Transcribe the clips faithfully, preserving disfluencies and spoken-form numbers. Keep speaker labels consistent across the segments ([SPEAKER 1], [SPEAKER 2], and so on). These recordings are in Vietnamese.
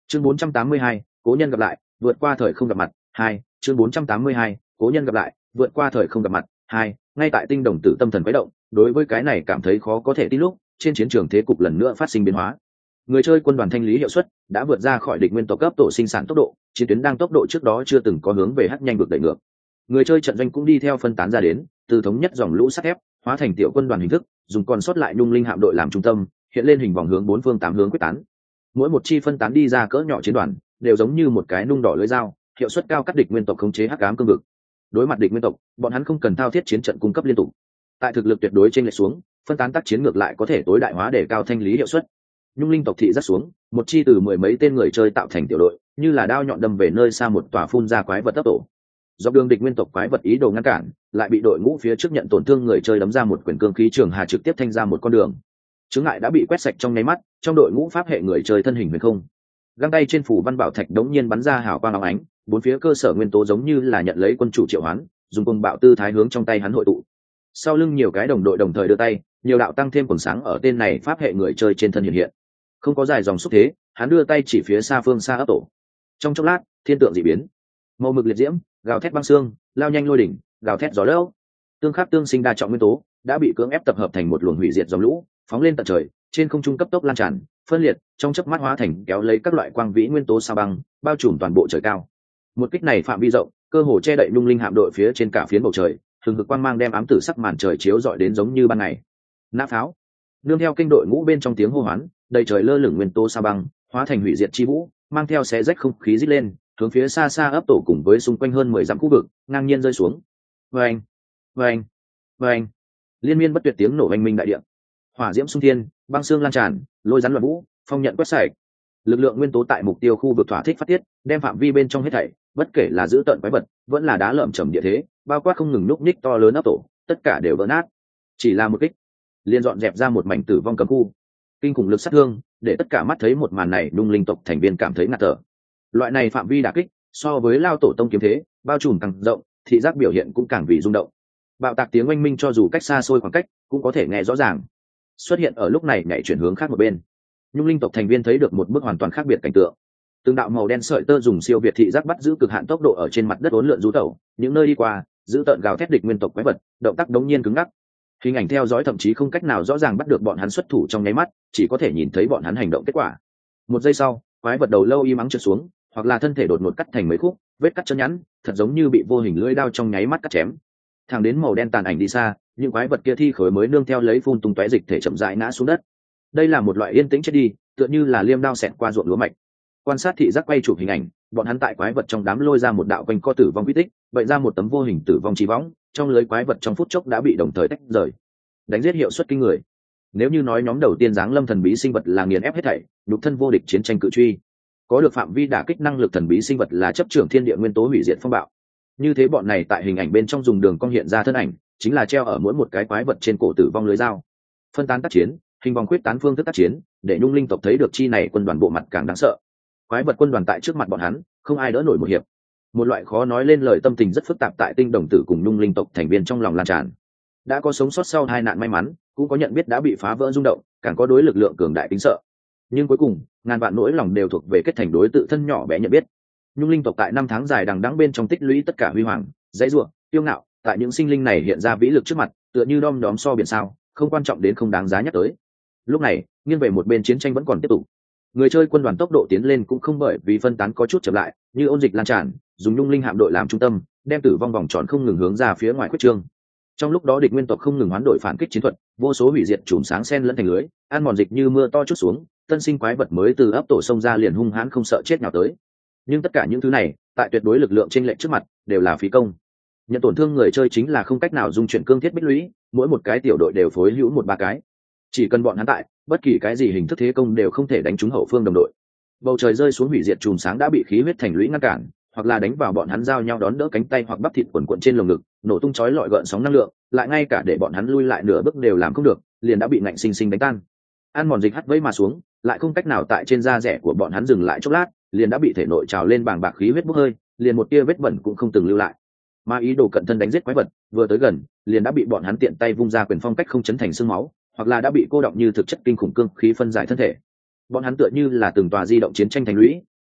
[SPEAKER 1] chương bốn trăm tám mươi hai, cố nhân gặp lại, vượt qua thời không gặp mặt hai. Chương bốn trăm tám mươi hai, cố nhân gặp lại, vượt qua thời không gặp mặt hai. Ngay tại tinh đồng tử tâm thần quấy động, đối với cái này cảm thấy khó có thể tin lúc, trên chiến trường thế cục lần nữa phát sinh biến hóa. Người chơi quân đoàn thanh lý hiệu suất đã vượt ra khỏi địch nguyên tộc cấp tổ sinh sản tốc độ, chiến tuyến đang tốc độ trước đó chưa từng có hướng về hất nhanh vượt đẩy ngược. Người chơi trận doanh cũng đi theo phân tán ra đến, từ thống nhất dòng lũ sắt thép hóa thành tiểu quân đoàn hình thức, dùng còn sót lại nhung linh hạm đội làm trung tâm, hiện lên hình vòng hướng bốn phương tám hướng quyết tán. Mỗi một chi phân tán đi ra cỡ nhỏ chiến đoàn đều giống như một cái nung đỏ lưỡi dao, hiệu suất cao cắt địch nguyên tộc khống chế hắc ám cương vực. Đối mặt địch nguyên tộc, bọn hắn không cần thao thiết chiến trận cung cấp liên tục. Tại thực lực tuyệt đối trên lệch xuống, phân tán tác chiến ngược lại có thể tối đại hóa để cao thanh lý hiệu suất. Nhung linh tộc thị rất xuống, một chi từ mười mấy tên người chơi tạo thành tiểu đội, như là đao nhọn đâm về nơi xa một tòa phun ra quái vật tốc tổ. Dọc đường địch nguyên tộc quái vật ý đồ ngăn cản, lại bị đội ngũ phía trước nhận tổn thương người chơi đấm ra một quyển cương khí trường hà trực tiếp thanh ra một con đường. Chướng ngại đã bị quét sạch trong nháy mắt, trong đội ngũ pháp hệ người chơi thân hình huyền không. Găng tay trên phủ văn bảo thạch đống nhiên bắn ra hào quang óng ánh, bốn phía cơ sở nguyên tố giống như là nhận lấy quân chủ triệu hoán, dùng cùng bạo tư thái hướng trong tay hắn hội tụ. Sau lưng nhiều cái đồng đội đồng thời đưa tay, nhiều đạo tăng thêm quần sáng ở tên này pháp hệ người chơi trên thân hiện hiện. Không có dài dòng xúc thế, hắn đưa tay chỉ phía xa phương xa ấp tổ. Trong chốc lát, thiên tượng dị biến. Màu mực liệt diễm, gào thét băng xương, lao nhanh lôi đỉnh, gào thét gió lốc. Tương khắc tương sinh đa trọng nguyên tố đã bị cưỡng ép tập hợp thành một luồng hủy diệt dòng lũ, phóng lên tận trời, trên không trung cấp tốc lan tràn, phân liệt, trong chớp mắt hóa thành kéo lấy các loại quang vĩ nguyên tố sao băng, bao trùm toàn bộ trời cao. Một kích này phạm vi rộng, cơ hồ che đậy Nhung linh hạm đội phía trên cả phiến bầu trời, hừng hực quang mang đem ám tử sắc màn trời chiếu rọi đến giống như ban ngày. Nã pháo, nương theo kinh đội ngũ bên trong tiếng hô hoán, đầy trời lơ lửng nguyên tố sao băng, hóa thành hủy diệt chi vũ, mang theo xé rách không khí rít lên, hướng phía xa xa ấp tổ cùng với xung quanh hơn mười dặm khu vực, ngang nhiên rơi xuống. Vâng, vâng, vâng, liên miên bất tuyệt tiếng nổ oanh minh đại địa. Hỏa diễm xung thiên, băng xương lan tràn, lôi rắn loạn vũ, phong nhận quét sạch. Lực lượng nguyên tố tại mục tiêu khu vực thỏa thích phát tiết, đem phạm vi bên trong hết thảy, bất kể là giữ tận quái vật, vẫn là đá lởm chởm địa thế, bao quát không ngừng núc ních to lớn ấp tổ, tất cả đều vỡ nát. Chỉ là một kích, liên dọn dẹp ra một mảnh tử vong cấm khu. Kinh khủng lực sát thương, để tất cả mắt thấy một màn này Nhung linh tộc thành viên cảm thấy ngạt thở. Loại này phạm vi đả kích, so với lao tổ tông kiếm thế, bao trùm càng rộng, thị giác biểu hiện cũng càng vì rung động. Bạo tạc tiếng oanh minh cho dù cách xa xôi khoảng cách, cũng có thể nghe rõ ràng. Xuất hiện ở lúc này nhảy chuyển hướng khác một bên. Nhung linh tộc thành viên thấy được một bức hoàn toàn khác biệt cảnh tượng. Từng đạo màu đen sợi tơ dùng siêu việt thị giác bắt giữ cực hạn tốc độ ở trên mặt đất uốn lượn du tẩu, những nơi đi qua, giữ tợn gào thét địch nguyên tộc quái vật, động tác đống nhiên cứng ngắc. Hình ảnh theo dõi thậm chí không cách nào rõ ràng bắt được bọn hắn xuất thủ trong nháy mắt, chỉ có thể nhìn thấy bọn hắn hành động kết quả. Một giây sau, quái vật đầu lâu im ắng trượt xuống, hoặc là thân thể đột ngột cắt thành mấy khúc, vết cắt chân nhẵn, thật giống như bị vô hình lưỡi đao trong nháy mắt cắt chém. Thẳng đến màu đen tàn ảnh đi xa, những quái vật kia thi khối mới nương theo lấy phun tung tóe dịch thể chậm rãi ngã xuống đất. Đây là một loại yên tĩnh chết đi, tựa như là liêm đao xẹt qua ruộng lúa mạch. Quan sát thị giác quay chụp hình ảnh, bọn hắn tại quái vật trong đám lôi ra một đạo quanh co tử vong quy tích, vậy ra một tấm vô hình tử vong chi võng, trong lưới quái vật trong phút chốc đã bị đồng thời tách rời. Đánh giết hiệu suất kinh người. Nếu như nói nhóm đầu tiên giáng lâm thần bí sinh vật là nghiền ép hết thảy, nhục thân vô địch chiến tranh cự truy, có được phạm vi đả kích năng lực thần bí sinh vật là chấp trưởng thiên địa nguyên tố hủy diệt phong bạo. Như thế bọn này tại hình ảnh bên trong dùng đường cong hiện ra thân ảnh, chính là treo ở mỗi một cái quái vật trên cổ tử vong lưới dao. Phân tán tác chiến, hình vòng quyết tán phương thức tác chiến, để Nhung linh tộc thấy được chi này quân đoàn bộ mặt càng đáng sợ. Quái vật quân đoàn tại trước mặt bọn hắn, không ai đỡ nổi một hiệp. Một loại khó nói lên lời tâm tình rất phức tạp tại tinh đồng tử cùng Nhung linh tộc thành viên trong lòng lan tràn. Đã có sống sót sau hai nạn may mắn, cũng có nhận biết đã bị phá vỡ rung động, càng có đối lực lượng cường đại kính sợ. Nhưng cuối cùng, ngàn vạn nỗi lòng đều thuộc về kết thành đối tự thân nhỏ bé nhận biết. Nhung linh tộc tại năm tháng dài đằng đẵng bên trong tích lũy tất cả huy hoàng, dãy rủa, tiêu ngạo, tại những sinh linh này hiện ra vĩ lực trước mặt, tựa như đom đóm so biển sao, không quan trọng đến không đáng giá nhắc tới. Lúc này, nghiêng về một bên chiến tranh vẫn còn tiếp tục. Người chơi quân đoàn tốc độ tiến lên cũng không bởi vì phân tán có chút chậm lại, như ôn dịch lan tràn, dùng Nhung linh hạm đội làm trung tâm, đem tử vong vòng tròn không ngừng hướng ra phía ngoài quyết trương. Trong lúc đó địch nguyên tộc không ngừng hoán đổi phản kích chiến thuật, vô số hủy diệt chùm sáng sen lẫn thành lưới, ăn mòn dịch như mưa to chút xuống, tân sinh quái vật mới từ ấp tổ sông ra liền hung hãn không sợ chết nào tới. Nhưng tất cả những thứ này, tại tuyệt đối lực lượng chênh lệch trước mặt, đều là phí công. Nhận tổn thương người chơi chính là không cách nào dung chuyển cương thiết bích lũy, mỗi một cái tiểu đội đều phối hữu một ba cái. Chỉ cần bọn hắn tại, bất kỳ cái gì hình thức thế công đều không thể đánh trúng hậu phương đồng đội. Bầu trời rơi xuống hủy diệt chùm sáng đã bị khí huyết thành lũy ngăn cản, hoặc là đánh vào bọn hắn giao nhau đón đỡ cánh tay hoặc bắp thịt quần quần trên lồng ngực, nổ tung chói lọi gợn sóng năng lượng, lại ngay cả để bọn hắn lui lại nửa bước đều làm không được, liền đã bị ngạnh sinh sinh đánh tan. Ăn mòn dịch hắt vây mà xuống, lại không cách nào tại trên da rẻ của bọn hắn dừng lại chốc lát, liền đã bị thể nội trào lên bàng bạc khí huyết bốc hơi, liền một tia vết bẩn cũng không từng lưu lại. Mà ý đồ cận thân đánh giết quái vật, vừa tới gần, liền đã bị bọn hắn tiện tay vung ra quyền phong cách không chấn thành xương máu, hoặc là đã bị cô động như thực chất kinh khủng cương khí phân giải thân thể. Bọn hắn tựa như là từng tòa di động chiến tranh thành lũy,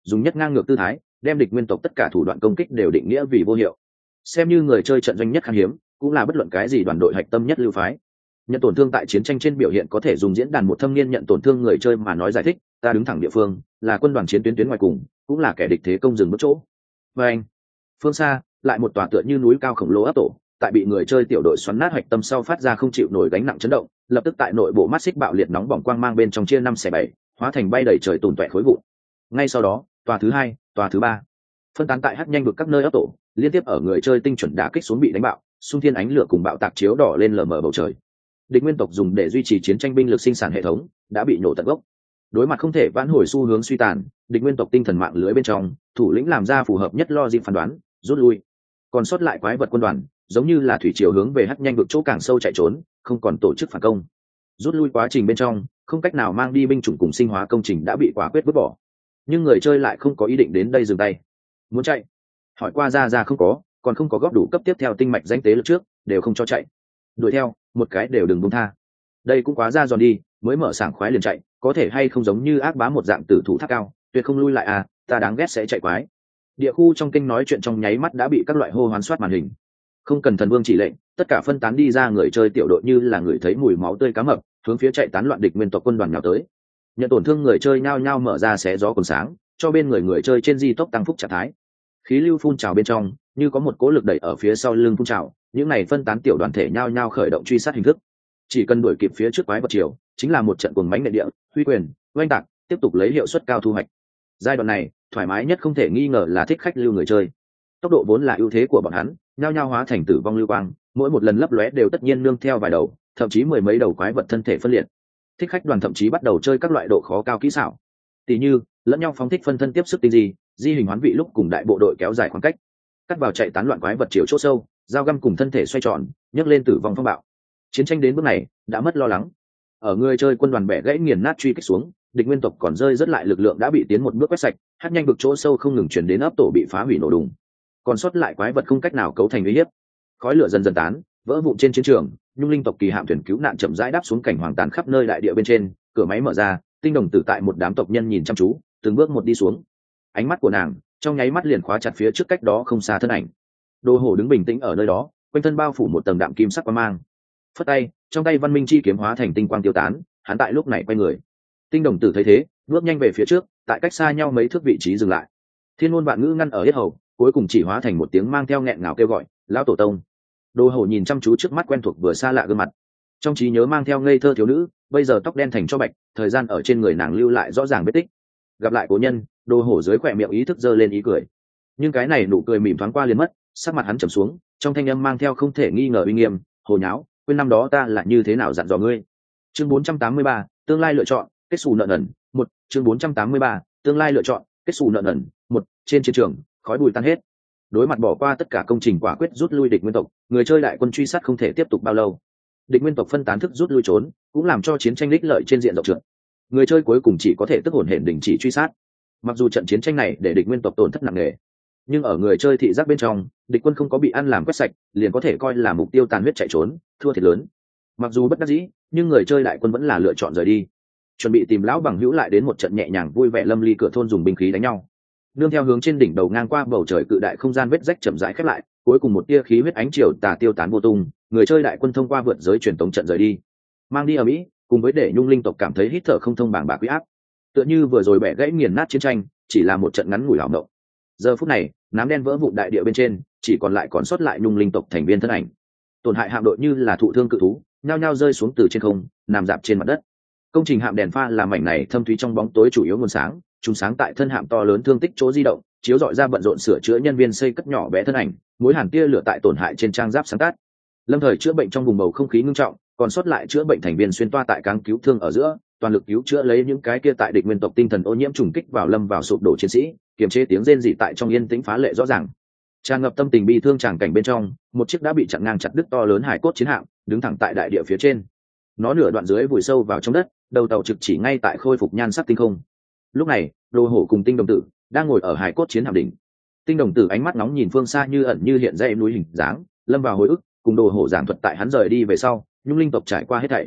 [SPEAKER 1] dùng nhất ngang ngược tư thái đem địch nguyên tộc tất cả thủ đoạn công kích đều định nghĩa vì vô hiệu. Xem như người chơi trận doanh nhất khan hiếm, cũng là bất luận cái gì đoàn đội hạch tâm nhất lưu phái. Nhận tổn thương tại chiến tranh trên biểu hiện có thể dùng diễn đàn một thâm niên nhận tổn thương người chơi mà nói giải thích, ta đứng thẳng địa phương, là quân đoàn chiến tuyến tuyến ngoài cùng, cũng là kẻ địch thế công dừng bước chỗ. Và anh, phương xa, lại một tòa tựa như núi cao khổng lồ ấp tổ, tại bị người chơi tiểu đội xoắn nát hạch tâm sau phát ra không chịu nổi gánh nặng chấn động, lập tức tại nội bộ mắt xích bạo liệt nóng bỏng quang mang bên trong chia năm xẻ bảy, hóa thành bay đầy trời tùn toẹ khối vụn. Ngay sau đó, tòa thứ hai, tòa thứ ba, phân tán tại hắc nhanh vực các nơi ấp tổ, liên tiếp ở người chơi tinh chuẩn đả kích xuống bị đánh bạo, xung thiên ánh lửa cùng bạo tạc chiếu đỏ lên lờ mờ bầu trời. Địch nguyên tộc dùng để duy trì chiến tranh binh lực sinh sản hệ thống đã bị nổ tận gốc. Đối mặt không thể vãn hồi xu hướng suy tàn, địch nguyên tộc tinh thần mạng lưới bên trong, thủ lĩnh làm ra phù hợp nhất logic phán đoán, rút lui. Còn sót lại quái vật quân đoàn, giống như là thủy triều hướng về hắc nhanh vực chỗ càng sâu chạy trốn, không còn tổ chức phản công. Rút lui quá trình bên trong, không cách nào mang đi binh chủng cùng sinh hóa công trình đã bị quả quyết vứt bỏ. Nhưng người chơi lại không có ý định đến đây dừng tay. Muốn chạy, hỏi qua ra ra không có, còn không có góp đủ cấp tiếp theo tinh mạch danh tế lực trước, đều không cho chạy. Đuổi theo, một cái đều đừng buông tha. Đây cũng quá ra giòn đi, mới mở sảng khoái liền chạy, có thể hay không giống như ác bá một dạng tử thủ tháp cao, tuyệt không lui lại à, ta đáng ghét sẽ chạy quái. Địa khu trong kinh nói chuyện trong nháy mắt đã bị các loại hô hoán soát màn hình. Không cần thần vương chỉ lệnh, tất cả phân tán đi ra người chơi tiểu đội như là người thấy mùi máu tươi cá mập, hướng phía chạy tán loạn địch nguyên tộc quân đoàn nào tới. Nhận tổn thương người chơi nhao nhao mở ra xé gió còn sáng, cho bên người người chơi trên di tốc tăng phúc trạng thái. Khí lưu phun trào bên trong, như có một cỗ lực đẩy ở phía sau lưng phun trào, những này phân tán tiểu đoàn thể nhao nhao khởi động truy sát hình thức. Chỉ cần đuổi kịp phía trước quái vật chiều, chính là một trận cuồng mãnh nệ địa, huy quyền, oanh tạc, tiếp tục lấy hiệu suất cao thu hoạch. Giai đoạn này, thoải mái nhất không thể nghi ngờ là thích khách lưu người chơi. Tốc độ vốn là ưu thế của bọn hắn, nhao nhao hóa thành tử vong lưu quang, mỗi một lần lấp lóe đều tất nhiên nương theo vài đầu, thậm chí mười mấy đầu quái vật thân thể phân liệt. Thích khách đoàn thậm chí bắt đầu chơi các loại độ khó cao kỹ xảo, tỷ như lẫn nhau phóng thích phân thân tiếp sức tinh di, di hình hoán vị lúc cùng đại bộ đội kéo dài khoảng cách, cắt vào chạy tán loạn quái vật chiều chỗ sâu, dao găm cùng thân thể xoay tròn, nhấc lên tử vong phong bạo. Chiến tranh đến bước này đã mất lo lắng. Ở người chơi quân đoàn bẻ gãy nghiền nát truy kích xuống, địch nguyên tộc còn rơi rất lại lực lượng đã bị tiến một bước quét sạch, hát nhanh vực chỗ sâu không ngừng chuyển đến ấp tổ bị phá hủy nổ đùng. Còn sót lại quái vật không cách nào cấu thành uy hiếp. Khói lửa dần dần tán, vỡ vụn trên chiến trường, nhung linh tộc kỳ hạm thuyền cứu nạn chậm rãi đáp xuống cảnh hoàng tàn khắp nơi đại địa bên trên, cửa máy mở ra, tinh đồng tử tại một đám tộc nhân nhìn chăm chú, từng bước một đi xuống. Ánh mắt của nàng trong nháy mắt liền khóa chặt phía trước cách đó không xa thân ảnh. Đồ hổ đứng bình tĩnh ở nơi đó, quanh thân bao phủ một tầng đạm kim sắc quang mang. Phất tay, trong tay văn minh chi kiếm hóa thành tinh quang tiêu tán, hắn tại lúc này quay người. Tinh đồng tử thấy thế, bước nhanh về phía trước, tại cách xa nhau mấy thước vị trí dừng lại. Thiên ngôn vạn ngữ ngăn ở hết hầu, cuối cùng chỉ hóa thành một tiếng mang theo nghẹn ngào kêu gọi, lão tổ tông. Đồ hổ nhìn chăm chú trước mắt quen thuộc vừa xa lạ gương mặt, trong trí nhớ mang theo ngây thơ thiếu nữ, bây giờ tóc đen thành cho bạch, thời gian ở trên người nàng lưu lại rõ ràng vết tích. Gặp lại cố nhân, đồ hổ dưới khỏe miệng ý thức giơ lên ý cười, nhưng cái này nụ cười mỉm thoáng qua liền mất, sắc mặt hắn trầm xuống, trong thanh âm mang theo không thể nghi ngờ uy nghiêm, hồ nháo, quên năm đó ta là như thế nào dặn dò ngươi. Chương bốn trăm tám mươi ba, tương lai lựa chọn, kết xù nợ nần, một, chương bốn trăm tám mươi ba, tương lai lựa chọn, kết xù nợ nần, một, trên chiến trường, khói bụi tan hết. Đối mặt bỏ qua tất cả công trình quả quyết rút lui địch nguyên tộc, người chơi đại quân truy sát không thể tiếp tục bao lâu. Địch nguyên tộc phân tán thức rút lui trốn, cũng làm cho chiến tranh đích lợi trên diện rộng trượt. Người chơi cuối cùng chỉ có thể tức hổn hển đình chỉ truy sát. Mặc dù trận chiến tranh này để địch nguyên tộc tổn thất nặng nề, nhưng ở người chơi thị giác bên trong, địch quân không có bị ăn làm quét sạch, liền có thể coi là mục tiêu tàn huyết chạy trốn, thua thiệt lớn. Mặc dù bất đắc dĩ, nhưng người chơi đại quân vẫn là lựa chọn rời đi, chuẩn bị tìm lão bằng hữu lại đến một trận nhẹ nhàng vui vẻ lâm ly cửa thôn dùng binh khí đánh nhau. Nương theo hướng trên đỉnh đầu ngang qua bầu trời cự đại không gian vết rách chậm rãi khép lại, cuối cùng một tia khí huyết ánh chiều tà tiêu tán vô tung, người chơi đại quân thông qua vượt giới truyền tống trận rời đi, mang đi ở mỹ, cùng với để nhung linh tộc cảm thấy hít thở không thông bàng bạc quý áp, tựa như vừa rồi bẻ gãy nghiền nát chiến tranh chỉ là một trận ngắn ngủi ảo mộng. Giờ phút này, nám đen vỡ vụn đại địa bên trên, chỉ còn lại còn sót lại nhung linh tộc thành viên thân ảnh. Tổn hại hạm đội như là thụ thương cự thú, nhao nhao rơi xuống từ trên không, nằm dạp trên mặt đất. Công trình hạm đèn pha là mảnh này thâm thúy trong bóng tối chủ yếu nguồn sáng, chúng sáng tại thân hạm to lớn thương tích chỗ di động, chiếu rọi ra bận rộn sửa chữa nhân viên xây cất nhỏ bé thân ảnh, mối hàn tia lửa tại tổn hại trên trang giáp sáng tắt. Lâm thời chữa bệnh trong vùng bầu không khí ngưng trọng, còn sót lại chữa bệnh thành viên xuyên toa tại cáng cứu thương ở giữa, toàn lực cứu chữa lấy những cái kia tại địch nguyên tộc tinh thần ô nhiễm trùng kích vào lâm vào sụp đổ chiến sĩ, kiềm chế tiếng rên rỉ tại trong yên tĩnh phá lệ rõ ràng. Tràn ngập tâm tình bi thương tràng cảnh bên trong, một chiếc đã bị chặn ngang chặt đứt to lớn hải cốt chiến hạm đứng thẳng tại đại địa phía trên. Nó nửa đoạn dưới vùi sâu vào trong đất, đầu tàu trực chỉ ngay tại khôi phục nhan sắc tinh không. Lúc này, Đồ Hổ cùng Tinh Đồng Tử đang ngồi ở hải cốt chiến hạm đỉnh. Tinh Đồng Tử ánh mắt nóng nhìn phương xa như ẩn như hiện ra núi hình dáng, lâm vào hồi ức, cùng Đồ Hổ giảng thuật tại hắn rời đi về sau, nhung linh tộc trải qua hết thảy.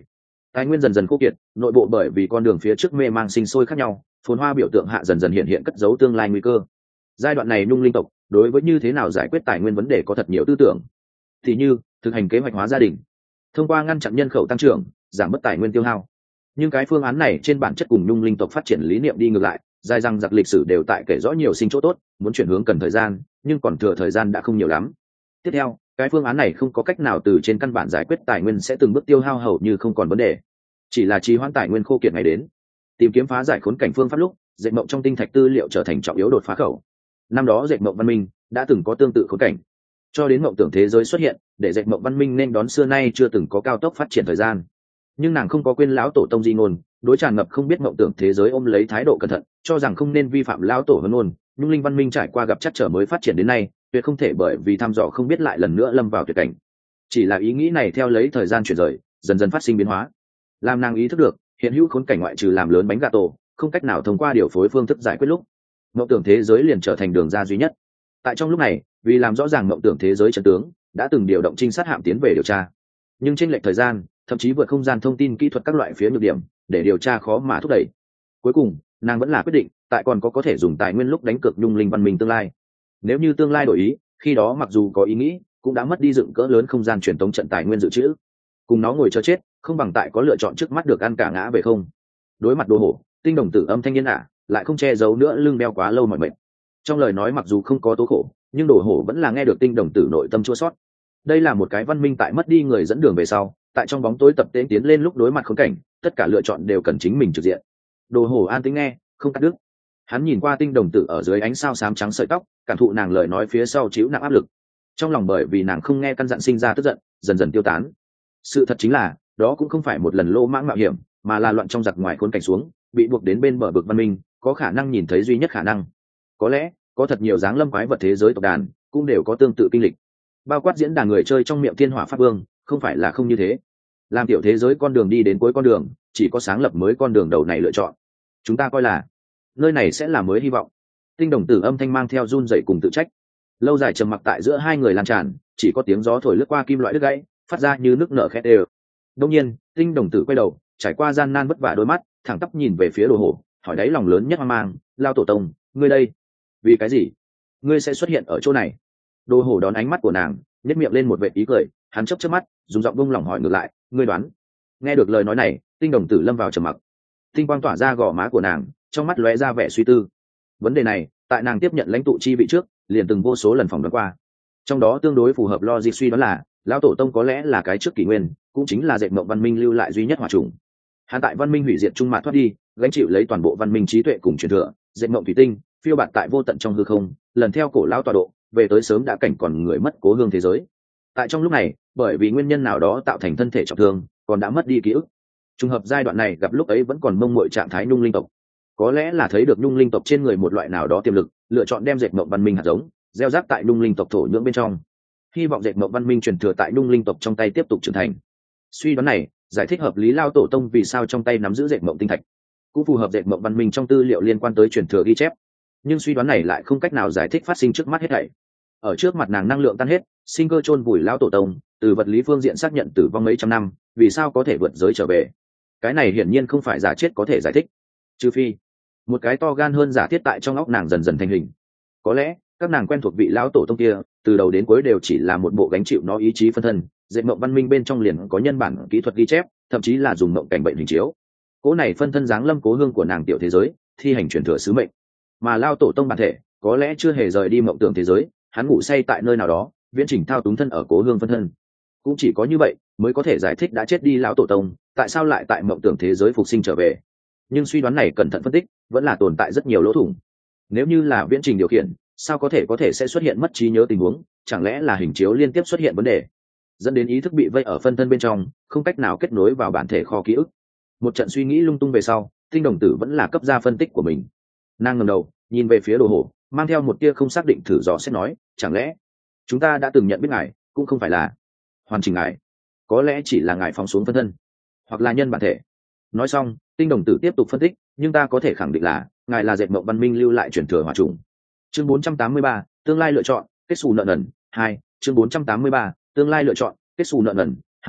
[SPEAKER 1] Tài nguyên dần dần khô kiệt, nội bộ bởi vì con đường phía trước mê mang sinh sôi khác nhau, phồn hoa biểu tượng hạ dần dần hiện hiện cất giấu tương lai nguy cơ. Giai đoạn này Nhung Linh tộc đối với như thế nào giải quyết tài nguyên vấn đề có thật nhiều tư tưởng. Thì như thực hành kế hoạch hóa gia đình, thông qua ngăn chặn nhân khẩu tăng trưởng, giảm bớt tài nguyên tiêu hao. Nhưng cái phương án này trên bản chất cùng Nhung Linh tộc phát triển lý niệm đi ngược lại, dài rằng giặc lịch sử đều tại kể rõ nhiều sinh chỗ tốt, muốn chuyển hướng cần thời gian, nhưng còn thừa thời gian đã không nhiều lắm. Tiếp theo, cái phương án này không có cách nào từ trên căn bản giải quyết tài nguyên sẽ từng bước tiêu hao hầu như không còn vấn đề, chỉ là trì hoãn tài nguyên khô kiệt ngày đến. Tìm kiếm phá giải khốn cảnh phương pháp lúc, dệt mộng trong tinh thạch tư liệu trở thành trọng yếu đột phá khẩu. Năm đó dệt mộng văn minh đã từng có tương tự khốn cảnh, cho đến mộng tưởng thế giới xuất hiện, để dệt mộng văn minh nên đón xưa nay chưa từng có cao tốc phát triển thời gian. Nhưng nàng không có quên lão tổ tông di ngôn, đối tràn ngập không biết mộng tưởng thế giới ôm lấy thái độ cẩn thận, cho rằng không nên vi phạm lão tổ huấn ngôn. Nhung Linh văn minh trải qua gặp chắc trở mới phát triển đến nay, tuyệt không thể bởi vì thăm dò không biết lại lần nữa lâm vào tuyệt cảnh. Chỉ là ý nghĩ này theo lấy thời gian chuyển rời, dần dần phát sinh biến hóa. Làm nàng ý thức được, hiện hữu khốn cảnh ngoại trừ làm lớn bánh gà tổ, không cách nào thông qua điều phối phương thức giải quyết lúc, mộng tưởng thế giới liền trở thành đường ra duy nhất. Tại trong lúc này, vì làm rõ ràng mộng tưởng thế giới chân tướng, đã từng điều động trinh sát hạm tiến về điều tra. Nhưng chênh lệch thời gian, thậm chí vượt không gian thông tin kỹ thuật các loại phía nhược điểm, để điều tra khó mà thúc đẩy. Cuối cùng, nàng vẫn là quyết định, tại còn có có thể dùng tài nguyên lúc đánh cược Nhung Linh văn minh tương lai. Nếu như tương lai đổi ý, khi đó mặc dù có ý nghĩ, cũng đã mất đi dựng cỡ lớn không gian truyền tống trận tài nguyên dự trữ. Cùng nó ngồi chờ chết, không bằng tại có lựa chọn trước mắt được ăn cả ngã về không. Đối mặt đồ hổ, Tinh Đồng Tử âm thanh niên ả, lại không che giấu nữa lưng đeo quá lâu mọi mệnh. Trong lời nói mặc dù không có tố khổ, nhưng đồ hổ vẫn là nghe được Tinh Đồng Tử nội tâm chua xót. Đây là một cái văn minh tại mất đi người dẫn đường về sau, tại trong bóng tối tập tễnh tiến lên lúc đối mặt khốn cảnh, tất cả lựa chọn đều cần chính mình trực diện. Đồ hổ an tĩnh nghe, không cắt đứt. Hắn nhìn qua Tinh Đồng Tử ở dưới ánh sao xám trắng sợi tóc, cảm thụ nàng lời nói phía sau chịu nặng áp lực. Trong lòng bởi vì nàng không nghe căn dặn sinh ra tức giận, dần dần tiêu tán. Sự thật chính là, đó cũng không phải một lần lô mãng mạo hiểm, mà là loạn trong giặc ngoài khốn cảnh xuống, bị buộc đến bên bờ vực văn minh, có khả năng nhìn thấy duy nhất khả năng. Có lẽ, có thật nhiều dáng lâm quái vật thế giới tộc đàn, cũng đều có tương tự kinh lịch. Bao quát diễn đàn người chơi trong miệng Thiên Hỏa Pháp Vương, không phải là không như thế. Làm tiểu thế giới con đường đi đến cuối con đường, chỉ có sáng lập mới con đường đầu này lựa chọn. Chúng ta coi là, nơi này sẽ là mới hy vọng. Tinh Đồng Tử âm thanh mang theo run rẩy cùng tự trách. Lâu dài trầm mặc tại giữa hai người lan tràn, chỉ có tiếng gió thổi lướt qua kim loại đứt gãy, phát ra như nước nở khét đều. Đột nhiên, Tinh Đồng Tử quay đầu, trải qua gian nan vất vả đôi mắt, thẳng tắp nhìn về phía Đồ Hổ, hỏi đáy lòng lớn nhất hoang mang, lao tổ tông, ngươi đây, vì cái gì? Ngươi sẽ xuất hiện ở chỗ này? Đồ Hổ đón ánh mắt của nàng, nhếch miệng lên một vệt ý cười, hắn chớp chớp mắt, dùng giọng bông lỏng hỏi ngược lại, ngươi đoán? Nghe được lời nói này, Tinh Đồng Tử lâm vào trầm mặc. Tinh quang tỏa ra gò má của nàng, trong mắt lóe ra vẻ suy tư. Vấn đề này, tại nàng tiếp nhận lãnh tụ chi vị trước, liền từng vô số lần phỏng đoán qua. Trong đó tương đối phù hợp logic suy đoán là, lão tổ tông có lẽ là cái trước kỷ nguyên, cũng chính là dệt mộng văn minh lưu lại duy nhất hỏa trùng. Hắn tại văn minh hủy diệt trung mạn thoát đi, gánh chịu lấy toàn bộ văn minh trí tuệ cùng truyền thừa, dệt mộng thủy tinh, phiêu bạt tại vô tận trong hư không, lần theo cổ lão tọa độ, về tới sớm đã cảnh còn người mất cố hương thế giới. Tại trong lúc này, bởi vì nguyên nhân nào đó tạo thành thân thể trọng thương, còn đã mất đi ký ức. Trùng hợp giai đoạn này gặp lúc ấy vẫn còn mông muội trạng thái Nhung Linh tộc. Có lẽ là thấy được Nhung Linh tộc trên người một loại nào đó tiềm lực, lựa chọn đem dệt mộng văn minh hạt giống, gieo rắc tại Nhung Linh tộc thổ nhưỡng bên trong. Hy vọng dệt mộng văn minh truyền thừa tại Nhung Linh tộc trong tay tiếp tục trưởng thành. Suy đoán này giải thích hợp lý lao tổ tông vì sao trong tay nắm giữ dệt mộng tinh thạch, cũng phù hợp dệt mộng văn minh trong tư liệu liên quan tới truyền thừa ghi chép. Nhưng suy đoán này lại không cách nào giải thích phát sinh trước mắt hết thảy. Ở trước mặt nàng năng lượng tan hết, sinh cơ chôn vùi lao tổ tông, từ vật lý phương diện xác nhận tử vong mấy trăm năm, vì sao có thể vượt giới trở về? Cái này hiển nhiên không phải giả chết có thể giải thích, trừ phi một cái to gan hơn giả thiết tại trong óc nàng dần dần thành hình. Có lẽ các nàng quen thuộc vị lão tổ tông kia, từ đầu đến cuối đều chỉ là một bộ gánh chịu nó ý chí phân thân. Dệt mộng văn minh bên trong liền có nhân bản kỹ thuật ghi chép, thậm chí là dùng mộng cảnh bệnh hình chiếu. Cố này phân thân giáng lâm cố hương của nàng tiểu thế giới, thi hành truyền thừa sứ mệnh. Mà lao tổ tông bản thể có lẽ chưa hề rời đi mộng tưởng thế giới, hắn ngủ say tại nơi nào đó, viễn trình thao túng thân ở cố hương phân thân. Cũng chỉ có như vậy mới có thể giải thích đã chết đi lão tổ tông tại sao lại tại mộng tưởng thế giới phục sinh trở về. Nhưng suy đoán này cẩn thận phân tích, vẫn là tồn tại rất nhiều lỗ thủng. Nếu như là viễn trình điều khiển, sao có thể có thể sẽ xuất hiện mất trí nhớ tình huống? Chẳng lẽ là hình chiếu liên tiếp xuất hiện vấn đề, dẫn đến ý thức bị vây ở phân thân bên trong, không cách nào kết nối vào bản thể kho ký ức? Một trận suy nghĩ lung tung về sau, Tinh Đồng Tử vẫn là cấp ra phân tích của mình. Nàng ngẩng đầu nhìn về phía Đồ Hổ, mang theo một tia không xác định thử dò xét nói, chẳng lẽ chúng ta đã từng nhận biết ngài cũng không phải là hoàn chỉnh ngài, có lẽ chỉ là ngài phóng xuống phân thân, hoặc là nhân bản thể. Nói xong, Tinh Đồng Tử tiếp tục phân tích, nhưng ta có thể khẳng định là ngài là dệt mộng văn minh lưu lại truyền thừa hỏa trùng. Chương bốn trăm tám mươi ba, tương lai lựa chọn, kết xù nợ nần hai. Chương bốn trăm tám mươi ba, tương lai lựa chọn, kết xù nợ nần hai.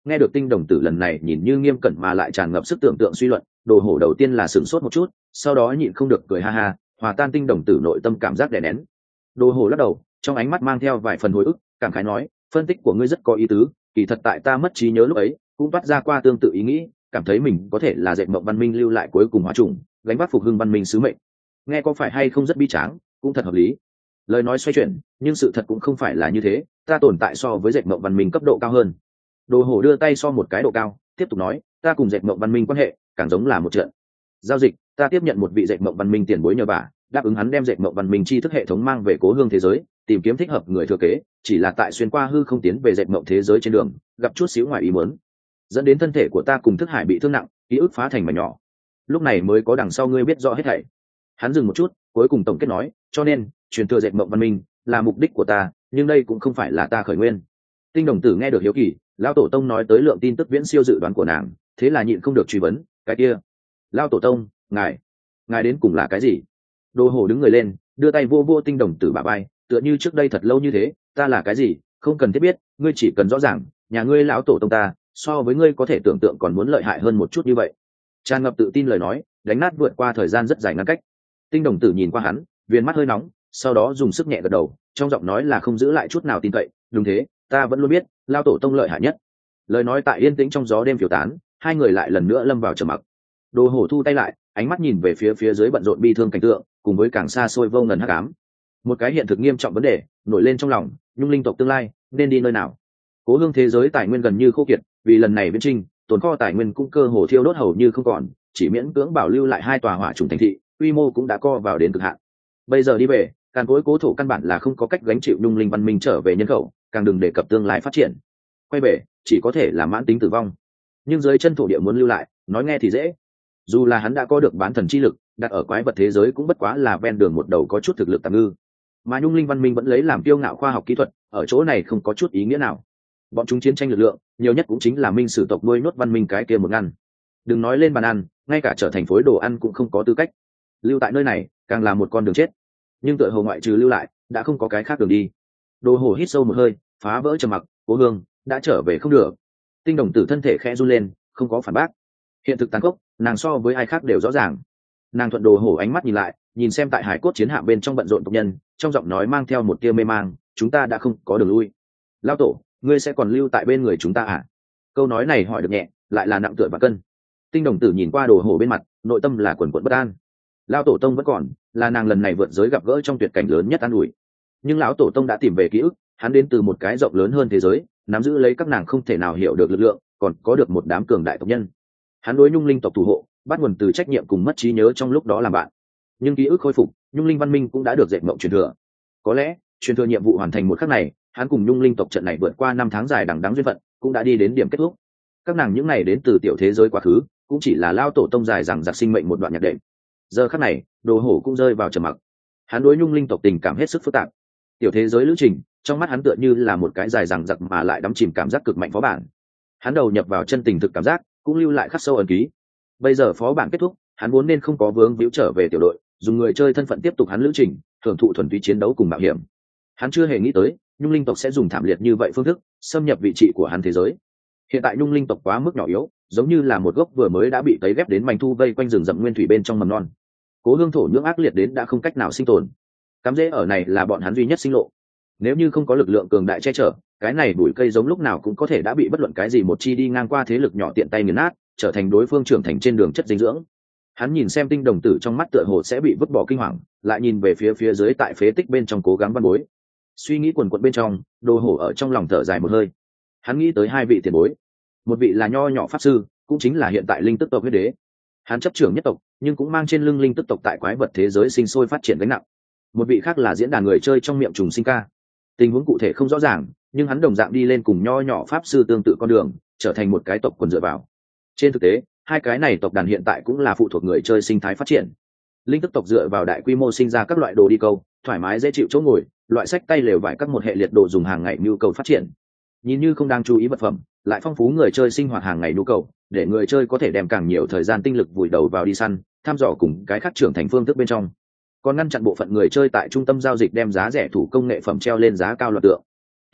[SPEAKER 1] Nghe được tinh đồng tử lần này nhìn như nghiêm cẩn mà lại tràn ngập sức tưởng tượng suy luận, đồ hổ đầu tiên là sửng sốt một chút, sau đó nhịn không được cười ha ha, hòa tan tinh đồng tử nội tâm cảm giác đè nén. Đồ hổ lắc đầu, trong ánh mắt mang theo vài phần hồi ức, cảm khái nói, phân tích của ngươi rất có ý tứ, kỳ thật tại ta mất trí nhớ lúc ấy cũng toát ra qua tương tự ý nghĩ, cảm thấy mình có thể là dệt mộng văn minh lưu lại cuối cùng hóa trùng, gánh vác phục hưng văn minh sứ mệnh. Nghe có phải hay không rất bi tráng, cũng thật hợp lý. Lời nói xoay chuyển, nhưng sự thật cũng không phải là như thế, ta tồn tại so với dệt mộng văn minh cấp độ cao hơn. Đồ hổ đưa tay so một cái độ cao, tiếp tục nói, ta cùng dệt mộng văn minh quan hệ càng giống là một trận giao dịch. Ta tiếp nhận một vị dệt mộng văn minh tiền bối nhờ vả, đáp ứng hắn đem dệt mộng văn minh tri thức hệ thống mang về cố hương thế giới, tìm kiếm thích hợp người thừa kế, chỉ là tại xuyên qua hư không tiến về dệt mộng thế giới trên đường gặp chút xíu ngoài ý muốn, dẫn đến thân thể của ta cùng thức hải bị thương nặng, ký ức phá thành mảnh nhỏ. Lúc này mới có đằng sau ngươi biết rõ hết thảy. Hắn dừng một chút, cuối cùng tổng kết nói, cho nên truyền thừa dệt mộng văn minh là mục đích của ta, nhưng đây cũng không phải là ta khởi nguyên. Tinh đồng tử nghe được hiếu kỳ, lão tổ tông nói tới lượng tin tức viễn siêu dự đoán của nàng, thế là nhịn không được truy vấn, cái kia lão tổ tông, ngài ngài đến cùng là cái gì? Đồ hổ đứng người lên, đưa tay vô vô tinh đồng tử bả vai, tựa như trước đây thật lâu như thế, ta là cái gì không cần thiết biết, ngươi chỉ cần rõ ràng nhà ngươi lão tổ tông ta so với ngươi có thể tưởng tượng còn muốn lợi hại hơn một chút như vậy. Tràn ngập tự tin lời nói đánh nát vượt qua thời gian rất dài ngăn cách. Tinh đồng tử nhìn qua hắn, viên mắt hơi nóng, sau đó dùng sức nhẹ gật đầu, trong giọng nói là không giữ lại chút nào tin cậy, đúng thế, ta vẫn luôn biết lão tổ tông lợi hại nhất. Lời nói tại yên tĩnh trong gió đêm phiêu tán, hai người lại lần nữa lâm vào trầm mặc. Đồ hổ thu tay lại, ánh mắt nhìn về phía phía dưới bận rộn bi thương cảnh tượng, cùng với càng xa xôi vô ngần hắc ám. Một cái hiện thực nghiêm trọng vấn đề nổi lên trong lòng, nhung linh tộc tương lai nên đi nơi nào? Cố hương thế giới tài nguyên gần như khô kiệt, vì lần này viễn trinh tồn kho tài nguyên cũng cơ hồ thiêu đốt hầu như không còn, chỉ miễn cưỡng bảo lưu lại hai tòa hỏa trùng thành thị, quy mô cũng đã co vào đến cực hạn. Bây giờ đi về, càn cối cố thổ căn bản là không có cách gánh chịu nhung linh văn minh trở về nhân khẩu, càng đừng đề cập tương lai phát triển. Quay về chỉ có thể là mãn tính tử vong. Nhưng dưới chân thổ địa muốn lưu lại, nói nghe thì dễ, dù là hắn đã có được bán thần chi lực, đặt ở quái vật thế giới cũng bất quá là ven đường một đầu có chút thực lực tạm ngư, mà nhung linh văn minh vẫn lấy làm kiêu ngạo khoa học kỹ thuật, ở chỗ này không có chút ý nghĩa nào. Bọn chúng chiến tranh lực lượng nhiều nhất cũng chính là minh sử tộc nuôi nốt văn minh cái kia một ngăn, đừng nói lên bàn ăn, ngay cả trở thành phối đồ ăn cũng không có tư cách. Lưu tại nơi này càng là một con đường chết, nhưng tựa hồ ngoại trừ lưu lại đã không có cái khác đường đi. Đồ hổ hít sâu một hơi, phá vỡ trầm mặc, cố hương đã trở về không được. Tinh đồng tử thân thể khẽ run lên, không có phản bác. Hiện thực tàn khốc, nàng so với ai khác đều rõ ràng. Nàng thuận đồ hổ ánh mắt nhìn lại, nhìn xem tại hải cốt chiến hạm bên trong bận rộn tộc nhân, trong giọng nói mang theo một tia mê mang, chúng ta đã không có đường lui. Lao tổ, ngươi sẽ còn lưu tại bên người chúng ta à? Câu nói này hỏi được nhẹ, lại là nặng tựa và cân. Tinh đồng tử nhìn qua đồ hổ bên mặt, nội tâm là quần quẫn bất an. Lao tổ tông vẫn còn, là nàng lần này vượt giới gặp gỡ trong tuyệt cảnh lớn nhất an ủi. Nhưng lão tổ tông đã tìm về ký ức, hắn đến từ một cái rộng lớn hơn thế giới, nắm giữ lấy các nàng không thể nào hiểu được lực lượng, còn có được một đám cường đại tộc nhân. Hắn đối nhung linh tộc thủ hộ bắt nguồn từ trách nhiệm cùng mất trí nhớ trong lúc đó làm bạn. Nhưng ký ức khôi phục, nhung linh văn minh cũng đã được dệt mộng truyền thừa. Có lẽ truyền thừa nhiệm vụ hoàn thành một khắc này, hắn cùng nhung linh tộc trận này vượt qua năm tháng dài đằng đẵng duyên phận cũng đã đi đến điểm kết thúc. Các nàng những này đến từ tiểu thế giới quá khứ, cũng chỉ là lao tổ tông dài rằng giặc sinh mệnh một đoạn nhạc đệm. Giờ khắc này, đồ hổ cũng rơi vào trầm mặc. Hắn đối nhung linh tộc tình cảm hết sức phức tạp. Tiểu thế giới lữ trình trong mắt hắn tựa như là một cái dài rằng giặc mà lại đắm chìm cảm giác cực mạnh phó bản. Hắn đầu nhập vào chân tình thực cảm giác, cũng lưu lại khắc sâu ẩn ký. Bây giờ phó bản kết thúc, hắn vốn nên không có vướng víu trở về tiểu đội, dùng người chơi thân phận tiếp tục hắn lữ trình, thưởng thụ thuần túy chiến đấu cùng mạo hiểm. Hắn chưa hề nghĩ tới nhung linh tộc sẽ dùng thảm liệt như vậy phương thức xâm nhập vị trí của hắn thế giới. Hiện tại nhung linh tộc quá mức nhỏ yếu, giống như là một gốc vừa mới đã bị tấy ghép đến mảnh thu vây quanh rừng rậm nguyên thủy bên trong mầm non. Cố hương thổ nhưỡng ác liệt đến đã không cách nào sinh tồn. Cắm rễ ở này là bọn hắn duy nhất sinh lộ. Nếu như không có lực lượng cường đại che chở, cái này bụi cây giống lúc nào cũng có thể đã bị bất luận cái gì một chi đi ngang qua thế lực nhỏ tiện tay nghiền nát, trở thành đối phương trưởng thành trên đường chất dinh dưỡng. Hắn nhìn xem tinh đồng tử trong mắt tựa hồ sẽ bị vứt bỏ kinh hoàng, lại nhìn về phía phía dưới tại phế tích bên trong cố gắng văn bối. Suy nghĩ quần quật bên trong, đồ hổ ở trong lòng thở dài một hơi. Hắn nghĩ tới hai vị tiền bối, một vị là nho nhỏ pháp sư, cũng chính là hiện tại linh tức tộc huyết đế. Hắn chấp trưởng nhất tộc, nhưng cũng mang trên lưng linh tức tộc tại quái vật thế giới sinh sôi phát triển gánh nặng. Một vị khác là diễn đàn người chơi trong miệng trùng sinh ca. Tình huống cụ thể không rõ ràng, nhưng hắn đồng dạng đi lên cùng nho nhỏ pháp sư tương tự con đường, trở thành một cái tộc quần dựa vào. Trên thực tế, hai cái này tộc đàn hiện tại cũng là phụ thuộc người chơi sinh thái phát triển. Linh tức tộc dựa vào đại quy mô sinh ra các loại đồ đi câu, thoải mái dễ chịu chỗ ngồi, loại sách tay lều vải các một hệ liệt đồ dùng hàng ngày nhu cầu phát triển. Nhìn như không đang chú ý vật phẩm, lại phong phú người chơi sinh hoạt hàng ngày nhu cầu, để người chơi có thể đem càng nhiều thời gian tinh lực vùi đầu vào đi săn, thăm dò cùng cái khác trưởng thành phương thức bên trong. Còn ngăn chặn bộ phận người chơi tại trung tâm giao dịch đem giá rẻ thủ công nghệ phẩm treo lên giá cao loạt tượng.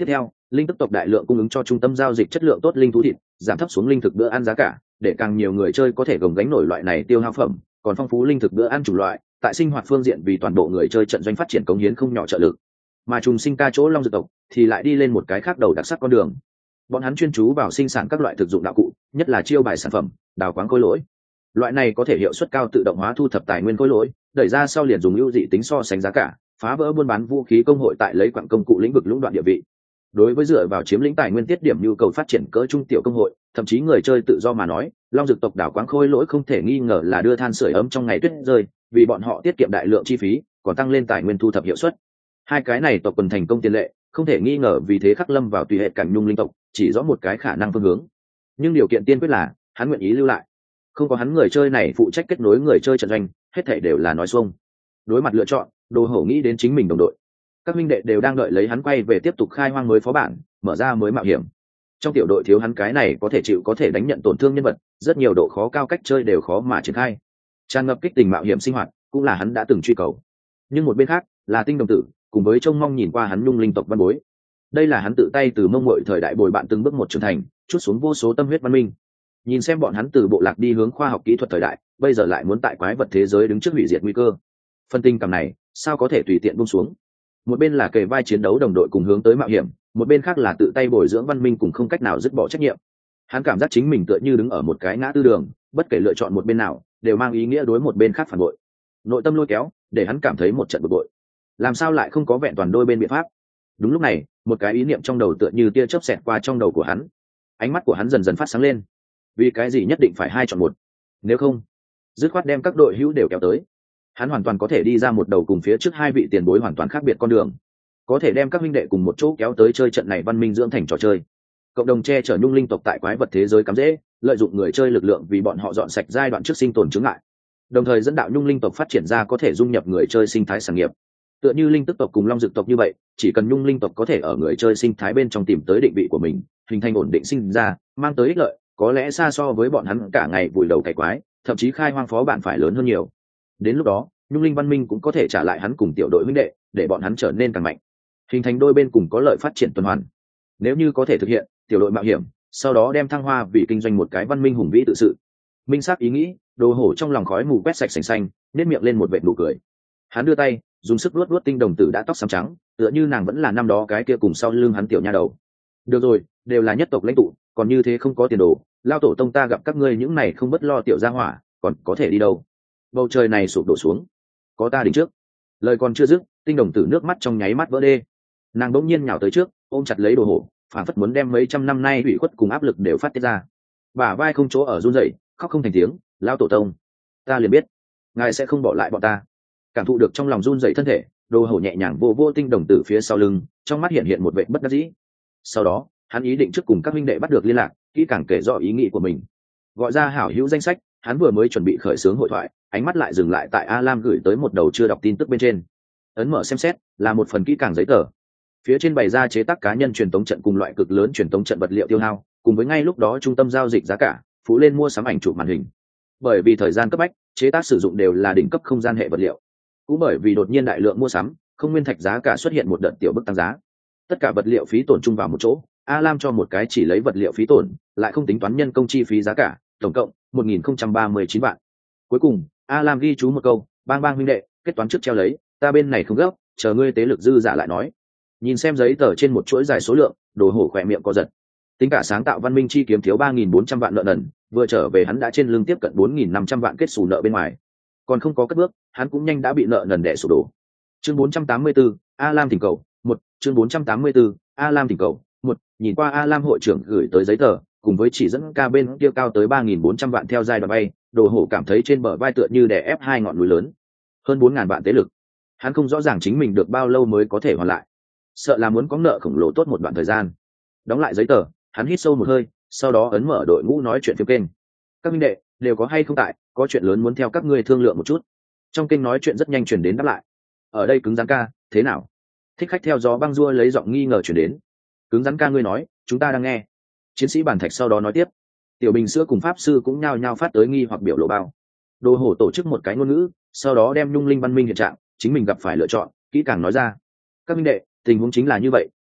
[SPEAKER 1] Tiếp theo, linh tức tộc đại lượng cung ứng cho trung tâm giao dịch chất lượng tốt linh thú thịt, giảm thấp xuống linh thực bữa ăn giá cả, để càng nhiều người chơi có thể gồng gánh nổi loại này tiêu hao phẩm, còn phong phú linh thực bữa ăn chủng loại, tại sinh hoạt phương diện vì toàn bộ người chơi trận doanh phát triển cống hiến không nhỏ trợ lực. Mà trùng sinh ca chỗ long dược tộc thì lại đi lên một cái khác đầu đặc sắc con đường. Bọn hắn chuyên chú vào sinh sản các loại thực dụng đạo cụ, nhất là chiêu bài sản phẩm, đào quáng khối lỗi. Loại này có thể hiệu suất cao tự động hóa thu thập tài nguyên khối lỗi, đẩy ra sau liền dùng ưu dị tính so sánh giá cả, phá vỡ buôn bán vũ khí công hội tại lấy quặng công cụ lĩnh vực lũng đoạn địa vị. Đối với dựa vào chiếm lĩnh tài nguyên tiết điểm nhu cầu phát triển cỡ trung tiểu công hội, thậm chí người chơi tự do mà nói, long dược tộc đảo quáng khôi lỗi không thể nghi ngờ là đưa than sưởi ấm trong ngày tuyết rơi, vì bọn họ tiết kiệm đại lượng chi phí, còn tăng lên tài nguyên thu thập hiệu suất. Hai cái này tộc quần thành công tiền lệ, không thể nghi ngờ vì thế khắc lâm vào tùy hệ cảnh nhung linh tộc, chỉ rõ một cái khả năng phương hướng. Nhưng điều kiện tiên quyết là hắn nguyện ý lưu lại. Không có hắn người chơi này phụ trách kết nối người chơi trận doanh, hết thảy đều là nói xuông. Đối mặt lựa chọn, Đồ Hổ nghĩ đến chính mình đồng đội. Các minh đệ đều đang đợi lấy hắn quay về tiếp tục khai hoang mới phó bản, mở ra mới mạo hiểm. Trong tiểu đội thiếu hắn cái này có thể chịu có thể đánh nhận tổn thương nhân vật, rất nhiều độ khó cao cách chơi đều khó mà triển khai. Tràn ngập kích tình mạo hiểm sinh hoạt, cũng là hắn đã từng truy cầu. Nhưng một bên khác, là Tinh Đồng Tử, cùng với trông mong nhìn qua hắn nhung linh tộc văn bối. Đây là hắn tự tay từ mông muội thời đại bồi bạn từng bước một trưởng thành, chút xuống vô số tâm huyết văn minh. Nhìn xem bọn hắn từ bộ lạc đi hướng khoa học kỹ thuật thời đại, bây giờ lại muốn tại quái vật thế giới đứng trước hủy diệt nguy cơ. Phân tình cảm này, sao có thể tùy tiện buông xuống. Một bên là kề vai chiến đấu đồng đội cùng hướng tới mạo hiểm, một bên khác là tự tay bồi dưỡng văn minh cùng không cách nào dứt bỏ trách nhiệm. Hắn cảm giác chính mình tựa như đứng ở một cái ngã tư đường, bất kể lựa chọn một bên nào, đều mang ý nghĩa đối một bên khác phản bội. Nội tâm lôi kéo, để hắn cảm thấy một trận bực bội. Làm sao lại không có vẹn toàn đôi bên biện pháp? Đúng lúc này, một cái ý niệm trong đầu tựa như tia chớp xẹt qua trong đầu của hắn. Ánh mắt của hắn dần dần phát sáng lên. Vì cái gì nhất định phải hai chọn một? Nếu không, dứt khoát đem các đội hữu đều kéo tới. Hắn hoàn toàn có thể đi ra một đầu cùng phía trước hai vị tiền bối hoàn toàn khác biệt con đường, có thể đem các huynh đệ cùng một chỗ kéo tới chơi trận này văn minh dưỡng thành trò chơi, cộng đồng che chở nhung linh tộc tại quái vật thế giới cắm rễ, lợi dụng người chơi lực lượng vì bọn họ dọn sạch giai đoạn trước sinh tồn chướng ngại, đồng thời dẫn đạo nhung linh tộc phát triển ra có thể dung nhập người chơi sinh thái sản nghiệp. Tựa như linh tức tộc cùng long dực tộc như vậy, chỉ cần nhung linh tộc có thể ở người chơi sinh thái bên trong tìm tới định vị của mình, hình thành ổn định sinh ra, mang tới ích lợi, có lẽ xa so với bọn hắn cả ngày vùi đầu cày quái, thậm chí khai hoang phó bạn phải lớn hơn nhiều. Đến lúc đó, nhung linh văn minh cũng có thể trả lại hắn cùng tiểu đội huynh đệ, để bọn hắn trở nên càng mạnh, hình thành đôi bên cùng có lợi phát triển tuần hoàn. Nếu như có thể thực hiện, tiểu đội mạo hiểm, sau đó đem thăng hoa vì kinh doanh một cái văn minh hùng vĩ tự sự. Minh xác ý nghĩ, Đồ Hổ trong lòng khói mù quét sạch sành xanh, nét miệng lên một vệt nụ cười. Hắn đưa tay, dùng sức luốt luốt Tinh Đồng Tử đã tóc xám trắng, tựa như nàng vẫn là năm đó cái kia cùng sau lưng hắn tiểu nha đầu. Được rồi, đều là nhất tộc lãnh tụ, còn như thế không có tiền đồ, lao tổ tông ta gặp các ngươi những này không bất lo tiểu gia hỏa, còn có thể đi đâu? Bầu trời này sụp đổ xuống, có ta đỉnh trước. Lời còn chưa dứt, Tinh Đồng Tử nước mắt trong nháy mắt vỡ đê. Nàng bỗng nhiên nhào tới trước, ôm chặt lấy Đồ Hổ, phản phất muốn đem mấy trăm năm nay ủy khuất cùng áp lực đều phát tiết ra. Bả vai không chỗ ở run rẩy, khóc không thành tiếng. Lão tổ tông, ta liền biết, ngài sẽ không bỏ lại bọn ta. Cảm thụ được trong lòng run rẩy thân thể, Đồ Hổ nhẹ nhàng vô vô Tinh Đồng Tử phía sau lưng, trong mắt hiện hiện một vẻ bất đắc dĩ. Sau đó, hắn ý định trước cùng các huynh đệ bắt được liên lạc, kỹ càng kể rõ ý nghĩ của mình. Gọi ra hảo hữu danh sách, hắn vừa mới chuẩn bị khởi xướng hội thoại, ánh mắt lại dừng lại tại A Lam gửi tới một đầu chưa đọc tin tức bên trên. Ấn mở xem xét, là một phần kỹ càng giấy tờ. Phía trên bày ra chế tác cá nhân truyền tống trận cùng loại cực lớn truyền tống trận vật liệu tiêu hao, cùng với ngay lúc đó trung tâm giao dịch giá cả, phụ lên mua sắm ảnh chụp màn hình. Bởi vì thời gian cấp bách, chế tác sử dụng đều là đỉnh cấp không gian hệ vật liệu. Cũng bởi vì đột nhiên đại lượng mua sắm, không nguyên thạch giá cả xuất hiện một đợt tiểu bức tăng giá. Tất cả vật liệu phí tổn chung vào một chỗ, A Lam cho một cái chỉ lấy vật liệu phí tổn, lại không tính toán nhân công chi phí giá cả, tổng cộng một nghìn không trăm ba mươi chín vạn. Cuối cùng, A Lam ghi chú một câu, bang bang huynh đệ, kết toán trước treo lấy, ta bên này không gấp, chờ ngươi tế lực dư giả lại nói. Nhìn xem giấy tờ trên một chuỗi dài số lượng, Đồ Hổ khỏe miệng co giật. Tính cả sáng tạo văn minh chi kiếm thiếu ba nghìn bốn trăm vạn nợ nần, vừa trở về hắn đã trên lưng tiếp cận bốn nghìn năm trăm vạn kết xù nợ bên ngoài. Còn không có cất bước, hắn cũng nhanh đã bị nợ nần đè sụp đổ. Chương bốn trăm tám mươi tư, A Lam thỉnh cầu, một, chương bốn trăm tám mươi tư, A Lam thỉnh cầu, một, nhìn qua A Lam hội trưởng gửi tới giấy tờ, cùng với chỉ dẫn ca bên kia cao tới ba nghìn bốn trăm vạn theo giai đoạn bay, Đồ Hổ cảm thấy trên bờ vai tựa như đè ép hai ngọn núi lớn, hơn bốn ngàn vạn tế lực. Hắn không rõ ràng chính mình được bao lâu mới có thể hoàn lại, sợ là muốn có nợ khổng lồ tốt một đoạn thời gian. Đóng lại giấy tờ, hắn hít sâu một hơi, sau đó ấn mở đội ngũ nói chuyện phiếm kênh. Các minh đệ đều có hay không tại, có chuyện lớn muốn theo các ngươi thương lượng một chút. Trong kênh nói chuyện rất nhanh truyền đến đáp lại. Ở đây cứng rắn ca, thế nào? Thích khách theo gió băng rua lấy giọng nghi ngờ truyền đến. Cứng rắn ca ngươi nói, chúng ta đang nghe. Chiến sĩ bản thạch sau đó nói tiếp. Tiểu bình sữa cùng pháp sư cũng nhao nhao phát tới nghi hoặc biểu lộ bao. Đồ Hổ tổ chức một cái ngôn ngữ, sau đó đem nhung linh văn minh hiện trạng, chính mình gặp phải lựa chọn, kỹ càng nói ra. Các minh đệ, tình huống chính là như vậy,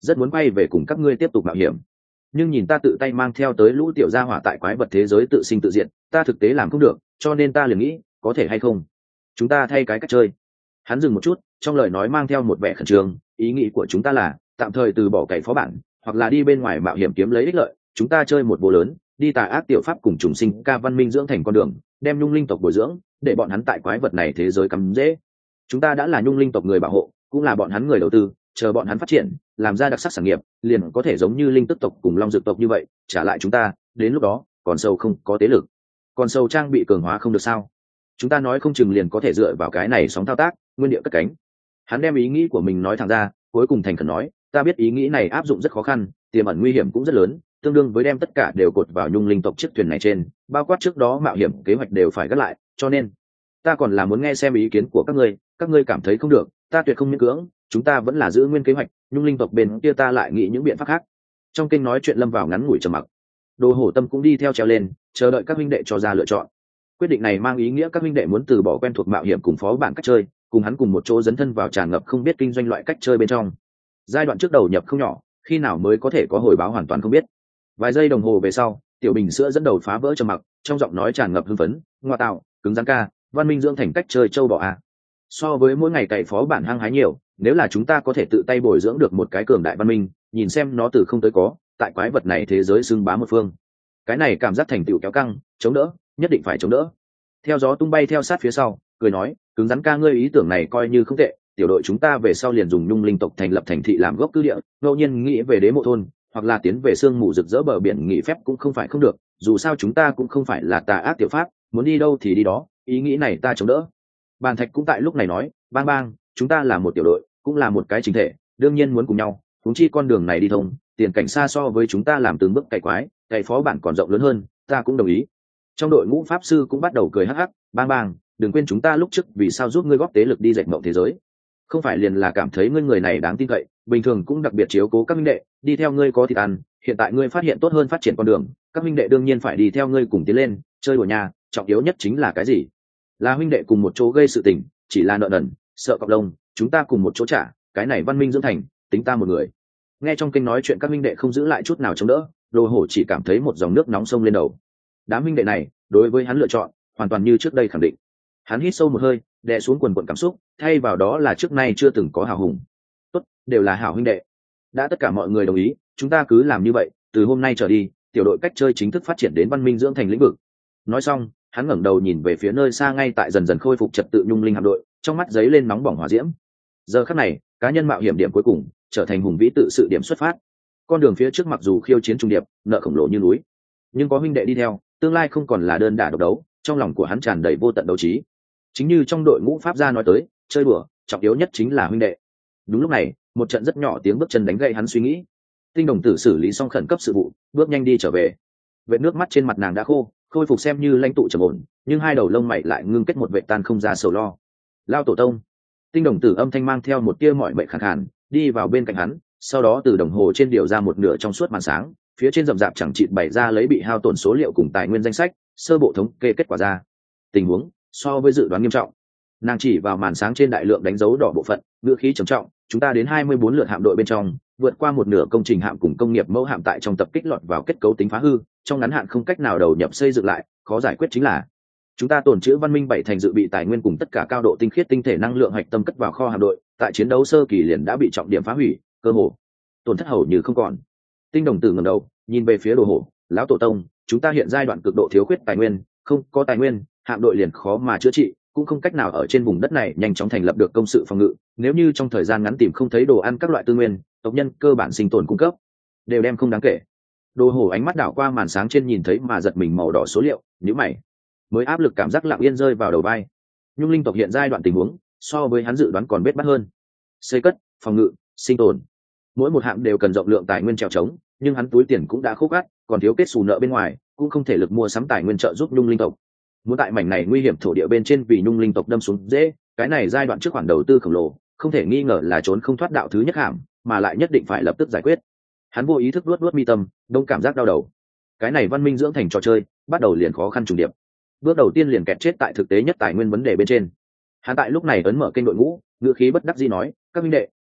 [SPEAKER 1] rất muốn quay về cùng các ngươi tiếp tục mạo hiểm, nhưng nhìn ta tự tay mang theo tới lũ tiểu gia hỏa tại quái vật thế giới tự sinh tự diệt, ta thực tế làm không được, cho nên ta liền nghĩ có thể hay không chúng ta thay cái cách chơi. Hắn dừng một chút, trong lời nói mang theo một vẻ khẩn trương. Ý nghĩ của chúng ta là tạm thời từ bỏ cày phó bản, hoặc là đi bên ngoài mạo hiểm kiếm lấy ích lợi. Chúng ta chơi một bộ lớn, đi tà ác tiểu pháp cùng trùng sinh ca văn minh dưỡng thành con đường, đem nhung linh tộc bồi dưỡng, để bọn hắn tại quái vật này thế giới cắm dễ. Chúng ta đã là nhung linh tộc người bảo hộ, cũng là bọn hắn người đầu tư, chờ bọn hắn phát triển, làm ra đặc sắc sản nghiệp, liền có thể giống như linh tức tộc cùng long dược tộc như vậy trả lại chúng ta. Đến lúc đó còn sâu không có tế lực, còn sâu trang bị cường hóa không được sao? Chúng ta nói không chừng liền có thể dựa vào cái này sóng thao tác, nguyên địa cất cánh. Hắn đem ý nghĩ của mình nói thẳng ra, cuối cùng thành khẩn nói, ta biết ý nghĩ này áp dụng rất khó khăn, tiềm ẩn nguy hiểm cũng rất lớn, tương đương với đem tất cả đều cột vào nhung linh tộc chiếc thuyền này trên, bao quát trước đó mạo hiểm kế hoạch đều phải gác lại, cho nên ta còn là muốn nghe xem ý kiến của các ngươi. Các ngươi cảm thấy không được, ta tuyệt không miễn cưỡng, chúng ta vẫn là giữ nguyên kế hoạch, nhung linh tộc bên kia ta lại nghĩ những biện pháp khác. Trong kinh nói chuyện lâm vào ngắn ngủi trầm mặc. Đồ Hổ Tâm cũng đi theo treo lên, chờ đợi các huynh đệ cho ra lựa chọn. Quyết định này mang ý nghĩa các huynh đệ muốn từ bỏ quen thuộc mạo hiểm cùng phó bản cách chơi, cùng hắn cùng một chỗ dấn thân vào tràn ngập không biết kinh doanh loại cách chơi bên trong. Giai đoạn trước đầu nhập không nhỏ, khi nào mới có thể có hồi báo hoàn toàn không biết. Vài giây đồng hồ về sau, Tiểu Bình Sữa dẫn đầu phá vỡ trầm mặc, trong giọng nói tràn ngập hưng phấn, ngoa tạo, cứng rắn ca, văn minh dưỡng thành cách chơi châu bò à. So với mỗi ngày cày phó bản hăng hái nhiều, nếu là chúng ta có thể tự tay bồi dưỡng được một cái cường đại văn minh, nhìn xem nó từ không tới có, tại quái vật này thế giới xưng bá một phương. Cái này cảm giác thành tựu kéo căng, chống đỡ, nhất định phải chống đỡ. Theo gió tung bay theo sát phía sau, cười nói, cứng rắn ca ngươi ý tưởng này coi như không tệ, tiểu đội chúng ta về sau liền dùng nhung linh tộc thành lập thành thị làm gốc cứ địa, ngẫu nhiên nghĩ về đế mộ thôn, hoặc là tiến về sương mù rực rỡ bờ biển nghỉ phép cũng không phải không được, dù sao chúng ta cũng không phải là tà ác tiểu pháp, muốn đi đâu thì đi đó, ý nghĩ này ta chống đỡ. Bàn Thạch cũng tại lúc này nói, bang bang, chúng ta là một tiểu đội, cũng là một cái chính thể, đương nhiên muốn cùng nhau, huống chi con đường này đi thông, tiền cảnh xa so với chúng ta làm từng bước cày quái, cày phó bản còn rộng lớn hơn, ta cũng đồng ý. Trong đội ngũ pháp sư cũng bắt đầu cười hắc hắc, bang bang, đừng quên chúng ta lúc trước vì sao giúp ngươi góp tế lực đi dệt mộng thế giới, không phải liền là cảm thấy ngươi người này đáng tin cậy, bình thường cũng đặc biệt chiếu cố các minh đệ, đi theo ngươi có thịt ăn, hiện tại ngươi phát hiện tốt hơn phát triển con đường, các minh đệ đương nhiên phải đi theo ngươi cùng tiến lên, chơi đùa nhà, trọng yếu nhất chính là cái gì? Là huynh đệ cùng một chỗ gây sự tình, chỉ là nợ nần, sợ cọp lông, chúng ta cùng một chỗ trả, cái này văn minh dưỡng thành, tính ta một người. Nghe trong kinh nói chuyện các minh đệ không giữ lại chút nào chống đỡ, Đồ Hổ chỉ cảm thấy một dòng nước nóng sông lên đầu. Đám minh đệ này, đối với hắn lựa chọn, hoàn toàn như trước đây khẳng định. Hắn hít sâu một hơi, đè xuống quần quần cảm xúc, thay vào đó là trước nay chưa từng có hào hùng. Tốt, đều là hảo huynh đệ. Đã tất cả mọi người đồng ý, chúng ta cứ làm như vậy, từ hôm nay trở đi, tiểu đội cách chơi chính thức phát triển đến văn minh dưỡng thành lĩnh vực. Nói xong, hắn ngẩng đầu nhìn về phía nơi xa ngay tại dần dần khôi phục trật tự nhung linh hạm đội, trong mắt giấy lên nóng bỏng hỏa diễm. Giờ khắc này, cá nhân mạo hiểm điểm cuối cùng trở thành hùng vĩ tự sự điểm xuất phát. Con đường phía trước mặc dù khiêu chiến trung điệp, nợ khổng lồ như núi, nhưng có huynh đệ đi theo, tương lai không còn là đơn đả độc đấu, trong lòng của hắn tràn đầy vô tận đấu trí. Chính như trong đội ngũ pháp gia nói tới, chơi đùa, trọng yếu nhất chính là huynh đệ. Đúng lúc này, một trận rất nhỏ tiếng bước chân đánh gậy hắn suy nghĩ. Tinh đồng tử xử lý xong khẩn cấp sự vụ, bước nhanh đi trở về. Vệt nước mắt trên mặt nàng đã khô, khôi phục xem như lãnh tụ trầm ổn, nhưng hai đầu lông mày lại ngưng kết một vệt tan không ra sầu lo. Lao tổ tông. Tinh đồng tử âm thanh mang theo một tia mọi mệnh khàn khàn, đi vào bên cạnh hắn, sau đó từ đồng hồ trên điều ra một nửa trong suốt màn sáng, phía trên rậm rạp chẳng chịt bày ra lấy bị hao tổn số liệu cùng tài nguyên danh sách, sơ bộ thống kê kết quả ra. Tình huống so với dự đoán nghiêm trọng. Nàng chỉ vào màn sáng trên đại lượng đánh dấu đỏ bộ phận, ngữ khí trầm trọng, chúng ta đến hai mươi bốn lượt hạm đội bên trong, vượt qua một nửa công trình hạm cùng công nghiệp mẫu hạm tại trong tập kích lọt vào kết cấu tính phá hư, trong ngắn hạn không cách nào đầu nhập xây dựng lại, khó giải quyết chính là chúng ta tổn trữ văn minh bảy thành dự bị tài nguyên cùng tất cả cao độ tinh khiết tinh thể năng lượng hạch tâm cất vào kho hạm đội, tại chiến đấu sơ kỳ liền đã bị trọng điểm phá hủy, cơ hồ tổn thất hầu như không còn. Tinh đồng tử ngẩng đầu, nhìn về phía Đồ Hổ, lão tổ tông, chúng ta hiện giai đoạn cực độ thiếu khuyết tài nguyên, không có tài nguyên, hạm đội liền khó mà chữa trị, cũng không cách nào ở trên vùng đất này nhanh chóng thành lập được công sự phòng ngự, nếu như trong thời gian ngắn tìm không thấy đồ ăn các loại tư nguyên, tộc nhân cơ bản sinh tồn cung cấp đều đem không đáng kể. Đồ Hổ ánh mắt đảo qua màn sáng trên nhìn thấy mà giật mình màu đỏ số liệu, nhíu mày, mới áp lực cảm giác lặng yên rơi vào đầu vai. Nhung linh tộc hiện giai đoạn tình huống so với hắn dự đoán còn bết bát hơn. Xây cất, phòng ngự, sinh tồn, mỗi một hạng đều cần rộng lượng tài nguyên trèo trống, nhưng hắn túi tiền cũng đã khô cát, còn thiếu kết xù nợ bên ngoài, cũng không thể lực mua sắm tài nguyên trợ giúp nhung linh tộc. Muốn tại mảnh này nguy hiểm thổ địa bên trên vì nhung linh tộc đâm xuống dễ, cái này giai đoạn trước khoản đầu tư khổng lồ, không thể nghi ngờ là trốn không thoát đạo thứ nhất hàm, mà lại nhất định phải lập tức giải quyết. Hắn vô ý thức luốt luốt mi tâm, đông cảm giác đau đầu. Cái này văn minh dưỡng thành trò chơi, bắt đầu liền khó khăn trùng điệp. Bước đầu tiên liền kẹt chết tại thực tế nhất tài nguyên vấn đề bên trên. Hắn tại lúc này ấn mở kênh đội ngũ, ngữ khí bất đắc dĩ nói, các minh đệ,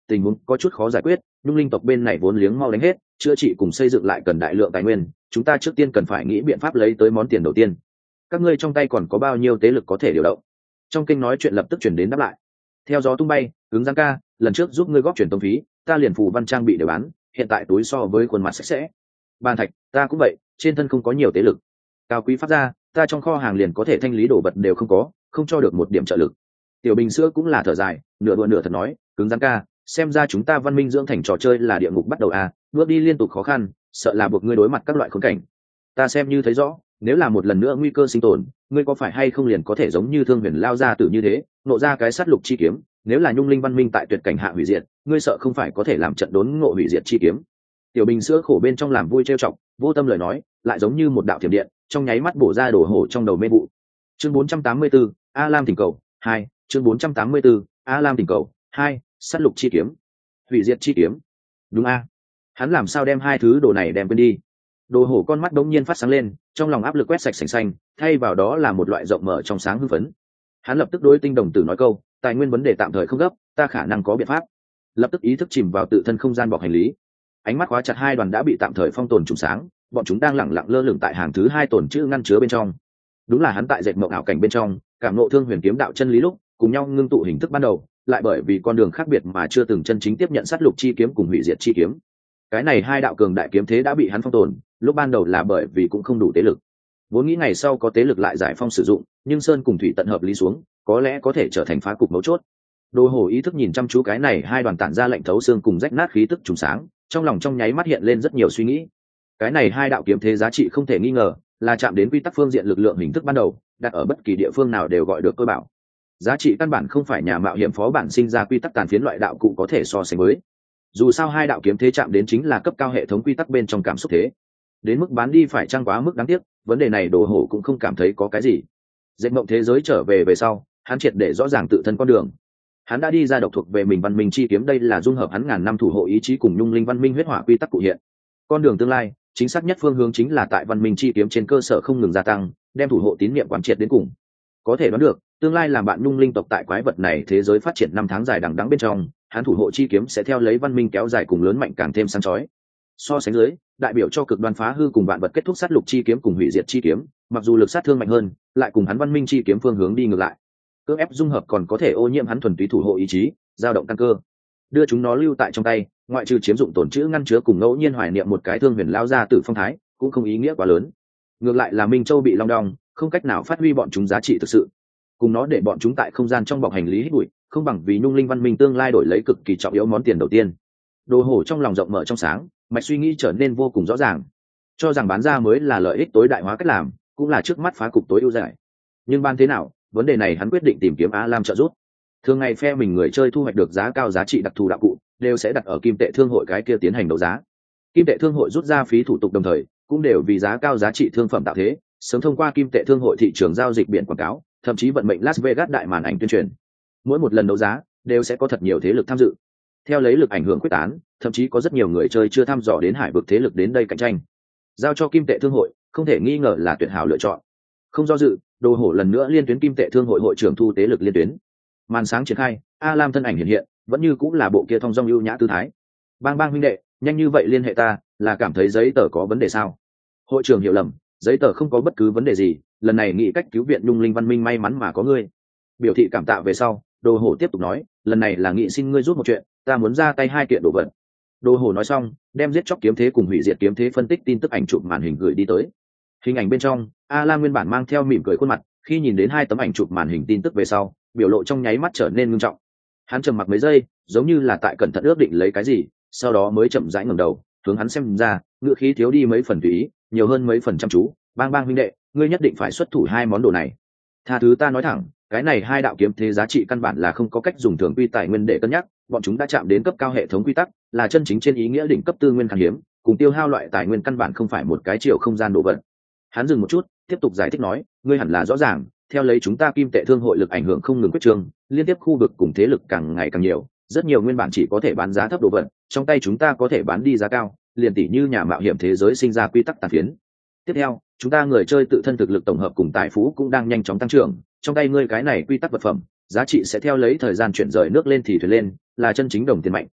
[SPEAKER 1] tình huống có chút khó giải quyết. Nhung linh tộc bên này vốn liếng mau đánh hết, chữa trị cùng xây dựng lại cần đại lượng tài nguyên, chúng ta trước tiên cần phải nghĩ biện pháp lấy tới món tiền đầu tiên. Các ngươi trong tay còn có bao nhiêu tế lực có thể điều động? Trong kinh nói chuyện lập tức chuyển đến đáp lại. Theo gió tung bay, hướng giang ca, lần trước giúp ngươi góp truyền tông phí, ta liền phù văn trang bị để bán, hiện tại túi so với khuôn mặt sạch sẽ. Bàn thạch, ta cũng vậy, trên thân không có nhiều tế lực. Cao quý phát ra, ta trong kho hàng liền có thể thanh lý đồ vật đều không có, không cho được một điểm trợ lực. Tiểu bình sữa cũng là thở dài, nửa đùa nửa thật nói, cứng rắn ca, xem ra chúng ta văn minh dưỡng thành trò chơi là địa ngục bắt đầu à, bước đi liên tục khó khăn, sợ là buộc ngươi đối mặt các loại khốn cảnh. Ta xem như thấy rõ, nếu là một lần nữa nguy cơ sinh tồn, ngươi có phải hay không liền có thể giống như Thương Huyền lao ra tử như thế, nộ ra cái sát lục chi kiếm, nếu là Nhung Linh văn minh tại tuyệt cảnh hạ hủy diệt, ngươi sợ không phải có thể làm trận đốn ngộ hủy diệt chi kiếm. Tiểu bình sữa khổ bên trong làm vui trêu chọc, vô tâm lời nói, lại giống như một đạo thiểm điện, trong nháy mắt bổ ra đổ hổ trong đầu mê vụ. Chương bốn trăm tám mươi tư, A Lam thỉnh cầu hai, chương bốn trăm tám mươi tư, A Lam thỉnh cầu hai, sát lục chi kiếm, hủy diệt chi kiếm. Đúng a, hắn làm sao đem hai thứ đồ này đem quên đi? Đồ hổ con mắt đống nhiên phát sáng lên, trong lòng áp lực quét sạch sành xanh, thay vào đó là một loại rộng mở trong sáng hưng phấn. Hắn lập tức đối tinh đồng tử nói câu, tài nguyên vấn đề tạm thời không gấp, ta khả năng có biện pháp. Lập tức ý thức chìm vào tự thân không gian bọc hành lý. Ánh mắt khóa chặt hai đoàn đã bị tạm thời phong tồn trùng sáng, bọn chúng đang lẳng lặng lơ lửng tại hàng thứ hai tồn chữ ngăn chứa bên trong. Đúng là hắn tại dệt mộng ảo cảnh bên trong, cảm ngộ Thương Huyền kiếm đạo chân lý lúc, cùng nhau ngưng tụ hình thức ban đầu, lại bởi vì con đường khác biệt mà chưa từng chân chính tiếp nhận sát lục chi kiếm cùng hủy diệt chi kiếm. Cái này hai đạo cường đại kiếm thế đã bị hắn phong tồn, lúc ban đầu là bởi vì cũng không đủ tế lực. Vốn nghĩ ngày sau có tế lực lại giải phong sử dụng, nhưng sơn cùng thủy tận hợp lý xuống, có lẽ có thể trở thành phá cục mấu chốt. Đồ hổ ý thức nhìn chăm chú cái này hai đoàn tản ra lệnh thấu xương cùng rách nát khí tức trùng sáng, trong lòng trong nháy mắt hiện lên rất nhiều suy nghĩ. Cái này hai đạo kiếm thế giá trị không thể nghi ngờ, là chạm đến quy tắc phương diện lực lượng hình thức ban đầu, đặt ở bất kỳ địa phương nào đều gọi được tôi bảo. Giá trị căn bản không phải nhà mạo hiểm phó bản sinh ra quy tắc tàn phiến loại đạo cụ có thể so sánh với. Dù sao hai đạo kiếm thế chạm đến chính là cấp cao hệ thống quy tắc bên trong cảm xúc thế. Đến mức bán đi phải chăng quá mức đáng tiếc, vấn đề này Đồ hổ cũng không cảm thấy có cái gì. Dệt mộng thế giới trở về về sau, hắn triệt để rõ ràng tự thân con đường. Hắn đã đi ra độc thuộc về mình văn minh chi kiếm, đây là dung hợp hắn ngàn năm thủ hộ ý chí cùng Nhung Linh văn minh huyết hỏa quy tắc cụ hiện. Con đường tương lai, chính xác nhất phương hướng chính là tại văn minh chi kiếm trên cơ sở không ngừng gia tăng, đem thủ hộ tín niệm quán triệt đến cùng. Có thể đoán được, tương lai làm bạn Nhung Linh tộc tại quái vật này thế giới phát triển năm tháng dài đằng đẵng bên trong, hắn thủ hộ chi kiếm sẽ theo lấy văn minh kéo dài cùng lớn mạnh càng thêm sáng chói. So sánh dưới, đại biểu cho cực đoan phá hư cùng vạn vật kết thúc sát lục chi kiếm cùng hủy diệt chi kiếm, mặc dù lực sát thương mạnh hơn, lại cùng hắn văn minh chi kiếm phương hướng đi ngược lại. Cưỡng ép dung hợp còn có thể ô nhiễm hắn thuần túy thủ hộ ý chí, dao động căn cơ. Đưa chúng nó lưu tại trong tay, ngoại trừ chiếm dụng tổn chữ ngăn chứa cùng ngẫu nhiên hoài niệm một cái Thương Huyền lao ra tử phong thái, cũng không ý nghĩa quá lớn. Ngược lại là Minh Châu bị long đong, không cách nào phát huy bọn chúng giá trị thực sự. Cùng nó để bọn chúng tại không gian trong bọc hành lý hít bụi, không bằng vì Nhung Linh văn minh tương lai đổi lấy cực kỳ trọng yếu món tiền đầu tiên. Đồ hổ trong lòng rộng mở trong sáng, mạch suy nghĩ trở nên vô cùng rõ ràng, cho rằng bán ra mới là lợi ích tối đại hóa cách làm, cũng là trước mắt phá cục tối ưu giải. Nhưng ban thế nào, vấn đề này hắn quyết định tìm kiếm A Lam trợ giúp. Thường ngày phe mình người chơi thu hoạch được giá cao giá trị đặc thù đạo cụ, đều sẽ đặt ở kim tệ thương hội cái kia tiến hành đấu giá. Kim tệ thương hội rút ra phí thủ tục đồng thời, cũng đều vì giá cao giá trị thương phẩm tạo thế, sớm thông qua kim tệ thương hội thị trường giao dịch biển quảng cáo, thậm chí vận mệnh Las Vegas đại màn ảnh tuyên truyền. Mỗi một lần đấu giá, đều sẽ có thật nhiều thế lực tham dự. Theo lấy lực ảnh hưởng quyết tán, thậm chí có rất nhiều người chơi chưa thăm dò đến hải vực thế lực đến đây cạnh tranh. Giao cho kim tệ thương hội, không thể nghi ngờ là tuyệt hảo lựa chọn. Không do dự, Đồ hổ lần nữa liên tuyến kim tệ thương hội hội trưởng thu tế lực liên tuyến. Màn sáng triển khai, A Lam thân ảnh hiện hiện, vẫn như cũng là bộ kia thong dong ưu nhã tư thái. Bang bang huynh đệ, nhanh như vậy liên hệ ta, là cảm thấy giấy tờ có vấn đề sao? Hội trưởng hiểu lầm, giấy tờ không có bất cứ vấn đề gì, lần này nghĩ cách cứu viện Nhung Linh văn minh may mắn mà có ngươi. Biểu thị cảm tạ về sau, Đồ hổ tiếp tục nói, lần này là nghị xin ngươi giúp một chuyện, ta muốn ra tay hai kiện đồ vật. Đồ hổ nói xong, đem giết chóc kiếm thế cùng hủy diệt kiếm thế phân tích tin tức ảnh chụp màn hình gửi đi tới. Hình ảnh bên trong, A Lam nguyên bản mang theo mỉm cười khuôn mặt, khi nhìn đến hai tấm ảnh chụp màn hình tin tức về sau, biểu lộ trong nháy mắt trở nên nghiêm trọng. Hắn trầm mặc mấy giây, giống như là tại cẩn thận ước định lấy cái gì, sau đó mới chậm rãi ngẩng đầu, hướng hắn xem ra, ngựa khí thiếu đi mấy phần tùy ý, nhiều hơn mấy phần chăm chú. Bang bang huynh đệ, ngươi nhất định phải xuất thủ hai món đồ này. Tha thứ ta nói thẳng, cái này hai đạo kiếm thế giá trị căn bản là không có cách dùng thường quy tài nguyên để cân nhắc, bọn chúng đã chạm đến cấp cao hệ thống quy tắc, là chân chính trên ý nghĩa đỉnh cấp tư nguyên khan hiếm, cùng tiêu hao loại tài nguyên căn bản không phải một cái chiều không gian đồ vật. Hắn dừng một chút, tiếp tục giải thích nói, ngươi hẳn là rõ ràng, theo lấy chúng ta kim tệ thương hội lực ảnh hưởng không ngừng quyết trương, liên tiếp khu vực cùng thế lực càng ngày càng nhiều, rất nhiều nguyên bản chỉ có thể bán giá thấp đồ vật, trong tay chúng ta có thể bán đi giá cao, liền tỷ như nhà mạo hiểm thế giới sinh ra quy tắc tàn phiến. Tiếp theo, chúng ta người chơi tự thân thực lực tổng hợp cùng tài phú cũng đang nhanh chóng tăng trưởng, trong tay ngươi cái này quy tắc vật phẩm, giá trị sẽ theo lấy thời gian chuyển rời nước lên thì thuyền lên, là chân chính đồng tiền mạnh,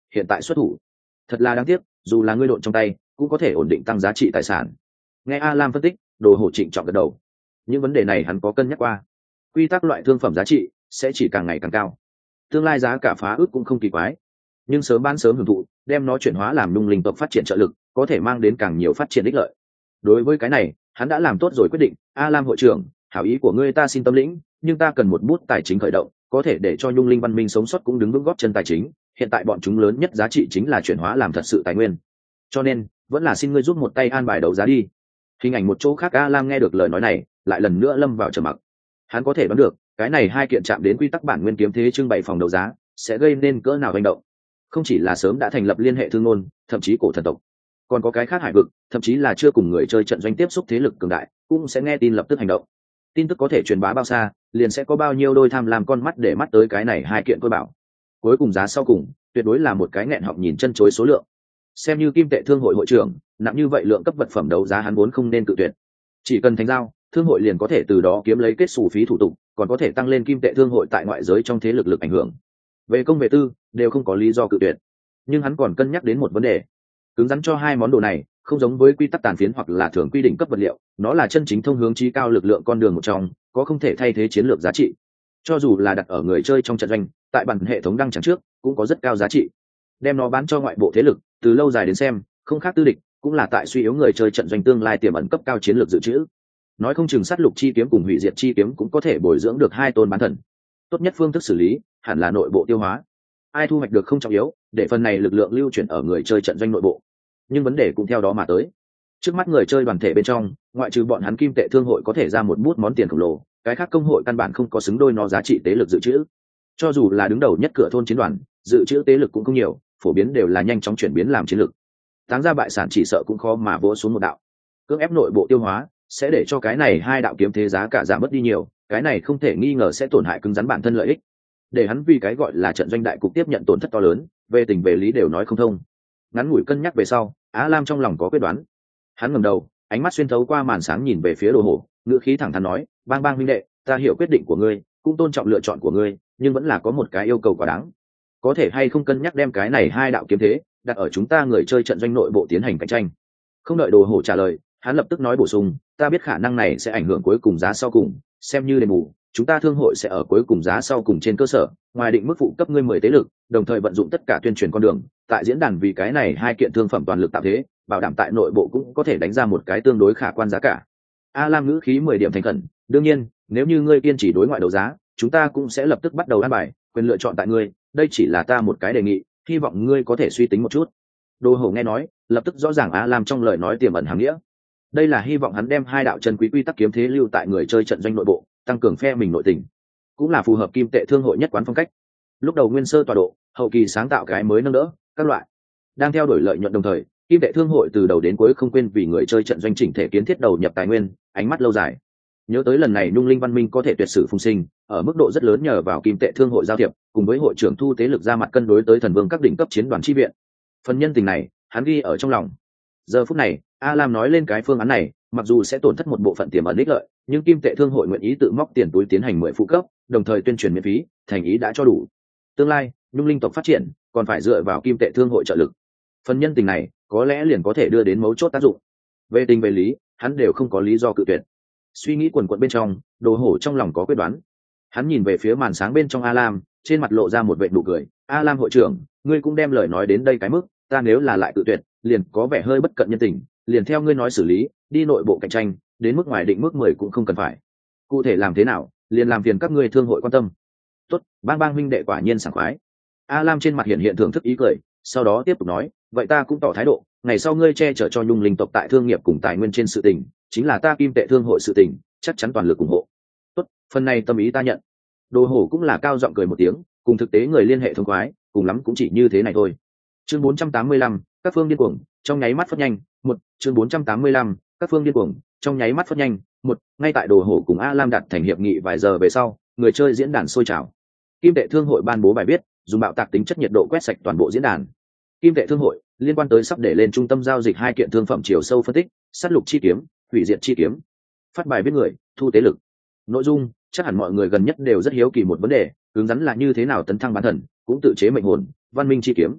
[SPEAKER 1] hiện tại xuất thủ thật là đáng tiếc, dù là ngươi độn trong tay cũng có thể ổn định tăng giá trị tài sản. Nghe A Lam phân tích, Đồ Hổ trịnh trọng gật đầu. Những vấn đề này hắn có cân nhắc qua. Quy tắc loại thương phẩm giá trị sẽ chỉ càng ngày càng cao, tương lai giá cả phá ước cũng không kỳ quái, nhưng sớm bán sớm hưởng thụ, đem nó chuyển hóa làm nung linh tộc phát triển trợ lực, có thể mang đến càng nhiều phát triển ích lợi. Đối với cái này, hắn đã làm tốt rồi quyết định. A Lam hội trưởng, hảo ý của ngươi ta xin tâm lĩnh, nhưng ta cần một bút tài chính khởi động, có thể để cho nhung linh văn minh sống sót cũng đứng vững gót chân tài chính. Hiện tại bọn chúng lớn nhất giá trị chính là chuyển hóa làm thật sự tài nguyên, cho nên vẫn là xin ngươi giúp một tay an bài đấu giá đi. Hình ảnh một chỗ khác, A Lam nghe được lời nói này, lại lần nữa lâm vào trầm mặc. Hắn có thể đoán được cái này hai kiện chạm đến quy tắc bản nguyên kiếm thế trưng bày phòng đấu giá sẽ gây nên cỡ nào hành động. Không chỉ là sớm đã thành lập liên hệ thương ngôn, thậm chí cổ thần tộc, còn có cái khác hải vực, thậm chí là chưa cùng người chơi trận doanh tiếp xúc thế lực cường đại, cũng sẽ nghe tin lập tức hành động. Tin tức có thể truyền bá bao xa, liền sẽ có bao nhiêu đôi tham lam con mắt để mắt tới cái này hai kiện tôi bảo. Cuối cùng giá sau cùng tuyệt đối là một cái nghẹn họng nhìn chân chối số lượng. Xem như kim tệ thương hội hội trưởng, nặng như vậy lượng cấp vật phẩm đấu giá hắn vốn không nên cự tuyệt. Chỉ cần thành giao, thương hội liền có thể từ đó kiếm lấy kết xù phí thủ tục, còn có thể tăng lên kim tệ thương hội tại ngoại giới trong thế lực lực ảnh hưởng. Về công về tư đều không có lý do cự tuyệt. Nhưng hắn còn cân nhắc đến một vấn đề. Cứng rắn cho hai món đồ này, không giống với quy tắc tàn phiến hoặc là thường quy định cấp vật liệu, nó là chân chính thông hướng chí cao lực lượng con đường một trong, có không thể thay thế chiến lược giá trị. Cho dù là đặt ở người chơi trong trận doanh, tại bản hệ thống đăng chẳng trước, cũng có rất cao giá trị. Đem nó bán cho ngoại bộ thế lực, từ lâu dài đến xem, không khác tư địch, cũng là tại suy yếu người chơi trận doanh tương lai tiềm ẩn cấp cao chiến lược dự trữ. Nói không chừng sát lục chi kiếm cùng hủy diệt chi kiếm cũng có thể bồi dưỡng được hai tôn bán thần. Tốt nhất phương thức xử lý hẳn là nội bộ tiêu hóa. Ai thu hoạch được không trọng yếu, để phần này lực lượng lưu chuyển ở người chơi trận doanh nội bộ. Nhưng vấn đề cũng theo đó mà tới. Trước mắt người chơi đoàn thể bên trong, ngoại trừ bọn hắn kim tệ thương hội có thể ra một bút món tiền khổng lồ, cái khác công hội căn bản không có xứng đôi nó giá trị tế lực dự trữ. Cho dù là đứng đầu nhất cửa thôn chiến đoàn, dự trữ tế lực cũng không nhiều, phổ biến đều là nhanh chóng chuyển biến làm chiến lực. Táng ra bại sản chỉ sợ cũng khó mà vỗ xuống một đạo. Cưỡng ép nội bộ tiêu hóa sẽ để cho cái này hai đạo kiếm thế giá cả giảm mất đi nhiều, cái này không thể nghi ngờ sẽ tổn hại cứng rắn bản thân lợi ích. Để hắn vì cái gọi là trận doanh đại cục tiếp nhận tổn thất to lớn, về tình về lý đều nói không thông. Ngắn ngủi cân nhắc về sau, Á Lam trong lòng có quyết đoán. Hắn ngẩng đầu, ánh mắt xuyên thấu qua màn sáng nhìn về phía Đồ Hổ, ngữ khí thẳng thắn nói, "Bang Bang huynh đệ, ta hiểu quyết định của ngươi, cũng tôn trọng lựa chọn của ngươi, nhưng vẫn là có một cái yêu cầu quá đáng. Có thể hay không cân nhắc đem cái này hai đạo kiếm thế đặt ở chúng ta người chơi trận doanh nội bộ tiến hành cạnh tranh?" Không đợi Đồ Hổ trả lời, hắn lập tức nói bổ sung, "Ta biết khả năng này sẽ ảnh hưởng cuối cùng giá sau cùng, xem như đền bù, chúng ta thương hội sẽ ở cuối cùng giá sau cùng trên cơ sở, ngoài định mức phụ cấp ngươi mười tế lực, đồng thời vận dụng tất cả tuyên truyền con đường, tại diễn đàn vì cái này hai kiện thương phẩm toàn lực tạo thế, bảo đảm tại nội bộ cũng có thể đánh ra một cái tương đối khả quan giá cả." A Lam ngữ khí mười điểm thành khẩn, "Đương nhiên, nếu như ngươi kiên trì đối ngoại đấu giá, chúng ta cũng sẽ lập tức bắt đầu an bài, quyền lựa chọn tại ngươi, đây chỉ là ta một cái đề nghị, hy vọng ngươi có thể suy tính một chút." Đồ Hổ nghe nói, lập tức rõ ràng A Lam trong lời nói tiềm ẩn hàm nghĩa. Đây là hy vọng hắn đem hai đạo chân quý quy tắc kiếm thế lưu tại người chơi trận doanh nội bộ, tăng cường phe mình nội tình, cũng là phù hợp kim tệ thương hội nhất quán phong cách. Lúc đầu nguyên sơ tọa độ, hậu kỳ sáng tạo cái mới nâng đỡ các loại, đang theo đuổi lợi nhuận đồng thời, kim tệ thương hội từ đầu đến cuối không quên vì người chơi trận doanh chỉnh thể kiến thiết đầu nhập tài nguyên, ánh mắt lâu dài. Nhớ tới lần này nhung linh văn minh có thể tuyệt sử phùng sinh, ở mức độ rất lớn nhờ vào kim tệ thương hội giao thiệp, cùng với hội trưởng thu tế lực ra mặt cân đối tới thần vương các đỉnh cấp chiến đoàn chi viện. Phần nhân tình này, hắn ghi ở trong lòng. Giờ phút này, A Lam nói lên cái phương án này, mặc dù sẽ tổn thất một bộ phận tiềm ẩn ích lợi, nhưng kim tệ thương hội nguyện ý tự móc tiền túi tiến hành mười phụ cấp, đồng thời tuyên truyền miễn phí, thành ý đã cho đủ. Tương lai, nhung linh tộc phát triển, còn phải dựa vào kim tệ thương hội trợ lực. Phần nhân tình này, có lẽ liền có thể đưa đến mấu chốt tác dụng. Về tình về lý, hắn đều không có lý do cự tuyệt. Suy nghĩ quần quật bên trong, Đồ Hổ trong lòng có quyết đoán. Hắn nhìn về phía màn sáng bên trong A Lam, trên mặt lộ ra một vệt nụ cười. "A Lam hội trưởng, ngươi cũng đem lời nói đến đây cái mức, ta nếu là lại cự tuyệt, liền có vẻ hơi bất cận nhân tình, liền theo ngươi nói xử lý, đi nội bộ cạnh tranh, đến mức ngoài định mức mười cũng không cần phải. Cụ thể làm thế nào, liền làm phiền các ngươi thương hội quan tâm." "Tốt, Bang Bang huynh đệ quả nhiên sảng khoái." A Lam trên mặt hiện hiện thưởng thức ý cười, sau đó tiếp tục nói, "Vậy ta cũng tỏ thái độ, ngày sau ngươi che chở cho nhung linh tộc tại thương nghiệp cùng tài nguyên trên sự tình, chính là ta kim tệ thương hội sự tình, chắc chắn toàn lực ủng hộ." "Tốt, phần này tâm ý ta nhận." Đồ Hổ cũng là cao giọng cười một tiếng, cùng thực tế người liên hệ thông khoái, cùng lắm cũng chỉ như thế này thôi. Chương bốn trăm tám mươi lăm, các phương điên cuồng, trong nháy mắt phất nhanh, một, chương bốn trăm tám mươi lăm, các phương điên cuồng, trong nháy mắt phất nhanh, một, ngay tại Đồ Hổ cùng A Lam đặt thành hiệp nghị vài giờ về sau, người chơi diễn đàn sôi trào. Kim tệ thương hội ban bố bài viết, dùng bạo tạc tính chất nhiệt độ quét sạch toàn bộ diễn đàn. Kim tệ thương hội liên quan tới sắp để lên trung tâm giao dịch hai kiện thương phẩm chiều sâu phân tích, sát lục chi kiếm, hủy diệt chi kiếm. Phát bài viết người, thu tế lực. Nội dung, chắc hẳn mọi người gần nhất đều rất hiếu kỳ một vấn đề, hướng dẫn là như thế nào tấn thăng bán thần, cũng tự chế mệnh hồn, văn minh chi kiếm.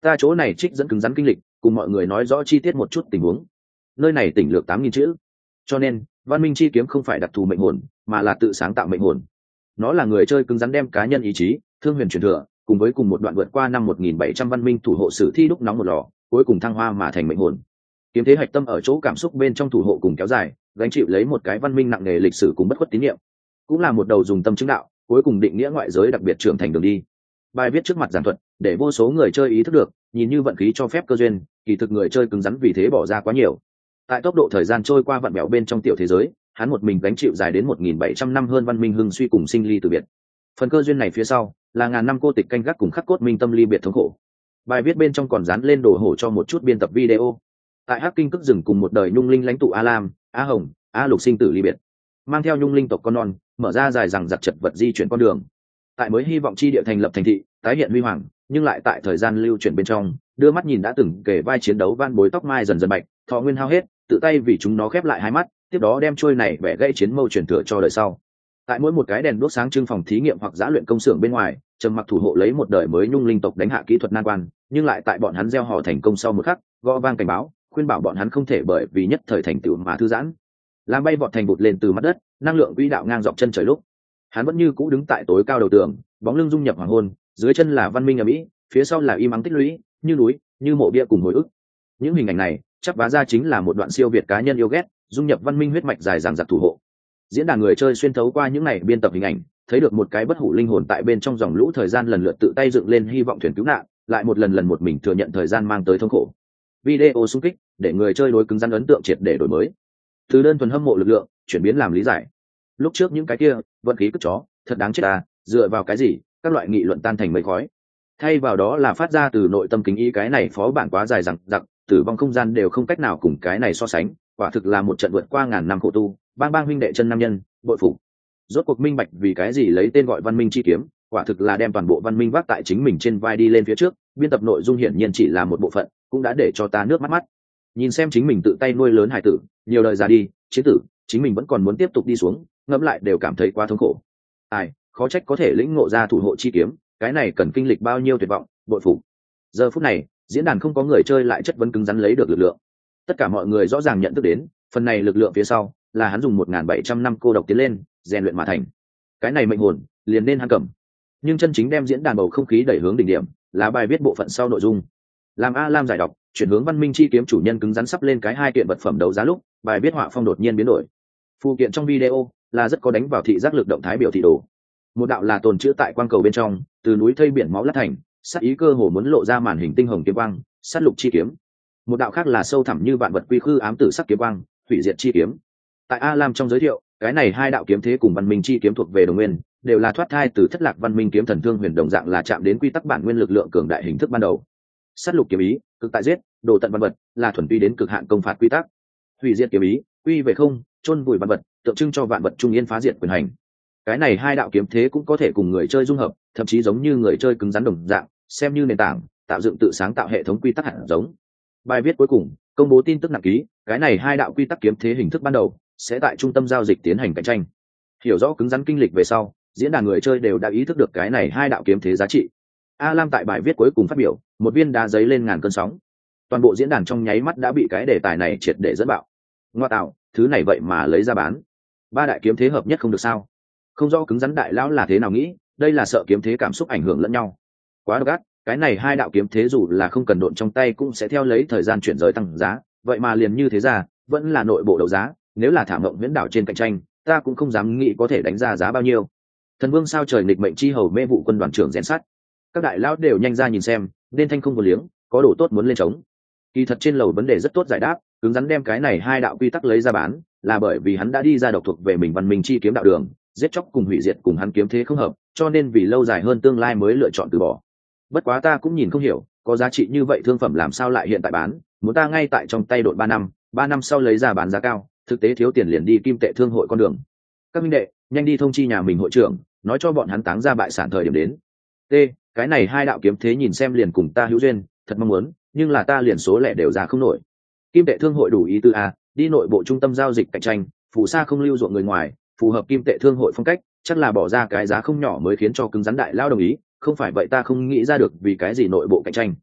[SPEAKER 1] Ta chỗ này trích dẫn cứng rắn kinh lịch, cùng mọi người nói rõ chi tiết một chút tình huống. Nơi này tỉnh lược tám nghìn chữ, cho nên văn minh chi kiếm không phải đặc thù mệnh hồn, mà là tự sáng tạo mệnh hồn. Nó là người chơi cứng rắn đem cá nhân ý chí, thương huyền truyền thừa, cùng với cùng một đoạn vượt qua năm một nghìn bảy trăm văn minh thủ hộ sử thi đúc nóng một lò, cuối cùng thăng hoa mà thành mệnh hồn. Kiếm thế hạch tâm ở chỗ cảm xúc bên trong thủ hộ cùng kéo dài, gánh chịu lấy một cái văn minh nặng nề lịch sử cùng bất khuất tín nhiệm, cũng là một đầu dùng tâm chứng đạo, cuối cùng định nghĩa ngoại giới đặc biệt trưởng thành đường đi. Bài viết trước mặt giảng thuật, để vô số người chơi ý thức được, nhìn như vận khí cho phép cơ duyên, kỳ thực người chơi cứng rắn vì thế bỏ ra quá nhiều. Tại tốc độ thời gian trôi qua vặn vẹo bên trong tiểu thế giới, hắn một mình gánh chịu dài đến một nghìn bảy trăm năm hơn văn minh hưng suy cùng sinh ly từ biệt. Phần cơ duyên này phía sau, là ngàn năm cô tịch canh gác cùng khắc cốt minh tâm ly biệt thống khổ. Bài viết bên trong còn dán lên đồ hổ cho một chút biên tập video. Tại Hắc Kinh cức rừng cùng một đời nhung linh lãnh tụ A Lam, A Hồng, A Lục sinh tử ly biệt, mang theo nhung linh tộc con non, mở ra dài rằng giặc chật vật di chuyển con đường. Tại mới hy vọng chi địa thành lập thành thị, tái hiện huy hoàng, nhưng lại tại thời gian lưu chuyển bên trong, đưa mắt nhìn đã từng kể vai chiến đấu van bối tóc mai dần dần bạch, thọ nguyên hao hết, tự tay vì chúng nó khép lại hai mắt, tiếp đó đem trôi này bẻ gãy chiến mâu truyền thừa cho đời sau. Tại mỗi một cái đèn đuốc sáng trưng phòng thí nghiệm hoặc giã luyện công xưởng bên ngoài, trầm mặc thủ hộ lấy một đời mới nhung linh tộc đánh hạ kỹ thuật nan quan, nhưng lại tại bọn hắn gieo hò thành công sau một khắc, gõ vang cảnh báo, khuyên bảo bọn hắn không thể bởi vì nhất thời thành tựu mà thư giãn, làm bay vọt thành bụt lên từ mặt đất, năng lượng quỹ đạo ngang dọc chân trời lúc, hắn vẫn như cũ đứng tại tối cao đầu tường, bóng lưng dung nhập hoàng hôn, dưới chân là văn minh ở mỹ, phía sau là im ắng tích lũy, như núi, như mộ bia cùng hồi ức. Những hình ảnh này, chắc vá ra chính là một đoạn siêu việt cá nhân yêu ghét, dung nhập văn minh huyết mạch dài dằng dặc thủ hộ. Diễn đàn người chơi xuyên thấu qua những này biên tập hình ảnh, thấy được một cái bất hủ linh hồn tại bên trong dòng lũ thời gian lần lượt tự tay dựng lên hy vọng thuyền cứu nạn, lại một lần lần một mình thừa nhận thời gian mang tới thống khổ. Video xung kích, để người chơi đối cứng rắn ấn tượng triệt để đổi mới. Từ đơn thuần hâm mộ lực lượng, chuyển biến làm lý giải. Lúc trước những cái kia, vận khí cất chó, thật đáng chết à, dựa vào cái gì, các loại nghị luận tan thành mây khói. Thay vào đó là phát ra từ nội tâm kính ý cái này phó bản quá dài dằng dặc, tử vong không gian đều không cách nào cùng cái này so sánh, quả thực là một trận vượt qua ngàn năm khổ tu, bang bang huynh đệ chân nam nhân, bội phục. Rốt cuộc minh bạch vì cái gì lấy tên gọi văn minh chi kiếm, quả thực là đem toàn bộ văn minh vác tại chính mình trên vai đi lên phía trước, biên tập nội dung hiển nhiên chỉ là một bộ phận, cũng đã để cho ta nước mắt mắt. Nhìn xem chính mình tự tay nuôi lớn hải tử, nhiều đời già đi, chiến tử, chính mình vẫn còn muốn tiếp tục đi xuống, ngẫm lại đều cảm thấy quá thống khổ. Ai, khó trách có thể lĩnh ngộ ra thủ hộ chi kiếm, cái này cần kinh lịch bao nhiêu tuyệt vọng, bội phục. Giờ phút này, diễn đàn không có người chơi lại chất vấn cứng rắn lấy được lực lượng. Tất cả mọi người rõ ràng nhận thức đến, phần này lực lượng phía sau là hắn dùng một nghìn bảy trăm năm cô độc tiến lên, rèn luyện mà thành. Cái này mệnh hồn, liền nên hắn cầm. Nhưng chân chính đem diễn đàn bầu không khí đẩy hướng đỉnh điểm, là bài viết bộ phận sau nội dung. Làm A Lam giải đọc, chuyển hướng văn minh chi kiếm chủ nhân cứng rắn sắp lên cái hai kiện vật phẩm đấu giá lúc, bài viết họa phong đột nhiên biến đổi. Phụ kiện trong video là rất có đánh vào thị giác lực động thái biểu thị đồ. Một đạo là tồn chữ tại quang cầu bên trong, từ núi thây biển máu lát thành, sát ý cơ hồ muốn lộ ra màn hình tinh hồng kiếm quang, sát lục chi kiếm. Một đạo khác là sâu thẳm như vạn vật quy khư ám tử sắc kiếm quang, hủy diệt chi kiếm. Tại A Lam trong giới thiệu, cái này hai đạo kiếm thế cùng văn minh chi kiếm thuộc về đồng nguyên, đều là thoát thai từ thất lạc văn minh kiếm thần thương huyền đồng dạng là chạm đến quy tắc bản nguyên lực lượng cường đại hình thức ban đầu. Sát lục kiếm ý, cực tại giết, đồ tận văn vật, là thuần túy đến cực hạn công phạt quy tắc. Hủy diệt kiếm ý, quy về không, chôn vùi văn vật, tượng trưng cho vạn vật trung yên phá diệt quyền hành. Cái này hai đạo kiếm thế cũng có thể cùng người chơi dung hợp, thậm chí giống như người chơi cứng rắn đồng dạng, xem như nền tảng, tạo dựng tự sáng tạo hệ thống quy tắc hạt giống. Bài viết cuối cùng công bố tin tức nặng ký, cái này hai đạo quy tắc kiếm thế hình thức ban đầu sẽ tại trung tâm giao dịch tiến hành cạnh tranh. Hiểu rõ cứng rắn kinh lịch về sau, diễn đàn người chơi đều đã ý thức được cái này hai đạo kiếm thế giá trị. A Lam tại bài viết cuối cùng phát biểu, một viên đá giấy lên ngàn cơn sóng. Toàn bộ diễn đàn trong nháy mắt đã bị cái đề tài này triệt để dẫn bạo. Ngoa tạo, thứ này vậy mà lấy ra bán. Ba đại kiếm thế hợp nhất không được sao? Không rõ cứng rắn đại lão là thế nào nghĩ, đây là sợ kiếm thế cảm xúc ảnh hưởng lẫn nhau. Quá độc ác, cái này hai đạo kiếm thế dù là không cần độn trong tay cũng sẽ theo lấy thời gian chuyển giới tăng giá, vậy mà liền như thế ra, vẫn là nội bộ đấu giá, nếu là thả mộng viễn đảo trên cạnh tranh, ta cũng không dám nghĩ có thể đánh ra giá bao nhiêu. Thần vương sao trời nghịch mệnh chi hầu mê vụ quân đoàn trưởng rèn sắt. Các đại lão đều nhanh ra nhìn xem, nên thanh không vô liếng, có đồ tốt muốn lên trống. Kỳ thật trên lầu vấn đề rất tốt giải đáp, cứng rắn đem cái này hai đạo quy tắc lấy ra bán, là bởi vì hắn đã đi ra độc thuộc về mình văn minh chi kiếm đạo đường, giết chóc cùng hủy diệt cùng hắn kiếm thế không hợp, cho nên vì lâu dài hơn tương lai mới lựa chọn từ bỏ. Bất quá ta cũng nhìn không hiểu, có giá trị như vậy thương phẩm làm sao lại hiện tại bán, muốn ta ngay tại trong tay đội ba năm, ba năm sau lấy ra bán giá cao, thực tế thiếu tiền liền đi kim tệ thương hội con đường. Các minh đệ, nhanh đi thông chi nhà mình hội trưởng, nói cho bọn hắn táng ra bại sản thời điểm đến. T, cái này hai đạo kiếm thế nhìn xem liền cùng ta hữu duyên, thật mong muốn, nhưng là ta liền số lẻ đều ra không nổi. Kim tệ thương hội đủ ý tư a, đi nội bộ trung tâm giao dịch cạnh tranh, phù sa không lưu ruộng người ngoài, phù hợp kim tệ thương hội phong cách, chắc là bỏ ra cái giá không nhỏ mới khiến cho cứng rắn đại lao đồng ý, không phải vậy ta không nghĩ ra được vì cái gì nội bộ cạnh tranh.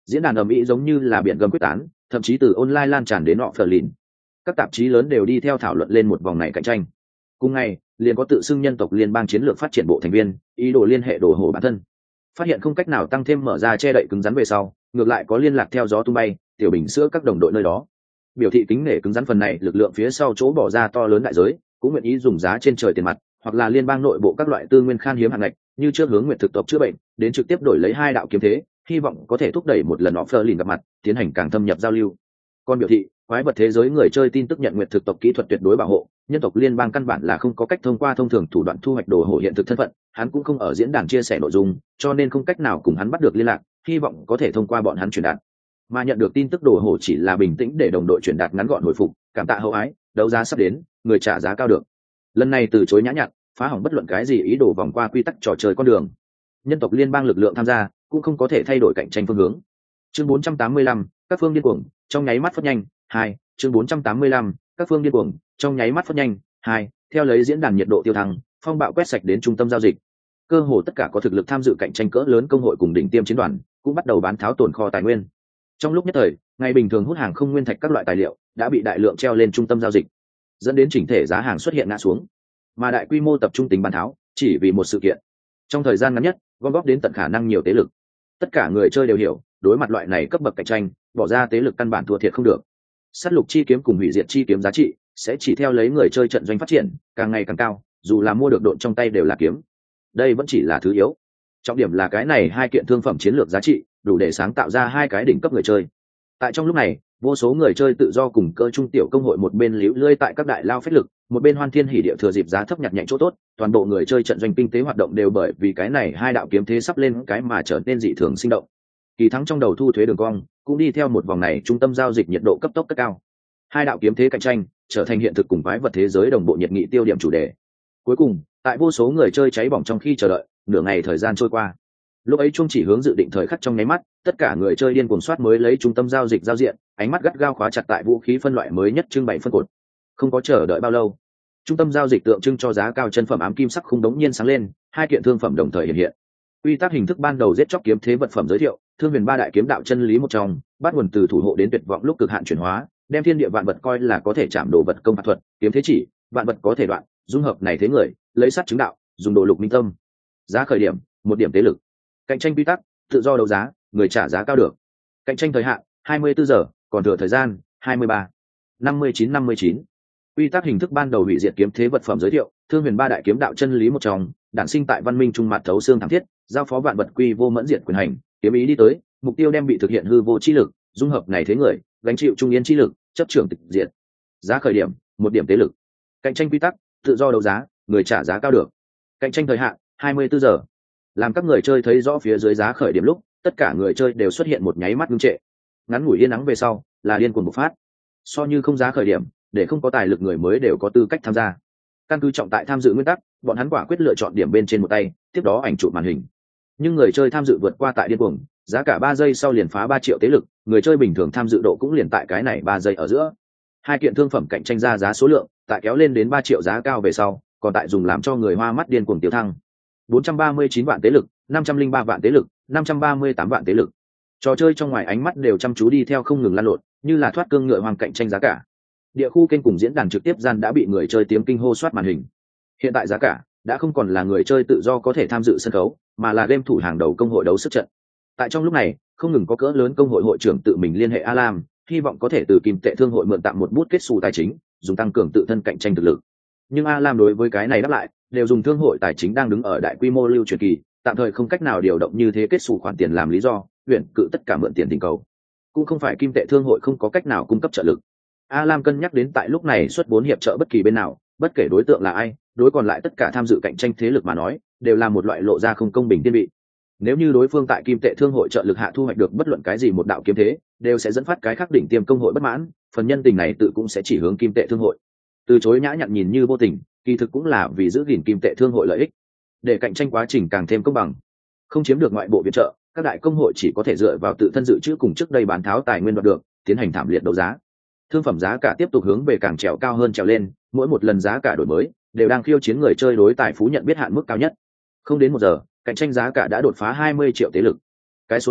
[SPEAKER 1] Diễn đàn ầm ĩ giống như là biển gầm quyết tán, thậm chí từ online lan tràn đến nọ phờ lìn. Các tạp chí lớn đều đi theo thảo luận lên một vòng này cạnh tranh. Cùng ngày, liền có tự xưng nhân tộc liên bang chiến lược phát triển bộ thành viên, ý đồ liên hệ đồ hổ bản thân. Phát hiện không cách nào tăng thêm mở ra che đậy cứng rắn về sau, ngược lại có liên lạc theo gió tung bay, tiểu bình sữa các đồng đội nơi đó. Biểu thị kính nể cứng rắn phần này lực lượng phía sau chỗ bỏ ra to lớn đại giới, cũng nguyện ý dùng giá trên trời tiền mặt, hoặc là liên bang nội bộ các loại tư nguyên khan hiếm hạng ngạch, như trước hướng nguyện thực tộc chữa bệnh, đến trực tiếp đổi lấy hai đạo kiếm thế, hy vọng có thể thúc đẩy một lần offer lìn gặp mặt, tiến hành càng thâm nhập giao lưu. Còn biểu thị, quái vật thế giới người chơi tin tức nhận nguyện thực tộc kỹ thuật tuyệt đối bảo hộ, nhân tộc liên bang căn bản là không có cách thông qua thông thường thủ đoạn thu hoạch đồ hổ hiện thực thân phận, hắn cũng không ở diễn đàn chia sẻ nội dung, cho nên không cách nào cùng hắn bắt được liên lạc, hy vọng có thể thông qua bọn hắn truyền đạt. Mà nhận được tin tức đồ hổ chỉ là bình tĩnh để đồng đội truyền đạt ngắn gọn hồi phục, cảm tạ hậu ái, đấu giá sắp đến, người trả giá cao được. Lần này từ chối nhã nhặn, phá hỏng bất luận cái gì ý đồ vòng qua quy tắc trò chơi con đường. Nhân tộc liên bang lực lượng tham gia cũng không có thể thay đổi cạnh tranh phương hướng. Chương bốn trăm tám mươi lăm, các phương điên cuồng, trong nháy mắt phất nhanh. Hai, chương bốn trăm tám mươi lăm, các phương điên cuồng, trong nháy mắt phất nhanh. Hai, theo lấy diễn đàn nhiệt độ tiêu thăng, phong bạo quét sạch đến trung tâm giao dịch. Cơ hồ tất cả có thực lực tham dự cạnh tranh cỡ lớn công hội cùng đỉnh tiêm chiến đoàn cũng bắt đầu bán tháo tồn kho tài nguyên. Trong lúc nhất thời, ngày bình thường hút hàng không nguyên thạch các loại tài liệu đã bị đại lượng treo lên trung tâm giao dịch, dẫn đến chỉnh thể giá hàng xuất hiện ngã xuống. Mà đại quy mô tập trung tính bán tháo chỉ vì một sự kiện, trong thời gian ngắn nhất gom góp đến tận khả năng nhiều tế lực. Tất cả người chơi đều hiểu, đối mặt loại này cấp bậc cạnh tranh, bỏ ra tế lực căn bản thua thiệt không được. Sát lục chi kiếm cùng hủy diệt chi kiếm giá trị sẽ chỉ theo lấy người chơi trận doanh phát triển càng ngày càng cao, dù là mua được độn trong tay đều là kiếm. Đây vẫn chỉ là thứ yếu, trọng điểm là cái này hai kiện thương phẩm chiến lược giá trị đủ để sáng tạo ra hai cái đỉnh cấp người chơi. Tại trong lúc này, vô số người chơi tự do cùng cơ trung tiểu công hội một bên líu lơi tại các đại lao phách lực, một bên hoan thiên hỉ địa thừa dịp giá thấp nhặt nhạnh chỗ tốt, toàn bộ người chơi trận doanh kinh tế hoạt động đều bởi vì cái này hai đạo kiếm thế sắp lên cái mà trở nên dị thường sinh động. Kỳ thắng trong đầu thu thuế đường cong cũng đi theo một vòng này trung tâm giao dịch nhiệt độ cấp tốc cất cao. Hai đạo kiếm thế cạnh tranh trở thành hiện thực cùng quái vật thế giới đồng bộ nhiệt nghị tiêu điểm chủ đề. Cuối cùng, tại vô số người chơi cháy bỏng trong khi chờ đợi, nửa ngày thời gian trôi qua. Lúc ấy chung chỉ hướng dự định thời khắc trong nháy mắt, tất cả người chơi điên cuồng soát mới lấy trung tâm giao dịch giao diện, ánh mắt gắt gao khóa chặt tại vũ khí phân loại mới nhất trưng bày phân cột. Không có chờ đợi bao lâu, trung tâm giao dịch tượng trưng cho giá cao chân phẩm ám kim sắc khung đống nhiên sáng lên, hai kiện thương phẩm đồng thời hiện hiện. Quy tắc hình thức ban đầu giết chóc kiếm thế vật phẩm giới thiệu, thương huyền ba đại kiếm đạo chân lý một trong, bắt nguồn từ thủ hộ đến tuyệt vọng lúc cực hạn chuyển hóa, đem thiên địa vạn vật coi là có thể chạm đồ vật công phạt thuật, kiếm thế chỉ, vạn vật có thể đoạn, dung hợp này thế người, lấy sát chứng đạo, dùng đồ lục minh tâm. Giá khởi điểm, một điểm tế lực. Cạnh tranh quy tắc, tự do đấu giá, người trả giá cao được. Cạnh tranh thời hạn, hai mươi bốn giờ, còn thừa thời gian, hai mươi ba. năm mươi chín năm mươi chín. Quy tắc hình thức ban đầu hủy diệt kiếm thế vật phẩm giới thiệu, thương huyền ba đại kiếm đạo chân lý một trong, đản sinh tại văn minh trung mặt thấu xương thảm thiết, giao phó vạn vật quy vô mẫn diệt quyền hành, kiếm ý đi tới, mục tiêu đem bị thực hiện hư vô chi lực, dung hợp này thế người, gánh chịu trung yên chi lực, chấp trưởng tịch diệt. Giá khởi điểm, một điểm tế lực. Cạnh tranh quy tắc, tự do đấu giá, người trả giá cao được. Cạnh tranh thời hạn, hai mươi bốn giờ. Làm các người chơi thấy rõ phía dưới giá khởi điểm lúc, tất cả người chơi đều xuất hiện một nháy mắt ngưng trệ. Ngắn ngủi yên nắng về sau, là điên cuồng bộc phát. So như không giá khởi điểm, để không có tài lực người mới đều có tư cách tham gia. Căn cứ trọng tại tham dự nguyên tắc, bọn hắn quả quyết lựa chọn điểm bên trên một tay, tiếp đó ảnh chụp màn hình. Nhưng người chơi tham dự vượt qua tại điên cuồng, giá cả ba giây sau liền phá ba triệu tế lực, người chơi bình thường tham dự độ cũng liền tại cái này ba giây ở giữa. Hai kiện thương phẩm cạnh tranh ra giá số lượng, tại kéo lên đến ba triệu giá cao về sau, còn tại dùng làm cho người hoa mắt điên cuồng tiêu thăng. bốn trăm ba mươi chín vạn tế lực, năm trăm linh ba vạn tế lực, năm trăm ba mươi tám vạn tế lực. Trò chơi trong ngoài ánh mắt đều chăm chú đi theo không ngừng lan lộn, như là thoát cương ngựa hoàng cạnh tranh giá cả. Địa khu kênh cùng diễn đàn trực tiếp gian đã bị người chơi tiếng kinh hô soát màn hình. Hiện tại giá cả đã không còn là người chơi tự do có thể tham dự sân khấu, mà là game thủ hàng đầu công hội đấu sức trận. Tại trong lúc này, không ngừng có cỡ lớn công hội hội trưởng tự mình liên hệ Alam, hy vọng có thể từ kim tệ thương hội mượn tạm một bút kết xù tài chính, dùng tăng cường tự thân cạnh tranh thực lực. Nhưng Alam đối với cái này đáp lại, đều dùng thương hội tài chính đang đứng ở đại quy mô lưu truyền kỳ, tạm thời không cách nào điều động như thế kết xù khoản tiền làm lý do, huyện cự tất cả mượn tiền tình cầu. Cũng không phải kim tệ thương hội không có cách nào cung cấp trợ lực. Alam cân nhắc đến tại lúc này xuất vốn hiệp trợ bất kỳ bên nào, bất kể đối tượng là ai, đối còn lại tất cả tham dự cạnh tranh thế lực mà nói, đều là một loại lộ ra không công bình thiên vị. Nếu như đối phương tại kim tệ thương hội trợ lực hạ thu hoạch được bất luận cái gì một đạo kiếm thế, đều sẽ dẫn phát cái khác đỉnh tiêm công hội bất mãn, phần nhân tình này tự cũng sẽ chỉ hướng kim tệ thương hội. Từ chối nhã nhặn nhìn như vô tình, kỳ thực cũng là vì giữ gìn kim tệ thương hội lợi ích, để cạnh tranh quá trình càng thêm công bằng. Không chiếm được ngoại bộ viện trợ, các đại công hội chỉ có thể dựa vào tự thân dự trữ cùng trước đây bán tháo tài nguyên đoạt được, tiến hành thảm liệt đấu giá. Thương phẩm giá cả tiếp tục hướng về càng trèo cao hơn trèo lên, mỗi một lần giá cả đổi mới đều đang khiêu chiến người chơi đối tài phú nhận biết hạn mức cao nhất. Không đến một giờ, cạnh tranh giá cả đã đột phá hai mươi triệu tế lực. Cái số này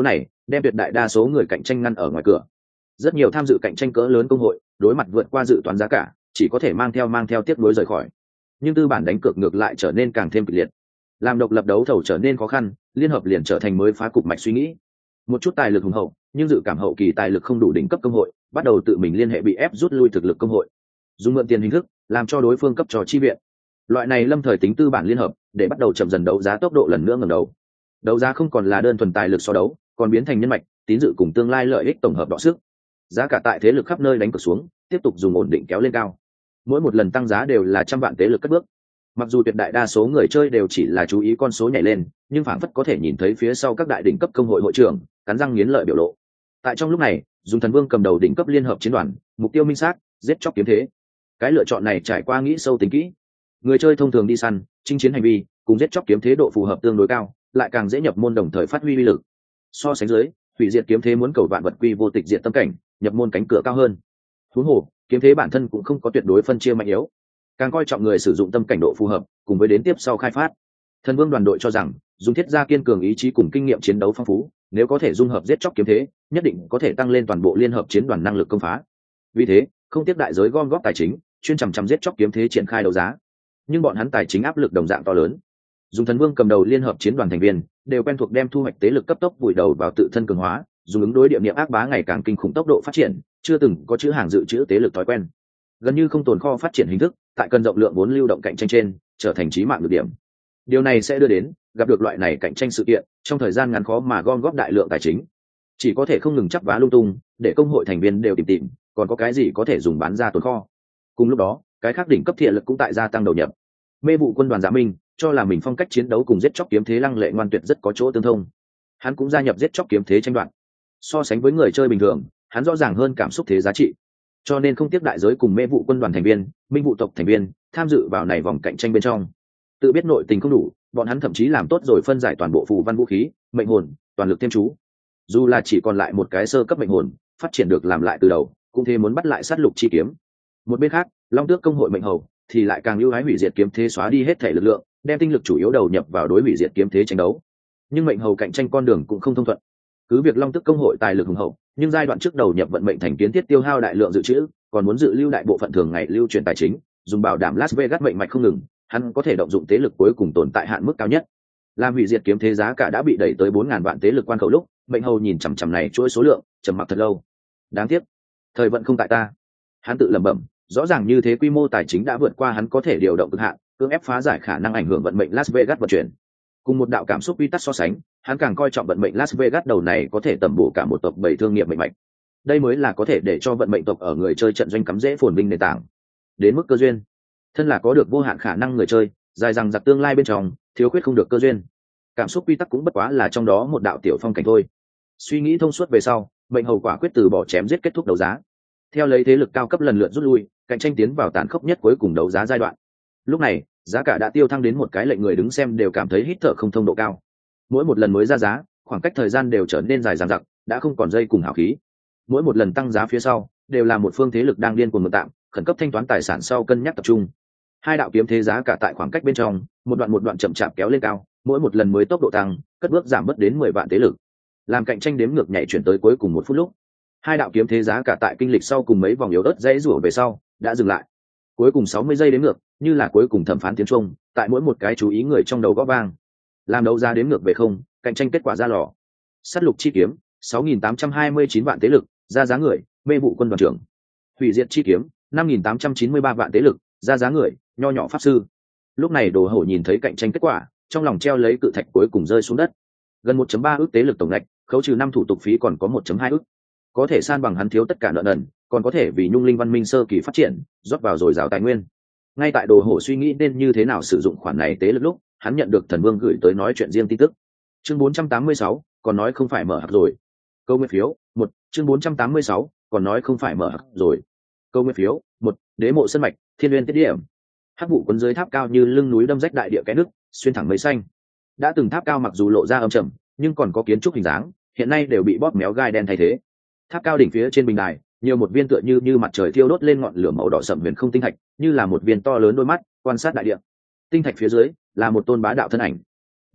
[SPEAKER 1] đem tuyệt đại đa số người cạnh tranh ngăn ở ngoài cửa. Rất nhiều tham dự cạnh tranh cỡ lớn công hội đối mặt vượt qua dự toán giá cả, chỉ có thể mang theo mang theo tiếp nối rời khỏi. Nhưng tư bản đánh cược ngược lại trở nên càng thêm kịch liệt. Làm độc lập đấu thầu trở nên khó khăn, liên hợp liền trở thành mới phá cục mạch suy nghĩ. Một chút tài lực hùng hậu nhưng dự cảm hậu kỳ tài lực không đủ đỉnh cấp công hội bắt đầu tự mình liên hệ bị ép rút lui thực lực công hội, dùng mượn tiền hình thức làm cho đối phương cấp cho chi viện. Loại này lâm thời tính tư bản liên hợp để bắt đầu chậm dần đấu giá tốc độ lần nữa ngẩng đầu. Đấu giá không còn là đơn thuần tài lực so đấu, còn biến thành nhân mạch, tín dự cùng tương lai lợi ích tổng hợp đọ sức. Giá cả tại thế lực khắp nơi đánh cược xuống, tiếp tục dùng ổn định kéo lên cao. Mỗi một lần tăng giá đều là trăm vạn tế lực cất bước. Mặc dù tuyệt đại đa số người chơi đều chỉ là chú ý con số nhảy lên, nhưng phảng phất có thể nhìn thấy phía sau các đại đỉnh cấp công hội hội trưởng cắn răng nghiến lợi biểu lộ. Tại trong lúc này, dùng thần vương cầm đầu đỉnh cấp liên hợp chiến đoàn, mục tiêu minh xác, giết chóc kiếm thế. Cái lựa chọn này trải qua nghĩ sâu tính kỹ. Người chơi thông thường đi săn, chinh chiến hành vi, cùng giết chóc kiếm thế độ phù hợp tương đối cao, lại càng dễ nhập môn đồng thời phát huy uy lực. So sánh dưới, hủy diệt kiếm thế muốn cầu vạn vật quy vô tịch diệt tâm cảnh, nhập môn cánh cửa cao hơn. Huống hồ, kiếm thế bản thân cũng không có tuyệt đối phân chia mạnh yếu, càng coi trọng người sử dụng tâm cảnh độ phù hợp, cùng với đến tiếp sau khai phát. Thần vương đoàn đội cho rằng, dùng thiết gia kiên cường ý chí cùng kinh nghiệm chiến đấu phong phú, nếu có thể dung hợp giết chóc kiếm thế, nhất định có thể tăng lên toàn bộ liên hợp chiến đoàn năng lực công phá. Vì thế, không tiếc đại giới gom góp tài chính, chuyên chằm chằm giết chóc kiếm thế triển khai đấu giá. Nhưng bọn hắn tài chính áp lực đồng dạng to lớn. Dùng thần vương cầm đầu liên hợp chiến đoàn thành viên, đều quen thuộc đem thu hoạch tế lực cấp tốc vùi đầu vào tự thân cường hóa, dùng ứng đối địa niệm ác bá ngày càng kinh khủng tốc độ phát triển, chưa từng có chữ hàng dự trữ tế lực thói quen. Gần như không tồn kho phát triển hình thức, tại cần rộng lượng vốn lưu động cạnh tranh trên, trở thành chí mạng được điểm. Điều này sẽ đưa đến gặp được loại này cạnh tranh sự kiện, trong thời gian ngắn khó mà gom góp đại lượng tài chính, chỉ có thể không ngừng chắp vá lung tung, để công hội thành viên đều tìm tìm, còn có cái gì có thể dùng bán ra tồn kho. Cùng lúc đó, cái khác đỉnh cấp thiện lực cũng tại gia tăng đầu nhập. Mê vụ quân đoàn Dạ Minh cho là mình phong cách chiến đấu cùng giết chóc kiếm thế lăng lệ ngoan tuyệt rất có chỗ tương thông, hắn cũng gia nhập giết chóc kiếm thế tranh đoạt. So sánh với người chơi bình thường, hắn rõ ràng hơn cảm xúc thế giá trị, cho nên không tiếc đại giới cùng mê vụ quân đoàn thành viên, minh vụ tộc thành viên tham dự vào này vòng cạnh tranh bên trong. Tự biết nội tình không đủ, bọn hắn thậm chí làm tốt rồi phân giải toàn bộ phù văn vũ khí, mệnh hồn, toàn lực tiêm chú. Dù là chỉ còn lại một cái sơ cấp mệnh hồn, phát triển được làm lại từ đầu, cũng thế muốn bắt lại sát lục chi kiếm. Một bên khác, Long Tước công hội mệnh hầu thì lại càng ưu ái hủy diệt kiếm thế, xóa đi hết thể lực lượng, đem tinh lực chủ yếu đầu nhập vào đối hủy diệt kiếm thế tranh đấu. Nhưng mệnh hầu cạnh tranh con đường cũng không thông thuận. Cứ việc Long Tước công hội tài lực hùng hậu, nhưng giai đoạn trước đầu nhập vận mệnh thành kiến thiết tiêu hao đại lượng dự trữ, còn muốn dự lưu đại bộ phận thường ngày lưu chuyển tài chính, dùng bảo đảm Las Vegas mệnh mạch không ngừng, hắn có thể động dụng tế lực cuối cùng tồn tại hạn mức cao nhất. Làm hủy diệt kiếm thế giá cả đã bị đẩy tới bốn ngàn vạn tế lực quan khẩu lúc, mệnh hầu nhìn chằm chằm này chuỗi số lượng, trầm mặc thật lâu. Đáng tiếc, thời vận không tại ta. Hắn tự lẩm bẩm, rõ ràng như thế quy mô tài chính đã vượt qua hắn có thể điều động cực hạn, cưỡng ép phá giải khả năng ảnh hưởng vận mệnh Las Vegas vận chuyển. Cùng một đạo cảm xúc quy tắc so sánh, hắn càng coi trọng vận mệnh Las Vegas đầu này có thể tầm bổ cả một tộc bảy thương nghiệp mệnh mạch. Đây mới là có thể để cho vận mệnh tộc ở người chơi trận doanh cắm rễ phồn vinh nền tảng. Đến mức cơ duyên, thân là có được vô hạn khả năng người chơi, dài rằng giặc tương lai bên trong, thiếu khuyết không được cơ duyên. Cảm xúc quy tắc cũng bất quá là trong đó một đạo tiểu phong cảnh thôi. Suy nghĩ thông suốt về sau, mệnh hầu quả quyết từ bỏ chém giết kết thúc đấu giá. Theo lấy thế lực cao cấp lần lượt rút lui, cạnh tranh tiến vào tàn khốc nhất cuối cùng đấu giá giai đoạn. Lúc này, giá cả đã tiêu thăng đến một cái lệnh người đứng xem đều cảm thấy hít thở không thông độ cao. Mỗi một lần mới ra giá, khoảng cách thời gian đều trở nên dài dằng dặc, đã không còn dây cùng hào khí. Mỗi một lần tăng giá phía sau, đều là một phương thế lực đang điên cuồng mượn tạm, khẩn cấp thanh toán tài sản sau cân nhắc tập trung. Hai đạo kiếm thế giá cả tại khoảng cách bên trong, một đoạn một đoạn chậm chạp kéo lên cao, mỗi một lần mới tốc độ tăng, cất bước giảm bớt đến mười vạn thế lực. Làm cạnh tranh đếm ngược nhảy chuyển tới cuối cùng một phút lúc, hai đạo kiếm thế giá cả tại kinh lịch sau cùng mấy vòng yếu ớt dãy rủa về sau, đã dừng lại. Cuối cùng sáu mươi giây đếm ngược, như là cuối cùng thẩm phán tiếng trung, tại mỗi một cái chú ý người trong đầu gõ vang. Làm đấu giá đếm ngược về không, cạnh tranh kết quả ra lò. Sát lục chi kiếm, sáu nghìn tám trăm hai mươi chín vạn tế lực, ra giá người, mê vụ quân đoàn trưởng. Hủy diệt chi kiếm, năm nghìn tám trăm chín mươi ba vạn tế lực, ra giá người, nho nhỏ pháp sư. Lúc này Đồ Hổ nhìn thấy cạnh tranh kết quả, trong lòng treo lấy cự thạch cuối cùng rơi xuống đất. Gần một phẩy ba ức tế lực tổng ngạch, khấu trừ năm thủ tục phí còn có một phẩy hai ức. Có thể san bằng hắn thiếu tất cả nợ nần, còn có thể vì Nhung Linh văn minh sơ kỳ phát triển, rót vào dồi dào tài nguyên. Ngay tại Đồ Hổ suy nghĩ nên như thế nào sử dụng khoản này tế lực lúc, hắn nhận được Thần Vương gửi tới nói chuyện riêng tin tức. Chương bốn trăm tám mươi sáu, còn nói không phải mở hặc rồi. Câu nguyên phiếu, một, chương bốn trăm tám mươi sáu, còn nói không phải mở hặc rồi. Câu nguyên phiếu, một, đế mộ sân mạch, thiên nguyên tiết điểm. Hắc vụ cuốn dưới tháp cao như lưng núi đâm rách đại địa cái nước, xuyên thẳng mây xanh. Đã từng tháp cao mặc dù lộ ra âm trầm, nhưng còn có kiến trúc hình dáng, hiện nay đều bị bóp méo gai đen thay thế. Tháp cao đỉnh phía trên bình đài, nhiều một viên tựa như như mặt trời thiêu đốt lên ngọn lửa màu đỏ sậm huyền không tinh thạch, như là một viên to lớn đôi mắt quan sát đại địa. Tinh thạch phía dưới là một tôn bá đạo thân ảnh.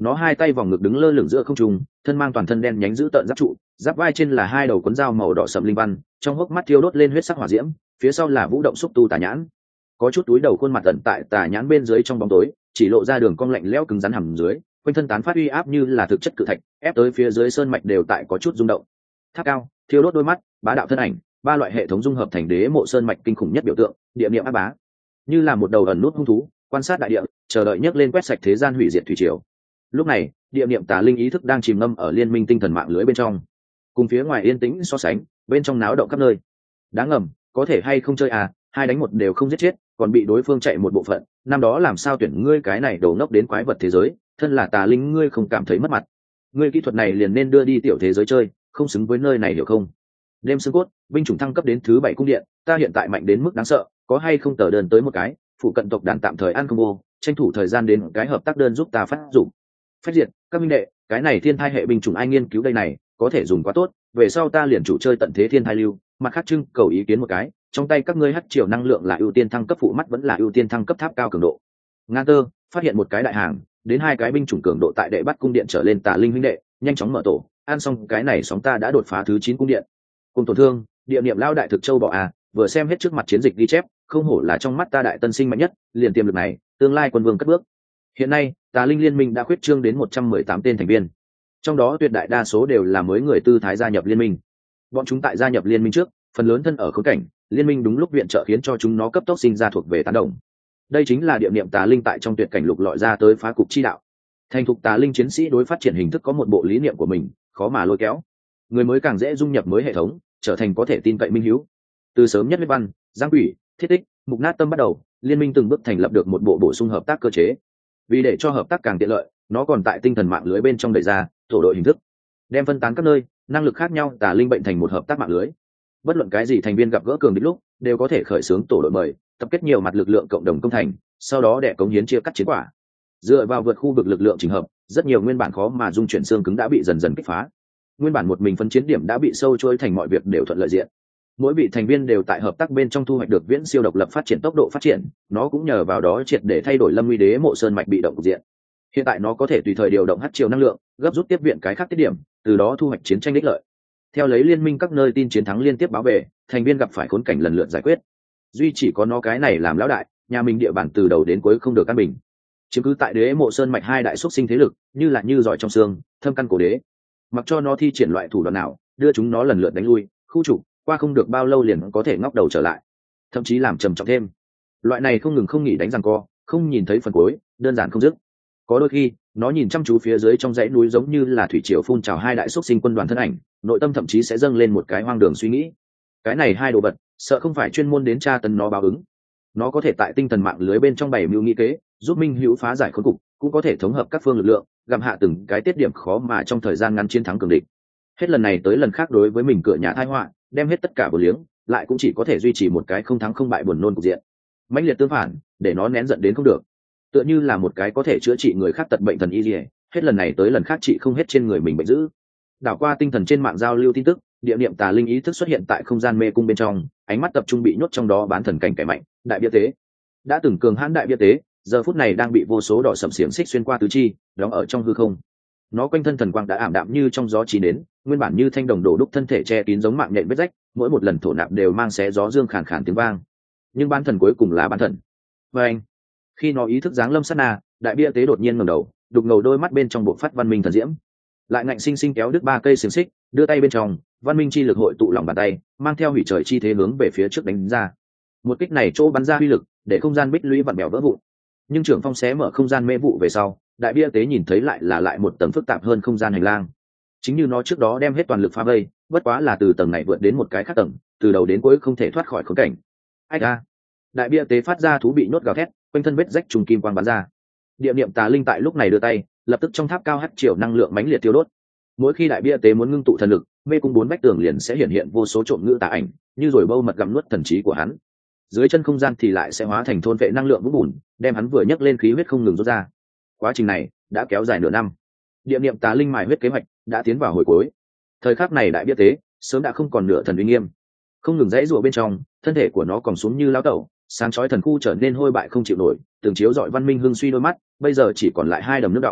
[SPEAKER 1] Nó hai tay vòng ngực đứng lơ lửng giữa không trung, thân mang toàn thân đen nhánh giữ tợn giáp trụ, giáp vai trên là hai đầu cuốn dao màu đỏ sậm linh văn, trong hốc mắt thiêu đốt lên huyết sắc hỏa diễm, phía sau là vũ động xúc tu tà nhãn. Có chút túi đầu khuôn mặt tận tại tà nhãn bên dưới trong bóng tối, chỉ lộ ra đường cong lạnh lẽo cứng rắn hầm dưới, quanh thân tán phát uy áp như là thực chất cự thạch, ép tới phía dưới sơn mạch đều tại có chút rung động. Tháp cao, thiêu đốt đôi mắt, bá đạo thân ảnh, ba loại hệ thống dung hợp thành đế mộ sơn mạch kinh khủng nhất biểu tượng, địa niệm áp bá. Như là một đầu ẩn nút hung thú, quan sát đại địa, chờ đợi nhấc lên quét sạch thế gian hủy diệt thủy triều. Lúc này, địa niệm tà linh ý thức đang chìm ngâm ở liên minh tinh thần mạng lưới bên trong, cùng phía ngoài yên tĩnh so sánh, bên trong náo động khắp nơi. Đáng ngầm, có thể hay không chơi à, hai đánh một đều không giết chết, còn bị đối phương chạy một bộ phận, năm đó làm sao tuyển ngươi cái này đầu ngốc đến quái vật thế giới, thân là tà linh ngươi không cảm thấy mất mặt. Ngươi kỹ thuật này liền nên đưa đi tiểu thế giới chơi, không xứng với nơi này hiểu không? Đêm xương cốt, binh chủng thăng cấp đến thứ bảy cung điện, ta hiện tại mạnh đến mức đáng sợ, có hay không tờ đơn tới một cái, phụ cận tộc đàn tạm thời ăn combo, tranh thủ thời gian đến cái hợp tác đơn giúp ta phát dụng. Phách diệt, các minh đệ, cái này thiên thai hệ binh chủng ai nghiên cứu đây này, có thể dùng quá tốt, về sau ta liền chủ chơi tận thế thiên thai lưu, mặt khác trưng cầu ý kiến một cái, trong tay các ngươi hất chiều năng lượng là ưu tiên thăng cấp phụ mắt vẫn là ưu tiên thăng cấp tháp cao cường độ. Ngang tơ, phát hiện một cái đại hàng, đến hai cái binh chủng cường độ tại đệ bắt cung điện trở lên tà linh huynh đệ, nhanh chóng mở tổ, ăn xong cái này sóng ta đã đột phá thứ chín cung điện. Cùng tổn thương, địa niệm lao đại thực châu bọ à, vừa xem hết trước mặt chiến dịch ghi chép, không hổ là trong mắt ta đại tân sinh mạnh nhất, liền tiềm lực này, tương lai quân vương cất bước. Hiện nay, tà linh liên minh đã khuyết trương đến một trăm mười tám tên thành viên, trong đó tuyệt đại đa số đều là mới người tư thái gia nhập liên minh. Bọn chúng tại gia nhập liên minh trước, phần lớn thân ở khốn cảnh, liên minh đúng lúc viện trợ khiến cho chúng nó cấp tốc sinh ra thuộc về tán đồng. Đây chính là địa niệm tà linh tại trong tuyệt cảnh lục lọi ra tới phá cục chi đạo. Thành thục tà linh chiến sĩ đối phát triển hình thức có một bộ lý niệm của mình, khó mà lôi kéo. Người mới càng dễ dung nhập mới hệ thống, trở thành có thể tin cậy minh hiếu. Từ sớm nhất huyết văn, giang quỷ, thiết tích, mục nát tâm bắt đầu, liên minh từng bước thành lập được một bộ bổ sung hợp tác cơ chế. Vì để cho hợp tác càng tiện lợi, nó còn tại tinh thần mạng lưới bên trong đẩy ra tổ đội hình thức, đem phân tán các nơi năng lực khác nhau tà linh bệnh thành một hợp tác mạng lưới. Bất luận cái gì thành viên gặp gỡ cường địch lúc đều có thể khởi xướng tổ đội mời, tập kết nhiều mặt lực lượng cộng đồng công thành, sau đó để cống hiến chia cắt chiến quả. Dựa vào vượt khu vực lực lượng chỉnh hợp, rất nhiều nguyên bản khó mà dung chuyển xương cứng đã bị dần dần kích phá. Nguyên bản một mình phân chiến điểm đã bị sâu trôi thành mọi việc đều thuận lợi diện. Mỗi vị thành viên đều tại hợp tác bên trong thu hoạch được viễn siêu độc lập phát triển tốc độ phát triển, nó cũng nhờ vào đó triệt để thay đổi lâm nguy đế mộ sơn mạch bị động cục diện. Hiện tại nó có thể tùy thời điều động hất chiều năng lượng, gấp rút tiếp viện cái khác tiết điểm, từ đó thu hoạch chiến tranh đích lợi. Theo lấy liên minh các nơi tin chiến thắng liên tiếp báo về, thành viên gặp phải khốn cảnh lần lượt giải quyết. Duy chỉ có nó cái này làm lão đại, nhà mình địa bàn từ đầu đến cuối không được căn bình. Chiếm cứ tại đế mộ sơn mạch hai đại xuất sinh thế lực, như là như giỏi trong xương, thâm căn cổ đế. Mặc cho nó thi triển loại thủ đoạn nào, đưa chúng nó lần lượt đánh lui, khu trục, qua không được bao lâu liền có thể ngóc đầu trở lại, thậm chí làm trầm trọng thêm. Loại này không ngừng không nghỉ đánh giằng co, không nhìn thấy phần cuối, đơn giản không dứt. Có đôi khi nó nhìn chăm chú phía dưới trong dãy núi giống như là thủy triều phun trào hai đại xúc sinh quân đoàn thân ảnh, nội tâm thậm chí sẽ dâng lên một cái hoang đường suy nghĩ. Cái này hai đồ vật sợ không phải chuyên môn đến tra tấn nó báo ứng. Nó có thể tại tinh thần mạng lưới bên trong bày mưu nghĩ kế, giúp minh hữu phá giải khốn cục, cũng có thể thống hợp các phương lực lượng, gặm hạ từng cái tiết điểm khó mà trong thời gian ngắn chiến thắng cường địch. Hết lần này tới lần khác đối với mình cửa nhà tai họa, đem hết tất cả bổ liếng, lại cũng chỉ có thể duy trì một cái không thắng không bại buồn nôn cục diện. Mãnh liệt tương phản, để nó nén giận đến không được. Tựa như là một cái có thể chữa trị người khác tật bệnh thần y liề, hết lần này tới lần khác trị không hết trên người mình bệnh dữ. Đảo qua tinh thần trên mạng giao lưu tin tức, địa niệm tà linh ý thức xuất hiện tại không gian mê cung bên trong, ánh mắt tập trung bị nhốt trong đó bán thần cảnh kẻ mạnh, đại bia tế. Đã từng cường hãn đại bia tế, giờ phút này đang bị vô số đỏ sậm xiềng xích xuyên qua tứ chi, đóng ở trong hư không. Nó quanh thân thần quang đã ảm đạm như trong gió chỉ đến, nguyên bản như thanh đồng đổ đúc thân thể che kín giống mạng nhện vết rách, mỗi một lần thổ nạp đều mang xé gió dương khàn khàn tiếng vang. Nhưng bán thần cuối cùng là bán thần. Và anh, khi nó ý thức giáng lâm sát na, đại bia tế đột nhiên ngẩng đầu, đục ngầu đôi mắt bên trong bộ phát văn minh thần diễm, lại ngạnh sinh sinh kéo đứt ba cây xiềng xích, đưa tay bên trong, văn minh chi lực hội tụ lòng bàn tay, mang theo hủy trời chi thế hướng về phía trước đánh ra. Một kích này chỗ bắn ra uy lực, để không gian bích lũy vặn bèo vỡ vụn. Nhưng trưởng phong xé mở không gian mê vụ về sau, đại bia tế nhìn thấy lại là lại một tầng phức tạp hơn không gian hành lang. Chính như nó trước đó đem hết toàn lực phá vây, bất quá là từ tầng này vượt đến một cái khác tầng, từ đầu đến cuối không thể thoát khỏi khốn cảnh. Ách a! Đại bia tế phát ra thú bị nhốt gào thét, quanh thân vết rách trùng kim quang bắn ra. Địa niệm tà linh tại lúc này đưa tay, lập tức trong tháp cao hắt chiều năng lượng mãnh liệt tiêu đốt. Mỗi khi đại bia tế muốn ngưng tụ thần lực, mê cung bốn vách tường liền sẽ hiện hiện vô số trộm ngữ tà ảnh, như rồi bâu mật gặm nuốt thần trí của hắn. Dưới chân không gian thì lại sẽ hóa thành thôn vệ năng lượng vũng bùn, đem hắn vừa nhấc lên khí huyết không ngừng rút ra. Quá trình này đã kéo dài nửa năm. Địa niệm tà linh mài huyết kế hoạch đã tiến vào hồi cuối. Thời khắc này đại bia tế sớm đã không còn nửa thần uy nghiêm, không ngừng dãy rủa bên trong, thân thể của nó còn xuống như lão tẩu, sáng chói thần khu trở nên hôi bại không chịu nổi, từng chiếu dọi văn minh hưng suy đôi mắt, bây giờ chỉ còn lại hai đầm nước đọng.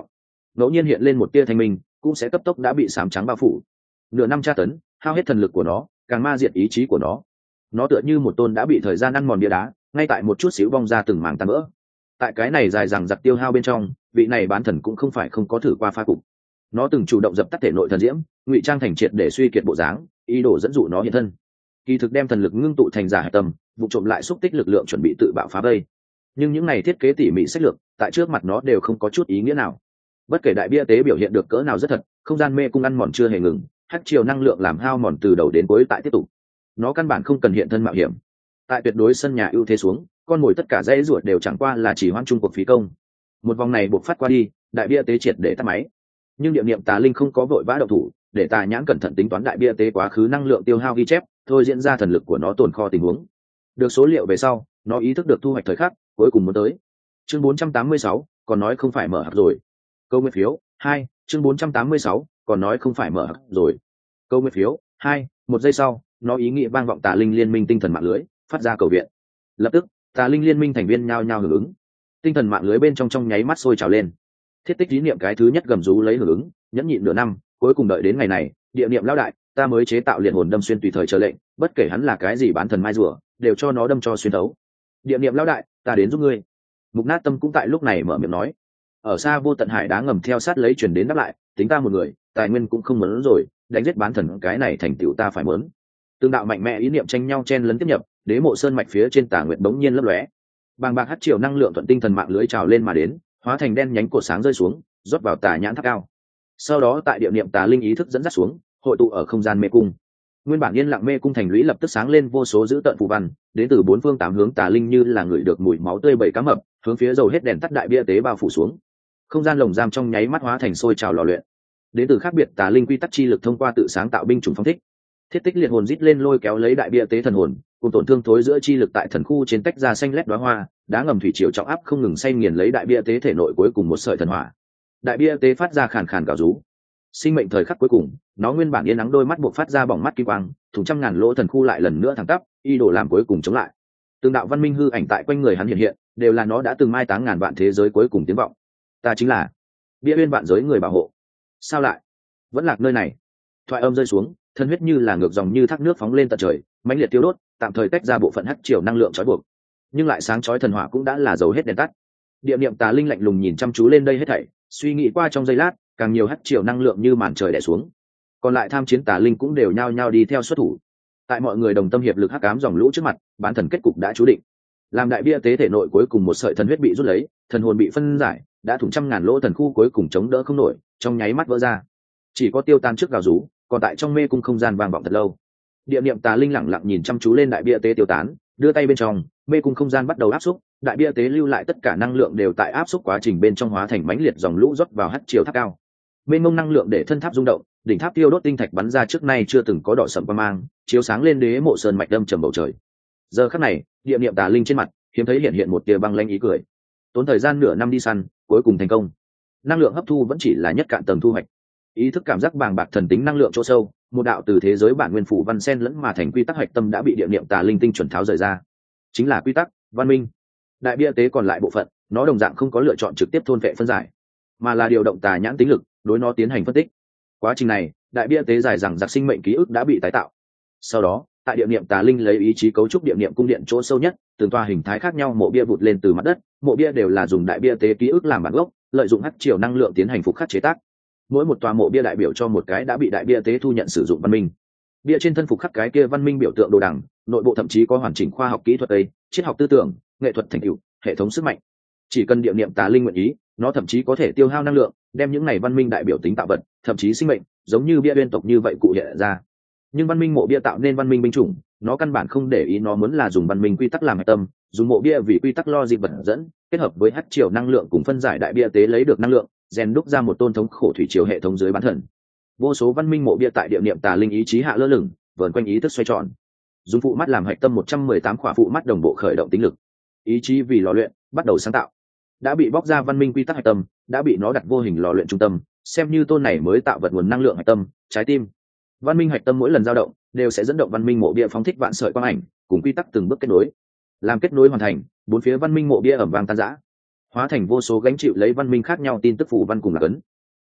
[SPEAKER 1] ngẫu nhiên hiện lên một tia thanh minh cũng sẽ cấp tốc đã bị sám trắng bao phủ. Nửa năm tra tấn hao hết thần lực của nó, càng ma diệt ý chí của nó. Nó tựa như một tôn đã bị thời gian ăn mòn bia đá, ngay tại một chút xíu bong ra từng mảng tan vỡ. Tại cái này dài dằng dặc tiêu hao bên trong, vị này bán thần cũng không phải không có thử qua pha cục. Nó từng chủ động dập tắt thể nội thần diễm, ngụy trang thành triệt để suy kiệt bộ dáng, ý đồ dẫn dụ nó hiện thân. Kỳ thực đem thần lực ngưng tụ thành giả hạch tâm, vụ trộm lại xúc tích lực lượng chuẩn bị tự bạo phá vây. Nhưng những này thiết kế tỉ mỉ sách lược, tại trước mặt nó đều không có chút ý nghĩa nào. Bất kể đại bia tế biểu hiện được cỡ nào rất thật, không gian mê cung ăn mòn chưa hề ngừng, hắc chiều năng lượng làm hao mòn từ đầu đến cuối tại tiếp tục. Nó căn bản không cần hiện thân mạo hiểm. Tại tuyệt đối sân nhà ưu thế xuống, con mồi tất cả dãy ruột đều chẳng qua là chỉ hoãn chung cuộc phí công. Một vòng này buộc phát qua đi, đại bia tế triệt để tắt máy. Nhưng địa niệm tà linh không có vội vã động thủ, để tà nhãn cẩn thận tính toán đại bia tế quá khứ năng lượng tiêu hao ghi chép, thôi diễn ra thần lực của nó tồn kho tình huống. Được số liệu về sau, nó ý thức được thu hoạch thời khắc cuối cùng muốn tới. Chương bốn trăm tám mươi sáu, còn nói không phải mở hặc rồi. Câu nguyên phiếu hai, chương bốn trăm tám mươi sáu, còn nói không phải mở hặc rồi. Câu nguyên phiếu hai, một giây sau, nó ý nghĩ vang vọng tà linh liên minh tinh thần mạng lưới, phát ra cầu viện. Lập tức, tà linh liên minh thành viên nhao nhao hưởng ứng. Tinh thần mạng lưới bên trong trong nháy mắt sôi trào lên. Thiết tích lý niệm cái thứ nhất gầm rú lấy hưởng ứng, nhẫn nhịn nửa năm, cuối cùng đợi đến ngày này, địa niệm lão đại, ta mới chế tạo liệt hồn đâm xuyên tùy thời chờ lệnh, bất kể hắn là cái gì bán thần mai rùa, đều cho nó đâm cho xuyên thấu. Địa niệm lão đại, ta đến giúp ngươi. Mục Nát Tâm cũng tại lúc này mở miệng nói. Ở xa vô tận hải đá ngầm theo sát lấy truyền đến đáp lại, tính ta một người, tài nguyên cũng không muốn rồi, đánh giết bán thần cái này thành tựu ta phải muốn. Tương đạo mạnh mẽ ý niệm tranh nhau chen lấn tiếp nhập, đế mộ sơn mạch phía trên tà nguyệt bỗng nhiên lấp lóe. Bàng bạc hắt chiều năng lượng thuận tinh thần mạng lưới trào lên mà đến, hóa thành đen nhánh cột sáng rơi xuống, rót vào tà nhãn tháp cao. Sau đó tại địa niệm tà linh ý thức dẫn dắt xuống, hội tụ ở không gian mê cung. Nguyên bản yên lặng mê cung thành lũy lập tức sáng lên vô số dữ tợn phù văn, đến từ bốn phương tám hướng tà linh như là người được mùi máu tươi bảy cá mập, hướng phía dầu hết đèn tắt đại bia tế bao phủ xuống. Không gian lồng giam trong nháy mắt hóa thành sôi trào lò luyện. Đến từ khác biệt tà linh quy tắc chi lực thông qua tự sáng tạo binh chủng phong thích. Thiết tích liệt hồn rít lên lôi kéo lấy đại bia tế thần hồn, cùng tổn thương thối giữa chi lực tại thần khu trên tách ra xanh lét đóa hoa, đá ngầm thủy triều trọng áp không ngừng xay nghiền lấy đại bia tế thể nội cuối cùng một sợi thần hỏa. Đại bia tế phát ra khàn khàn gào rú. Sinh mệnh thời khắc cuối cùng, nó nguyên bản yên nắng đôi mắt buộc phát ra bỏng mắt kim quang, thủng trăm ngàn lỗ thần khu lại lần nữa thẳng tắp, y đổ làm cuối cùng chống lại. Từng đạo văn minh hư ảnh tại quanh người hắn hiện hiện, đều là nó đã từng mai táng ngàn vạn thế giới cuối cùng tiếng vọng. Ta chính là bia uyên vạn giới người bảo hộ. Sao lại vẫn lạc nơi này? Thoại âm rơi xuống, thân huyết như là ngược dòng như thác nước phóng lên tận trời, mãnh liệt tiêu đốt, tạm thời tách ra bộ phận hắc triều năng lượng trói buộc. Nhưng lại sáng chói thần hỏa cũng đã là dầu hết đèn tắt. Địa niệm tà linh lạnh lùng nhìn chăm chú lên đây hết thảy, suy nghĩ qua trong giây lát, càng nhiều hắc triều năng lượng như màn trời đè xuống. Còn lại tham chiến tà linh cũng đều nhao nhao đi theo xuất thủ. Tại mọi người đồng tâm hiệp lực hắc ám dòng lũ trước mặt, bán thần kết cục đã chú định. Làm đại bia tế thể nội cuối cùng một sợi thần huyết bị rút lấy, thần hồn bị phân giải, đã thủng trăm ngàn lỗ thần khu cuối cùng chống đỡ không nổi, trong nháy mắt vỡ ra. Chỉ có tiêu tan trước gào rú, còn tại trong mê cung không gian vang vọng thật lâu. Địa niệm tà linh lẳng lặng nhìn chăm chú lên đại bia tế tiêu tán, đưa tay bên trong, mê cung không gian bắt đầu áp xúc, đại bia tế lưu lại tất cả năng lượng đều tại áp xúc quá trình bên trong hóa thành mãnh liệt dòng lũ rót vào hắt chiều tháp cao. Mênh mông năng lượng để thân tháp rung động, đỉnh tháp tiêu đốt tinh thạch bắn ra trước nay chưa từng có đỏ sậm quang mang, chiếu sáng lên đế mộ sơn mạch đâm trầm bầu trời. Giờ khắc này, địa niệm tà linh trên mặt hiếm thấy hiện hiện một tia băng lãnh ý cười. Tốn thời gian nửa năm đi săn, cuối cùng thành công. Năng lượng hấp thu vẫn chỉ là nhất cạn tầng thu hoạch. Ý thức cảm giác bàng bạc thần tính năng lượng chỗ sâu, một đạo từ thế giới bản nguyên phủ văn sen lẫn mà thành quy tắc hạch tâm đã bị địa niệm tà linh tinh chuẩn tháo rời ra. Chính là quy tắc văn minh. Đại bia tế còn lại bộ phận, nó đồng dạng không có lựa chọn trực tiếp thôn vệ phân giải, mà là điều động tà nhãn tính lực đối nó tiến hành phân tích. Quá trình này, đại bia tế dài rằng giặc sinh mệnh ký ức đã bị tái tạo. Sau đó, tại địa niệm tà linh lấy ý chí cấu trúc địa niệm cung điện chỗ sâu nhất, từng tòa hình thái khác nhau mộ bia vụt lên từ mặt đất, mộ bia đều là dùng đại bia tế ký ức làm bản gốc, lợi dụng hắc chiều năng lượng tiến hành phục khắc chế tác. Mỗi một tòa mộ bia đại biểu cho một cái đã bị đại bia tế thu nhận sử dụng văn minh. Bia trên thân phục khắc cái kia văn minh biểu tượng đồ đằng, nội bộ thậm chí có hoàn chỉnh khoa học kỹ thuật ấy, triết học tư tưởng, nghệ thuật thành tựu, hệ thống sức mạnh. Chỉ cần địa niệm tà linh nguyện ý, nó thậm chí có thể tiêu hao năng lượng, đem những này văn minh đại biểu tính tạo vật, thậm chí sinh mệnh, giống như bia uyên tộc như vậy cụ hiện ra. Nhưng văn minh mộ bia tạo nên văn minh binh chủng, nó căn bản không để ý, nó muốn là dùng văn minh quy tắc làm hệ tâm, dùng mộ bia vì quy tắc lo dịp vật dẫn, kết hợp với hắc triều năng lượng cùng phân giải đại bia tế lấy được năng lượng, rèn đúc ra một tôn thống khổ thủy triều hệ thống dưới bán thần. Vô số văn minh mộ bia tại địa niệm tà linh ý chí hạ lơ lửng, vờn quanh ý thức xoay tròn. Dùng phụ mắt làm hạch tâm một trăm mười tám khỏa phụ mắt đồng bộ khởi động tính lực. Ý chí vì lò luyện, bắt đầu sáng tạo. Đã bị bóc ra văn minh quy tắc hạch tâm, đã bị nó đặt vô hình lò luyện trung tâm, xem như tôn này mới tạo vật nguồn năng lượng hạch tâm, trái tim. Văn minh hạch tâm mỗi lần dao động, đều sẽ dẫn động văn minh mộ bia phóng thích vạn sợi quang ảnh, cùng quy tắc từng bước kết nối. Làm kết nối hoàn thành, bốn phía văn minh mộ bia ầm vang tan rã, hóa thành vô số gánh chịu lấy văn minh khác nhau tin tức phù văn cùng là cấn.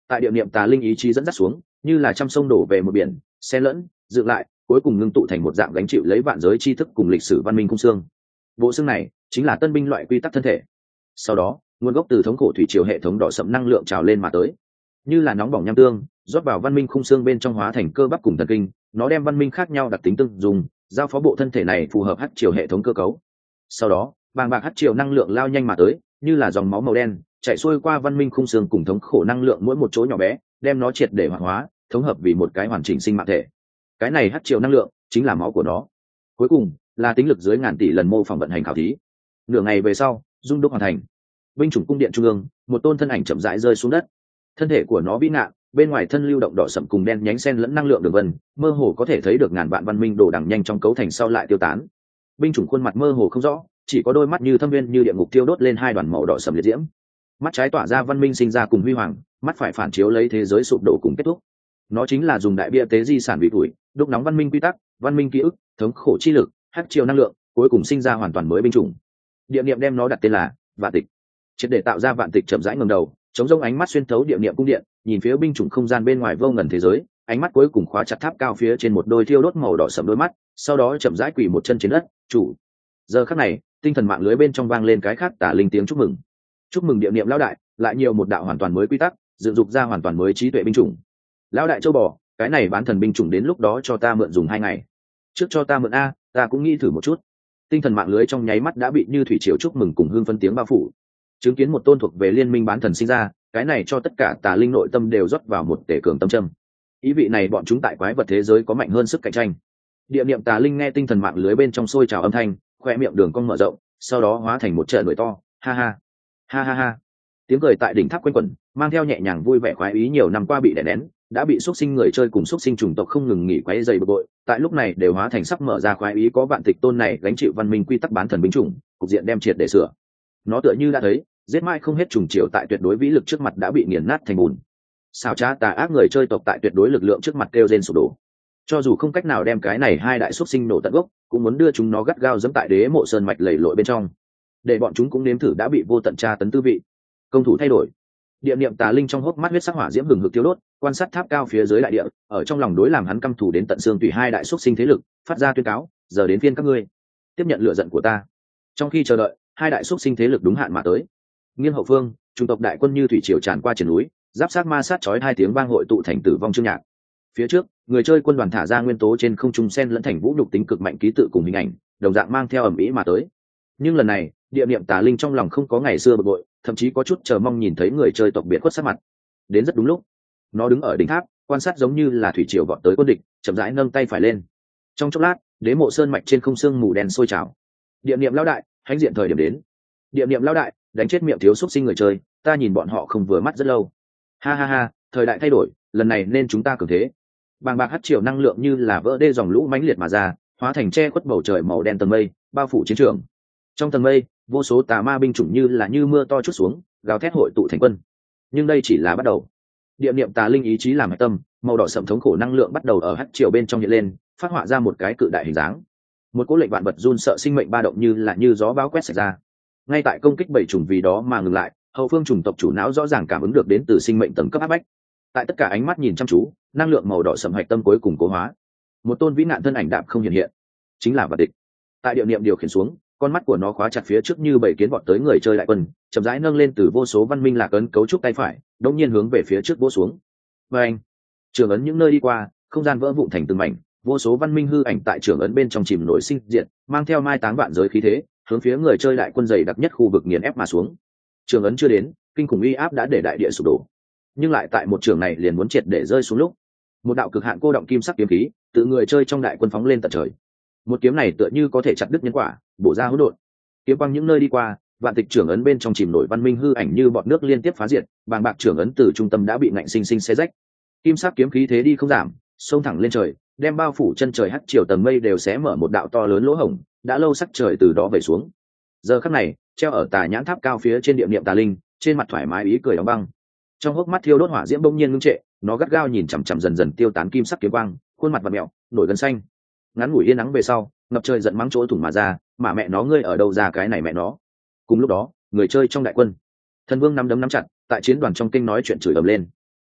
[SPEAKER 1] tại địa niệm tà linh ý chí dẫn dắt xuống, như là trăm sông đổ về một biển, xen lẫn dựng lại, cuối cùng ngưng tụ thành một dạng gánh chịu lấy vạn giới tri thức cùng lịch sử văn minh khung xương. Bộ xương này chính là tân binh loại quy tắc thân thể. Sau đó, nguồn gốc từ thống khổ thủy triều hệ thống đỏ sậm năng lượng trào lên mà tới, như là nóng bỏng nham tương, rót vào văn minh khung xương bên trong hóa thành cơ bắp cùng thần kinh, nó đem văn minh khác nhau đặc tính tương dùng, giao phó bộ thân thể này phù hợp hắc triều hệ thống cơ cấu. Sau đó, bàng bạc hắc triều năng lượng lao nhanh mà tới, như là dòng máu màu đen, chạy xuôi qua văn minh khung xương cùng thống khổ năng lượng mỗi một chỗ nhỏ bé, đem nó triệt để hoạt hóa, thống hợp vì một cái hoàn chỉnh sinh mạng thể. Cái này hắc triều năng lượng chính là máu của nó. Cuối cùng, là tính lực dưới ngàn tỷ lần mô phỏng vận hành khảo thí. Nửa ngày về sau, dung đúc hoàn thành. Binh chủng cung điện trung ương, một tôn thân ảnh chậm rãi rơi xuống đất. Thân thể của nó vĩ ngạn, bên ngoài thân lưu động đỏ sậm cùng đen nhánh xen lẫn năng lượng đường vân, mơ hồ có thể thấy được ngàn vạn văn minh đồ đằng nhanh trong cấu thành sau lại tiêu tán. Binh chủng khuôn mặt mơ hồ không rõ, chỉ có đôi mắt như thâm viên như địa ngục tiêu đốt lên hai đoàn màu đỏ sậm liệt diễm. Mắt trái tỏa ra văn minh sinh ra cùng huy hoàng, mắt phải phản chiếu lấy thế giới sụp đổ cùng kết thúc. Nó chính là dùng đại bia tế di sản bị tuổi, đúc nóng văn minh quy tắc, văn minh ký ức, thống khổ chi lực, hắc triều năng lượng, cuối cùng sinh ra hoàn toàn mới binh chủng. Địa niệm đem nó đặt tên là Vạn Tịch. Triệt để tạo ra Vạn Tịch chậm rãi ngẩng đầu, chống rông ánh mắt xuyên thấu địa niệm cung điện, nhìn phía binh chủng không gian bên ngoài vô ngần thế giới, ánh mắt cuối cùng khóa chặt tháp cao phía trên một đôi thiêu đốt màu đỏ sẫm đôi mắt, sau đó chậm rãi quỳ một chân trên đất, "Chủ." Giờ khắc này, tinh thần mạng lưới bên trong vang lên cái khác tả linh tiếng chúc mừng. Chúc mừng địa niệm lão đại, lại nhiều một đạo hoàn toàn mới quy tắc, dựng dục ra hoàn toàn mới trí tuệ binh chủng. Lão đại châu bò, cái này bán thần binh chủng đến lúc đó cho ta mượn dùng hai ngày. Trước cho ta mượn a, ta cũng nghĩ thử một chút. Tinh thần mạng lưới trong nháy mắt đã bị như thủy triều chúc mừng cùng hương phân tiếng bao phủ. Chứng kiến một tôn thuộc về liên minh bán thần sinh ra, cái này cho tất cả tà linh nội tâm đều rót vào một tể cường tâm châm. Ý vị này bọn chúng tại quái vật thế giới có mạnh hơn sức cạnh tranh. Địa niệm tà linh nghe tinh thần mạng lưới bên trong sôi trào âm thanh, khoe miệng đường cong mở rộng, sau đó hóa thành một trận cười to, ha ha, ha ha ha. Tiếng cười tại đỉnh tháp quanh quẩn, mang theo nhẹ nhàng vui vẻ khoái ý nhiều năm qua bị đè nén, đã bị xuất sinh người chơi cùng xuất sinh chủng tộc không ngừng nghỉ quấy dày bực bội, tại lúc này đều hóa thành sắp mở ra khoái ý có Vạn Tịch tôn này gánh chịu văn minh quy tắc bán thần binh chủng, cục diện đem triệt để sửa. Nó tựa như đã thấy, giết mãi không hết trùng triều tại tuyệt đối vĩ lực trước mặt đã bị nghiền nát thành bùn. Xảo trá tà ác người chơi tộc tại tuyệt đối lực lượng trước mặt kêu rên sụp đổ. Cho dù không cách nào đem cái này hai đại xuất sinh nổ tận gốc, cũng muốn đưa chúng nó gắt gao dẫm tại đế mộ sơn mạch lầy lội bên trong, để bọn chúng cũng nếm thử đã bị vô tận tra tấn tư vị. Công thủ thay đổi. Địa niệm tà linh trong hốc mắt huyết sắc hỏa diễm hừng hực tiêu đốt, quan sát tháp cao phía dưới đại địa, ở trong lòng đối làm hắn căm thù đến tận xương tùy hai đại xuất sinh thế lực, phát ra tuyên cáo, giờ đến phiên các ngươi tiếp nhận lựa giận của ta. Trong khi chờ đợi, hai đại xuất sinh thế lực đúng hạn mà tới. Nghiêng hậu phương, trung tộc đại quân như thủy triều tràn qua triển núi, giáp sát ma sát chói hai tiếng vang hội tụ thành tử vong chương nhạc. Phía trước, người chơi quân đoàn thả ra nguyên tố trên không trung sen lẫn thành vũ nhục tính cực mạnh ký tự cùng hình ảnh, đồng dạng mang theo ẩm ý mà tới. Nhưng lần này, địa niệm tà linh trong lòng không có ngày xưa bực bội, thậm chí có chút chờ mong nhìn thấy người chơi tộc biệt khuất sát mặt. Đến rất đúng lúc, nó đứng ở đỉnh tháp, quan sát giống như là thủy triều vọt tới quân địch, chậm rãi nâng tay phải lên. Trong chốc lát, đế mộ sơn mạch trên không xương mù đen sôi trào. Địa niệm lão đại, hãnh diện thời điểm đến. Địa niệm lão đại, đánh chết miệng thiếu xúc sinh người chơi, ta nhìn bọn họ không vừa mắt rất lâu. Ha ha ha, thời đại thay đổi, lần này nên chúng ta cường thế. Bàng bạc hắt triều năng lượng như là vỡ đê dòng lũ mãnh liệt mà ra, hóa thành che khuất bầu trời màu đen tầng mây, bao phủ chiến trường. Trong tầng mây, vô số tà ma binh chủng như là như mưa to chút xuống, gào thét hội tụ thành quân. Nhưng đây chỉ là bắt đầu. Địa niệm tà linh ý chí làm hạch tâm, màu đỏ sậm thống khổ năng lượng bắt đầu ở hắt triều bên trong hiện lên, phát họa ra một cái cự đại hình dáng. Một cỗ lệnh vạn vật run sợ sinh mệnh ba động như là như gió bão quét xảy ra. Ngay tại công kích bảy chủng vì đó mà ngừng lại, hậu phương chủng tộc chủ não rõ ràng cảm ứng được đến từ sinh mệnh tầng cấp áp bách. Tại tất cả ánh mắt nhìn chăm chú, năng lượng màu đỏ sậm hạch tâm cuối cùng cố hóa. Một tôn vĩ nạn thân ảnh đạm không hiện hiện, chính là Vạn Tịch. Tại địa niệm điều khiển xuống, con mắt của nó khóa chặt phía trước như bảy kiến vọt tới người chơi đại quân, chậm rãi nâng lên từ vô số văn minh lạc ấn cấu trúc tay phải, đột nhiên hướng về phía trước vỗ xuống. Và anh, trường ấn những nơi đi qua, không gian vỡ vụn thành từng mảnh, vô số văn minh hư ảnh tại trường ấn bên trong chìm nổi sinh diệt, mang theo mai táng vạn giới khí thế, hướng phía người chơi đại quân dày đặc nhất khu vực nghiền ép mà xuống. Trường ấn chưa đến, kinh khủng uy áp đã để đại địa sụp đổ, nhưng lại tại một trường này liền muốn triệt để rơi xuống lúc, một đạo cực hạn cô động kim sắc kiếm khí tự người chơi trong đại quân phóng lên tận trời. Một kiếm này tựa như có thể chặt đứt nhân quả, bổ ra hỗn độn. Kiếm quang những nơi đi qua, Vạn Tịch trưởng ấn bên trong chìm nổi văn minh hư ảnh như bọt nước liên tiếp phá diệt, bàng bạc trưởng ấn từ trung tâm đã bị ngạnh sinh sinh xé rách. Kim sắc kiếm khí thế đi không giảm, xông thẳng lên trời, đem bao phủ chân trời hắt chiều tầng mây đều xé mở một đạo to lớn lỗ hổng, đã lâu sắc trời từ đó về xuống. Giờ khắc này, treo ở tà nhãn tháp cao phía trên địa niệm tà linh, trên mặt thoải mái ý cười đóng băng. Trong hốc mắt thiêu đốt hỏa diễm bỗng nhiên ngưng trệ, nó gắt gao nhìn chằm chằm dần dần tiêu tán kim sắc kiếm quang, khuôn mặt vặn mèo, nổi gân xanh. Ngắn ngủi yên nắng về sau, ngập trời giận mắng chỗ thủng mà ra, mà mẹ nó ngươi ở đâu ra cái này mẹ nó. Cùng lúc đó, người chơi trong đại quân, thần vương nắm đấm nắm chặt, tại chiến đoàn trong kinh nói chuyện chửi ầm lên.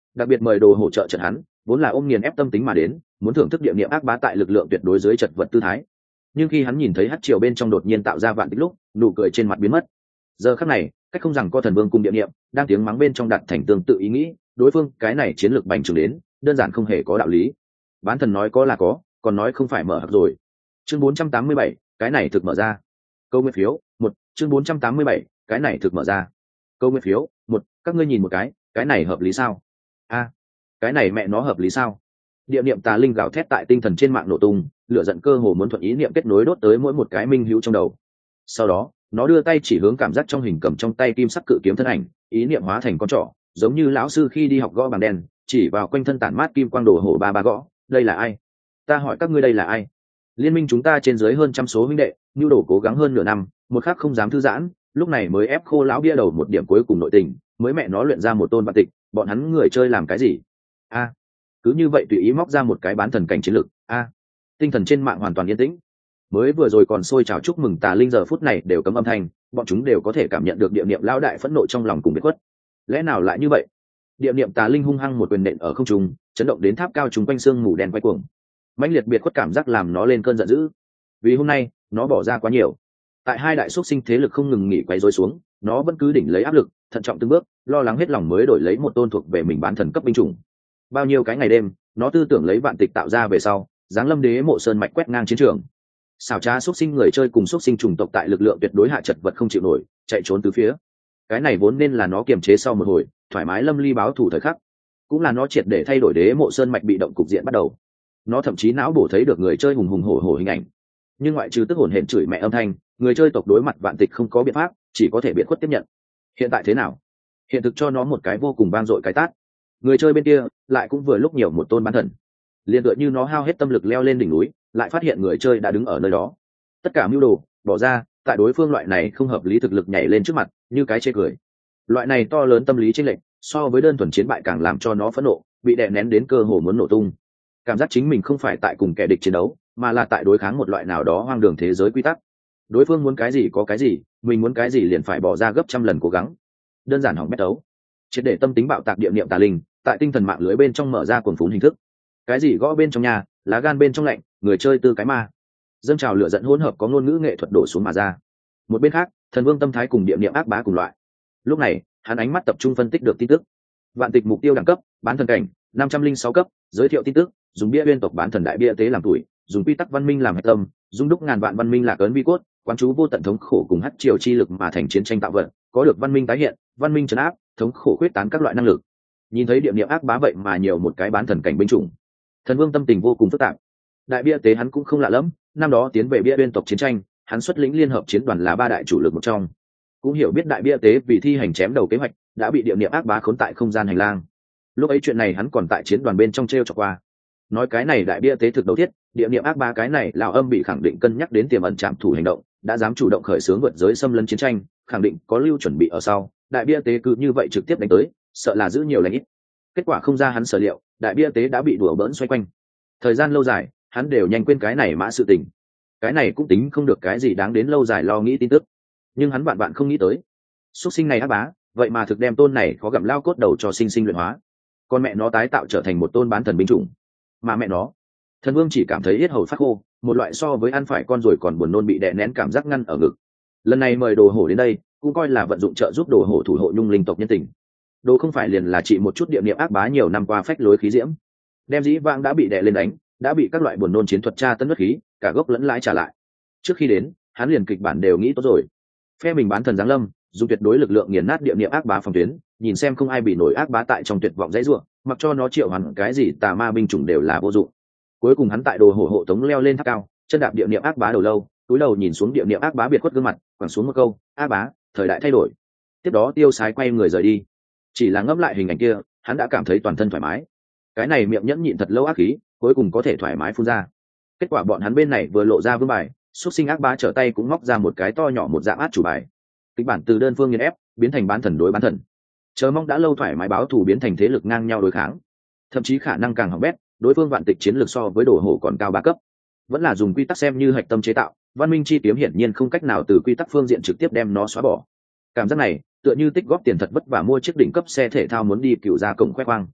[SPEAKER 1] đặc biệt mời đồ hỗ trợ trận hắn vốn là ôm nghiền ép tâm tính mà đến, muốn thưởng thức địa niệm ác bá tại lực lượng tuyệt đối dưới chật vật tư thái. Nhưng khi hắn nhìn thấy hắc triều bên trong đột nhiên tạo ra vạn tích lúc, nụ cười trên mặt biến mất. Giờ khắc này, cách không rằng co thần vương cùng địa niệm đang tiếng mắng bên trong đặt thành tương tự ý nghĩ, đối phương cái này chiến lược bành trướng đến đơn giản không hề có đạo lý. Bán thần nói có là có, còn nói không phải mở hặc rồi. Chương bốn trăm tám mươi bảy, cái này thực mở ra. Câu nguyên phiếu một. Chương bốn trăm tám mươi bảy, cái này thực mở ra. Câu nguyên phiếu một. Các ngươi nhìn một cái, cái này hợp lý sao? A, cái này mẹ nó hợp lý sao? Địa niệm tà linh gào thét tại tinh thần trên mạng nổ tung, lửa giận cơ hồ muốn thuận ý niệm kết nối đốt tới mỗi một cái minh hữu trong đầu. Sau đó, nó đưa tay chỉ hướng cảm giác trong hình cầm trong tay kim sắc cự kiếm thân ảnh, ý niệm hóa thành con trỏ, giống như lão sư khi đi học gõ bằng đen, chỉ vào quanh thân tản mát kim quang đồ hổ ba ba gõ. Đây là ai? Ta hỏi các ngươi đây là ai? Liên minh chúng ta trên dưới hơn trăm số huynh đệ, nhu đồ cố gắng hơn nửa năm, một khắc không dám thư giãn, lúc này mới ép khô lão bia đầu một điểm cuối cùng nội tình, mới mẹ nó luyện ra một tôn vạn tịch, bọn hắn người chơi làm cái gì? A, cứ như vậy tùy ý móc ra một cái bán thần cảnh chiến lực. A, tinh thần trên mạng hoàn toàn yên tĩnh. Mới vừa rồi còn sôi trào chúc mừng tà linh giờ phút này đều cấm âm thanh, bọn chúng đều có thể cảm nhận được địa niệm lão đại phẫn nộ trong lòng cùng biệt khuất. Lẽ nào lại như vậy? Địa niệm tà linh hung hăng một quyền nện ở không trung, chấn động đến tháp cao chúng quanh xương mù đen quay cuồng. Mãnh liệt biệt khuất cảm giác làm nó lên cơn giận dữ. Vì hôm nay, nó bỏ ra quá nhiều. Tại hai đại xuất sinh thế lực không ngừng nghỉ quay rối xuống, nó vẫn cứ đỉnh lấy áp lực, thận trọng từng bước, lo lắng hết lòng mới đổi lấy một tôn thuộc về mình bán thần cấp binh chủng. Bao nhiêu cái ngày đêm, nó tư tưởng lấy vạn tịch tạo ra về sau, giáng lâm đế mộ sơn mạch quét ngang chiến trường. Xảo trá xuất sinh người chơi cùng xuất sinh chủng tộc tại lực lượng tuyệt đối hạ chật vật không chịu nổi, chạy trốn tứ phía. Cái này vốn nên là nó kiềm chế sau một hồi, thoải mái lâm ly báo thù thời khắc, cũng là nó triệt để thay đổi đế mộ sơn mạch bị động cục diện bắt đầu. Nó thậm chí não bổ thấy được người chơi hùng hùng hổ hổ hình ảnh, nhưng ngoại trừ tức hổn hển chửi mẹ âm thanh, người chơi tộc đối mặt vạn tịch không có biện pháp, chỉ có thể biệt khuất tiếp nhận. Hiện tại thế nào? Hiện thực cho nó một cái vô cùng vang dội cái tát. Người chơi bên kia lại cũng vừa lúc nhiều một tôn bán thần, liền tựa như nó hao hết tâm lực leo lên đỉnh núi, lại phát hiện người chơi đã đứng ở nơi đó. Tất cả mưu đồ bỏ ra, tại đối phương loại này không hợp lý thực lực nhảy lên trước mặt, như cái chê cười. Loại này to lớn tâm lý chênh lệch, so với đơn thuần chiến bại càng làm cho nó phẫn nộ, bị đè nén đến cơ hồ muốn nổ tung. Cảm giác chính mình không phải tại cùng kẻ địch chiến đấu, mà là tại đối kháng một loại nào đó hoang đường thế giới quy tắc. Đối phương muốn cái gì có cái gì, mình muốn cái gì liền phải bỏ ra gấp trăm lần cố gắng. Đơn giản hỏng bét đấu. Triệt để tâm tính bạo tạc địa niệm tà linh, tại tinh thần mạng lưới bên trong mở ra cuồng phún hình thức. Cái gì gõ bên trong nhà, lá gan bên trong lạnh, người chơi tư cái ma. Dâng trào lửa giận hỗn hợp có ngôn ngữ nghệ thuật đổ xuống mà ra. Một bên khác, thần vương tâm thái cùng địa niệm ác bá cùng loại. Lúc này, hắn ánh mắt tập trung phân tích được tin tức. Vạn tịch mục tiêu đẳng cấp, bán thần cảnh, năm trăm linh sáu cấp, giới thiệu tin tức, dùng bia uyên tộc bán thần đại bia tế làm tuổi, dùng quy tắc văn minh làm hệ tâm, dung đúc ngàn vạn văn minh lạc ấn vi cốt, quán chú vô tận thống khổ cùng hắc triều chi lực mà thành chiến tranh tạo vật, có được văn minh tái hiện, văn minh trấn áp, thống khổ quyết tán các loại năng lực. Nhìn thấy địa niệm ác bá vậy mà nhiều một cái bán thần cảnh binh chủng, thần vương tâm tình vô cùng phức tạp. Đại bia tế hắn cũng không lạ lẫm, năm đó tiến về bia uyên tộc chiến tranh, hắn xuất lĩnh liên hợp chiến đoàn là ba đại chủ lực một trong, cũng hiểu biết đại bia tế vì thi hành chém đầu kế hoạch đã bị địa niệm ác bá khốn tại không gian hành lang. Lúc ấy chuyện này hắn còn tại chiến đoàn bên trong t r e o trọc qua, nói cái này đại bia tế thực đấu thiết, địa niệm ác bá cái này lão âm bị khẳng định cân nhắc đến tiềm ẩn trạm thủ hành động, đã dám chủ động khởi xướng vượt giới xâm lấn chiến tranh, khẳng định có lưu chuẩn bị ở sau, đại bia tế cứ như vậy trực tiếp đánh tới, sợ là giữ nhiều lãnh ít. Kết quả không ra hắn sở liệu, đại bia tế đã bị đùa bỡn xoay quanh. Thời gian lâu dài, hắn đều nhanh quên cái này mã sự tình. Cái này cũng tính không được cái gì đáng đến lâu dài lo nghĩ tin tức, nhưng hắn bạn bạn không nghĩ tới, xuất sinh này ác bá vậy mà thực đem tôn này khó gặm lao cốt đầu cho sinh sinh luyện hóa, con mẹ nó tái tạo trở thành một tôn bán thần binh chủng. Mà mẹ nó, thần vương chỉ cảm thấy yết hầu phát khô, một loại so với ăn phải con rồi còn buồn nôn bị đè nén cảm giác ngăn ở ngực. Lần này mời đồ hổ đến đây cũng coi là vận dụng trợ giúp đồ hổ thủ hộ nhung linh tộc nhân tình. Đồ không phải liền là chỉ một chút địa niệm ác bá nhiều năm qua phách lối khí diễm, đem dĩ vãng đã bị đè lên đánh, đã bị các loại buồn nôn chiến thuật tra tấn huyết khí cả gốc lẫn lãi trả lại. Trước khi đến, hắn liền kịch bản đều nghĩ tốt rồi, phe mình bán thần giáng lâm, dùng tuyệt đối lực lượng nghiền nát địa niệm ác bá phòng tuyến, nhìn xem không ai bị nổi ác bá tại trong tuyệt vọng dãy rủa, mặc cho nó triệu hoàn cái gì tà ma binh chủng đều là vô dụng. Cuối cùng hắn tại đồ hổ hộ tống leo lên tháp cao, chân đạp địa niệm ác bá đầu lâu, túi đầu nhìn xuống địa niệm ác bá biệt khuất gương mặt, quẳng xuống một câu: "Ác bá, thời đại thay đổi." Tiếp đó tiêu sái quay người rời đi. Chỉ là ngẫm lại hình ảnh kia, hắn đã cảm thấy toàn thân thoải mái. Cái này miệng nhẫn nhịn thật lâu ác khí, cuối cùng có thể thoải mái phun ra. Kết quả bọn hắn bên này vừa lộ ra vương bài, xuất sinh ác bá trở tay cũng móc ra một cái to nhỏ một dạng át chủ bài. Kịch bản từ đơn phương nghiền ép biến thành bán thần đối bán thần, chờ mong đã lâu thoải mái báo thù biến thành thế lực ngang nhau đối kháng, thậm chí khả năng càng hỏng bét, đối phương vạn tịch chiến lược so với đồ hổ còn cao ba cấp, vẫn là dùng quy tắc xem như hạch tâm chế tạo, văn minh chi kiếm hiển nhiên không cách nào từ quy tắc phương diện trực tiếp đem nó xóa bỏ. Cảm giác này tựa như tích góp tiền thật vất vả mua chiếc đỉnh cấp xe thể thao muốn đi cựu ra cổng khoe khoang.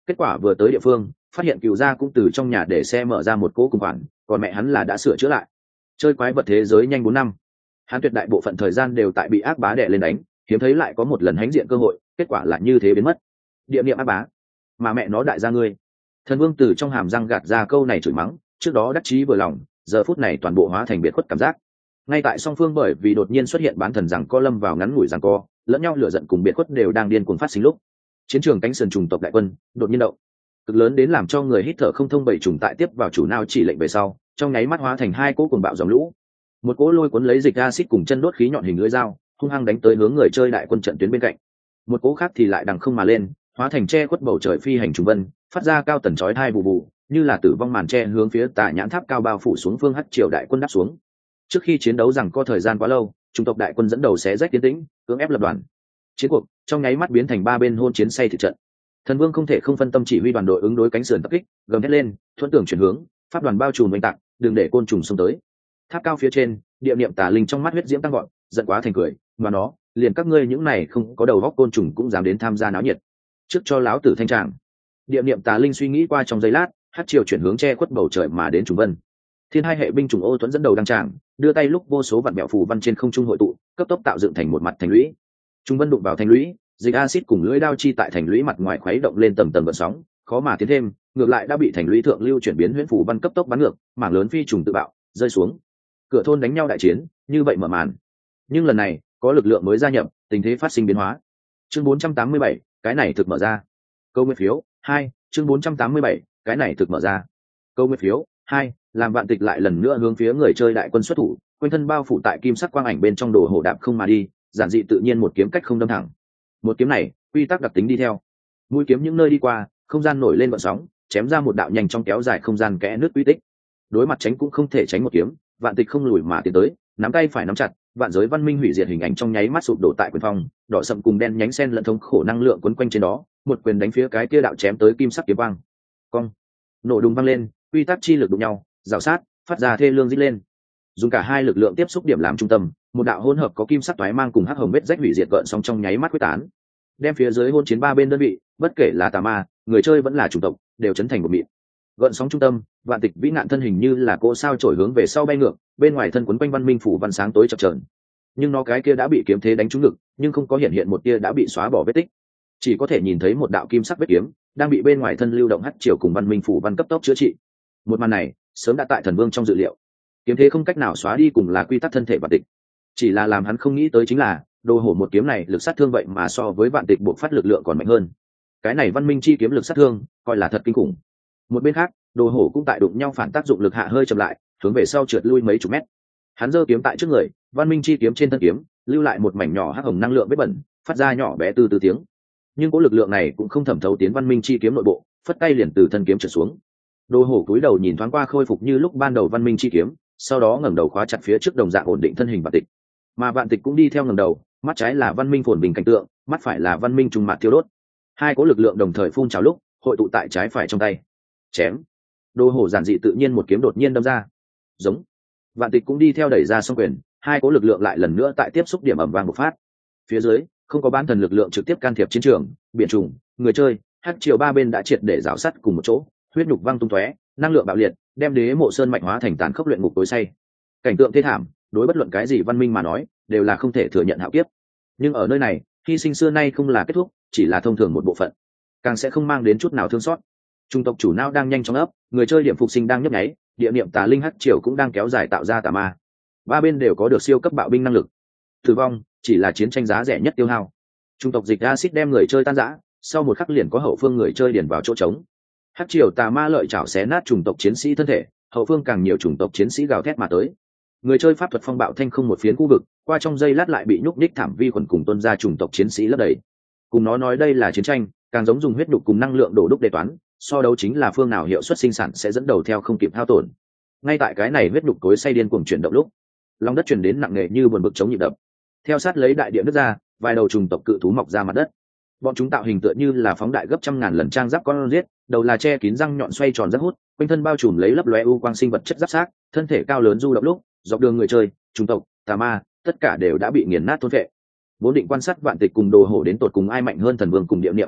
[SPEAKER 1] kết quả vừa tới địa phương phát hiện cựu gia cũng từ trong nhà để xe mở ra một cỗ cùng khoản, còn mẹ hắn là đã sửa chữa lại. Chơi quái vật thế giới nhanh bốn năm, hắn tuyệt đại bộ phận thời gian đều tại bị ác bá đè lên đánh, hiếm thấy lại có một lần hãnh diện cơ hội, kết quả là như thế biến mất. Địa niệm ác bá, mà mẹ nó đại gia ngươi. Thần Vương từ trong hàm răng gạt ra câu này chửi mắng, trước đó đắc chí vừa lòng, giờ phút này toàn bộ hóa thành biệt khuất cảm giác. Ngay tại song phương bởi vì đột nhiên xuất hiện bán thần rằng co lâm vào ngắn ngủi rằng co, lẫn nhau lửa giận cùng biệt khuất đều đang điên cuồng phát sinh lúc, chiến trường cánh sườn trùng tộc đại quân đột nhiên động, cực lớn đến làm cho người hít thở không thông, bảy trùng tại tiếp vào chủ nào chỉ lệnh về sau, trong nháy mắt hóa thành hai cỗ cuồng bạo dòng lũ. Một cỗ lôi cuốn lấy dịch acid cùng chân đốt khí nhọn hình lưỡi dao, hung hăng đánh tới hướng người chơi đại quân trận tuyến bên cạnh. Một cỗ khác thì lại đằng không mà lên, hóa thành che khuất bầu trời phi hành trùng vân, phát ra cao tần chói tai bù bù, như là tử vong màn che hướng phía Tà Nhãn Tháp cao bao phủ xuống phương hắc triều đại quân đáp xuống. Trước khi chiến đấu rằng có thời gian quá lâu, trung tộc đại quân dẫn đầu xé rách tiến tĩnh, cưỡng ép lập đoàn. Chiến cuộc trong nháy mắt biến thành ba bên hôn chiến say thực trận. Thần Vương không thể không phân tâm chỉ huy đoàn đội ứng đối cánh sườn tập kích, gầm thét lên, thuận tưởng chuyển hướng, pháp đoàn bao trùm oanh tạc, đừng để côn trùng xông tới. Tháp cao phía trên, địa niệm tà linh trong mắt huyết diễm tăng gọn, giận quá thành cười, mà nó, liền các ngươi những này không có đầu góc côn trùng cũng dám đến tham gia náo nhiệt. Trước cho lão tử thanh tràng. Địa niệm tà linh suy nghĩ qua trong giây lát, hất chiều chuyển hướng che khuất bầu trời mà đến trùng vân. Thiên hai hệ binh trùng ô tuấn dẫn đầu đăng tràng, đưa tay lúc vô số vạn mẹo phù văn trên không trung hội tụ, cấp tốc tạo dựng thành một mặt thành lũy. Trùng vân đụng vào thành lũy, dịch acid cùng lưỡi đao chi tại thành lũy mặt ngoài khuấy động lên tầng tầng gợn sóng, khó mà tiến thêm, ngược lại đã bị thành lũy thượng lưu chuyển biến huyễn phù văn cấp tốc bắn ngược, mảng lớn phi trùng tự bạo, rơi xuống. Cửa thôn đánh nhau đại chiến, như vậy mở màn. Nhưng lần này, có lực lượng mới gia nhập, tình thế phát sinh biến hóa. Chương bốn trăm tám mươi bảy, cái này thực mở ra. Câu nguyên phiếu hai, chương bốn trăm tám mươi bảy, cái này thực mở ra. Câu nguyên phiếu hai, làm Vạn Tịch lại lần nữa hướng phía người chơi đại quân xuất thủ, quanh thân bao phủ tại kim sắc quang ảnh bên trong đồ hổ đạp không mà đi, giản dị tự nhiên một kiếm cách không đâm thẳng. Một kiếm này, quy tắc đặc tính đi theo. Mũi kiếm những nơi đi qua, không gian nổi lên gợn sóng, chém ra một đạo nhanh trong kéo dài không gian kẽ nước quy tích. Đối mặt tránh cũng không thể tránh một kiếm, Vạn Tịch không lùi mà tiến tới, nắm tay phải nắm chặt, vạn giới văn minh hủy diệt hình ảnh trong nháy mắt sụp đổ tại quyền phong, đỏ sậm cùng đen nhánh xen lẫn thống khổ năng lượng quấn quanh trên đó, một quyền đánh phía cái kia đạo chém tới kim sắc kiếm vang. Cong, nổ đùng vang lên, quy tắc chi lực đụng nhau, rào sát, phát ra thê lương rít lên. Dùng cả hai lực lượng tiếp xúc điểm làm trung tâm, một đạo hỗn hợp có kim sắc toái mang cùng hắc hồng vết rách hủy diệt gợn sóng trong nháy mắt quyết tán, đem phía dưới hôn chiến ba bên đơn vị, bất kể là tà ma, người chơi vẫn là chủng tộc, đều chấn thành một mịn. Gợn sóng trung tâm, Vạn Tịch vĩ nạn thân hình như là cỗ sao chổi hướng về sau bay ngược, bên ngoài thân quấn quanh văn minh phủ văn sáng tối chập chờn. Nhưng nó cái kia đã bị kiếm thế đánh trúng ngực, nhưng không có hiện hiện một tia đã bị xóa bỏ vết tích, chỉ có thể nhìn thấy một đạo kim sắc vết kiếm đang bị bên ngoài thân lưu động hắt chiều cùng văn minh phủ văn cấp tốc chữa trị. Một màn này sớm đã tại Thần Vương trong dự liệu, kiếm thế không cách nào xóa đi cùng là quy tắc thân thể Vạn Tịch, chỉ là làm hắn không nghĩ tới chính là đồ hổ một kiếm này lực sát thương vậy mà so với Vạn Tịch buộc phát lực lượng còn mạnh hơn. Cái này văn minh chi kiếm lực sát thương coi là thật kinh khủng. Một bên khác, đồ hổ cũng tại đụng nhau phản tác dụng lực hạ hơi chậm lại, hướng về sau trượt lui mấy chục mét. Hắn giơ kiếm tại trước người, văn minh chi kiếm trên thân kiếm lưu lại một mảnh nhỏ hắc hồng năng lượng vết bẩn, phát ra nhỏ bé từ từ tiếng. Nhưng cỗ lực lượng này cũng không thẩm thấu tiến văn minh chi kiếm nội bộ, phất tay liền từ thân kiếm trượt xuống. Đồ hổ cúi đầu nhìn thoáng qua khôi phục như lúc ban đầu văn minh chi kiếm, sau đó ngẩng đầu khóa chặt phía trước đồng dạng ổn định thân hình Vạn Tịch. Mà Vạn Tịch cũng đi theo ngẩng đầu, mắt trái là văn minh phồn bình cảnh tượng, mắt phải là văn minh trùng mạt thiêu đốt. Hai cỗ lực lượng đồng thời phun trào lúc, hội tụ tại trái phải trong tay. Chém. Đồ hổ giản dị tự nhiên một kiếm đột nhiên đâm ra. Giống. Vạn Tịch cũng đi theo đẩy ra song quyền, hai cỗ lực lượng lại lần nữa tại tiếp xúc điểm ầm vang một phát. Phía dưới không có bán thần lực lượng trực tiếp can thiệp chiến trường, biển trùng, người chơi, hắc triều ba bên đã triệt để rào sắt cùng một chỗ, huyết nhục văng tung tóe, năng lượng bạo liệt, đem đế mộ sơn mạnh hóa thành tàn khốc luyện ngục tối say. Cảnh tượng thê thảm, đối bất luận cái gì văn minh mà nói, đều là không thể thừa nhận hạo kiếp. Nhưng ở nơi này, hy sinh xưa nay không là kết thúc, chỉ là thông thường một bộ phận, càng sẽ không mang đến chút nào thương xót. Trung tộc chủ não đang nhanh chóng ấp, người chơi điểm phục sinh đang nhấp nháy, địa niệm tà linh hắc triều cũng đang kéo dài tạo ra tà ma. Ba bên đều có được siêu cấp bạo binh năng lực. Tử vong chỉ là chiến tranh giá rẻ nhất tiêu hao. Trung tộc dịch acid đem người chơi tan rã, sau một khắc liền có hậu phương người chơi điền vào chỗ trống. Hắc triều tà ma lợi chảo xé nát chủng tộc chiến sĩ thân thể, hậu phương càng nhiều chủng tộc chiến sĩ gào thét mà tới. Người chơi pháp thuật phong bạo thanh không một phiến khu vực, qua trong giây lát lại bị nhúc nhích thảm vi khuẩn cùng tuân ra chủng tộc chiến sĩ lấp đầy. Cùng nó nói đây là chiến tranh, càng giống dùng huyết nhục cùng năng lượng đổ đúc đề toán, so đấu chính là phương nào hiệu suất sinh sản sẽ dẫn đầu theo không kịp hao tổn. Ngay tại cái này huyết nhục cối say điên cuồng chuyển động lúc, lòng đất chuyển đến nặng nề như buồn bực chống nhịp đập. Theo sát lấy đại địa nứt ra, vài đầu trùng tộc cự thú mọc ra mặt đất. Bọn chúng tạo hình tựa như là phóng đại gấp trăm ngàn lần trang giáp con giết, đầu là che kín răng nhọn xoay tròn rất hút, quanh thân bao trùm lấy lấp lóe u quang sinh vật chất giáp xác, thân thể cao lớn du động lúc, dọc đường người chơi, trùng tộc, tà ma, tất cả đều đã bị nghiền nát thôn phệ. Vốn định quan sát Vạn Tịch cùng đồ hổ đến tột cùng ai mạnh hơn Thần Vương cùng địa niệm ác bá,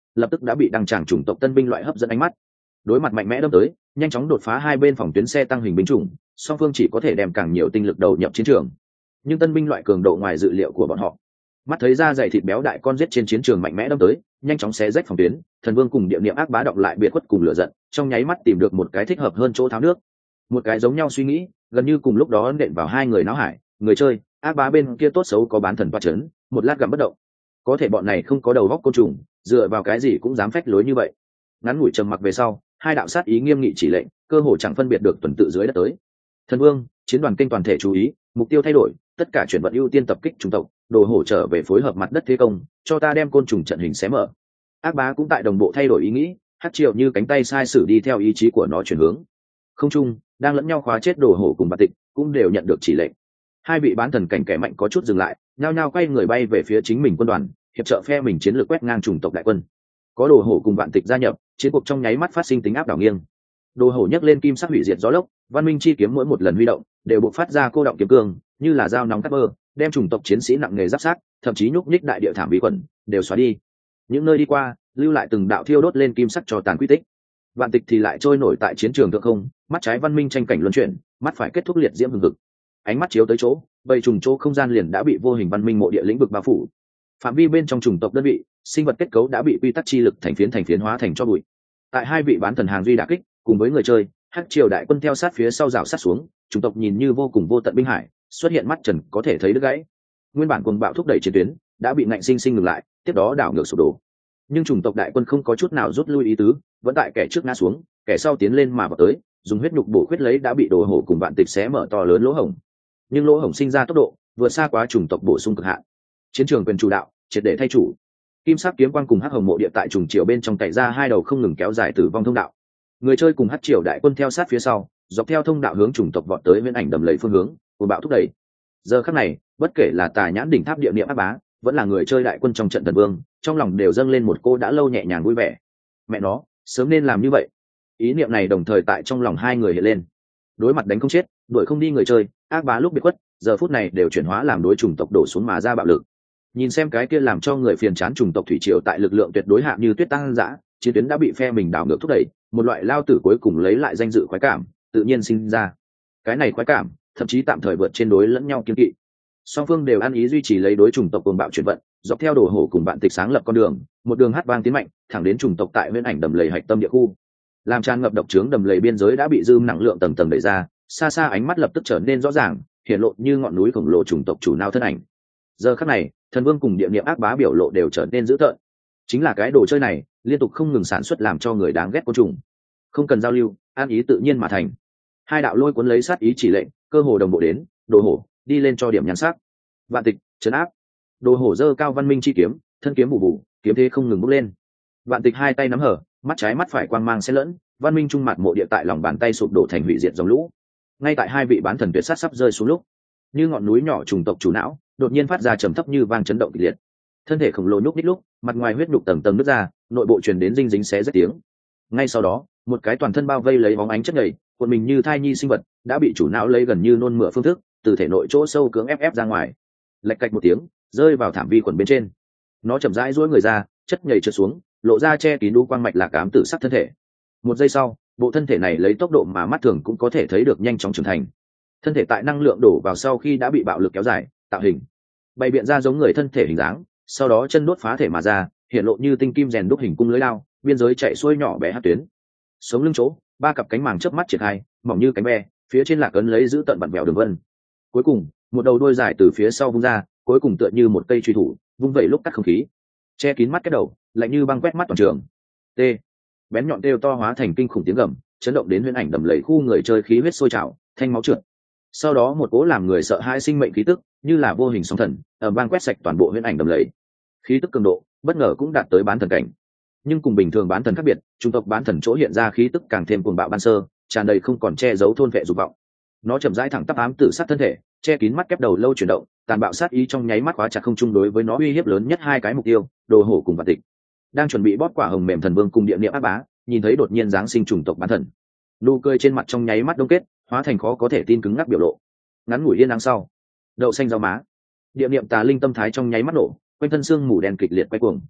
[SPEAKER 1] lập tức đã bị đăng tràng chủng tộc tân binh loại hấp dẫn ánh mắt. Đối mặt mạnh mẽ đâm tới, nhanh chóng đột phá hai bên phòng tuyến xe tăng hình binh chủng, song phương chỉ có thể đem càng nhiều tinh lực đầu nhập chiến trường. Nhưng tân binh loại cường độ ngoài dự liệu của bọn họ. Mắt thấy da dày thịt béo đại con giết trên chiến trường mạnh mẽ đâm tới, nhanh chóng xé rách phòng tuyến, Thần Vương cùng Địa Niệm Ác Bá đọc lại biệt khuất cùng lửa giận, trong nháy mắt tìm được một cái thích hợp hơn chỗ tháo nước. Một cái giống nhau suy nghĩ, gần như cùng lúc đó nện vào hai người náo hải, người chơi, Ác Bá bên kia tốt xấu có bán thần va chấn, một lát gặm bất động. Có thể bọn này không có đầu óc côn trùng, dựa vào cái gì cũng dám phách lối như vậy. Ngắn ngủi trầm mặc về sau, hai đạo sát ý nghiêm nghị chỉ lệnh, cơ hồ chẳng phân biệt được tuần tự dưới đất tới. Thần Vương, chiến đoàn kênh toàn thể chú ý, mục tiêu thay đổi, tất cả chuyển vận ưu tiên tập kích trung tộc, đồ hổ trở về phối hợp mặt đất thế công, cho ta đem côn trùng trận hình xé mở. Ác Bá cũng tại đồng bộ thay đổi ý nghĩ, hất triệu như cánh tay sai sử đi theo ý chí của nó chuyển hướng. Không trung đang lẫn nhau khóa chết đồ hổ cùng Bạt Tịch, cũng đều nhận được chỉ lệnh. Hai vị bán thần cảnh kẻ mạnh có chút dừng lại, nhao nhao quay người bay về phía chính mình quân đoàn, hiệp trợ phe mình chiến lược quét ngang chủng tộc đại quân. Có đồ hổ cùng Bạt Tịch gia nhập, chiến cuộc trong nháy mắt phát sinh tính áp đảo nghiêng. Đồ hổ nhấc lên kim sắc hủy diệt gió lốc, văn minh chi kiếm mỗi một lần huy động đều buộc phát ra cô động kiếm cương, như là dao nóng cắt bơ, đem chủng tộc chiến sĩ nặng nghề giáp sát, thậm chí nhúc nhích đại địa thảm bí quẩn đều xóa đi. Những nơi đi qua, lưu lại từng đạo thiêu đốt lên kim sắc cho tàn quy tích. Vạn Tịch thì lại trôi nổi tại chiến trường thượng không, mắt trái văn minh tranh cảnh luân chuyển, mắt phải kết thúc liệt diễm hừng hực. Ánh mắt chiếu tới chỗ, bầy trùng chỗ không gian liền đã bị vô hình văn minh mộ địa lĩnh vực bao phủ. Phạm vi bên trong chủng tộc đơn vị, sinh vật kết cấu đã bị quy tắc chi lực thành phiến thành phiến hóa thành cho bụi. Tại hai vị bán thần hàng duy đả kích, cùng với người chơi, Hắc Triều đại quân theo sát phía sau rào sát xuống, chủng tộc nhìn như vô cùng vô tận binh hải, xuất hiện mắt trần có thể thấy đứt gãy. Nguyên bản cuồng bạo thúc đẩy chiến tuyến, đã bị ngạnh sinh sinh ngừng lại, tiếp đó đảo ngược sụp đổ. Nhưng chủng tộc đại quân không có chút nào rút lui ý tứ, vẫn tại kẻ trước ngã xuống, kẻ sau tiến lên mà vào tới, dùng huyết nhục bổ khuyết lấy đã bị đồ hổ cùng Vạn Tịch xé mở to lớn lỗ hổng. Nhưng lỗ hổng sinh ra tốc độ vượt xa quá chủng tộc bổ sung cực hạn. Chiến trường quyền chủ đạo, triệt để thay chủ. Kim sắc kiếm quang cùng hắc hồng mộ địa tại trùng triều bên trong tẩy ra hai đầu không ngừng kéo dài tử vong thông đạo. Người chơi cùng hắc triều đại quân theo sát phía sau, dọc theo thông đạo hướng chủng tộc vọt tới Viễn Ảnh đầm lầy phương hướng, của bạo thúc đẩy. Giờ khắc này, bất kể là Tà Nhãn đỉnh tháp địa niệm Ác Bá, vẫn là người chơi đại quân trong trận Thần Vương, trong lòng đều dâng lên một cô đã lâu nhẹ nhàng vui vẻ. Mẹ nó, sớm nên làm như vậy. Ý niệm này đồng thời tại trong lòng hai người hiện lên. Đối mặt đánh không chết, đuổi không đi người chơi, Ác Bá lúc bị quất, giờ phút này đều chuyển hóa làm đối chủng tộc đổ xuống mà ra bạo lực. Nhìn xem cái kia làm cho người phiền chán chủng tộc thủy triều tại lực lượng tuyệt đối hạ như tuyết tăng dã, chiến tuyến đã bị phe mình đảo ngược thúc đẩy, một loại lao tử cuối cùng lấy lại danh dự khoái cảm, tự nhiên sinh ra. Cái này khoái cảm, thậm chí tạm thời vượt trên đối lẫn nhau kiên kỵ. Song phương đều ăn ý duy trì lấy đối chủng tộc cuồng bạo chuyển vận, dọc theo đồ hổ cùng Vạn Tịch sáng lập con đường, một đường hát vang tiến mạnh, thẳng đến chủng tộc tại Viễn Ảnh đầm lầy hạch tâm địa khu. Làm tràn ngập độc trướng đầm lầy biên giới đã bị dư năng lượng tầng tầng đẩy ra, xa xa ánh mắt lập tức trở nên rõ ràng, hiện lộ như ngọn núi khổng lồ chủng tộc chủ não thân ảnh. Giờ khắc này, Thần Vương cùng Địa Niệm Ác Bá biểu lộ đều trở nên dữ tợn. Chính là cái đồ chơi này, liên tục không ngừng sản xuất làm cho người đáng ghét côn trùng. Không cần giao lưu, an ý tự nhiên mà thành. Hai đạo lôi cuốn lấy sát ý chỉ lệnh, cơ hồ đồng bộ đến, đồ hổ, đi lên cho điểm nhắn sắc. Vạn Tịch, trấn áp. Đồ hổ giơ cao văn minh chi kiếm, thân kiếm bù bù, kiếm thế không ngừng bốc lên. Vạn Tịch hai tay nắm hở, mắt trái mắt phải quang mang xen lẫn, văn minh trung mặt mộ địa tại lòng bàn tay sụp đổ thành hủy diệt dòng lũ. Ngay tại hai vị bán thần tuyệt sát sắp rơi xuống lúc, như ngọn núi nhỏ trùng tộc chủ não đột nhiên phát ra trầm thấp như vang chấn động kịch liệt. Thân thể khổng lồ nhúc nhích lúc, mặt ngoài huyết nhục tầng tầng nứt ra, nội bộ truyền đến dinh dính xé rách tiếng. Ngay sau đó, một cái toàn thân bao vây lấy bóng ánh chất nhầy, cuộn mình như thai nhi sinh vật, đã bị chủ não lấy gần như nôn mửa phương thức, từ thể nội chỗ sâu cưỡng ép ép ra ngoài. Lạch cạch một tiếng, rơi vào thảm vi quần bên trên. Nó chậm rãi duỗi người ra, chất nhầy trượt xuống, lộ ra che kín đu quang mạch lạc ám tử sắc thân thể. Một giây sau, bộ thân thể này lấy tốc độ mà mắt thường cũng có thể thấy được nhanh chóng trưởng thành. Thân thể tại năng lượng đổ vào sau khi đã bị bạo lực kéo dài, tạo hình bày biện ra giống người thân thể hình dáng, sau đó chân đốt phá thể mà ra, hiện lộ như tinh kim rèn đúc hình cung lưới lao, biên giới chạy xuôi nhỏ bé hát tuyến. Sống lưng chỗ, ba cặp cánh màng chớp mắt triển khai, mỏng như cánh ve, phía trên lạc ấn lấy giữ tận vặn vẹo đường vân. Cuối cùng, một đầu đuôi dài từ phía sau vung ra, cuối cùng tựa như một cây truy thủ, vung vẩy lúc cắt không khí, che kín mắt cái đầu, lạnh như băng quét mắt toàn trường. T. Bén nhọn kêu to hóa thành kinh khủng tiếng gầm, chấn động đến Huyễn Ảnh đầm lầy khu người chơi khí huyết sôi trào, thanh máu trượt. Sau đó một cỗ làm người sợ hãi sinh mệnh khí tức, như là vô hình sóng thần, ở bang quét sạch toàn bộ Huyễn Ảnh đầm lầy. Khí tức cường độ, bất ngờ cũng đạt tới bán thần cảnh. Nhưng cùng bình thường bán thần khác biệt, trung tộc bán thần chỗ hiện ra khí tức càng thêm cuồng bạo ban sơ, tràn đầy không còn che giấu thôn vệ dục vọng. Nó chậm rãi thẳng tắp ám tử sát thân thể, che kín mắt kép đầu lâu chuyển động, tàn bạo sát ý trong nháy mắt khóa chặt không chung đối với nó uy hiếp lớn nhất hai cái mục tiêu, đồ hổ cùng Vạn Tịch. Đang chuẩn bị bóp quả hồng mềm Thần Vương cùng Địa Niệm Ác Bá, nhìn thấy đột nhiên giáng sinh chủng tộc bán thần, nụ cười trên mặt trong nháy mắt đông kết, hóa thành khó có thể tin cứng ngắc biểu lộ. Ngắn ngủi yên lặng sau, đậu xanh rau má, Địa Niệm Tà Linh tâm thái trong nháy mắt nổ, quanh thân xương mù đen kịch liệt quay cuồng.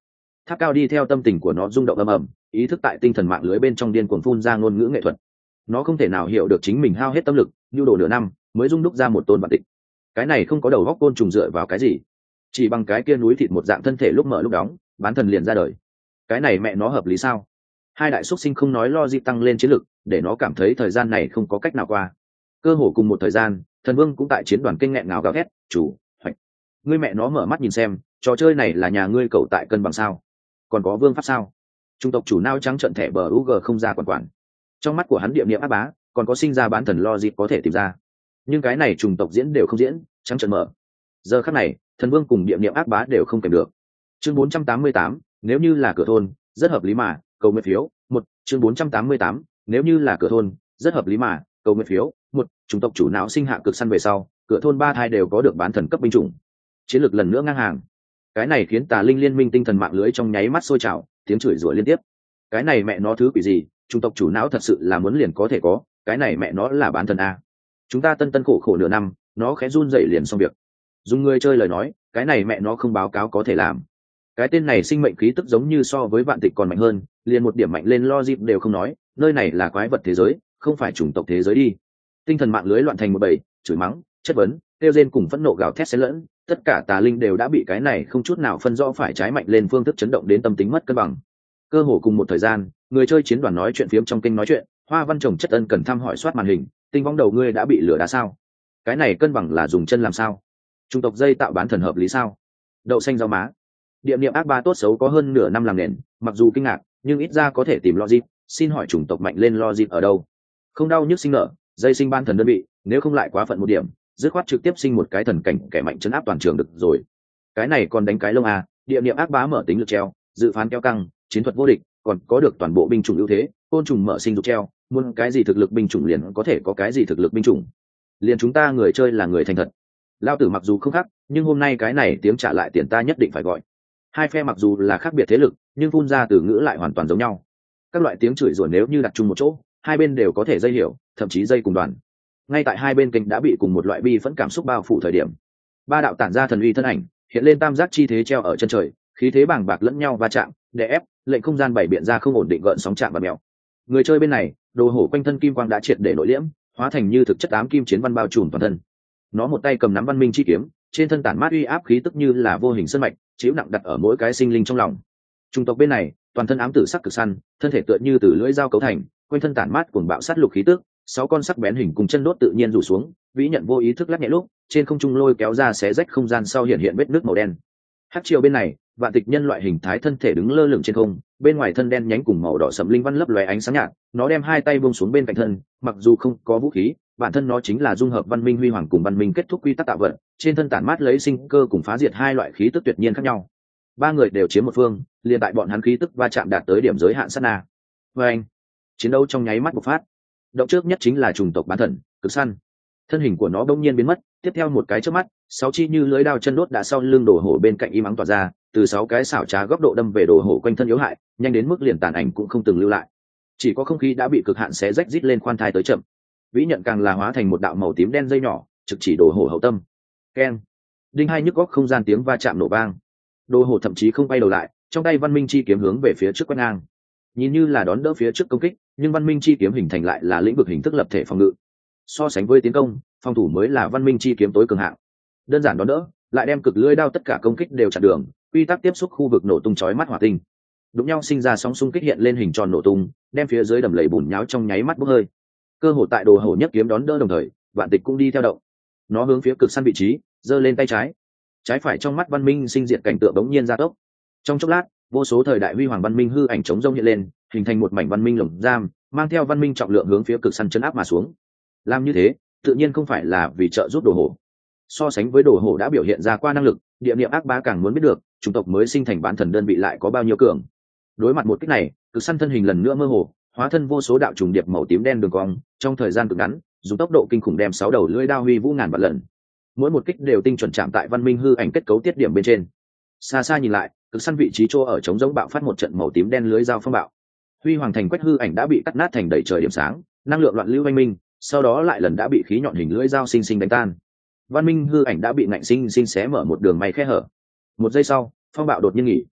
[SPEAKER 1] Tháp cao đi theo tâm tình của nó rung động ầm ầm, ý thức tại tinh thần mạng lưới bên trong điên cuồng phun ra ngôn ngữ nghệ thuật. Nó không thể nào hiểu được chính mình hao hết tâm lực nhu đồ nửa năm mới dung đúc ra một tôn vạn tịch. Cái này không có đầu góc côn trùng dựa vào cái gì, chỉ bằng cái kia núi thịt một dạng thân thể lúc mở lúc đóng, bán thần liền ra đời. Cái này mẹ nó hợp lý sao? Hai đại xuất sinh không nói lo gì tăng lên chiến lực, để nó cảm thấy thời gian này không có cách nào qua. Cơ hồ cùng một thời gian, thần vương cũng tại chiến đoàn kinh nghẹn ngào gào thét, chủ hoạch, ngươi mẹ nó mở mắt nhìn xem, trò chơi này là nhà ngươi cậu tại cân bằng sao? Còn có vương pháp sao? Trung tộc chủ nao trắng trận thẻ bờ u g không ra quản quản. Trong mắt của hắn địa niệm áp bá, còn có sinh ra bán thần lo gì có thể tìm ra, nhưng cái này trùng tộc diễn đều không diễn, trắng trận mở. Giờ khắc này, thần vương cùng địa niệm ác bá đều không kèm được. Chương bốn trăm tám mươi tám, nếu như là cửa thôn, rất hợp lý mà, cầu nguyện phiếu, một, chương bốn trăm tám mươi tám, nếu như là cửa thôn, rất hợp lý mà, cầu nguyện phiếu, một, chủng tộc chủ não sinh hạ cực săn về sau, cửa thôn ba thai đều có được bán thần cấp binh chủng. Chiến lược lần nữa ngang hàng. Cái này khiến Tà Linh liên minh tinh thần mạng lưới trong nháy mắt sôi trào, tiếng chửi rủa liên tiếp. Cái này mẹ nó thứ quỷ gì, chủng tộc chủ não thật sự là muốn liền có thể có, cái này mẹ nó là bán thần a. Chúng ta tân tân khổ khổ nửa năm, nó khẽ run dậy liền xong việc. Dùng người chơi lời nói, cái này mẹ nó không báo cáo có thể làm. Cái tên này sinh mệnh khí tức giống như so với vạn tịch còn mạnh hơn, liền một điểm mạnh lên logic đều không nói, nơi này là quái vật thế giới, không phải chủng tộc thế giới đi. Tinh thần mạng lưới loạn thành một bầy, chửi mắng, chất vấn, kêu rên cùng phẫn nộ gào thét xen lẫn, tất cả tà linh đều đã bị cái này không chút nào phân rõ phải trái mạnh lên phương thức chấn động đến tâm tính mất cân bằng. Cơ hồ cùng một thời gian, người chơi chiến đoàn nói chuyện phiếm trong kinh nói chuyện, Hoa Văn Trồng chất ân cần thăm hỏi soát màn hình, tinh vong đầu ngươi đã bị lửa đá sao? Cái này cân bằng là dùng chân làm sao? Trung tộc dây tạo bán thần hợp lý sao? Đậu xanh rau má. Địa niệm ác ba tốt xấu có hơn nửa năm làm nền, mặc dù kinh ngạc, nhưng ít ra có thể tìm logic, xin hỏi chủng tộc mạnh lên logic ở đâu? Không đau nhức sinh nở, dây sinh ban thần đơn vị, nếu không lại quá phận một điểm, dứt khoát trực tiếp sinh một cái thần cảnh kẻ mạnh chấn áp toàn trường được rồi. Cái này còn đánh cái lông à, địa niệm ác bá mở tính lực treo, dự phán kéo căng, chiến thuật vô địch, còn có được toàn bộ binh chủng ưu thế, côn trùng mở sinh dục treo, muốn cái gì thực lực binh chủng liền có thể có cái gì thực lực binh chủng. Liền chúng ta người chơi là người thành thật. Lao tử mặc dù không khác, nhưng hôm nay cái này tiếng trả lại tiền ta nhất định phải gọi. Hai phe mặc dù là khác biệt thế lực, nhưng phun ra từ ngữ lại hoàn toàn giống nhau. Các loại tiếng chửi rủa nếu như đặt chung một chỗ, hai bên đều có thể dây hiểu, thậm chí dây cùng đoàn. Ngay tại hai bên kênh đã bị cùng một loại bi phẫn cảm xúc bao phủ thời điểm, ba đạo tản ra thần uy thân ảnh hiện lên tam giác chi thế treo ở chân trời, khí thế bàng bạc lẫn nhau va chạm, đè ép, lệnh không gian bảy biện ra không ổn định gợn sóng chạm và mèo. Người chơi bên này, đồ hổ quanh thân kim quang đã triệt để nội liễm, hóa thành như thực chất ám kim chiến văn bao trùm toàn thân. Nó một tay cầm nắm văn minh chi kiếm, trên thân tản mát uy áp khí tức như là vô hình sơn mạch, chịu nặng đặt ở mỗi cái sinh linh trong lòng. Trung tộc bên này, toàn thân ám tử sắc cực săn, thân thể tựa như từ lưỡi dao cấu thành, quanh thân tản mát cuồng bạo sát lục khí tức, sáu con sắc bén hình cùng chân đốt tự nhiên rủ xuống, vĩ nhận vô ý thức lắc nhẹ lúc, trên không trung lôi kéo ra xé rách không gian sau hiện hiện vết nước màu đen. Hắc triều bên này, vạn tịch nhân loại hình thái thân thể đứng lơ lửng trên không, bên ngoài thân đen nhánh cùng màu đỏ sẫm linh văn lấp lóe ánh sáng nhạt, nó đem hai tay buông xuống bên cạnh thân, mặc dù không có vũ khí, bản thân nó chính là dung hợp văn minh huy hoàng cùng văn minh kết thúc quy tắc tạo vật, trên thân tản mát lấy sinh cơ cùng phá diệt hai loại khí tức tuyệt nhiên khác nhau. Ba người đều chiếm một phương, liền tại bọn hắn khí tức va chạm đạt tới điểm giới hạn sát na. Và anh, chiến đấu trong nháy mắt bộc phát. Động trước nhất chính là chủng tộc bán thần, cực săn. Thân hình của nó đông nhiên biến mất, tiếp theo một cái chớp mắt, sáu chi như lưới đao chân đốt đã sau lưng đồ hổ bên cạnh im ắng tỏa ra, từ sáu cái xảo trá góc độ đâm về đồ hổ quanh thân yếu hại, nhanh đến mức liền tàn ảnh cũng không từng lưu lại. Chỉ có không khí đã bị cực hạn xé rách rít lên khoan thai tới chậm. Vĩ nhận càng là hóa thành một đạo màu tím đen dây nhỏ, trực chỉ đồ hổ hậu tâm. Keng. Đinh hai nhức góc không gian tiếng va chạm nổ vang. Đồ hổ thậm chí không quay đầu lại, trong tay văn minh chi kiếm hướng về phía trước quét ngang. Nhìn như là đón đỡ phía trước công kích, nhưng văn minh chi kiếm hình thành lại là lĩnh vực hình thức lập thể phòng ngự. So sánh với tiến công, phòng thủ mới là văn minh chi kiếm tối cường hạng. Đơn giản đón đỡ, lại đem cực lưỡi đao tất cả công kích đều chặn đường, quy tắc tiếp xúc khu vực nổ tung chói mắt hỏa tinh. Đụng nhau sinh ra sóng xung kích hiện lên hình tròn nổ tung, đem phía dưới đầm lầy bùn nháo trong nháy mắt bốc hơi. Cơ hội tại đồ hổ nhất kiếm đón đỡ đồng thời, vạn tịch cũng đi theo động. Nó hướng phía cực săn vị trí, giơ lên tay trái. Trái phải trong mắt văn minh sinh diệt cảnh tượng đống nhiên gia tốc. Trong chốc lát, vô số thời đại huy hoàng văn minh hư ảnh chống rông hiện lên, hình thành một mảnh văn minh lồng giam, mang theo văn minh trọng lượng hướng phía cực săn chấn áp mà xuống. Làm như thế, tự nhiên không phải là vì trợ giúp đồ hổ. So sánh với đồ hổ đã biểu hiện ra qua năng lực, địa niệm ác bá càng muốn biết được, chủng tộc mới sinh thành bán thần đơn vị lại có bao nhiêu cường. Đối mặt một kích này, cực săn thân hình lần nữa mơ hồ, hóa thân vô số đạo trùng điệp màu tím đen đường cong, trong thời gian cực ngắn, dùng tốc độ kinh khủng đem sáu đầu lưỡi đao huy vũ ngàn vạn lần. Mỗi một kích đều tinh chuẩn chạm tại văn minh hư ảnh kết cấu tiết điểm bên trên. Xa xa nhìn lại, cực săn vị trí chỗ ở trống giống bạo phát một trận màu tím đen lưới dao phong bạo. Huy hoàng thành quét hư ảnh đã bị cắt nát thành đầy trời điểm sáng, năng lượng loạn lưu oanh minh, sau đó lại lần đã bị khí nhọn hình lưỡi dao sinh sinh đánh tan. Văn minh hư ảnh đã bị ngạnh sinh sinh xé mở một đường may khe hở. Một giây sau, phong bạo đột nhiên nghỉ.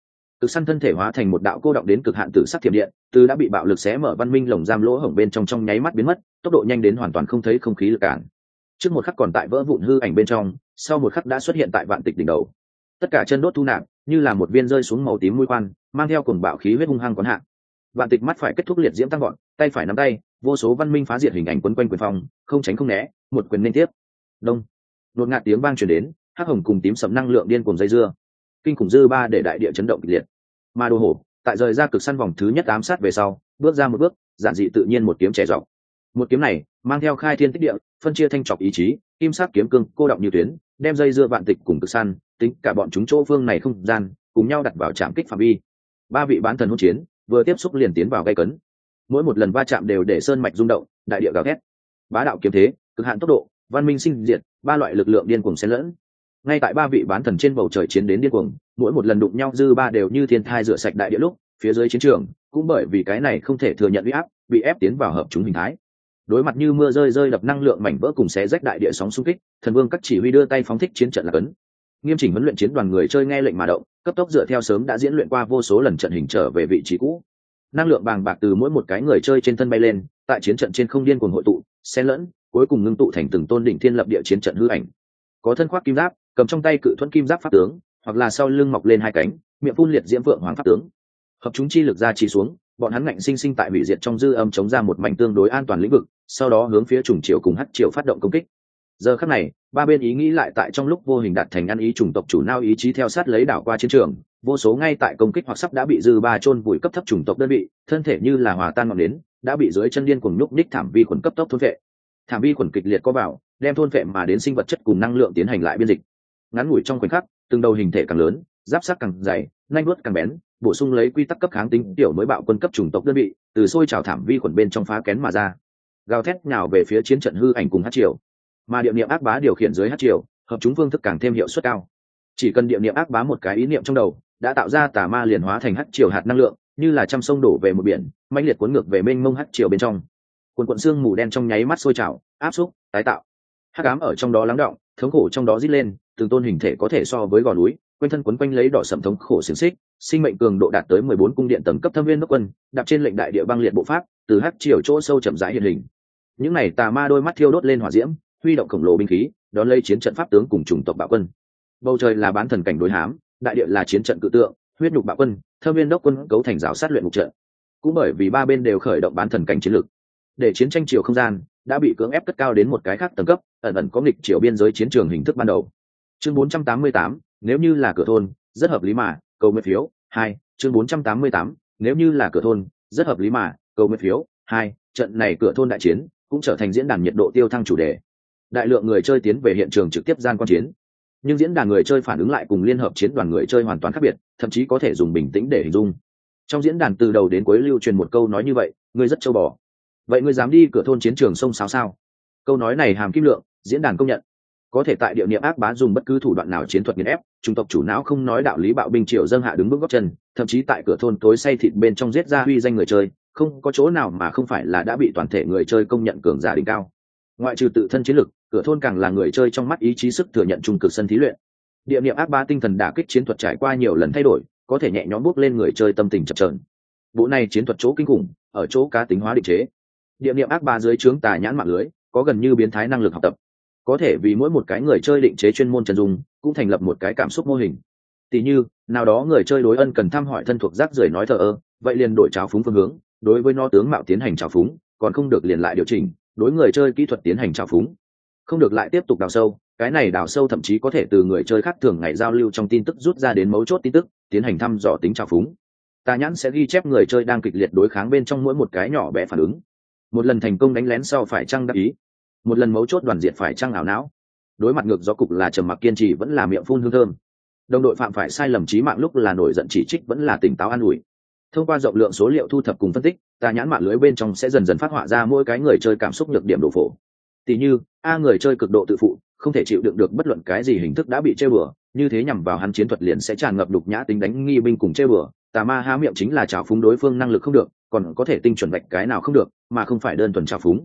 [SPEAKER 1] Cực săn thân thể hóa thành một đạo cô động đến cực hạn tử sắc thiểm điện, từ đã bị bạo lực xé mở văn minh lồng giam lỗ hổng bên trong trong nháy mắt biến mất, tốc độ nhanh đến hoàn toàn không thấy không khí lực cản. Trước một khắc còn tại vỡ vụn hư ảnh bên trong, sau một khắc đã xuất hiện tại vạn tịch đỉnh đầu. Tất cả chân đốt thu nạp, như là một viên rơi xuống màu tím mũi khoan, mang theo cuồng bạo khí huyết hung hăng quán hạ. Vạn tịch mắt phải kết thúc liệt diễm tăng gọn, tay phải nắm tay, vô số văn minh phá diệt hình ảnh quấn quanh quyền phong, không tránh không né, một quyền liên tiếp. Đông. Đột ngạt tiếng vang truyền đến, hắc hồng cùng tím sẫm năng lượng điên cuồng dây dưa. Kinh khủng dư ba để đại địa chấn động kịch liệt. Mà đồ hổ, tại rời ra cực săn vòng thứ nhất ám sát về sau, bước ra một bước, giản dị tự nhiên một kiếm trẻ dọc. Một kiếm này, mang theo khai thiên tích địa, phân chia thanh trọc ý chí, kim sắc kiếm cương, cô động như tuyến, đem dây dưa vạn tịch cùng cực săn, tính cả bọn chúng chỗ phương này không gian, cùng nhau đặt vào trạm kích phạm vi. Ba vị bán thần hỗn chiến, vừa tiếp xúc liền tiến vào gây cấn. Mỗi một lần va chạm đều để sơn mạch rung động, đại địa gào thét. Bá đạo kiếm thế, cực hạn tốc độ, văn minh sinh diệt, ba loại lực lượng điên cuồng xen lẫn. Ngay tại ba vị bán thần trên bầu trời chiến đến điên cuồng, mỗi một lần đụng nhau dư ba đều như thiên thai rửa sạch đại địa lúc, phía dưới chiến trường cũng bởi vì cái này không thể thừa nhận uy áp, bị ép tiến vào hợp chúng hình thái. Đối mặt như mưa rơi rơi đập năng lượng mảnh vỡ cùng xé rách đại địa sóng xung kích, thần vương các chỉ huy đưa tay phóng thích chiến trận là cấn. Nghiêm chỉnh huấn luyện chiến đoàn người chơi nghe lệnh mà động, cấp tốc dựa theo sớm đã diễn luyện qua vô số lần trận hình trở về vị trí cũ. Năng lượng bàng bạc từ mỗi một cái người chơi trên thân bay lên, tại chiến trận trên không điên cuồng hội tụ, xen lẫn, cuối cùng ngưng tụ thành từng tôn đỉnh thiên lập địa chiến trận hư ảnh. Có thân khoác kim giáp, cầm trong tay cự thuẫn kim giáp pháp tướng, hoặc là sau lưng mọc lên hai cánh, miệng phun liệt diễm vượng hoàng pháp tướng. Hợp chúng chi lực ra chỉ xuống, bọn hắn ngạnh sinh sinh tại hủy diệt trong dư âm chống ra một mảnh tương đối an toàn lĩnh vực, sau đó hướng phía trùng triều cùng hắc triều phát động công kích. Giờ khắc này, ba bên ý nghĩ lại tại trong lúc vô hình đạt thành ăn ý, chủng tộc chủ nao ý chí theo sát lấy đảo qua chiến trường, vô số ngay tại công kích hoặc sắp đã bị dư ba chôn vùi cấp thấp chủng tộc đơn vị, thân thể như là hòa tan ngọn nến, đã bị dưới chân điên cuồng nhúc nhích thảm vi khuẩn cấp tốc thôn vệ. Thảm vi khuẩn kịch liệt có vào, đem thôn vệ mà đến sinh vật chất cùng năng lượng tiến hành lại biên dịch. Ngắn ngủi trong khoảnh khắc, từng đầu hình thể càng lớn, giáp sắc càng dày, nanh vuốt càng bén, bổ sung lấy quy tắc cấp kháng tính tiểu mới bạo quân cấp chủng tộc đơn vị, từ sôi trào thảm vi khuẩn bên trong phá kén mà ra, gào thét nhào về phía chiến trận hư ảnh cùng hắc triều. Mà địa niệm ác bá điều khiển dưới hắc triều, hợp chúng phương thức càng thêm hiệu suất cao. Chỉ cần địa niệm ác bá một cái ý niệm trong đầu, đã tạo ra tà ma liền hóa thành hắc triều hạt năng lượng, như là trăm sông đổ về một biển, mãnh liệt cuốn ngược về mênh mông hắc triều bên trong. Cuồn cuộn xương mù đen trong nháy mắt sôi trào, áp xúc, tái tạo. Hắc ám ở trong đó lắng đọng, thống khổ trong đó rít lên, từng tôn hình thể có thể so với gò núi, quanh thân quấn quanh lấy đỏ sẫm thống khổ xiềng xích, sinh mệnh cường độ đạt tới mười bốn cung điện tầng cấp thâm viên đốc quân, đạp trên lệnh đại địa băng liệt bộ pháp, từ hắc triều chỗ sâu chậm rãi hiện hình. Những này tà ma đôi mắt thiêu đốt lên hỏa diễm, huy động khổng lồ binh khí, đón lấy chiến trận pháp tướng cùng chủng tộc bạo quân. Bầu trời là bán thần cảnh đối hám, đại địa là chiến trận cự tượng, huyết nhục bạo quân, thâm viên đốc quân cấu thành rào sát luyện ngục trận. Cũng bởi vì ba bên đều khởi động bán thần cảnh chiến lược, để chiến tranh chiều không gian đã bị cưỡng ép cất cao đến một cái khác tầng cấp, ẩn ẩn có nghịch chiều biên giới chiến trường hình thức ban đầu. Chương bốn trăm tám mươi tám, nếu như là cửa thôn, rất hợp lý mà, cầu nguyện phiếu. Hai, chương bốn trăm tám mươi tám, nếu như là cửa thôn, rất hợp lý mà, cầu nguyện phiếu. Hai, trận này cửa thôn đại chiến cũng trở thành diễn đàn nhiệt độ tiêu thăng chủ đề. Đại lượng người chơi tiến về hiện trường trực tiếp gian quan chiến, nhưng diễn đàn người chơi phản ứng lại cùng liên hợp chiến đoàn người chơi hoàn toàn khác biệt, thậm chí có thể dùng bình tĩnh để hình dung. Trong diễn đàn từ đầu đến cuối lưu truyền một câu nói như vậy: ngươi rất châu bò, vậy ngươi dám đi cửa thôn chiến trường sông sáo sao? Câu nói này hàm kim lượng, diễn đàn công nhận. Có thể tại địa niệm ác bá dùng bất cứ thủ đoạn nào chiến thuật nghiền ép, chủng tộc chủ não không nói đạo lý bạo binh triều dâng hạ đứng bước gót chân, thậm chí tại cửa thôn tối say thịt bên trong giết ra huy danh người chơi, không có chỗ nào mà không phải là đã bị toàn thể người chơi công nhận cường giả đỉnh cao. Ngoại trừ tự thân chiến lực, cửa thôn càng là người chơi trong mắt ý chí sức thừa nhận trung cực sân thí luyện. Địa niệm ác bá tinh thần đả kích chiến thuật trải qua nhiều lần thay đổi, có thể nhẹ nhõm bước lên người chơi tâm tình chập chờn. Bộ này chiến thuật chỗ kinh khủng, ở chỗ cá tính hóa định chế. Địa niệm ác bá dưới trướng tà nhãn mạng lưới, có gần như biến thái năng lực học tập. Có thể vì mỗi một cái người chơi định chế chuyên môn chân dung, cũng thành lập một cái cảm xúc mô hình. Tỷ như, nào đó người chơi đối ân cần thăm hỏi thân thuộc rác rưởi nói thờ ơ, vậy liền đổi trào phúng phương hướng, đối với nó tướng mạo tiến hành trào phúng, còn không được liền lại điều chỉnh, đối người chơi kỹ thuật tiến hành trào phúng. Không được lại tiếp tục đào sâu, cái này đào sâu thậm chí có thể từ người chơi khác thường ngày giao lưu trong tin tức rút ra đến mấu chốt tin tức, tiến hành thăm dò tính trào phúng. Tà nhãn sẽ ghi chép người chơi đang kịch liệt đối kháng bên trong mỗi một cái nhỏ bé phản ứng. Một lần thành công đánh lén sau phải chăng đắc ý, một lần mấu chốt đoàn diệt phải chăng ảo não, đối mặt ngược gió cục là trầm mặc kiên trì vẫn là miệng phun hương thơm, đồng đội phạm phải sai lầm chí mạng lúc là nổi giận chỉ trích vẫn là tỉnh táo an ủi. Thông qua rộng lượng số liệu thu thập cùng phân tích, tà nhãn mạng lưới bên trong sẽ dần dần phát họa ra mỗi cái người chơi cảm xúc nhược điểm độ phổ. Tỷ như a người chơi cực độ tự phụ, không thể chịu đựng được bất luận cái gì hình thức đã bị chơi bừa, như thế nhằm vào hắn chiến thuật liền sẽ tràn ngập đục nhã tính đánh nghi binh cùng chơi bừa. Tà ma há miệng chính là trào phúng đối phương năng lực không được, còn có thể tinh chuẩn vạch cái nào không được, mà không phải đơn thuần trào phúng.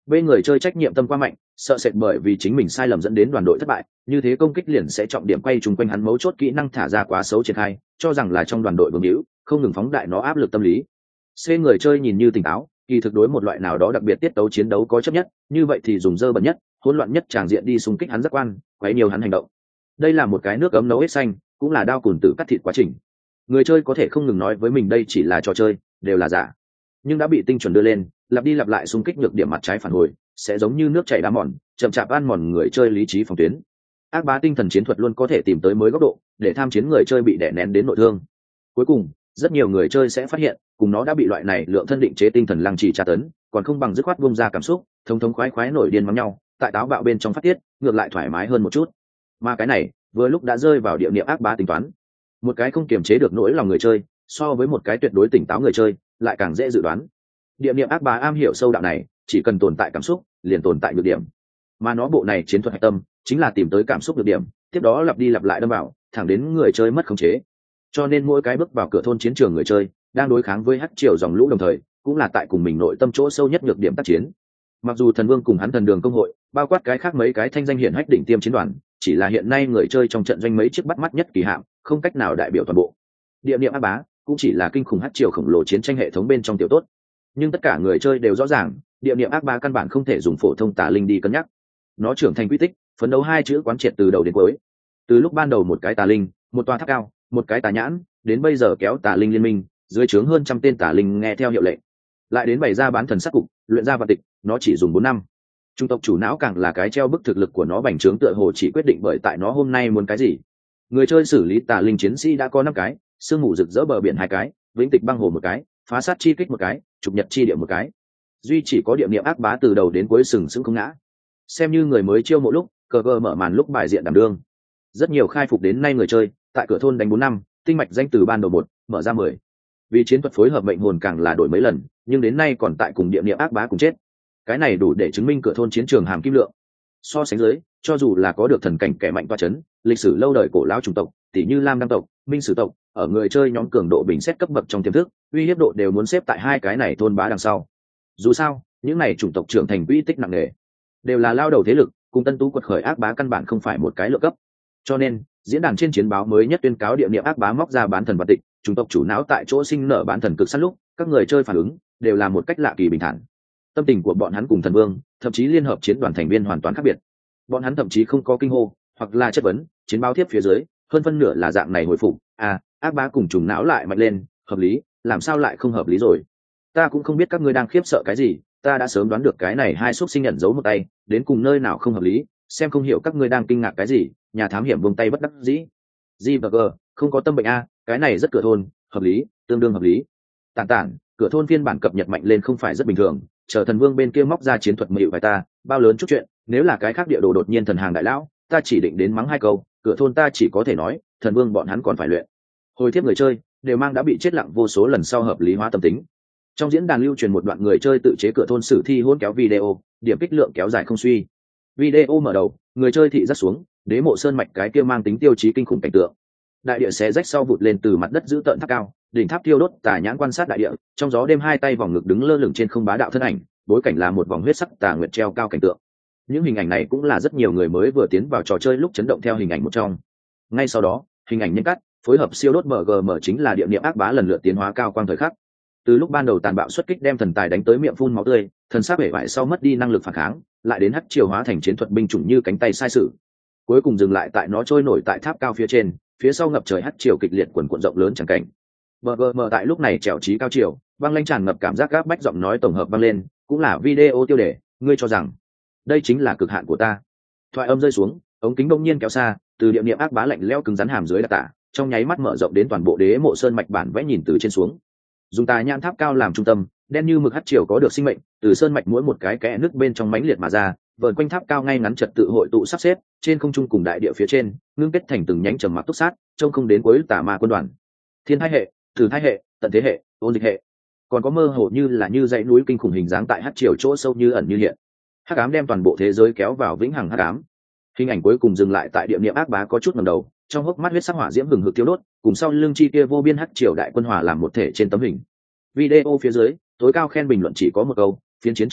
[SPEAKER 1] bên người chơi trách nhiệm tâm quá mạnh, sợ sệt bởi vì chính mình sai lầm dẫn đến đoàn đội thất bại, như thế công kích liền sẽ trọng điểm quay chung quanh hắn mấu chốt kỹ năng thả ra quá xấu triển khai, cho rằng là trong đoàn đội vương hữu, không ngừng phóng đại nó áp lực tâm lý. C người chơi nhìn như tỉnh táo, kỳ thực đối một loại nào đó đặc biệt tiết tấu chiến đấu có chấp nhất, như vậy thì dùng dơ bẩn nhất, hỗn loạn nhất tràng diện đi xung kích hắn giác quan, quấy nhiều hắn hành động. Đây là một cái nước ấm nấu hết xanh, cũng là đao cùn tử cắt thịt quá trình. Người chơi có thể không ngừng nói với mình đây chỉ là trò chơi, đều là giả, nhưng đã bị tinh chuẩn đưa lên, lặp đi lặp lại xung kích nhược điểm mặt trái phản hồi, sẽ giống như nước chảy đá mòn, chậm chạp ăn mòn người chơi lý trí phòng tuyến. Ác bá tinh thần chiến thuật luôn có thể tìm tới mới góc độ, để tham chiến người chơi bị đè nén đến nội thương. Cuối cùng, rất nhiều người chơi sẽ phát hiện, cùng nó đã bị loại này lượng thân định chế tinh thần lăng trì tra tấn, còn không bằng dứt khoát buông ra cảm xúc, thống thống khoái khoái nổi điên mắng nhau, tại táo bạo bên trong phát tiết, ngược lại thoải mái hơn một chút. Mà cái này, vừa lúc đã rơi vào địa niệm ác bá tính toán. Một cái không kiềm chế được nỗi lòng người chơi, so với một cái tuyệt đối tỉnh táo người chơi, lại càng dễ dự đoán. Địa niệm ác bá am hiểu sâu đạo này, chỉ cần tồn tại cảm xúc, liền tồn tại nhược điểm. Mà nó bộ này chiến thuật hạch tâm, chính là tìm tới cảm xúc nhược điểm, tiếp đó lặp đi lặp lại đâm vào, thẳng đến người chơi mất khống chế. Cho nên mỗi cái bước vào cửa thôn chiến trường người chơi, đang đối kháng với hắc triều dòng lũ đồng thời, cũng là tại cùng mình nội tâm chỗ sâu nhất nhược điểm tác chiến. Mặc dù thần vương cùng hắn thần đường công hội, bao quát cái khác mấy cái thanh danh hiển hách đỉnh tiêm chiến đoàn, chỉ là hiện nay người chơi trong trận doanh mấy chiếc bắt mắt nhất kỳ hạm, không cách nào đại biểu toàn bộ. Địa niệm ác bá cũng chỉ là kinh khủng hắc triều khổng lồ chiến tranh hệ thống bên trong tiểu tốt. Nhưng tất cả người chơi đều rõ ràng, địa niệm ác bá căn bản không thể dùng phổ thông tà linh đi cân nhắc. Nó trưởng thành quy tích, phấn đấu hai chữ quán triệt từ đầu đến cuối. Từ lúc ban đầu một cái tà linh, một tòa tháp cao, một cái tà nhãn, đến bây giờ kéo tà linh liên minh, dưới trướng hơn trăm tên tà linh nghe theo hiệu lệnh, lại đến bày ra bán thần sát cục, luyện ra vật tịch, nó chỉ dùng bốn năm. Trung tộc chủ não càng là cái treo bức thực lực của nó bành trướng tựa hồ chỉ quyết định bởi tại nó hôm nay muốn cái gì. Người chơi xử lý tà linh chiến sĩ đã có năm cái, sương mù rực rỡ bờ biển hai cái, vĩnh tịch băng hồ một cái, phá sát chi kích một cái, trục nhật chi địa một cái, duy chỉ có địa niệm ác bá từ đầu đến cuối sừng sững không ngã. Xem như người mới chiêu mộ lúc, cờ cờ mở màn lúc bài diện đảm đương. Rất nhiều khai phục đến nay người chơi, tại cửa thôn đánh bốn năm, tinh mạch danh từ ban đầu một, mở ra mười. Vì chiến thuật phối hợp mệnh hồn càng là đổi mấy lần, nhưng đến nay còn tại cùng địa niệm ác bá cùng chết. Cái này đủ để chứng minh cửa thôn chiến trường hàm kim lượng. So sánh dưới, cho dù là có được thần cảnh kẻ mạnh toa chấn, lịch sử lâu đời cổ lão chủng tộc, tỷ như Lam Đăng tộc, Minh Sử tộc, ở người chơi nhóm cường độ bình xét cấp bậc trong tiềm thức, uy hiếp độ đều muốn xếp tại hai cái này thôn bá đằng sau. Dù sao, những này chủng tộc trưởng thành uy tích nặng nề, đều là lao đầu thế lực, cùng tân tú quật khởi ác bá căn bản không phải một cái lựa cấp. Cho nên, diễn đàn trên chiến báo mới nhất tuyên cáo địa niệm ác bá móc ra bán thần vật tịch, chủng tộc chủ não tại chỗ sinh nở bán thần cực sát lúc, các người chơi phản ứng đều là một cách lạ kỳ bình thản. Tâm tình của bọn hắn cùng thần vương, thậm chí liên hợp chiến đoàn thành viên hoàn toàn khác biệt. Bọn hắn thậm chí không có kinh hô, hoặc là chất vấn, chiến báo tiếp phía dưới, hơn phân nửa là dạng này hồi phục, à, ác bá cùng trùng não lại mạnh lên, hợp lý, làm sao lại không hợp lý rồi? Ta cũng không biết các ngươi đang khiếp sợ cái gì, ta đã sớm đoán được cái này hai xúc sinh nhận giấu một tay, đến cùng nơi nào không hợp lý, xem không hiểu các ngươi đang kinh ngạc cái gì, nhà thám hiểm buông tay bất đắc dĩ. G và G, không có tâm bệnh a, cái này rất cửa thôn, hợp lý, tương đương hợp lý. Tản tản, cửa thôn phiên bản cập nhật mạnh lên không phải rất bình thường, chờ thần vương bên kia móc ra chiến thuật mịu vài ta, bao lớn chút chuyện, nếu là cái khác địa đồ đột nhiên thần hàng đại lão, ta chỉ định đến mắng hai câu, cửa thôn ta chỉ có thể nói, thần vương bọn hắn còn phải luyện. Hồi tiếp người chơi, đều mang đã bị chết lặng vô số lần sau hợp lý hóa tâm tính. Trong diễn đàn lưu truyền một đoạn người chơi tự chế cửa thôn sử thi hôn kéo video, điểm kích lượng kéo dài không suy. Video mở đầu, người chơi thị rất xuống, đế mộ sơn mạch cái kia mang tính tiêu chí kinh khủng cảnh tượng. Đại địa xé rách sau vụt lên từ mặt đất giữ tợn tháp cao, đỉnh tháp tiêu đốt tà nhãn quan sát đại địa, trong gió đêm hai tay vòng ngực đứng lơ lửng trên không bá đạo thân ảnh, bối cảnh là một vòng huyết sắc tà nguyệt treo cao cảnh tượng. Những hình ảnh này cũng là rất nhiều người mới vừa tiến vào trò chơi lúc chấn động theo hình ảnh một trong. Ngay sau đó, hình ảnh nhân cắt, phối hợp siêu đốt bê giê em chính là địa niệm ác bá lần lượt tiến hóa cao quang thời khắc. Từ lúc ban đầu tàn bạo xuất kích đem thần tài đánh tới miệng phun máu tươi, thần sắc bể bại sau mất đi năng lực phản kháng, lại đến hắc triều hóa thành chiến thuật binh chủng như cánh tay sai sự. Cuối cùng dừng lại tại nó trôi nổi tại tháp cao phía trên, phía sau ngập trời hắc triều kịch liệt quần cuộn rộng lớn chẳng cảnh. bê giê em tại lúc này trèo trí cao triều, băng lanh tràn ngập cảm giác gáp bách giọng nói tổng hợp vang lên, cũng là video tiêu đề, ngươi cho rằng đây chính là cực hạn của ta. Thoại âm rơi xuống, ống kính đông nhiên kéo xa, từ địa niệm ác bá lạnh lẽo cứng rắn hàm dưới đặc tả, trong nháy mắt mở rộng đến toàn bộ đế mộ sơn mạch bản vẽ nhìn từ trên xuống. Dùng tà nhãn tháp cao làm trung tâm, đen như mực hắc triều có được sinh mệnh, từ sơn mạch mỗi một cái kẽ nước bên trong mãnh liệt mà ra, vờn quanh tháp cao ngay ngắn trật tự hội tụ sắp xếp, trên không trung cùng đại địa phía trên, ngưng kết thành từng nhánh trầm mặc túc sát, trông không đến cuối tà ma quân đoàn. Thiên thai hệ, thử thai hệ, tận thế hệ, ôn dịch hệ, còn có mơ hồ như là như dãy núi kinh khủng hình dáng tại hắc triều chỗ sâu như ẩn như hiện. Hắc ám đem toàn bộ thế giới kéo vào vĩnh hằng hắc ám. Hình ảnh cuối cùng dừng lại tại địa niệm ác bá có chút ngẩng đầu, trong hốc mắt huyết sắc hỏa diễm hừng hực tiêu đốt, cùng sau lưng chi kia vô biên hắc triều đại quân hòa làm một thể trên tấm hình. Video phía dưới, tối cao khen bình luận chỉ có một câu, phiến chiến trường này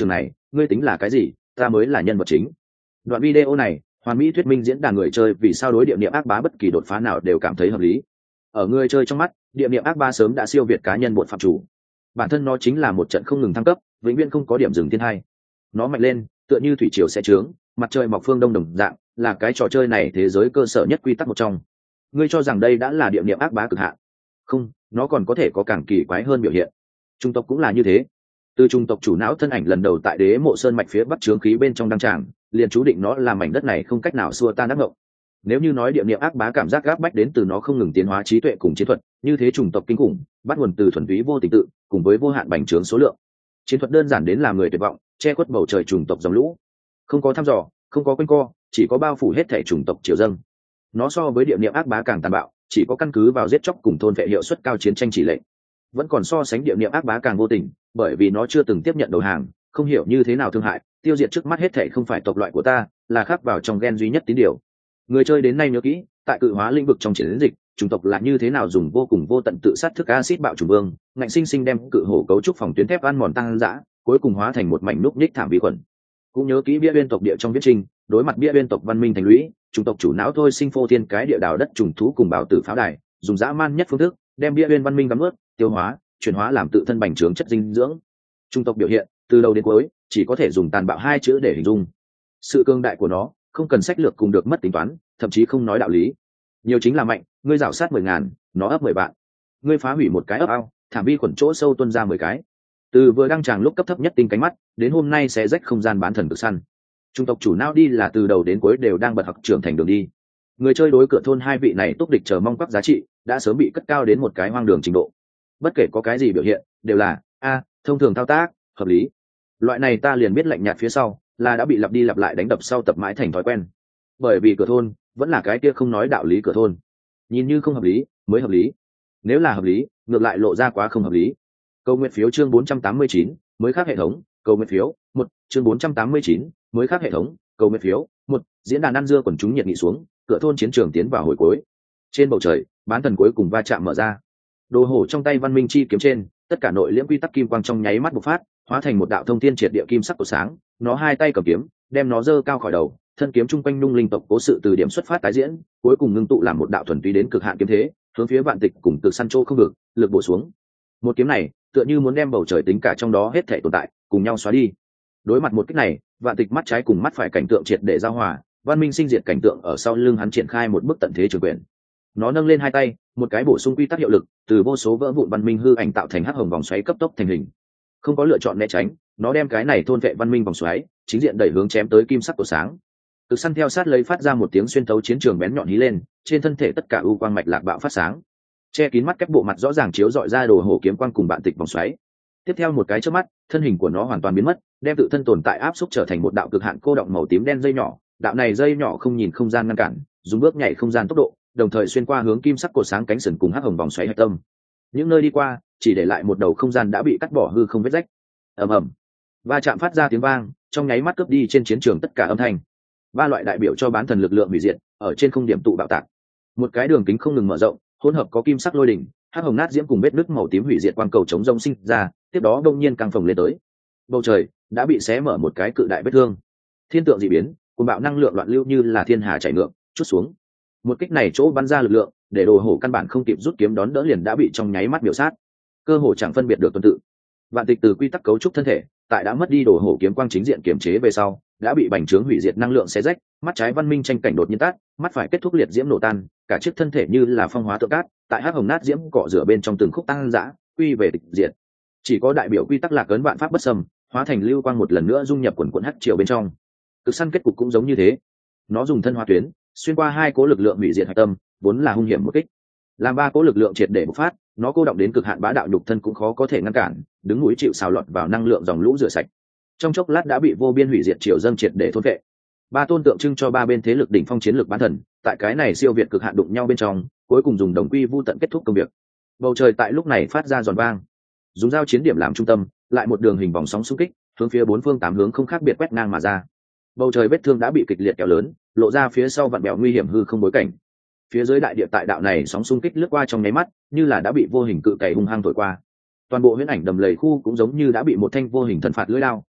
[SPEAKER 1] ngươi tính là cái gì, ta mới là nhân vật chính. Đoạn video này hoàn mỹ thuyết minh diễn đàn người chơi vì sao đối địa niệm ác bá bất kỳ đột phá nào đều cảm thấy hợp lý. Ở người chơi trong mắt, địa niệm ác bá sớm đã siêu việt cá nhân bột phạm chủ, bản thân nó chính là một trận không ngừng thăng cấp, vĩnh viễn không có điểm dừng thiên hai. Nó mạnh lên tựa như thủy triều sẽ trướng, mặt trời mọc phương đông đồng dạng, là cái trò chơi này thế giới cơ sở nhất quy tắc một trong. Ngươi cho rằng đây đã là địa niệm ác bá cực hạn? Không, nó còn có thể có càng kỳ quái hơn biểu hiện. Trung tộc cũng là như thế. Từ trung tộc chủ não thân ảnh lần đầu tại đế mộ sơn mạch phía bắc chướng khí bên trong đăng tràng, liền chú định nó là mảnh đất này không cách nào xua tan ác ngộng. Nếu như nói địa niệm ác bá cảm giác gáp bách đến từ nó không ngừng tiến hóa trí tuệ cùng chiến thuật, như thế chủng tộc kinh khủng bắt nguồn từ thuần túy vô tình tự cùng với vô hạn bành trướng số lượng. Chiến thuật đơn giản đến làm người tuyệt vọng, che khuất bầu trời chủng tộc dòng lũ, không có thăm dò, không có quanh co, chỉ có bao phủ hết thể chủng tộc triều dâng. Nó so với địa niệm ác bá càng tàn bạo, chỉ có căn cứ vào giết chóc cùng thôn vệ hiệu suất cao chiến tranh chỉ lệnh. Vẫn còn so sánh địa niệm ác bá càng vô tình, bởi vì nó chưa từng tiếp nhận đầu hàng, không hiểu như thế nào thương hại, tiêu diệt trước mắt hết thể không phải tộc loại của ta, là khắc vào trong gen duy nhất tín điều. Người chơi đến nay nhớ kỹ, tại cự hóa lĩnh vực trong chiến dịch, chủng tộc là như thế nào dùng vô cùng vô tận tự sát thức axit bạo trùng vương, ngạnh sinh sinh đem cự hổ cấu trúc phòng tuyến thép ăn mòn tăng dã, cuối cùng hóa thành một mảnh núc nhích thảm vi khuẩn. Cũng nhớ kỹ bia uyên tộc địa trong viết trình, đối mặt bia uyên tộc văn minh thành lũy, chủng tộc chủ não thôi sinh phô thiên cái địa đào đất trùng thú cùng bảo tử pháo đài, dùng dã man nhất phương thức, đem bia uyên văn minh gắn nuốt, tiêu hóa, chuyển hóa làm tự thân bành trướng chất dinh dưỡng. Chủng tộc biểu hiện, từ đầu đến cuối, chỉ có thể dùng tàn bạo hai chữ để hình dung. Sự cương đại của nó, không cần sách lược cùng được mất tính toán, thậm chí không nói đạo lý. Nhiều chính là mạnh, ngươi rảo sát mười ngàn, nó ấp mười vạn. Ngươi phá hủy một cái ấp ao, thảm vi khuẩn chỗ sâu tuôn ra mười cái. Từ vừa đăng tràng lúc cấp thấp nhất tinh cánh mắt, đến hôm nay sẽ rách không gian bán thần cực săn. Trung tộc chủ não đi là từ đầu đến cuối đều đang bật học trưởng thành đường đi. Người chơi đối cửa thôn hai vị này túc địch chờ mong các giá trị, đã sớm bị cất cao đến một cái hoang đường trình độ. Bất kể có cái gì biểu hiện, đều là a thông thường thao tác, hợp lý. Loại này ta liền biết lạnh nhạt phía sau, là đã bị lặp đi lặp lại đánh đập sau tập mãi thành thói quen. Bởi vì cửa thôn vẫn là cái kia không nói đạo lý cửa thôn, nhìn như không hợp lý mới hợp lý, nếu là hợp lý ngược lại lộ ra quá không hợp lý. Câu nguyện phiếu chương bốn trăm tám mươi chín, mới khác hệ thống. Câu nguyện phiếu một, chương bốn trăm tám mươi chín, mới khác hệ thống. Câu nguyện phiếu một, diễn đàn ăn dưa quần chúng nhiệt nghị xuống, cửa thôn chiến trường tiến vào hồi cuối. Trên bầu trời bán thần cuối cùng va chạm mở ra, đồ hổ trong tay văn minh chi kiếm trên, tất cả nội liễm quy tắc kim quang trong nháy mắt bộc phát, hóa thành một đạo thông thiên triệt địa kim sắc của sáng. Nó hai tay cầm kiếm, đem nó giơ cao khỏi đầu, thân kiếm chung quanh nung linh tộc cố sự từ điểm xuất phát tái diễn, cuối cùng ngưng tụ làm một đạo thuần túy đến cực hạn kiếm thế, hướng phía vạn tịch cùng cực săn trô không được, lực bổ xuống. Một kiếm này tựa như muốn đem bầu trời tính cả trong đó hết thể tồn tại cùng nhau xóa đi. Đối mặt một kích này, vạn tịch mắt trái cùng mắt phải cảnh tượng triệt để giao hòa, văn minh sinh diệt cảnh tượng ở sau lưng hắn triển khai một bức tận thế trường quyền. Nó nâng lên hai tay, một cái bổ sung quy tắc hiệu lực, từ vô số vỡ vụn văn minh hư ảnh tạo thành hắc hồng vòng xoáy cấp tốc thành hình. Không có lựa chọn né tránh, nó đem cái này thôn vệ văn minh vòng xoáy chính diện đẩy hướng chém tới kim sắc của sáng. Cực săn theo sát lấy phát ra một tiếng xuyên thấu chiến trường bén nhọn hí lên, trên thân thể tất cả u quang mạch lạc bạo phát sáng, che kín mắt kép bộ mặt rõ ràng chiếu dọi ra đồ hổ kiếm quang cùng bạn tịch vòng xoáy. Tiếp theo một cái chớp mắt, thân hình của nó hoàn toàn biến mất, đem tự thân tồn tại áp xúc trở thành một đạo cực hạn cô động màu tím đen dây nhỏ. Đạo này dây nhỏ không nhìn không gian ngăn cản, dùng bước nhảy không gian tốc độ, đồng thời xuyên qua hướng kim sắc cột sáng cánh sừng cùng hắc hồng vòng xoáy hạch tâm. Những nơi đi qua, chỉ để lại một đầu không gian đã bị cắt bỏ hư không vết rách. Ầm ầm, va chạm phát ra tiếng vang, trong nháy mắt cướp đi trên chiến trường tất cả âm thanh. Ba loại đại biểu cho bán thần lực lượng hủy diệt ở trên không điểm tụ bạo tạc. Một cái đường kính không ngừng mở rộng, hỗn hợp có kim sắc lôi đỉnh, hắc hồng nát diễm cùng vết nứt màu tím hủy diệt quang cầu chống rông sinh ra, tiếp đó đông nhiên căng phồng lên tới. Bầu trời đã bị xé mở một cái cự đại vết thương. Thiên tượng dị biến, cuồng bạo năng lượng loạn lưu như là thiên hà chảy ngược, chút xuống. Một kích này chỗ bắn ra lực lượng, để đồ hổ căn bản không kịp rút kiếm đón đỡ liền đã bị trong nháy mắt biểu sát. Cơ hồ chẳng phân biệt được tuần tự. Vạn tịch từ quy tắc cấu trúc thân thể, tại đã mất đi đồ hổ kiếm quang chính diện kiểm chế về sau, đã bị bành trướng hủy diệt năng lượng xé rách, mắt trái văn minh tranh cảnh đột nhiên tắt, mắt phải kết thúc liệt diễm nổ tan, cả chiếc thân thể như là phong hóa tượng cát, tại hắc hồng nát diễm cọ rửa bên trong từng khúc tăng dã, quy về tịch diệt. Chỉ có đại biểu quy tắc lạc ấn vạn pháp bất xâm, hóa thành lưu quang một lần nữa dung nhập quần quần hắc triều bên trong. Cực săn kết cục cũng giống như thế, nó dùng thân hóa tuyến, xuyên qua hai cố lực lượng hủy diệt hạch tâm, vốn là hung hiểm một kích. Làm ba cố lực lượng triệt để bộc phát, nó cô động đến cực hạn bá đạo nhục thân cũng khó có thể ngăn cản, đứng núi chịu sào lọt vào năng lượng dòng lũ rửa sạch. Trong chốc lát đã bị vô biên hủy diệt triều dâng triệt để thôn vệ. Ba tôn tượng trưng cho ba bên thế lực đỉnh phong chiến lược bán thần, tại cái này siêu việt cực hạn đụng nhau bên trong, cuối cùng dùng đồng quy vu tận kết thúc công việc. Bầu trời tại lúc này phát ra giòn vang, dùng giao chiến điểm làm trung tâm, lại một đường hình vòng sóng xung kích, hướng phía bốn phương tám hướng không khác biệt quét ngang mà ra. Bầu trời vết thương đã bị kịch liệt kéo lớn, lộ ra phía sau vặn bèo nguy hiểm hư không bối cảnh. Phía dưới đại địa tại đạo này sóng xung kích lướt qua trong nháy mắt, như là đã bị vô hình cự cày hung hăng thổi qua. Toàn bộ huyễn ảnh đầm lầy khu cũng giống như đã bị một thanh vô hình thần phạt lưỡi lao,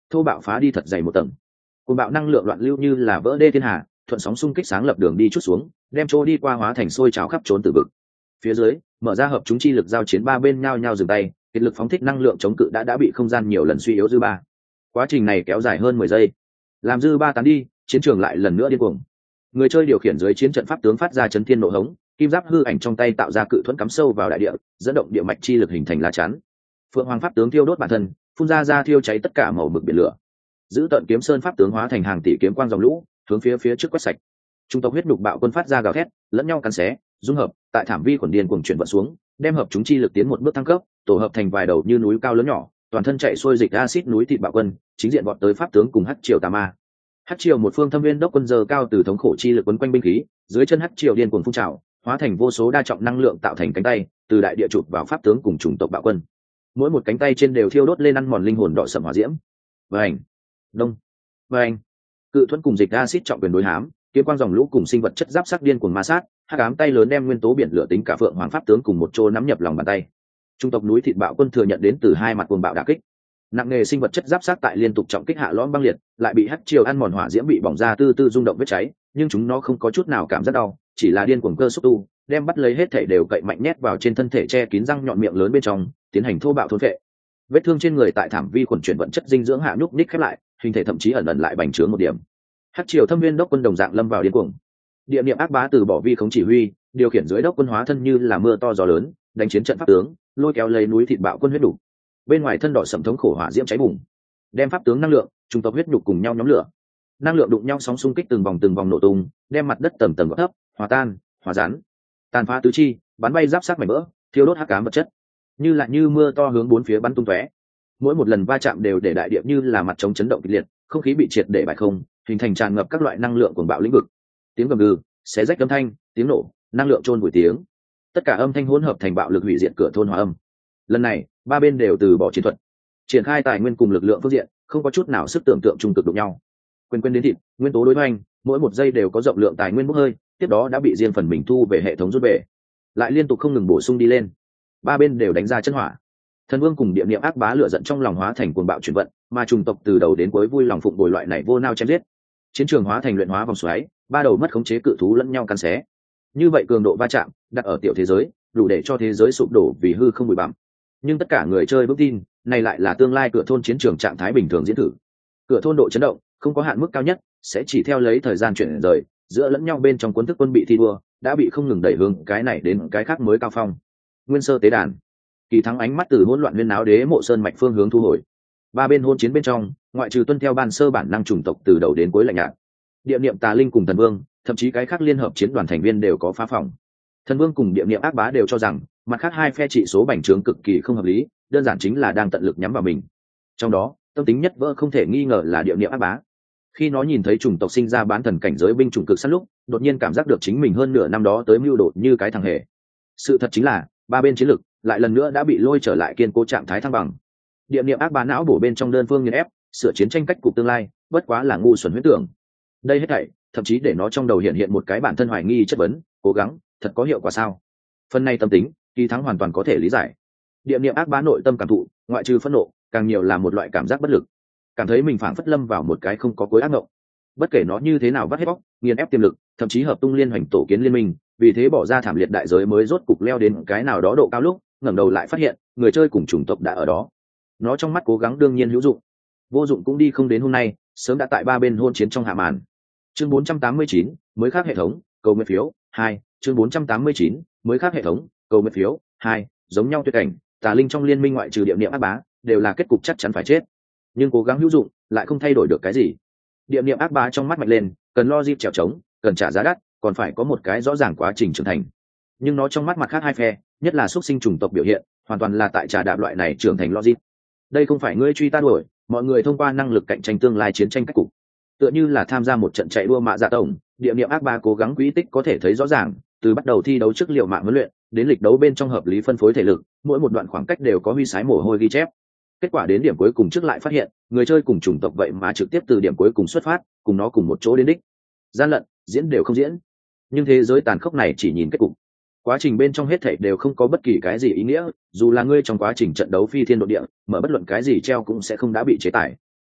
[SPEAKER 1] thô bạo phá đi thật dày một tầng. Cùng bạo năng lượng loạn lưu như là vỡ đê thiên hà, thuận sóng xung kích sáng lập đường đi chút xuống, đem chỗ đi qua hóa thành sôi trào khắp trốn từ vực. Phía dưới mở ra hợp chúng chi lực giao chiến, ba bên nhau nhau dừng tay, kết lực phóng thích năng lượng chống cự đã đã bị không gian nhiều lần suy yếu dư ba. Quá trình này kéo dài hơn mười giây, làm dư ba tán đi, chiến trường lại lần nữa điên cuồng. Người chơi điều khiển dưới chiến trận pháp tướng phát ra chấn thiên nộ hống, kim giáp hư ảnh trong tay tạo ra cự thuẫn cắm sâu vào đại địa, dẫn động địa mạch chi lực hình thành lá chắn. Phượng Hoàng pháp tướng thiêu đốt bản thân, phun ra ra thiêu cháy tất cả màu mực biển lửa. Giữ tận kiếm sơn pháp tướng hóa thành hàng tỷ kiếm quang dòng lũ, hướng phía phía trước quét sạch. Trung tộc huyết nhục bạo quân phát ra gào thét, lẫn nhau cắn xé, dung hợp, tại thảm vi khuẩn điên cuồng chuyển vận xuống, đem hợp chúng chi lực tiến một bước thăng cấp, tổ hợp thành vài đầu như núi cao lớn nhỏ, toàn thân chạy xuôi dịch acid núi thịt bạo quân, chính diện vọt tới pháp tướng cùng hắc triều tà ma. Hắc triều một phương thâm viên đốc quân giờ cao từ thống khổ chi lực quấn quanh binh khí, dưới chân hắc triều điên cuồng phun trào, hóa thành vô số đa trọng năng lượng tạo thành cánh tay, từ đại địa chụp vào pháp tướng cùng chủng tộc bạo quân. Mỗi một cánh tay trên đều thiêu đốt lên ăn mòn linh hồn đỏ sẫm hỏa diễm. Vành, đông, vành. Cự thuẫn cùng dịch acid trọng quyền đối hám, kiếm quang dòng lũ cùng sinh vật chất giáp sắc điên cuồng ma sát, hắc ám tay lớn đem nguyên tố biển lửa tính cả phượng hoàng pháp tướng cùng một chỗ nắm nhập lòng bàn tay. Trung tộc núi thịt bạo quân thừa nhận đến từ hai mặt cuồng bạo đả kích. Nặng nghề sinh vật chất giáp sát tại liên tục trọng kích hạ lõm băng liệt, lại bị hắc triều ăn mòn hỏa diễm bị bỏng ra tư tư rung động vết cháy, nhưng chúng nó không có chút nào cảm giác đau, chỉ là điên cuồng cơ xúc tu, đem bắt lấy hết thể đều cậy mạnh nhét vào trên thân thể che kín răng nhọn miệng lớn bên trong, tiến hành thô bạo thôn phệ. Vết thương trên người tại thảm vi khuẩn chuyển vận chất dinh dưỡng hạ nhúc ních khép lại, hình thể thậm chí ẩn ẩn lại bành trướng một điểm. Hắc triều thâm viên đốc quân đồng dạng lâm vào điên cuồng. Địa niệm ác bá từ bỏ vi khống chỉ huy, điều khiển dưới đốc quân hóa thân như là mưa to gió lớn, đánh chiến trận pháp tướng, lôi kéo lấy núi thịt bạo quân huyết đủ. Bên ngoài thân đỏ sẫm thống khổ hỏa diễm cháy bùng, đem pháp tướng năng lượng, trung tộc huyết nhục cùng nhau nhóm lửa. Năng lượng đụng nhau sóng xung kích từng vòng từng vòng nổ tung, đem mặt đất tầng tầng gợn thấp, hòa tan, hòa rán, tàn phá tứ chi, bắn bay giáp sát mảnh vỡ, thiêu đốt hắc ám vật chất, như là như mưa to hướng bốn phía bắn tung tóe. Mỗi một lần va chạm đều để đại địa như là mặt trống chấn động kịch liệt, không khí bị triệt để bại không, hình thành tràn ngập các loại năng lượng cuồng bạo lĩnh vực. Tiếng gầm gừ, xé rách âm thanh, tiếng nổ, năng lượng trôn vùi tiếng, tất cả âm thanh hỗn hợp thành bạo lực hủy diệt cửa thôn hòa âm. Lần này ba bên đều từ bỏ chiến thuật, triển khai tài nguyên cùng lực lượng phương diện, không có chút nào sức tưởng tượng trung cực đụng nhau. Quên quên đến thịt, nguyên tố đối hoành, mỗi một giây đều có rộng lượng tài nguyên bốc hơi, tiếp đó đã bị riêng phần mình thu về hệ thống rút về, lại liên tục không ngừng bổ sung đi lên. Ba bên đều đánh ra chân hỏa. Thần vương cùng địa niệm ác bá lửa giận trong lòng hóa thành cuồng bạo chuyển vận, mà trùng tộc từ đầu đến cuối vui lòng phụng bồi loại này vô nao chém giết. Chiến trường hóa thành luyện hóa vòng xoáy, ba đầu mất khống chế cự thú lẫn nhau cắn xé. Như vậy cường độ va chạm, đặt ở tiểu thế giới, đủ để cho thế giới sụp đổ vì hư không bụi bặm. Nhưng tất cả người chơi vững tin, này lại là tương lai cửa thôn chiến trường trạng thái bình thường diễn thử. Cửa thôn độ chấn động không có hạn mức cao nhất, sẽ chỉ theo lấy thời gian chuyển rời, giữa lẫn nhau bên trong cuốn thức quân bị thi đua, đã bị không ngừng đẩy hướng cái này đến cái khác mới cao phong. Nguyên sơ tế đàn, Kỳ Thắng ánh mắt từ hỗn loạn nguyên náo đế mộ sơn mạch phương hướng thu hồi. Ba bên hôn chiến bên trong, ngoại trừ tuân theo ban sơ bản năng chủng tộc từ đầu đến cuối lạnh nhạt. Địa niệm tà linh cùng thần vương, thậm chí cái khác liên hợp chiến đoàn thành viên đều có phá phòng. Thần vương cùng địa niệm ác bá đều cho rằng mặt khác hai phe trị số bành trướng cực kỳ không hợp lý, đơn giản chính là đang tận lực nhắm vào mình. Trong đó tâm tính nhất vỡ không thể nghi ngờ là địa niệm ác bá. Khi nó nhìn thấy chủng tộc sinh ra bán thần cảnh giới binh chủng cực sát lúc, đột nhiên cảm giác được chính mình hơn nửa năm đó tới mưu đột như cái thằng hề. Sự thật chính là ba bên chiến lực lại lần nữa đã bị lôi trở lại kiên cố trạng thái thăng bằng. Địa niệm ác bá não bổ bên trong đơn phương nghiền ép, sửa chiến tranh cách cục tương lai, bất quá là ngu xuẩn huyễn tưởng. Đây hết thảy thậm chí để nó trong đầu hiện hiện một cái bản thân hoài nghi chất vấn, cố gắng thật có hiệu quả sao? Phần này tâm tính Kỳ Thắng hoàn toàn có thể lý giải. Địa niệm ác bá nội tâm cảm thụ, ngoại trừ phẫn nộ, càng nhiều là một loại cảm giác bất lực, cảm thấy mình phảng phất lâm vào một cái không có cuối ác ngộng. Bất kể nó như thế nào vắt hết bóc, nghiền ép tiềm lực, thậm chí hợp tung liên hoành tổ kiến liên minh, vì thế bỏ ra thảm liệt đại giới mới rốt cục leo đến cái nào đó độ cao lúc, ngẩng đầu lại phát hiện người chơi cùng chủng tộc đã ở đó. Nó trong mắt cố gắng đương nhiên hữu dụng, vô dụng cũng đi không đến hôm nay, sớm đã tại ba bên hôn chiến trong hạ màn. Chương bốn trăm tám mươi chín, mới khác hệ thống, cầu nguyện phiếu hai. Chương bốn trăm tám mươi chín, mới khác hệ thống, cầu nguyện phiếu hai. Giống nhau tuyệt cảnh, tà linh trong liên minh ngoại trừ địa niệm ác bá, đều là kết cục chắc chắn phải chết. Nhưng cố gắng hữu dụng, lại không thay đổi được cái gì. Địa niệm ác bá trong mắt mạnh lên, cần lo dịp trèo trống, cần trả giá đắt, còn phải có một cái rõ ràng quá trình trưởng thành. Nhưng nó trong mắt mặt khác hai phe, nhất là xuất sinh chủng tộc biểu hiện, hoàn toàn là tại trà đạp loại này trưởng thành logic. Đây không phải ngươi truy ta đuổi, mọi người thông qua năng lực cạnh tranh tương lai chiến tranh cách cục. Tựa như là tham gia một trận chạy đua mạ dạ tổng, địa niệm ác ba cố gắng quỹ tích có thể thấy rõ ràng, từ bắt đầu thi đấu trước liệu mạng huấn luyện, đến lịch đấu bên trong hợp lý phân phối thể lực, mỗi một đoạn khoảng cách đều có huy sái mồ hôi ghi chép. Kết quả đến điểm cuối cùng trước lại phát hiện, người chơi cùng chủng tộc vậy mà trực tiếp từ điểm cuối cùng xuất phát, cùng nó cùng một chỗ đến đích. Gian lận, diễn đều không diễn. Nhưng thế giới tàn khốc này chỉ nhìn kết cục. Quá trình bên trong hết thảy đều không có bất kỳ cái gì ý nghĩa, dù là ngươi trong quá trình trận đấu phi thiên độ địa, mở bất luận cái gì treo cũng sẽ không đã bị chế tải.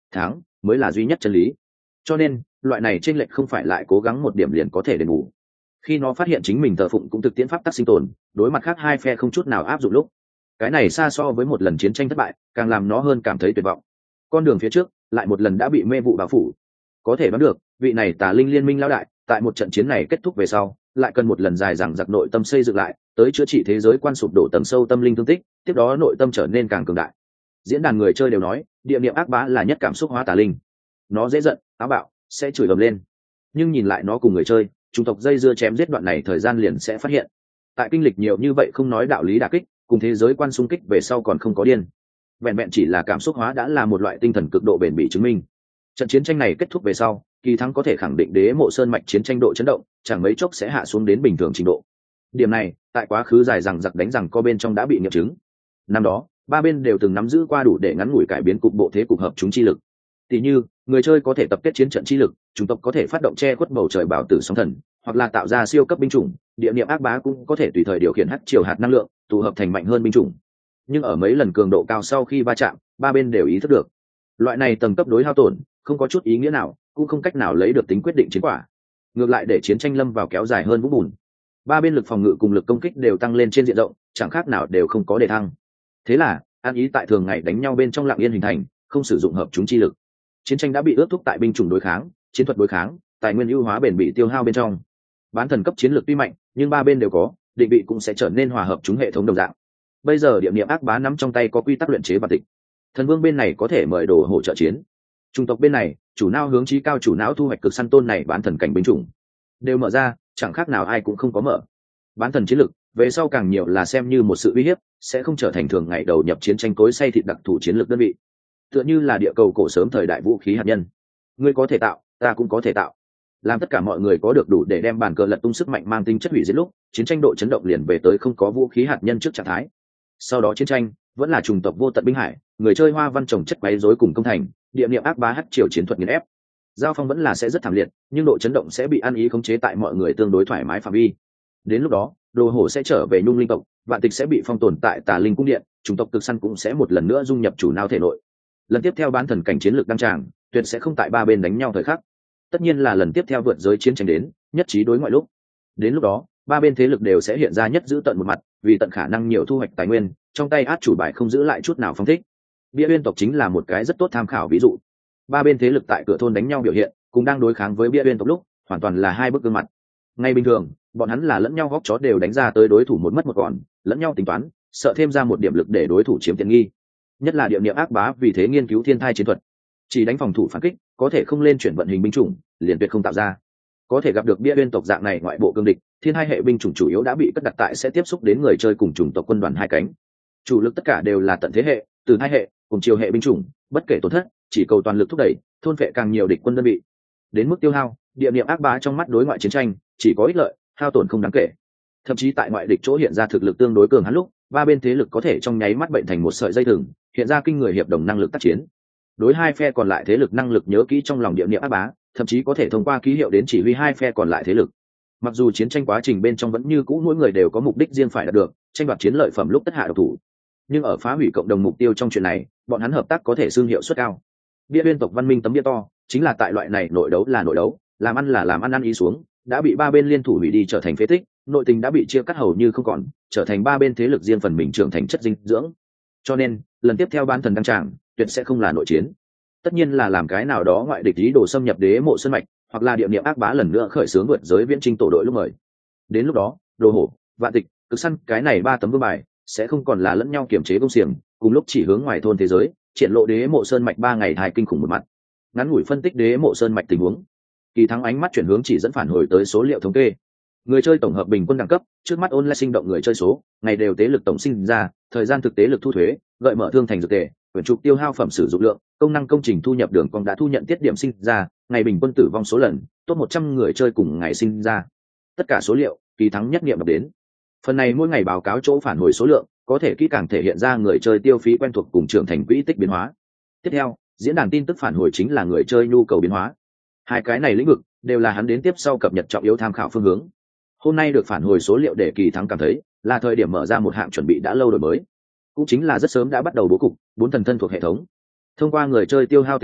[SPEAKER 1] thắng mới là duy nhất chân lý. Cho nên loại này chênh lệch không phải lại cố gắng một điểm liền có thể đền bù. Khi nó phát hiện chính mình thờ phụng cũng thực tiễn pháp tắc sinh tồn, đối mặt khác hai phe không chút nào áp dụng lúc, cái này xa so với một lần chiến tranh thất bại càng làm nó hơn cảm thấy tuyệt vọng. Con đường phía trước lại một lần đã bị mê vụ bao phủ. Có thể đoán được vị này tà linh liên minh lão đại tại một trận chiến này kết thúc về sau lại cần một lần dài dằng dặc nội tâm xây dựng lại, tới chữa trị thế giới quan sụp đổ tầng sâu tâm linh thương tích, tiếp đó nội tâm trở nên càng cường đại. Diễn đàn người chơi đều nói địa niệm ác bá là nhất cảm xúc hóa tà linh, nó dễ giận táo bạo sẽ chửi ầm lên, nhưng nhìn lại nó cùng người chơi chủng tộc dây dưa chém giết đoạn này thời gian liền sẽ phát hiện tại kinh lịch nhiều như vậy không nói đạo lý đả kích cùng thế giới quan xung kích về sau còn không có điên, vẹn vẹn chỉ là cảm xúc hóa đã là một loại tinh thần cực độ bền bỉ chứng minh. Trận chiến tranh này kết thúc về sau, Kỳ Thắng có thể khẳng định đế mộ sơn mạch chiến tranh độ chấn động chẳng mấy chốc sẽ hạ xuống đến bình thường trình độ. Điểm này tại quá khứ dài rằng giặc đánh rằng co bên trong đã bị nghiệm chứng. Năm đó ba bên đều từng nắm giữ qua đủ để ngắn ngủi cải biến cục bộ thế cục hợp chúng chi lực. Tỷ như người chơi có thể tập kết chiến trận chi lực, chủng tộc có thể phát động che khuất bầu trời bảo tử sóng thần, hoặc là tạo ra siêu cấp binh chủng, địa niệm ác bá cũng có thể tùy thời điều khiển hắc triều hạt năng lượng tụ hợp thành mạnh hơn binh chủng. Nhưng ở mấy lần cường độ cao sau khi va chạm, ba bên đều ý thức được loại này tầng cấp đối hao tổn không có chút ý nghĩa nào, cũng không cách nào lấy được tính quyết định chiến quả, ngược lại để chiến tranh lâm vào kéo dài hơn vũng bùn. Ba bên lực phòng ngự cùng lực công kích đều tăng lên trên diện rộng, chẳng khác nào đều không có đề thăng. Thế là ăn ý tại thường ngày đánh nhau bên trong lặng yên hình thành, không sử dụng hợp chúng chi lực. Chiến tranh đã bị ước thúc tại binh chủng đối kháng, chiến thuật đối kháng, tài nguyên ưu hóa bền bị tiêu hao bên trong. Bán thần cấp chiến lược tuy mạnh, nhưng ba bên đều có định vị cũng sẽ trở nên hòa hợp chúng hệ thống đồng dạng. Bây giờ địa niệm ác bá nắm trong tay có quy tắc luyện chế bản tịch, thần vương bên này có thể mời đồ hỗ trợ chiến, chủng tộc bên này chủ não hướng chí cao chủ não thu hoạch cực săn tôn này bán thần cảnh binh chủng đều mở ra, chẳng khác nào ai cũng không có mở. Bán thần chiến lực về sau càng nhiều là xem như một sự uy hiếp, sẽ không trở thành thường ngày đầu nhập chiến tranh cối xay thịt đặc thù chiến lược đơn vị, tựa như là địa cầu cổ sớm thời đại vũ khí hạt nhân. Ngươi có thể tạo, ta cũng có thể tạo, làm tất cả mọi người có được đủ để đem bàn cờ lật tung sức mạnh mang tính chất hủy diệt lúc, chiến tranh độ chấn động liền về tới không có vũ khí hạt nhân trước trạng thái. Sau đó chiến tranh vẫn là chủng tộc vô tận binh hải, người chơi hoa văn trồng chất quấy rối cùng công thành, địa niệm ác bá hắc triều chiến thuật nghiền ép. Giao phong vẫn là sẽ rất thảm liệt, nhưng độ chấn động sẽ bị ăn ý khống chế tại mọi người tương đối thoải mái phạm vi. Đến lúc đó đồ hổ sẽ trở về nhung linh tộc, vạn tịch sẽ bị phong tồn tại tà linh cung điện, chủng tộc cực săn cũng sẽ một lần nữa dung nhập chủ não thể nội. Lần tiếp theo bán thần cảnh chiến lược đăng tràng tuyệt sẽ không tại ba bên đánh nhau thời khắc, tất nhiên là lần tiếp theo vượt giới chiến tranh đến nhất trí đối ngoại lúc. Đến lúc đó ba bên thế lực đều sẽ hiện ra nhất giữ tận một mặt, vì tận khả năng nhiều thu hoạch tài nguyên, trong tay át chủ bài không giữ lại chút nào phong thích. Bia uyên tộc chính là một cái rất tốt tham khảo ví dụ. Ba bên thế lực tại cửa thôn đánh nhau biểu hiện cùng đang đối kháng với bia uyên tộc lúc hoàn toàn là hai bức gương mặt. Ngay bình thường bọn hắn là lẫn nhau góc chó đều đánh ra tới đối thủ một mất một còn, lẫn nhau tính toán, sợ thêm ra một điểm lực để đối thủ chiếm tiện nghi. Nhất là địa niệm ác bá vì thế nghiên cứu thiên thai chiến thuật, chỉ đánh phòng thủ phản kích, có thể không lên chuyển vận hình binh chủng liền tuyệt không tạo ra. Có thể gặp được bia uyên tộc dạng này ngoại bộ cương địch, thiên hai hệ binh chủng chủ yếu đã bị cất đặt tại sẽ tiếp xúc đến người chơi cùng chủng tộc quân đoàn hai cánh, chủ lực tất cả đều là tận thế hệ, từ hai hệ cùng chiều hệ binh chủng, bất kể tổn thất chỉ cầu toàn lực thúc đẩy, thôn phệ càng nhiều địch quân đơn vị. Đến mức tiêu hao, địa niệm ác bá trong mắt đối ngoại chiến tranh chỉ có ích lợi, hao tổn không đáng kể. Thậm chí tại ngoại địch chỗ hiện ra thực lực tương đối cường hắn lúc, ba bên thế lực có thể trong nháy mắt bệnh thành một sợi dây thừng, hiện ra kinh người hiệp đồng năng lực tác chiến. Đối hai phe còn lại thế lực năng lực nhớ kỹ trong lòng địa niệm ác bá, thậm chí có thể thông qua ký hiệu đến chỉ huy hai phe còn lại thế lực. Mặc dù chiến tranh quá trình bên trong vẫn như cũ mỗi người đều có mục đích riêng phải đạt được, tranh đoạt chiến lợi phẩm lúc tất hạ độc thủ, nhưng ở phá hủy cộng đồng mục tiêu trong chuyện này, bọn hắn hợp tác có thể xương hiệu suất cao. Bia uyên tộc văn minh tấm bia to chính là tại loại này nội đấu là nội đấu, làm ăn là làm ăn ăn ý xuống, đã bị ba bên liên thủ hủy đi trở thành phế tích, nội tình đã bị chia cắt hầu như không còn, trở thành ba bên thế lực riêng phần mình trưởng thành chất dinh dưỡng. Cho nên lần tiếp theo bán thần đăng tràng tuyệt sẽ không là nội chiến, tất nhiên là làm cái nào đó ngoại địch ý đồ xâm nhập đế mộ sơn mạch, hoặc là địa niệm ác bá lần nữa khởi xướng vượt giới viễn trinh tổ đội lúc mời. Đến lúc đó đồ hổ, vạn tịch, cực săn cái này ba tấm vương bài sẽ không còn là lẫn nhau kiểm chế công xiềng, cùng lúc chỉ hướng ngoài thôn thế giới triển lộ đế mộ sơn mạch ba ngày hài kinh khủng một mặt. Ngắn ngủi phân tích đế mộ sơn mạch tình huống, Kỳ Thắng ánh mắt chuyển hướng chỉ dẫn phản hồi tới số liệu thống kê. Người chơi tổng hợp bình quân đẳng cấp, trước mắt online sinh động người chơi số, ngày đều tế lực tổng sinh ra, thời gian thực tế lực thu thuế, gợi mở thương thành dược tệ, quyển trục tiêu hao phẩm sử dụng lượng, công năng công trình thu nhập đường cong đã thu nhận tiết điểm sinh ra, ngày bình quân tử vong số lần, top một trăm người chơi cùng ngày sinh ra. Tất cả số liệu, Kỳ Thắng nhất nghiệm đọc đến. Phần này mỗi ngày báo cáo chỗ phản hồi số lượng, có thể kỹ càng thể hiện ra người chơi tiêu phí quen thuộc cùng trưởng thành quỹ tích biến hóa. Tiếp theo, diễn đàn tin tức phản hồi chính là người chơi nhu cầu biến hóa. Hai cái này lĩnh vực đều là hắn đến tiếp sau cập nhật trọng yếu tham khảo phương hướng. Hôm nay được phản hồi số liệu để Kỳ Thắng cảm thấy là thời điểm mở ra một hạng chuẩn bị đã lâu đổi mới, cũng chính là rất sớm đã bắt đầu bố cục bốn thần thân thuộc hệ thống. Thông qua người chơi tiêu hao thế lực,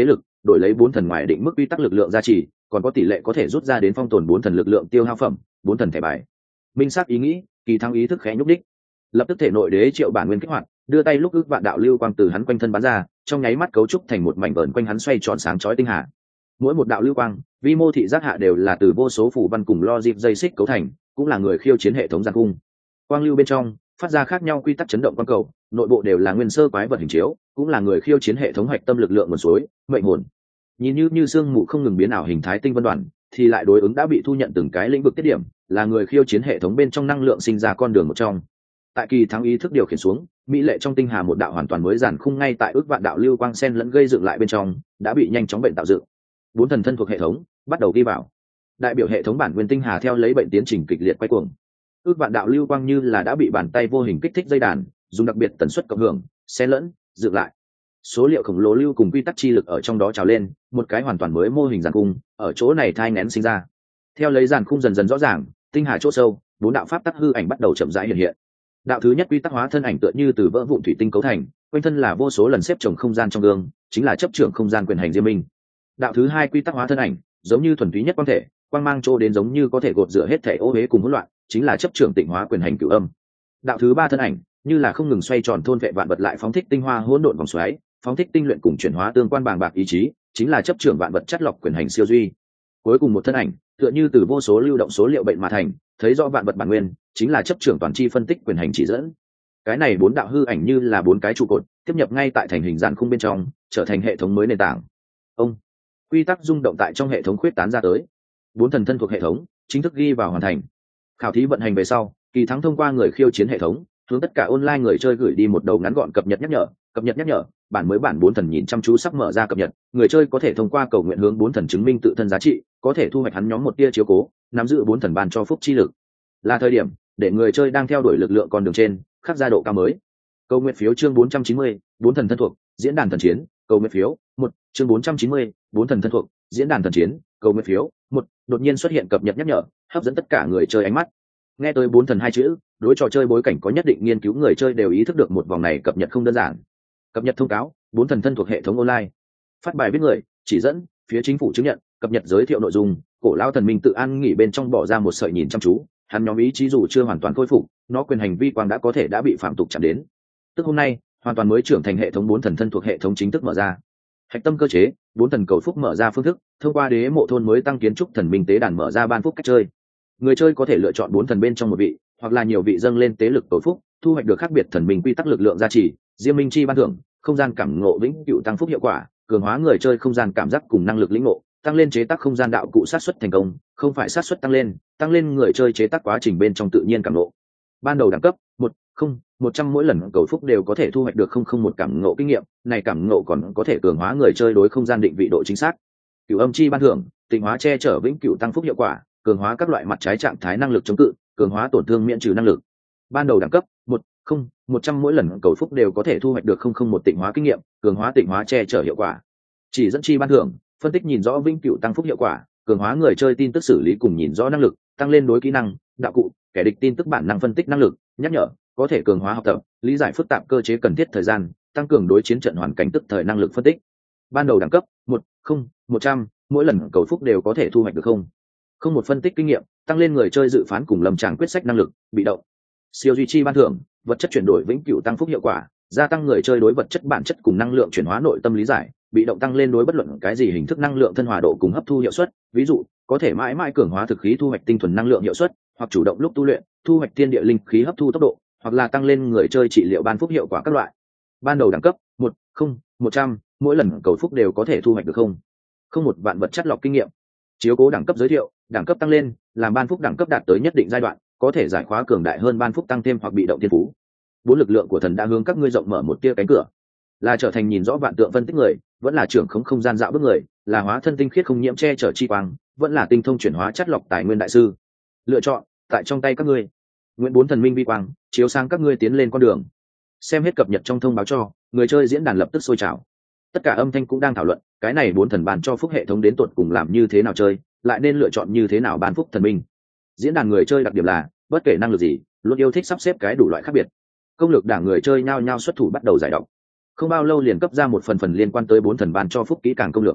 [SPEAKER 1] đổi lấy bốn thần ngoài định mức quy tắc lực lượng gia trì, còn có tỷ lệ có thể rút ra đến phong tồn bốn thần lực lượng tiêu hao phẩm, bốn thần thẻ bài. Minh xác ý nghĩ, Kỳ Thắng ý thức khẽ nhúc đích, lập tức thể nội đế triệu bản nguyên kích hoạt, đưa tay lúc ước vạn đạo lưu quang từ hắn quanh thân bắn ra, trong nháy mắt cấu trúc thành một mảnh vờn quanh hắn xoay tròn sáng chói tinh hà. Mỗi một đạo lưu quang, vi mô thị giác hạ đều là từ vô số phủ văn cùng logic dây xích cấu thành, cũng là người khiêu chiến hệ thống giàn cung. Quang lưu bên trong phát ra khác nhau quy tắc chấn động quang cầu, nội bộ đều là nguyên sơ quái vật hình chiếu, cũng là người khiêu chiến hệ thống hoạch tâm lực lượng nguồn suối, mệnh hồn. Nhìn như như xương mù không ngừng biến ảo hình thái tinh vân đoàn, thì lại đối ứng đã bị thu nhận từng cái lĩnh vực tiết điểm, là người khiêu chiến hệ thống bên trong năng lượng sinh ra con đường một trong. Tại Kỳ Thắng ý thức điều khiển xuống, mỹ lệ trong tinh hà một đạo hoàn toàn mới giản khung ngay tại ước vạn đạo lưu quang sen lẫn gây dựng lại bên trong, đã bị nhanh chóng bệnh tạo dựng. Bốn thần thân thuộc hệ thống bắt đầu ghi vào. Đại biểu hệ thống bản nguyên tinh hà theo lấy bệnh tiến trình kịch liệt quay cuồng. Ước vạn đạo lưu quang như là đã bị bàn tay vô hình kích thích dây đàn, dùng đặc biệt tần suất cộng hưởng, xen lẫn, dựng lại. Số liệu khổng lồ lưu cùng quy tắc chi lực ở trong đó trào lên, một cái hoàn toàn mới mô hình giàn khung ở chỗ này thai nghén sinh ra. Theo lấy giàn khung dần dần rõ ràng, tinh hà chỗ sâu, bốn đạo pháp tắc hư ảnh bắt đầu chậm rãi hiện hiện. Đạo thứ nhất quy tắc hóa thân ảnh tựa như từ vỡ vụn thủy tinh cấu thành, quanh thân là vô số lần xếp chồng không gian trong gương, chính là chấp trưởng không gian quyền hành diêm minh. Đạo thứ hai quy tắc hóa thân ảnh giống như thuần túy nhất quang thể, quang mang chỗ đến giống như có thể gột rửa hết thể ô uế cùng hỗn loạn, chính là chấp trưởng tịnh hóa quyền hành cửu âm. Đạo thứ ba thân ảnh như là không ngừng xoay tròn thôn vệ vạn vật lại phóng thích tinh hoa hỗn độn vòng xoáy, phóng thích tinh luyện cùng chuyển hóa tương quan bàng bạc ý chí, chính là chấp trưởng vạn vật chất lọc quyền hành siêu duy. Cuối cùng một thân ảnh tựa như từ vô số lưu động số liệu bệnh mà thành, thấy rõ vạn vật bản nguyên, chính là chấp trưởng toàn chi phân tích quyền hành chỉ dẫn. Cái này bốn đạo hư ảnh như là bốn cái trụ cột tiếp nhập ngay tại thành hình giản khung bên trong, trở thành hệ thống mới nền tảng. Ông quy tắc rung động tại trong hệ thống khuyết tán ra tới, bốn thần thân thuộc hệ thống chính thức ghi vào hoàn thành. Khảo thí vận hành về sau, Kỳ Thắng thông qua người khiêu chiến hệ thống hướng tất cả online người chơi gửi đi một đầu ngắn gọn cập nhật nhắc nhở. Cập nhật nhắc nhở, bản mới bản bốn thần nhìn chăm chú sắp mở ra cập nhật, người chơi có thể thông qua cầu nguyện hướng bốn thần chứng minh tự thân giá trị, có thể thu hoạch hắn nhóm một tia chiếu cố, nắm giữ bốn thần ban cho phúc chi lực. Là thời điểm để người chơi đang theo đuổi lực lượng con đường trên khắc gia độ cao mới. Cầu nguyện phiếu chương bốn trăm chín mươi, bốn thần thân thuộc, diễn đàn thần chiến. Cầu nguyện phiếu một, chương bốn trăm chín mươi, bốn thần thân thuộc, diễn đàn thần chiến. Cầu nguyện phiếu một, đột nhiên xuất hiện cập nhật nhắc nhở, hấp dẫn tất cả người chơi ánh mắt. Nghe tới bốn thần hai chữ, đối trò chơi bối cảnh có nhất định nghiên cứu người chơi đều ý thức được một vòng này cập nhật không đơn giản. Cập nhật thông cáo, bốn thần thân thuộc hệ thống online. Phát bài viết người, chỉ dẫn, phía chính phủ chứng nhận, cập nhật giới thiệu nội dung, cổ lao thần minh tự an nghỉ bên trong bỏ ra một sợi nhìn chăm chú, hắn nhóm ý chí dù chưa hoàn toàn khôi phục, nó quyền hành vi quang đã có thể đã bị phạm tục chạm đến. Tức hôm nay, hoàn toàn mới trưởng thành hệ thống bốn thần thân thuộc hệ thống chính thức mở ra. Hạch tâm cơ chế, bốn thần cầu phúc mở ra phương thức, thông qua đế mộ thôn mới tăng kiến trúc thần minh tế đàn mở ra ban phúc cách chơi. Người chơi có thể lựa chọn bốn thần bên trong một vị, hoặc là nhiều vị dâng lên tế lực cầu phúc, thu hoạch được khác biệt thần minh quy tắc lực lượng gia trì, diêm minh chi ban thưởng, không gian cảm ngộ vĩnh cửu tăng phúc hiệu quả, cường hóa người chơi không gian cảm giác cùng năng lực lĩnh ngộ, tăng lên chế tác không gian đạo cụ sát xuất thành công, không phải sát xuất tăng lên, tăng lên người chơi chế tác quá trình bên trong tự nhiên cảm ngộ. Ban đầu đẳng cấp một, không, một trăm mỗi lần cầu phúc đều có thể thu hoạch được không không một cảm ngộ kinh nghiệm, này cảm ngộ còn có thể cường hóa người chơi đối không gian định vị độ chính xác. Cửu âm chi ban thưởng, tịnh hóa che chở vĩnh cửu tăng phúc hiệu quả, cường hóa các loại mặt trái trạng thái năng lực chống cự, cường hóa tổn thương miễn trừ năng lực. Ban đầu đẳng cấp một, không, một trăm mỗi lần cầu phúc đều có thể thu hoạch được không không một tịnh hóa kinh nghiệm, cường hóa tịnh hóa che chở hiệu quả. Chỉ dẫn chi ban thưởng, phân tích nhìn rõ vĩnh cửu tăng phúc hiệu quả, cường hóa người chơi tin tức xử lý cùng nhìn rõ năng lực, tăng lên đối kỹ năng, đạo cụ, kẻ địch tin tức bản năng phân tích năng lực, nhắc nhở, có thể cường hóa học tập, lý giải phức tạp cơ chế cần thiết thời gian, tăng cường đối chiến trận hoàn cảnh tức thời năng lực phân tích. Ban đầu đẳng cấp một, không, một trăm, mỗi lần cầu phúc đều có thể thu hoạch được không không một phân tích kinh nghiệm, tăng lên người chơi dự phán cùng lâm tràng quyết sách năng lực, bị động. Siêu duy chi ban thưởng, vật chất chuyển đổi vĩnh cửu tăng phúc hiệu quả, gia tăng người chơi đối vật chất bản chất cùng năng lượng chuyển hóa nội tâm lý giải, bị động tăng lên đối bất luận cái gì hình thức năng lượng thân hòa độ cùng hấp thu hiệu suất, ví dụ có thể mãi mãi cường hóa thực khí thu hoạch tinh thuần năng lượng hiệu suất, hoặc chủ động lúc tu luyện thu hoạch thiên địa linh khí hấp thu tốc độ, hoặc là tăng lên người chơi trị liệu ban phúc hiệu quả các loại. Ban đầu đẳng cấp một, không, một trăm, mỗi lần cầu phúc đều có thể thu hoạch được không không một vạn vật chất lọc kinh nghiệm. Chiếu cố đẳng cấp giới thiệu, đẳng cấp tăng lên, làm ban phúc đẳng cấp đạt tới nhất định giai đoạn, có thể giải khóa cường đại hơn ban phúc tăng thêm hoặc bị động thiên phú. Bốn lực lượng của thần đã hướng các ngươi rộng mở một tia cánh cửa, là trở thành nhìn rõ vạn tượng phân tích người, vẫn là trưởng khống không gian dạo bước người, là hóa thân tinh khiết không nhiễm che chở chi quang, vẫn là tinh thông chuyển hóa chất lọc tài nguyên đại sư. Lựa chọn tại trong tay các ngươi. Nguyện bốn thần minh vi quang chiếu sáng các ngươi tiến lên con đường. Xem hết cập nhật trong thông báo cho, người chơi diễn đàn lập tức sôi trào. Tất cả âm thanh cũng đang thảo luận, cái này bốn thần bàn cho phúc hệ thống đến tột cùng làm như thế nào chơi, lại nên lựa chọn như thế nào ban phúc thần minh. Diễn đàn người chơi đặc điểm là bất kể năng lực gì, luôn yêu thích sắp xếp cái đủ loại khác biệt. Công lược đảng người chơi nhao nhao xuất thủ bắt đầu giải đọc. Không bao lâu liền cấp ra một phần phần liên quan tới bốn thần ban cho phúc kỹ càng công lược.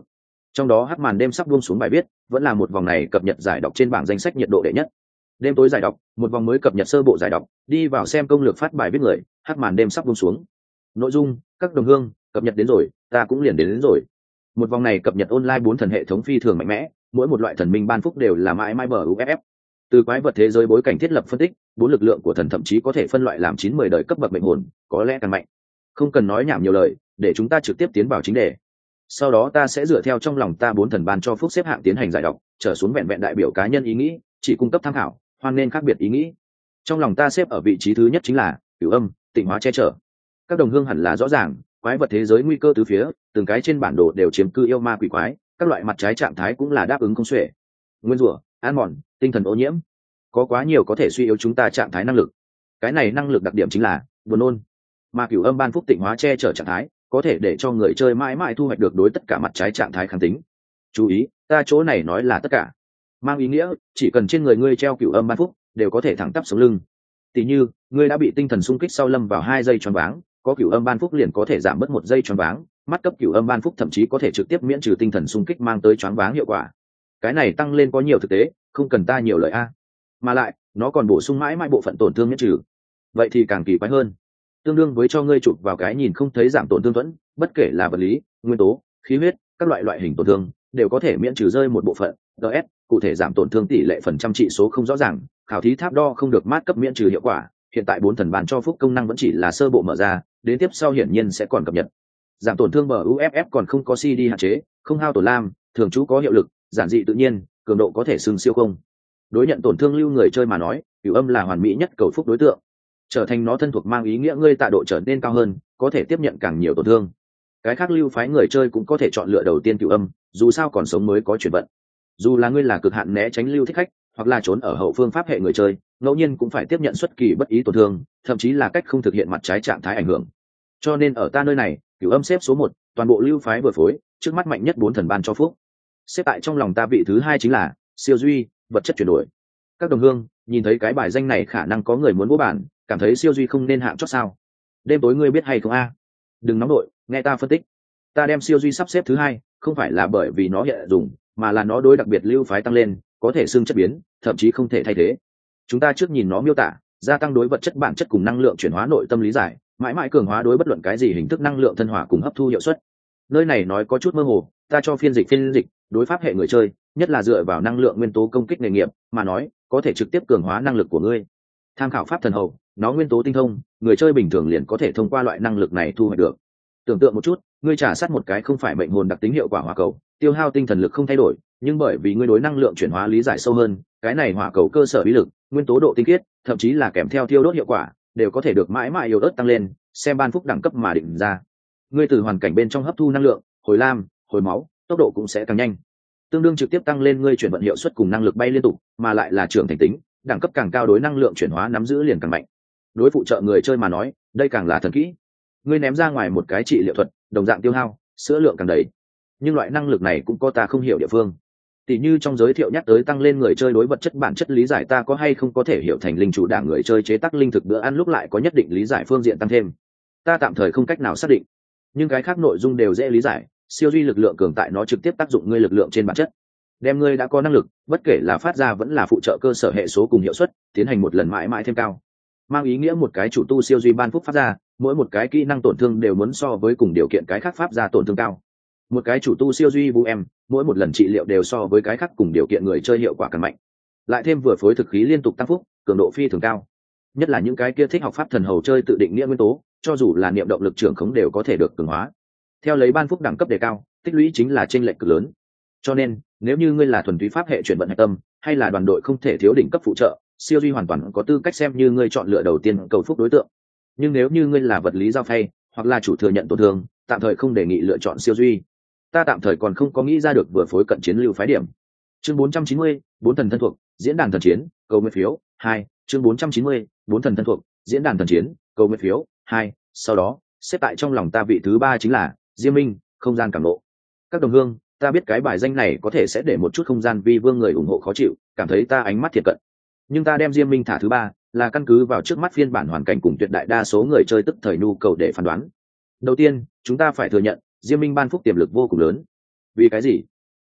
[SPEAKER 1] Trong đó hắc màn đêm sắp buông xuống bài viết vẫn là một vòng này cập nhật giải đọc trên bảng danh sách nhiệt độ đệ nhất. Đêm tối giải đọc, một vòng mới cập nhật sơ bộ giải đọc, đi vào xem công lược phát bài viết người, hắc màn đêm sắp buông xuống. Nội dung: các đồng hương, cập nhật đến rồi, ta cũng liền đến, đến rồi. Một vòng này cập nhật online bốn thần hệ thống phi thường mạnh mẽ, mỗi một loại thần minh ban phúc đều là mãi mãi bờ u ép ép. Từ quái vật thế giới bối cảnh thiết lập phân tích, bốn lực lượng của thần thậm chí có thể phân loại làm chín mười đời cấp bậc mệnh hồn, có lẽ càng mạnh. Không cần nói nhảm nhiều lời, để chúng ta trực tiếp tiến vào chính đề. Sau đó ta sẽ dựa theo trong lòng ta bốn thần ban cho phúc xếp hạng tiến hành giải đọc, trở xuống vẹn vẹn đại biểu cá nhân ý nghĩ, chỉ cung cấp tham khảo, hoan nên khác biệt ý nghĩ. Trong lòng ta xếp ở vị trí thứ nhất chính là Cửu Âm, Tịnh Hóa che chở. Các đồng hương hẳn là rõ ràng, quái vật thế giới nguy cơ từ phía, từng cái trên bản đồ đều chiếm cư yêu ma quỷ quái, các loại mặt trái trạng thái cũng là đáp ứng không xuể. Nguyên rủa, ăn mòn, tinh thần ô nhiễm, có quá nhiều có thể suy yếu chúng ta trạng thái năng lực. Cái này năng lực đặc điểm chính là buồn nôn, mà Cửu Âm ban phúc Tịnh Hóa che chở trạng thái có thể để cho người chơi mãi mãi thu hoạch được đối tất cả mặt trái trạng thái kháng tính. Chú ý, ta chỗ này nói là tất cả, mang ý nghĩa chỉ cần trên người ngươi treo Cửu Âm ban phúc đều có thể thẳng tắp sống lưng. Tỷ như ngươi đã bị tinh thần xung kích sau lâm vào hai giây choáng váng, có Cửu Âm ban phúc liền có thể giảm bớt một giây choáng váng, mắt cấp Cửu Âm ban phúc thậm chí có thể trực tiếp miễn trừ tinh thần xung kích mang tới choáng váng hiệu quả. Cái này tăng lên có nhiều thực tế, không cần ta nhiều lời a. Mà lại nó còn bổ sung mãi mãi bộ phận tổn thương miễn trừ, vậy thì càng kỳ quái hơn. Tương đương với cho ngươi chụp vào cái nhìn không thấy giảm tổn thương thuẫn, bất kể là vật lý, nguyên tố, khí huyết, các loại loại hình tổn thương đều có thể miễn trừ rơi một bộ phận. ds cụ thể giảm tổn thương tỷ lệ phần trăm trị số không rõ ràng, khảo thí tháp đo không được mát cấp miễn trừ hiệu quả. Hiện tại bốn thần bàn cho phúc công năng vẫn chỉ là sơ bộ mở ra, đến tiếp sau hiển nhiên sẽ còn cập nhật. Giảm tổn thương bờ u ép ép còn không có xê đê hạn chế, không hao tổn lam, thường trú có hiệu lực, giản dị tự nhiên, cường độ có thể xưng siêu không. Đối nhận tổn thương lưu người chơi mà nói, Cửu Âm là hoàn mỹ nhất cầu phúc đối tượng. Trở thành nó thân thuộc mang ý nghĩa ngươi tạ độ trở nên cao hơn, có thể tiếp nhận càng nhiều tổn thương. Cái khác lưu phái người chơi cũng có thể chọn lựa đầu tiên Cửu Âm, dù sao còn sống mới có chuyển vận. Dù là ngươi là cực hạn né tránh lưu thích khách, hoặc là trốn ở hậu phương pháp hệ người chơi, ngẫu nhiên cũng phải tiếp nhận xuất kỳ bất ý tổn thương, thậm chí là cách không thực hiện mặt trái trạng thái ảnh hưởng. Cho nên ở ta nơi này, Cửu Âm xếp số một, toàn bộ lưu phái vừa phối, trước mắt mạnh nhất bốn thần ban cho phúc. Xếp tại trong lòng ta vị thứ hai chính là Siêu Duy, vật chất chuyển đổi. Các đồng hương nhìn thấy cái bài danh này khả năng có người muốn vô bản, cảm thấy Siêu Duy không nên hạng chót sao? Đêm tối ngươi biết hay không a? Đừng nóng đội, nghe ta phân tích. Ta đem Siêu Duy sắp xếp thứ hai, không phải là bởi vì nó hiện dùng, mà là nó đối đặc biệt lưu phái tăng lên, có thể xưng chất biến, thậm chí không thể thay thế. Chúng ta trước nhìn nó miêu tả, gia tăng đối vật chất bản chất cùng năng lượng chuyển hóa nội tâm lý giải, mãi mãi cường hóa đối bất luận cái gì hình thức năng lượng thân hỏa cùng hấp thu hiệu suất. Nơi này nói có chút mơ hồ, ta cho phiên dịch phiên dịch, đối pháp hệ người chơi, nhất là dựa vào năng lượng nguyên tố công kích nghề nghiệp, mà nói, có thể trực tiếp cường hóa năng lực của ngươi. Tham khảo pháp thần hầu, nó nguyên tố tinh thông, người chơi bình thường liền có thể thông qua loại năng lực này thu hoạch được. Tưởng tượng một chút, ngươi trả sát một cái không phải mệnh hồn đặc tính hiệu quả hỏa cầu, tiêu hao tinh thần lực không thay đổi, nhưng bởi vì ngươi đối năng lượng chuyển hóa lý giải sâu hơn, cái này hỏa cầu cơ sở bí lực, nguyên tố độ tinh khiết, thậm chí là kèm theo thiêu đốt hiệu quả, đều có thể được mãi mãi yếu ớt tăng lên, xem ban phúc đẳng cấp mà định ra. Ngươi từ hoàn cảnh bên trong hấp thu năng lượng, hồi lam, hồi máu, tốc độ cũng sẽ càng nhanh, tương đương trực tiếp tăng lên ngươi chuyển vận hiệu suất cùng năng lực bay liên tục, mà lại là trưởng thành tính, đẳng cấp càng cao đối năng lượng chuyển hóa nắm giữ liền càng mạnh. Đối phụ trợ người chơi mà nói, đây càng là thần kỹ. Ngươi ném ra ngoài một cái trị liệu thuật, đồng dạng tiêu hao, sữa lượng càng đầy. Nhưng loại năng lực này cũng có ta không hiểu địa phương. Tỷ như trong giới thiệu nhắc tới tăng lên người chơi đối vật chất bản chất lý giải, ta có hay không có thể hiểu thành linh chủ đảng người chơi chế tác linh thực bữa ăn lúc lại có nhất định lý giải phương diện tăng thêm. Ta tạm thời không cách nào xác định, nhưng cái khác nội dung đều dễ lý giải. Siêu duy lực lượng cường tại nó trực tiếp tác dụng ngươi lực lượng trên bản chất, đem ngươi đã có năng lực, bất kể là phát ra vẫn là phụ trợ cơ sở hệ số cùng hiệu suất, tiến hành một lần mãi mãi thêm cao. Mang ý nghĩa một cái chủ tu siêu duy ban phúc phát ra, mỗi một cái kỹ năng tổn thương đều muốn so với cùng điều kiện cái khác pháp ra tổn thương cao. Một cái chủ tu siêu duy vũ em, mỗi một lần trị liệu đều so với cái khác cùng điều kiện người chơi hiệu quả càng mạnh. Lại thêm vừa phối thực khí liên tục tăng phúc, cường độ phi thường cao. Nhất là những cái kia thích học pháp thần hầu chơi tự định nghĩa nguyên tố, cho dù là niệm động lực trưởng khống đều có thể được cường hóa. Theo lấy ban phúc đẳng cấp đề cao, tích lũy chính là chênh lệch cực lớn. Cho nên, nếu như ngươi là thuần túy pháp hệ chuyển vận hạch tâm, hay là đoàn đội không thể thiếu đỉnh cấp phụ trợ, siêu duy hoàn toàn có tư cách xem như ngươi chọn lựa đầu tiên cầu phúc đối tượng. Nhưng nếu như ngươi là vật lý giao phay, hoặc là chủ thừa nhận tổn thương, tạm thời không đề nghị lựa chọn siêu duy. Ta tạm thời còn không có nghĩ ra được vừa phối cận chiến lưu phái điểm. Chương bốn trăm chín mươi, bốn thần thân thuộc, diễn đàn thần chiến, cầu nguyện phiếu, hai. Chương bốn trăm chín mươi, bốn thần thân thuộc, diễn đàn thần chiến, cầu nguyện phiếu, hai. Sau đó, xếp tại trong lòng ta vị thứ ba chính là Diêm Minh, không gian cảm ngộ. Các đồng hương, ta biết cái bài danh này có thể sẽ để một chút không gian vi vương người ủng hộ khó chịu, cảm thấy ta ánh mắt thiệt cận. Nhưng ta đem Diêm Minh thả thứ ba, là căn cứ vào trước mắt phiên bản hoàn cảnh cùng tuyệt đại đa số người chơi tức thời nhu cầu để phán đoán. Đầu tiên, chúng ta phải thừa nhận, Diêm Minh ban phúc tiềm lực vô cùng lớn. Vì cái gì?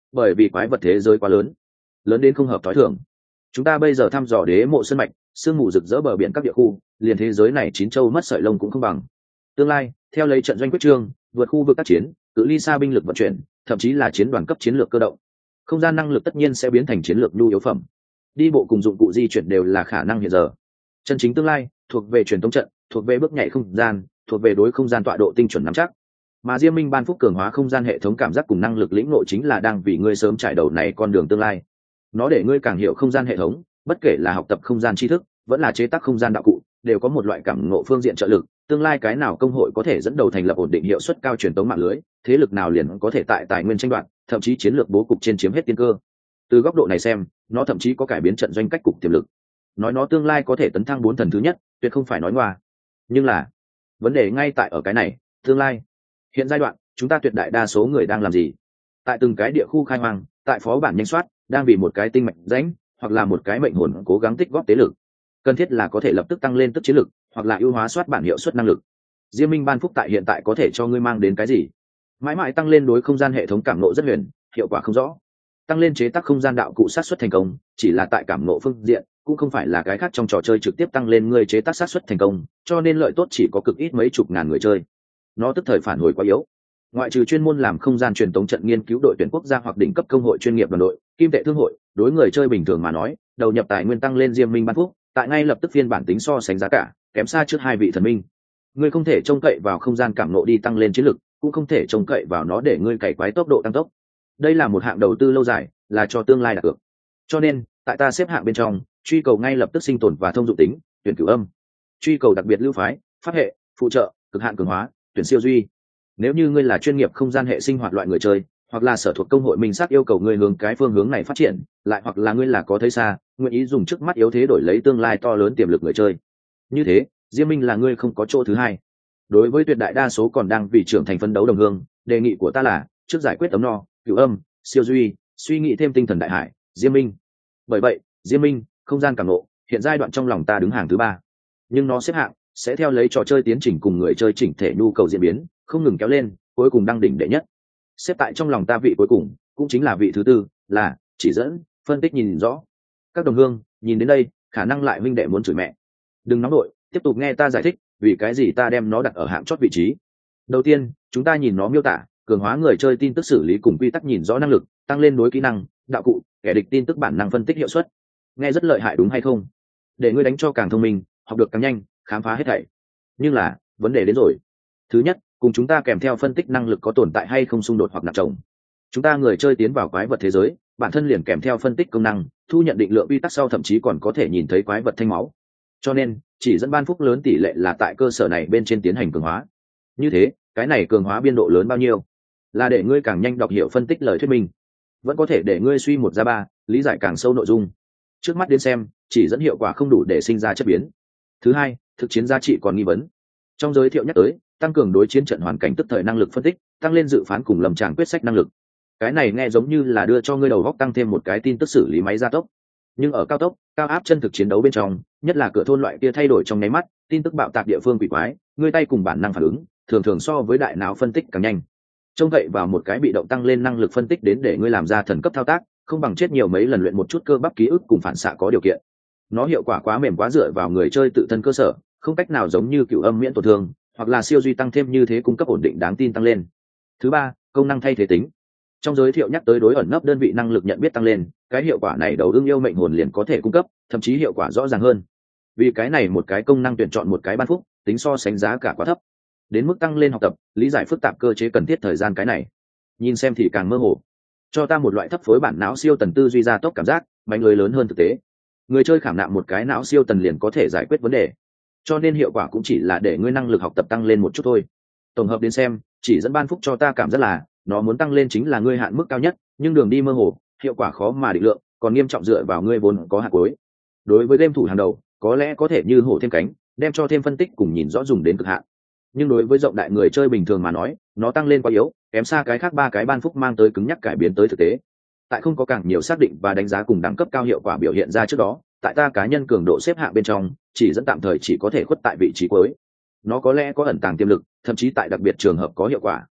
[SPEAKER 1] bởi vì quái vật thế giới quá lớn, lớn đến không hợp thói thường. Chúng ta bây giờ thăm dò đế mộ sơn mạch, sương mù rực rỡ bờ biển các địa khu, liền thế giới này chín châu mất sợi lông cũng không bằng. Tương lai theo lấy trận doanh quyết trương, vượt khu vực tác chiến, cự ly xa binh lực vận chuyển, thậm chí là chiến đoàn cấp chiến lược cơ động, không gian năng lực tất nhiên sẽ biến thành chiến lược nhu yếu phẩm. Đi bộ cùng dụng cụ di chuyển đều là khả năng hiện giờ. Chân chính tương lai thuộc về truyền thống trận, thuộc về bước nhảy không gian, thuộc về đối không gian tọa độ tinh chuẩn nắm chắc. Mà Diêm Minh ban phúc cường hóa không gian hệ thống cảm giác cùng năng lực lĩnh ngộ chính là đang vì ngươi sớm trải đầu này con đường tương lai. Nó để ngươi càng hiểu không gian hệ thống, bất kể là học tập không gian tri thức, vẫn là chế tác không gian đạo cụ, đều có một loại cảm ngộ phương diện trợ lực. Tương lai cái nào công hội có thể dẫn đầu thành lập ổn định hiệu suất cao truyền tống mạng lưới, thế lực nào liền có thể tại tài nguyên tranh đoạt, thậm chí chiến lược bố cục trên chiếm hết tiên cơ. Từ góc độ này xem, nó thậm chí có cải biến trận doanh cách cục tiềm lực. Nói nó tương lai có thể tấn thăng bốn thần thứ nhất, tuyệt không phải nói ngoa. Nhưng là, vấn đề ngay tại ở cái này, tương lai. Hiện giai đoạn, chúng ta tuyệt đại đa số người đang làm gì? Tại từng cái địa khu khai hoang, tại phó bản nhanh soát, đang vì một cái tinh mạch rãnh, hoặc là một cái mệnh hồn cố gắng tích góp tế lực. Cần thiết là có thể lập tức tăng lên tức chiến lực, hoặc là ưu hóa soát bản hiệu suất năng lực. Diêm Minh ban phúc tại hiện tại có thể cho ngươi mang đến cái gì? Mãi mãi tăng lên đối không gian hệ thống cảm ngộ rất huyền, hiệu quả không rõ. Tăng lên chế tác không gian đạo cụ sát xuất thành công, chỉ là tại cảm ngộ phương diện, cũng không phải là cái khác trong trò chơi trực tiếp tăng lên người chế tác sát xuất thành công, cho nên lợi tốt chỉ có cực ít mấy chục ngàn người chơi. Nó tức thời phản hồi quá yếu. Ngoại trừ chuyên môn làm không gian truyền tống trận nghiên cứu đội tuyển quốc gia hoặc đỉnh cấp công hội chuyên nghiệp đoàn đội, kim tệ thương hội, đối người chơi bình thường mà nói, đầu nhập tài nguyên tăng lên Diêm Minh ban phúc, tại ngay lập tức phiên bản tính so sánh giá cả, kém xa trước hai vị thần minh. Ngươi không thể trông cậy vào không gian cảm ngộ đi tăng lên chiến lực, cũng không thể trông cậy vào nó để ngươi cày quái tốc độ tăng tốc. Đây là một hạng đầu tư lâu dài, là cho tương lai đạt được. Cho nên, tại ta xếp hạng bên trong, truy cầu ngay lập tức sinh tồn và thông dụng tính, tuyển cửu âm. Truy cầu đặc biệt lưu phái, pháp hệ, phụ trợ, cực hạn cường hóa, tuyển siêu duy. Nếu như ngươi là chuyên nghiệp không gian hệ sinh hoạt loại người chơi, hoặc là sở thuộc công hội minh sát yêu cầu ngươi hướng cái phương hướng này phát triển, lại hoặc là ngươi là có thấy xa, nguyện ý dùng trước mắt yếu thế đổi lấy tương lai to lớn tiềm lực người chơi. Như thế, Diêm Minh là ngươi không có chỗ thứ hai. Đối với tuyệt đại đa số còn đang vì trưởng thành phấn đấu đồng hương, đề nghị của ta là trước giải quyết ấm no, cửu âm, siêu duy, suy nghĩ thêm tinh thần đại hải, Diêm Minh. Bởi vậy, Diêm Minh, không gian cảm ngộ, hiện giai đoạn trong lòng ta đứng hàng thứ ba. Nhưng nó xếp hạng sẽ theo lấy trò chơi tiến trình cùng người chơi chỉnh thể nhu cầu diễn biến, không ngừng kéo lên, cuối cùng đăng đỉnh đệ nhất. Xếp tại trong lòng ta vị cuối cùng, cũng chính là vị thứ tư, là chỉ dẫn, phân tích nhìn rõ. Các đồng hương, nhìn đến đây, khả năng lại huynh đệ muốn chửi mẹ. Đừng nóng đội, tiếp tục nghe ta giải thích, vì cái gì ta đem nó đặt ở hạng chót vị trí. Đầu tiên, chúng ta nhìn nó miêu tả, cường hóa người chơi tin tức xử lý cùng quy tắc nhìn rõ năng lực, tăng lên đối kỹ năng, đạo cụ, kẻ địch tin tức bản năng phân tích hiệu suất. Nghe rất lợi hại đúng hay không? Để ngươi đánh cho càng thông minh, học được càng nhanh, khám phá hết thảy. Nhưng là, vấn đề đến rồi. Thứ nhất, cùng chúng ta kèm theo phân tích năng lực có tồn tại hay không xung đột hoặc nặng chồng. Chúng ta người chơi tiến vào quái vật thế giới, bản thân liền kèm theo phân tích công năng, thu nhận định lượng quy tắc sau thậm chí còn có thể nhìn thấy quái vật thanh máu. Cho nên, chỉ dẫn ban phúc lớn tỷ lệ là tại cơ sở này bên trên tiến hành cường hóa. Như thế, cái này cường hóa biên độ lớn bao nhiêu? Là để ngươi càng nhanh đọc hiểu phân tích lời thuyết minh, vẫn có thể để ngươi suy một ra ba, lý giải càng sâu nội dung. Trước mắt đến xem, chỉ dẫn hiệu quả không đủ để sinh ra chất biến. Thứ hai, thực chiến giá trị còn nghi vấn. Trong giới thiệu nhắc tới, tăng cường đối chiến trận hoàn cảnh tức thời năng lực phân tích, tăng lên dự phán cùng lầm tràng quyết sách năng lực. Cái này nghe giống như là đưa cho ngươi đầu góc tăng thêm một cái tin tức xử lý máy gia tốc. Nhưng ở cao tốc, cao áp chân thực chiến đấu bên trong, nhất là cửa thôn loại kia thay đổi trong nháy mắt, tin tức bạo tạc địa phương quỷ quái, ngươi tay cùng bản năng phản ứng, thường thường so với đại não phân tích càng nhanh. Trông cậy vào một cái bị động tăng lên năng lực phân tích đến để ngươi làm ra thần cấp thao tác, không bằng chết nhiều mấy lần luyện một chút cơ bắp ký ức cùng phản xạ có điều kiện. Nó hiệu quả quá mềm quá dựa vào người chơi tự thân cơ sở, không cách nào giống như cửu âm miễn tổn thương, hoặc là siêu duy tăng thêm như thế cung cấp ổn định đáng tin tăng lên. Thứ ba, công năng thay thế tính. Trong giới thiệu nhắc tới đối ẩn nấp đơn vị năng lực nhận biết tăng lên, cái hiệu quả này đầu ưng yêu mệnh hồn liền có thể cung cấp, thậm chí hiệu quả rõ ràng hơn. Vì cái này một cái công năng tuyển chọn một cái ban phúc, tính so sánh giá cả quá thấp. Đến mức tăng lên học tập, lý giải phức tạp cơ chế cần thiết thời gian cái này. Nhìn xem thì càng mơ hồ. Cho ta một loại thấp phối bản não siêu tần tư duy ra tốc cảm giác, mánh lưới lớn hơn thực tế. Người chơi khảm nạm một cái não siêu tần liền có thể giải quyết vấn đề. Cho nên hiệu quả cũng chỉ là để ngươi năng lực học tập tăng lên một chút thôi. Tổng hợp đến xem, chỉ dẫn ban phúc cho ta cảm giác là nó muốn tăng lên chính là ngươi hạn mức cao nhất, nhưng đường đi mơ hồ, hiệu quả khó mà định lượng, còn nghiêm trọng dựa vào ngươi vốn có hạt cuối. Đối với game thủ hàng đầu, có lẽ có thể như hổ thêm cánh, đem cho thêm phân tích cùng nhìn rõ dùng đến cực hạn. Nhưng đối với rộng đại người chơi bình thường mà nói, nó tăng lên quá yếu, kém xa cái khác ba cái ban phúc mang tới cứng nhắc cải biến tới thực tế. Tại không có càng nhiều xác định và đánh giá cùng đẳng cấp cao hiệu quả biểu hiện ra trước đó, tại ta cá nhân cường độ xếp hạng bên trong, chỉ dẫn tạm thời chỉ có thể khuất tại vị trí cuối. Nó có lẽ có ẩn tàng tiềm lực, thậm chí tại đặc biệt trường hợp có hiệu quả.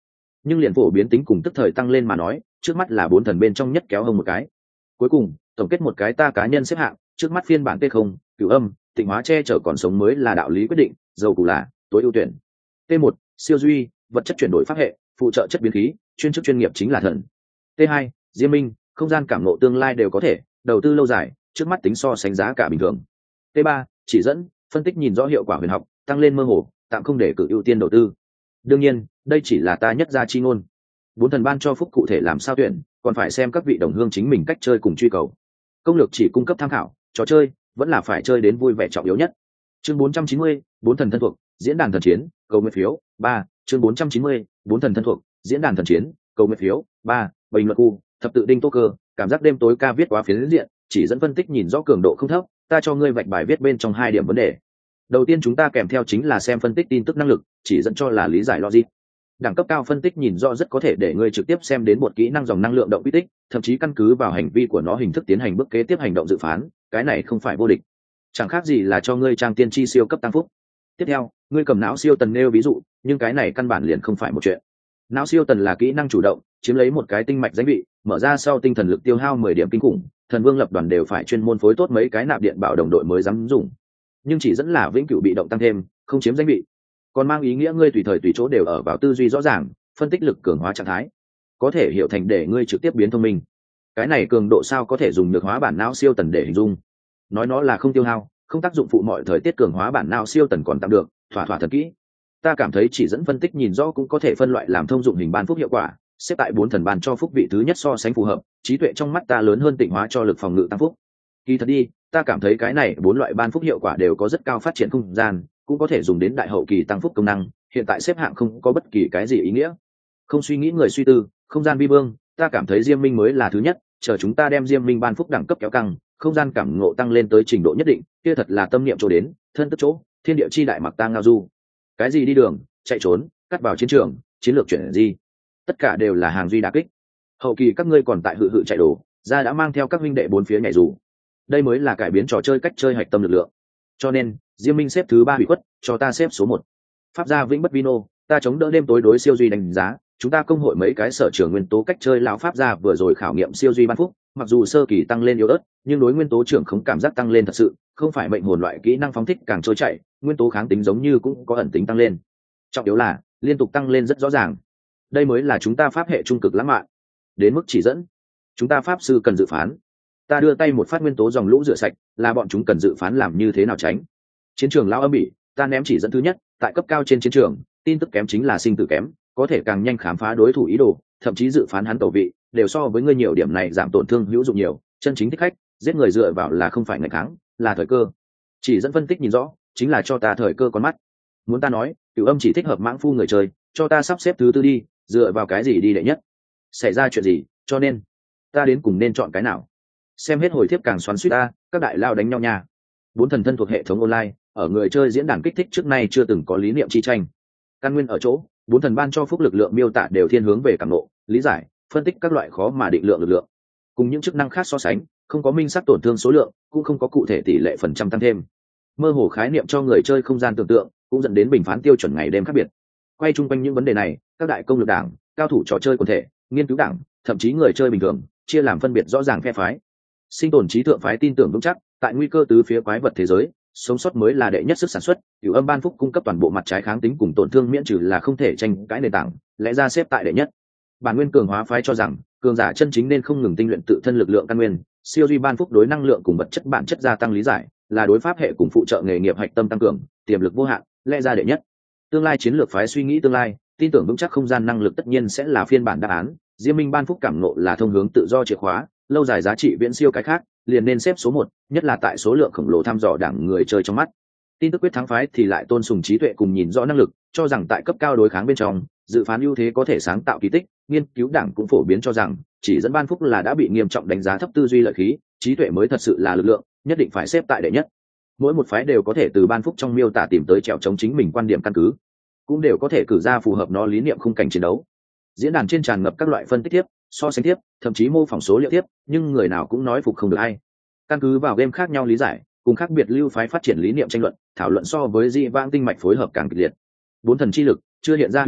[SPEAKER 1] nhưng liền phổ biến tính cùng tức thời tăng lên mà nói, trước mắt là bốn thần bên trong nhất kéo hơn một cái. Cuối cùng tổng kết một cái ta cá nhân xếp hạng, trước mắt phiên bản t không, Cửu Âm, Tịnh Hóa che chở còn sống mới là đạo lý quyết định, dầu củ là tối ưu tuyển. T một, siêu duy, vật chất chuyển đổi pháp hệ, phụ trợ chất biến khí, chuyên chức chuyên nghiệp chính là thần. T hai, Diêm Minh, không gian cảm ngộ tương lai đều có thể, đầu tư lâu dài, trước mắt tính so sánh giá cả bình thường. T ba, chỉ dẫn, phân tích nhìn rõ hiệu quả huyền học, tăng lên mơ hồ, tạm không để cử ưu tiên đầu tư. Đương nhiên đây chỉ là ta nhất ra chi ngôn, bốn thần ban cho phúc cụ thể làm sao tuyển còn phải xem các vị đồng hương chính mình cách chơi cùng truy cầu. Công lược chỉ cung cấp tham khảo, trò chơi vẫn là phải chơi đến vui vẻ trọng yếu nhất. Chương bốn trăm chín mươi, bốn thần thân thuộc, diễn đàn thần chiến, cầu nguyện phiếu ba. Chương bốn trăm chín mươi, bốn thần thân thuộc, diễn đàn thần chiến, cầu nguyện phiếu ba. Bình luận khu, thập tự đinh tô cơ, cảm giác đêm tối ca viết quá phiến diện, chỉ dẫn phân tích nhìn rõ cường độ không thấp, ta cho ngươi vạch bài viết bên trong hai điểm vấn đề. Đầu tiên chúng ta kèm theo chính là xem phân tích tin tức năng lực, chỉ dẫn cho là lý giải logic. Đẳng cấp cao phân tích nhìn rõ rất có thể để ngươi trực tiếp xem đến một kỹ năng dòng năng lượng động quy tích, thậm chí căn cứ vào hành vi của nó hình thức tiến hành bước kế tiếp hành động dự phán, cái này không phải vô địch, chẳng khác gì là cho ngươi trang tiên tri siêu cấp tăng phúc. Tiếp theo ngươi cầm não siêu tần nêu ví dụ, nhưng cái này căn bản liền không phải một chuyện. Não siêu tần là kỹ năng chủ động, chiếm lấy một cái tinh mạch danh vị, mở ra sau tinh thần lực tiêu hao mười điểm kinh khủng, thần vương lập đoàn đều phải chuyên môn phối tốt mấy cái nạp điện bảo đồng đội mới dám dùng. Nhưng chỉ dẫn là vĩnh cửu bị động tăng thêm, không chiếm danh vị, còn mang ý nghĩa ngươi tùy thời tùy chỗ đều ở vào tư duy rõ ràng, phân tích lực cường hóa trạng thái, có thể hiểu thành để ngươi trực tiếp biến thông minh. Cái này cường độ sao có thể dùng được hóa bản não siêu tần để hình dung. Nói nó là không tiêu hao, không tác dụng phụ mọi thời tiết cường hóa bản não siêu tần còn tạm được, thỏa thỏa thật kỹ. Ta cảm thấy chỉ dẫn phân tích nhìn rõ cũng có thể phân loại làm thông dụng hình ban phúc hiệu quả, xếp tại bốn thần ban cho phúc vị thứ nhất so sánh phù hợp, trí tuệ trong mắt ta lớn hơn tịnh hóa cho lực phòng ngự tăng phúc. Kỳ thật đi, ta cảm thấy cái này bốn loại ban phúc hiệu quả đều có rất cao phát triển không gian, cũng có thể dùng đến đại hậu kỳ tăng phúc công năng, hiện tại xếp hạng không có bất kỳ cái gì ý nghĩa. Không suy nghĩ người suy tư, không gian vi vương, ta cảm thấy Diêm Minh mới là thứ nhất, chờ chúng ta đem Diêm Minh ban phúc đẳng cấp kéo căng, không gian cảm ngộ tăng lên tới trình độ nhất định, kia thật là tâm niệm chỗ đến, thân tức chỗ, thiên địa chi đại mặc ta ngao du. Cái gì đi đường, chạy trốn, cắt vào chiến trường, chiến lược chuyển gì, tất cả đều là hàng duy đả kích. Hậu kỳ các ngươi còn tại hự hự chạy đổ, ra đã mang theo các huynh đệ bốn phía nhảy dù. Đây mới là cải biến trò chơi cách chơi hạch tâm lực lượng. Cho nên Diêm Minh xếp thứ ba bị khuất, cho ta xếp số một. Pháp gia vĩnh bất vino, ta chống đỡ đêm tối đối siêu duy đánh giá, chúng ta công hội mấy cái sở trường nguyên tố cách chơi lão pháp gia vừa rồi khảo nghiệm siêu duy ban phúc, mặc dù sơ kỳ tăng lên yếu ớt, nhưng đối nguyên tố trưởng không cảm giác tăng lên thật sự, không phải mệnh hồn loại kỹ năng phóng thích càng trôi chảy, nguyên tố kháng tính giống như cũng có ẩn tính tăng lên. Trọng yếu là liên tục tăng lên rất rõ ràng. Đây mới là chúng ta pháp hệ trung cực lãng mạn. Đến mức chỉ dẫn, chúng ta pháp sư cần dự phán. Ta đưa tay một phát nguyên tố dòng lũ rửa sạch, là bọn chúng cần dự phán làm như thế nào tránh. Chiến trường lão âm bỉ, ta ném chỉ dẫn thứ nhất, tại cấp cao trên chiến trường, tin tức kém chính là sinh tử kém, có thể càng nhanh khám phá đối thủ ý đồ, thậm chí dự phán hắn tẩu vị, đều so với ngươi nhiều điểm này giảm tổn thương hữu dụng nhiều, chân chính thích khách, giết người dựa vào là không phải ngày kháng, là thời cơ. Chỉ dẫn phân tích nhìn rõ, chính là cho ta thời cơ con mắt. Muốn ta nói, Cửu Âm chỉ thích hợp mãng phu người chơi, cho ta sắp xếp thứ tư đi, dựa vào cái gì đi đệ nhất? Xảy ra chuyện gì, cho nên ta đến cùng nên chọn cái nào? Xem hết hồi thiếp càng xoắn xuýt ta, các đại lao đánh nhau nha. Bốn thần thân thuộc hệ thống online, ở người chơi diễn đàn kích thích trước nay chưa từng có lý niệm chi tranh. Căn nguyên ở chỗ, bốn thần ban cho phúc lực lượng miêu tả đều thiên hướng về cảm ngộ, lý giải, phân tích các loại khó mà định lượng lực lượng. Cùng những chức năng khác so sánh, không có minh xác tổn thương số lượng, cũng không có cụ thể tỷ lệ phần trăm tăng thêm. Mơ hồ khái niệm cho người chơi không gian tưởng tượng, cũng dẫn đến bình phán tiêu chuẩn ngày đêm khác biệt. Quay chung quanh những vấn đề này, các đại công lực đảng, cao thủ trò chơi quần thể, nghiên cứu đảng, thậm chí người chơi bình thường, chia làm phân biệt rõ ràng phe phái. Sinh tồn trí thượng phái tin tưởng vững chắc, tại nguy cơ tứ phía quái vật thế giới, sống sót mới là đệ nhất sức sản xuất. Cửu Âm ban phúc cung cấp toàn bộ mặt trái kháng tính cùng tổn thương miễn trừ là không thể tranh cãi nền tảng, lẽ ra xếp tại đệ nhất. Bản nguyên cường hóa phái cho rằng, cường giả chân chính nên không ngừng tinh luyện tự thân lực lượng căn nguyên, siêu duy ban phúc đối năng lượng cùng vật chất bản chất gia tăng lý giải, là đối pháp hệ cùng phụ trợ nghề nghiệp hạch tâm tăng cường, tiềm lực vô hạn, lẽ ra đệ nhất. Tương lai chiến lược phái suy nghĩ tương lai, tin tưởng vững chắc không gian năng lực tất nhiên sẽ là phiên bản đáp án. Diêm Minh ban phúc cảm ngộ là thông hướng tự do chìa khóa, lâu dài giá trị viễn siêu cái khác, liền nên xếp số một, nhất là tại số lượng khổng lồ thăm dò đảng người chơi trong mắt. Tin tức quyết thắng phái thì lại tôn sùng trí tuệ cùng nhìn rõ năng lực, cho rằng tại cấp cao đối kháng bên trong, dự phán ưu thế có thể sáng tạo kỳ tích. Nghiên cứu đảng cũng phổ biến cho rằng, chỉ dẫn ban phúc là đã bị nghiêm trọng đánh giá thấp tư duy lợi khí, trí tuệ mới thật sự là lực lượng, nhất định phải xếp tại đệ nhất. Mỗi một phái đều có thể từ ban phúc trong miêu tả tìm tới trèo chống chính mình quan điểm căn cứ, cũng đều có thể cử ra phù hợp nó lý niệm khung cảnh chiến đấu. Diễn đàn trên tràn ngập các loại phân tích tiếp, so sánh tiếp, thậm chí mô phỏng số liệu tiếp, nhưng người nào cũng nói phục không được ai. Căn cứ vào game khác nhau lý giải, cùng khác biệt lưu phái phát triển lý niệm tranh luận, thảo luận so với dị vãng tinh mạch phối hợp càng kịch liệt. Bốn thần chi lực chưa hiện ra huy năng,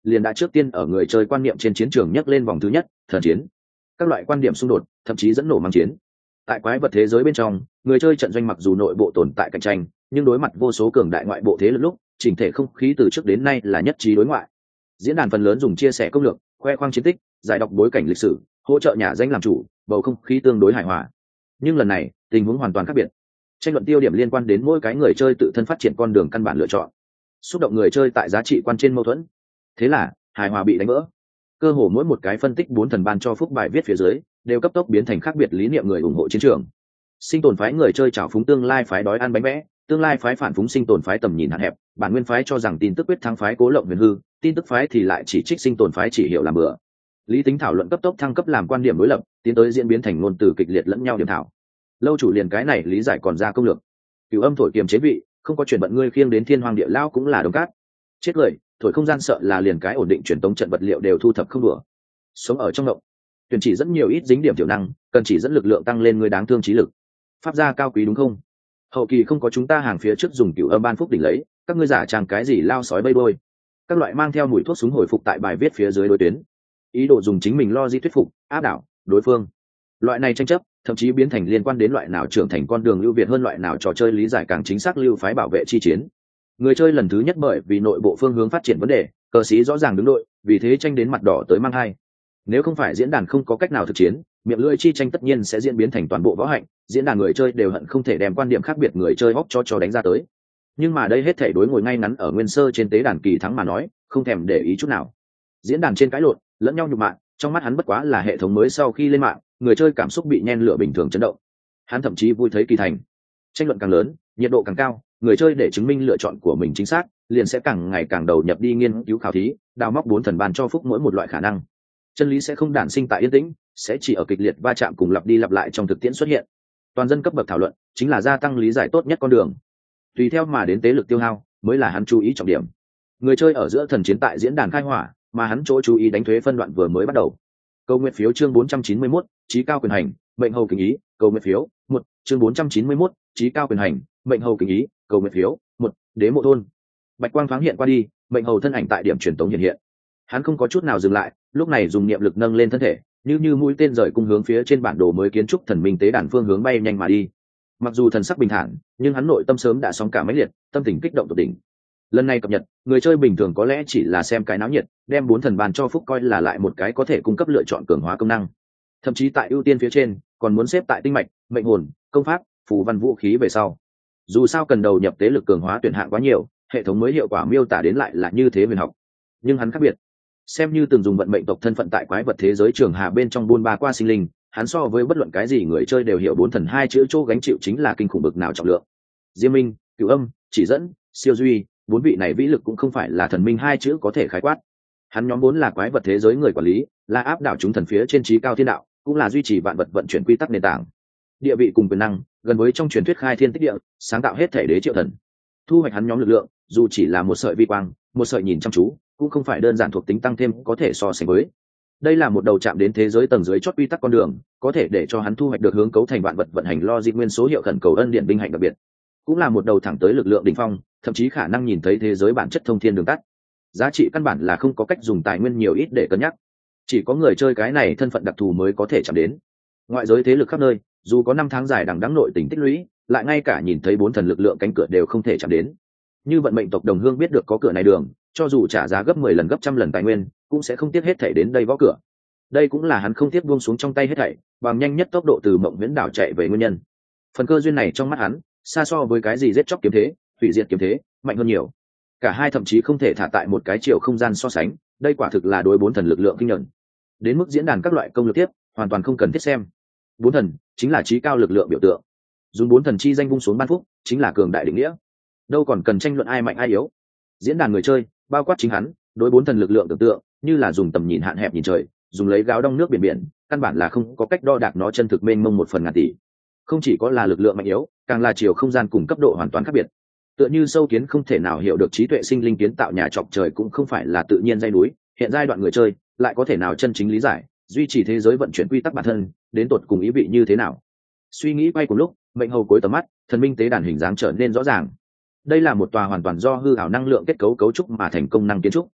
[SPEAKER 1] liền đã trước tiên ở người chơi quan niệm trên chiến trường nhấc lên vòng thứ nhất, thần chiến. Các loại quan điểm xung đột, thậm chí dẫn nổ mang chiến. Tại quái vật thế giới bên trong, người chơi trận doanh mặc dù nội bộ tồn tại cạnh tranh, nhưng đối mặt vô số cường đại ngoại bộ thế lực lúc, chỉnh thể không khí từ trước đến nay là nhất trí đối ngoại. Diễn đàn phần lớn dùng chia sẻ công lược, khoe khoang chiến tích, giải đọc bối cảnh lịch sử, hỗ trợ nhà danh làm chủ, bầu không khí tương đối hài hòa. Nhưng lần này, tình huống hoàn toàn khác biệt. Tranh luận tiêu điểm liên quan đến mỗi cái người chơi tự thân phát triển con đường căn bản lựa chọn, xúc động người chơi tại giá trị quan trên mâu thuẫn. Thế là, hài hòa bị đánh vỡ. Cơ hồ mỗi một cái phân tích bốn thần ban cho phúc bài viết phía dưới, đều cấp tốc biến thành khác biệt lý niệm người ủng hộ chiến trường. Sinh tồn phái người chơi trào phúng tương lai phái đói ăn bánh vẽ, tương lai phái phản phúng sinh tồn phái tầm nhìn hạn hẹp, bản nguyên phái cho rằng tin tức quyết thắng phái cố lộng huyền hư, tin tức phái thì lại chỉ trích sinh tồn phái chỉ hiểu làm bừa. Lý tính thảo luận cấp tốc thăng cấp làm quan điểm đối lập, tiến tới diễn biến thành ngôn từ kịch liệt lẫn nhau điểm thảo. Lâu chủ liền cái này lý giải còn ra công lược. Cửu âm thổi kiềm chế vị, không có chuyện bận ngươi khiêng đến thiên hoàng địa lao cũng là đồng cát. Chết lời, thổi không gian sợ là liền cái ổn định truyền tống trận vật liệu đều thu thập không đùa. Sống ở trong động, tuyển chỉ dẫn nhiều ít dính điểm tiểu năng, cần chỉ dẫn lực lượng tăng lên người đáng thương trí lực. Pháp gia cao quý đúng không? Hậu kỳ không có chúng ta hàng phía trước dùng cửu âm ban phúc đỉnh lấy, các ngươi giả trang cái gì lao sói bay đôi. Các loại mang theo mùi thuốc súng hồi phục tại bài viết phía dưới đối tuyến, ý đồ dùng chính mình lo di thuyết phục áp đảo đối phương. Loại này tranh chấp thậm chí biến thành liên quan đến loại nào trưởng thành con đường lưu việt hơn loại nào trò chơi lý giải càng chính xác lưu phái bảo vệ chi chiến. Người chơi lần thứ nhất bởi vì nội bộ phương hướng phát triển vấn đề, cờ sĩ rõ ràng đứng đội, vì thế tranh đến mặt đỏ tới mang hai. Nếu không phải diễn đàn không có cách nào thực chiến, miệng lưỡi chi tranh tất nhiên sẽ diễn biến thành toàn bộ võ hạnh, diễn đàn người chơi đều hận không thể đem quan điểm khác biệt người chơi hóc cho cho đánh ra tới. Nhưng mà đây hết thảy đối ngồi ngay ngắn ở nguyên sơ trên tế đàn kỳ thắng mà nói, không thèm để ý chút nào. Diễn đàn trên cãi lộn, lẫn nhau nhục mạ, trong mắt hắn bất quá là hệ thống mới sau khi lên mạng, người chơi cảm xúc bị nhen lửa bình thường chấn động. Hắn thậm chí vui thấy kỳ thành. Tranh luận càng lớn, nhiệt độ càng cao, người chơi để chứng minh lựa chọn của mình chính xác, liền sẽ càng ngày càng đầu nhập đi nghiên cứu khảo thí, đào móc bốn thần ban cho phúc mỗi một loại khả năng. Chân lý sẽ không đản sinh tại yên tĩnh, sẽ chỉ ở kịch liệt va chạm cùng lặp đi lặp lại trong thực tiễn xuất hiện. Toàn dân cấp bậc thảo luận chính là gia tăng lý giải tốt nhất con đường. Tùy theo mà đến tế lực tiêu hao mới là hắn chú ý trọng điểm. Người chơi ở giữa thần chiến tại diễn đàn khai hỏa, mà hắn chỗ chú ý đánh thuế phân đoạn vừa mới bắt đầu. Câu nguyện phiếu chương bốn trăm chín mươi mốt, trí cao quyền hành, mệnh hầu kính ý, câu nguyện phiếu một, chương bốn trăm chín mươi mốt, trí cao quyền hành, mệnh hầu kính ý, câu nguyện phiếu một, đế mộ thôn. Bạch quang thoáng hiện qua đi, mệnh hầu thân ảnh tại điểm truyền tống hiện hiện. Hắn không có chút nào dừng lại, lúc này dùng niệm lực nâng lên thân thể, như như mũi tên rời cung hướng phía trên bản đồ mới kiến trúc thần minh tế đàn phương hướng bay nhanh mà đi. Mặc dù thần sắc bình thản, nhưng hắn nội tâm sớm đã sóng cả mãnh liệt, tâm tình kích động tột đỉnh. Lần này cập nhật, người chơi bình thường có lẽ chỉ là xem cái náo nhiệt, đem bốn thần bàn cho phúc coi là lại một cái có thể cung cấp lựa chọn cường hóa công năng. Thậm chí tại ưu tiên phía trên, còn muốn xếp tại tinh mạch, mệnh hồn, công pháp, phù văn vũ khí về sau. Dù sao cần đầu nhập tế lực cường hóa tuyển hạng quá nhiều, hệ thống mới hiệu quả miêu tả đến lại là như thế huyền học. Nhưng hắn khác biệt, xem như từng dùng vận mệnh tộc thân phận tại quái vật thế giới trường hà bên trong buôn ba qua sinh linh, hắn so với bất luận cái gì người chơi đều hiểu bốn thần hai chữ chỗ gánh chịu chính là kinh khủng bực nào trọng lượng. Diêm Minh, Cửu Âm, Chỉ Dẫn, Siêu Duy, bốn vị này vĩ lực cũng không phải là thần minh hai chữ có thể khái quát. Hắn nhóm bốn là quái vật thế giới người quản lý, là áp đảo chúng thần phía trên trí cao thiên đạo, cũng là duy trì vạn vật vận chuyển quy tắc nền tảng. Địa vị cùng quyền năng gần với trong truyền thuyết khai thiên tích địa, sáng tạo hết thể đế triệu thần. Thu hoạch hắn nhóm lực lượng, dù chỉ là một sợi vi quang, một sợi nhìn chăm chú, cũng không phải đơn giản thuộc tính tăng thêm có thể so sánh với. Đây là một đầu chạm đến thế giới tầng dưới chót quy tắc con đường, có thể để cho hắn thu hoạch được hướng cấu thành vạn vật vận hành logic nguyên số hiệu khẩn cầu ân điện binh hạnh đặc biệt, cũng là một đầu thẳng tới lực lượng đỉnh phong, thậm chí khả năng nhìn thấy thế giới bản chất thông thiên đường tắt. Giá trị căn bản là không có cách dùng tài nguyên nhiều ít để cân nhắc, chỉ có người chơi cái này thân phận đặc thù mới có thể chạm đến. Ngoại giới thế lực khắp nơi, dù có năm tháng dài đằng đẵng nội tình tích lũy, lại ngay cả nhìn thấy bốn thần lực lượng cánh cửa đều không thể chạm đến. Như vận mệnh tộc đồng hương biết được có cửa này đường, cho dù trả giá gấp mười lần gấp trăm lần tài nguyên, cũng sẽ không tiếc hết thảy đến đây gõ cửa. Đây cũng là hắn không tiếc buông xuống trong tay hết thảy, bằng nhanh nhất tốc độ từ Mộng Viễn đảo chạy về nguyên nhân. Phần cơ duyên này trong mắt hắn, xa so với cái gì giết chóc kiếm thế, hủy diệt kiếm thế, mạnh hơn nhiều. Cả hai thậm chí không thể thả tại một cái chiều không gian so sánh, đây quả thực là đối bốn thần lực lượng kinh nhận. Đến mức diễn đàn các loại công lực tiếp, hoàn toàn không cần thiết xem. Bốn thần chính là trí cao lực lượng biểu tượng. Dùng bốn thần chi danh vung xuống ban phúc, chính là cường đại định nghĩa. Đâu còn cần tranh luận ai mạnh ai yếu. Diễn đàn người chơi, bao quát chính hắn, đối bốn thần lực lượng tưởng tượng, như là dùng tầm nhìn hạn hẹp nhìn trời, dùng lấy gáo đong nước biển biển, căn bản là không có cách đo đạc nó chân thực mênh mông một phần ngàn tỷ. Không chỉ có là lực lượng mạnh yếu, càng là chiều không gian cùng cấp độ hoàn toàn khác biệt. Tựa như sâu kiến không thể nào hiểu được trí tuệ sinh linh kiến tạo nhà chọc trời cũng không phải là tự nhiên dây núi, hiện giai đoạn người chơi lại có thể nào chân chính lý giải, duy trì thế giới vận chuyển quy tắc bản thân, đến tột cùng ý vị như thế nào. Suy nghĩ quay cùng lúc, mệnh hầu cuối tầm mắt, thần minh tế đàn hình dáng trở nên rõ ràng. Đây là một tòa hoàn toàn do hư ảo năng lượng kết cấu cấu trúc mà thành công năng kiến trúc.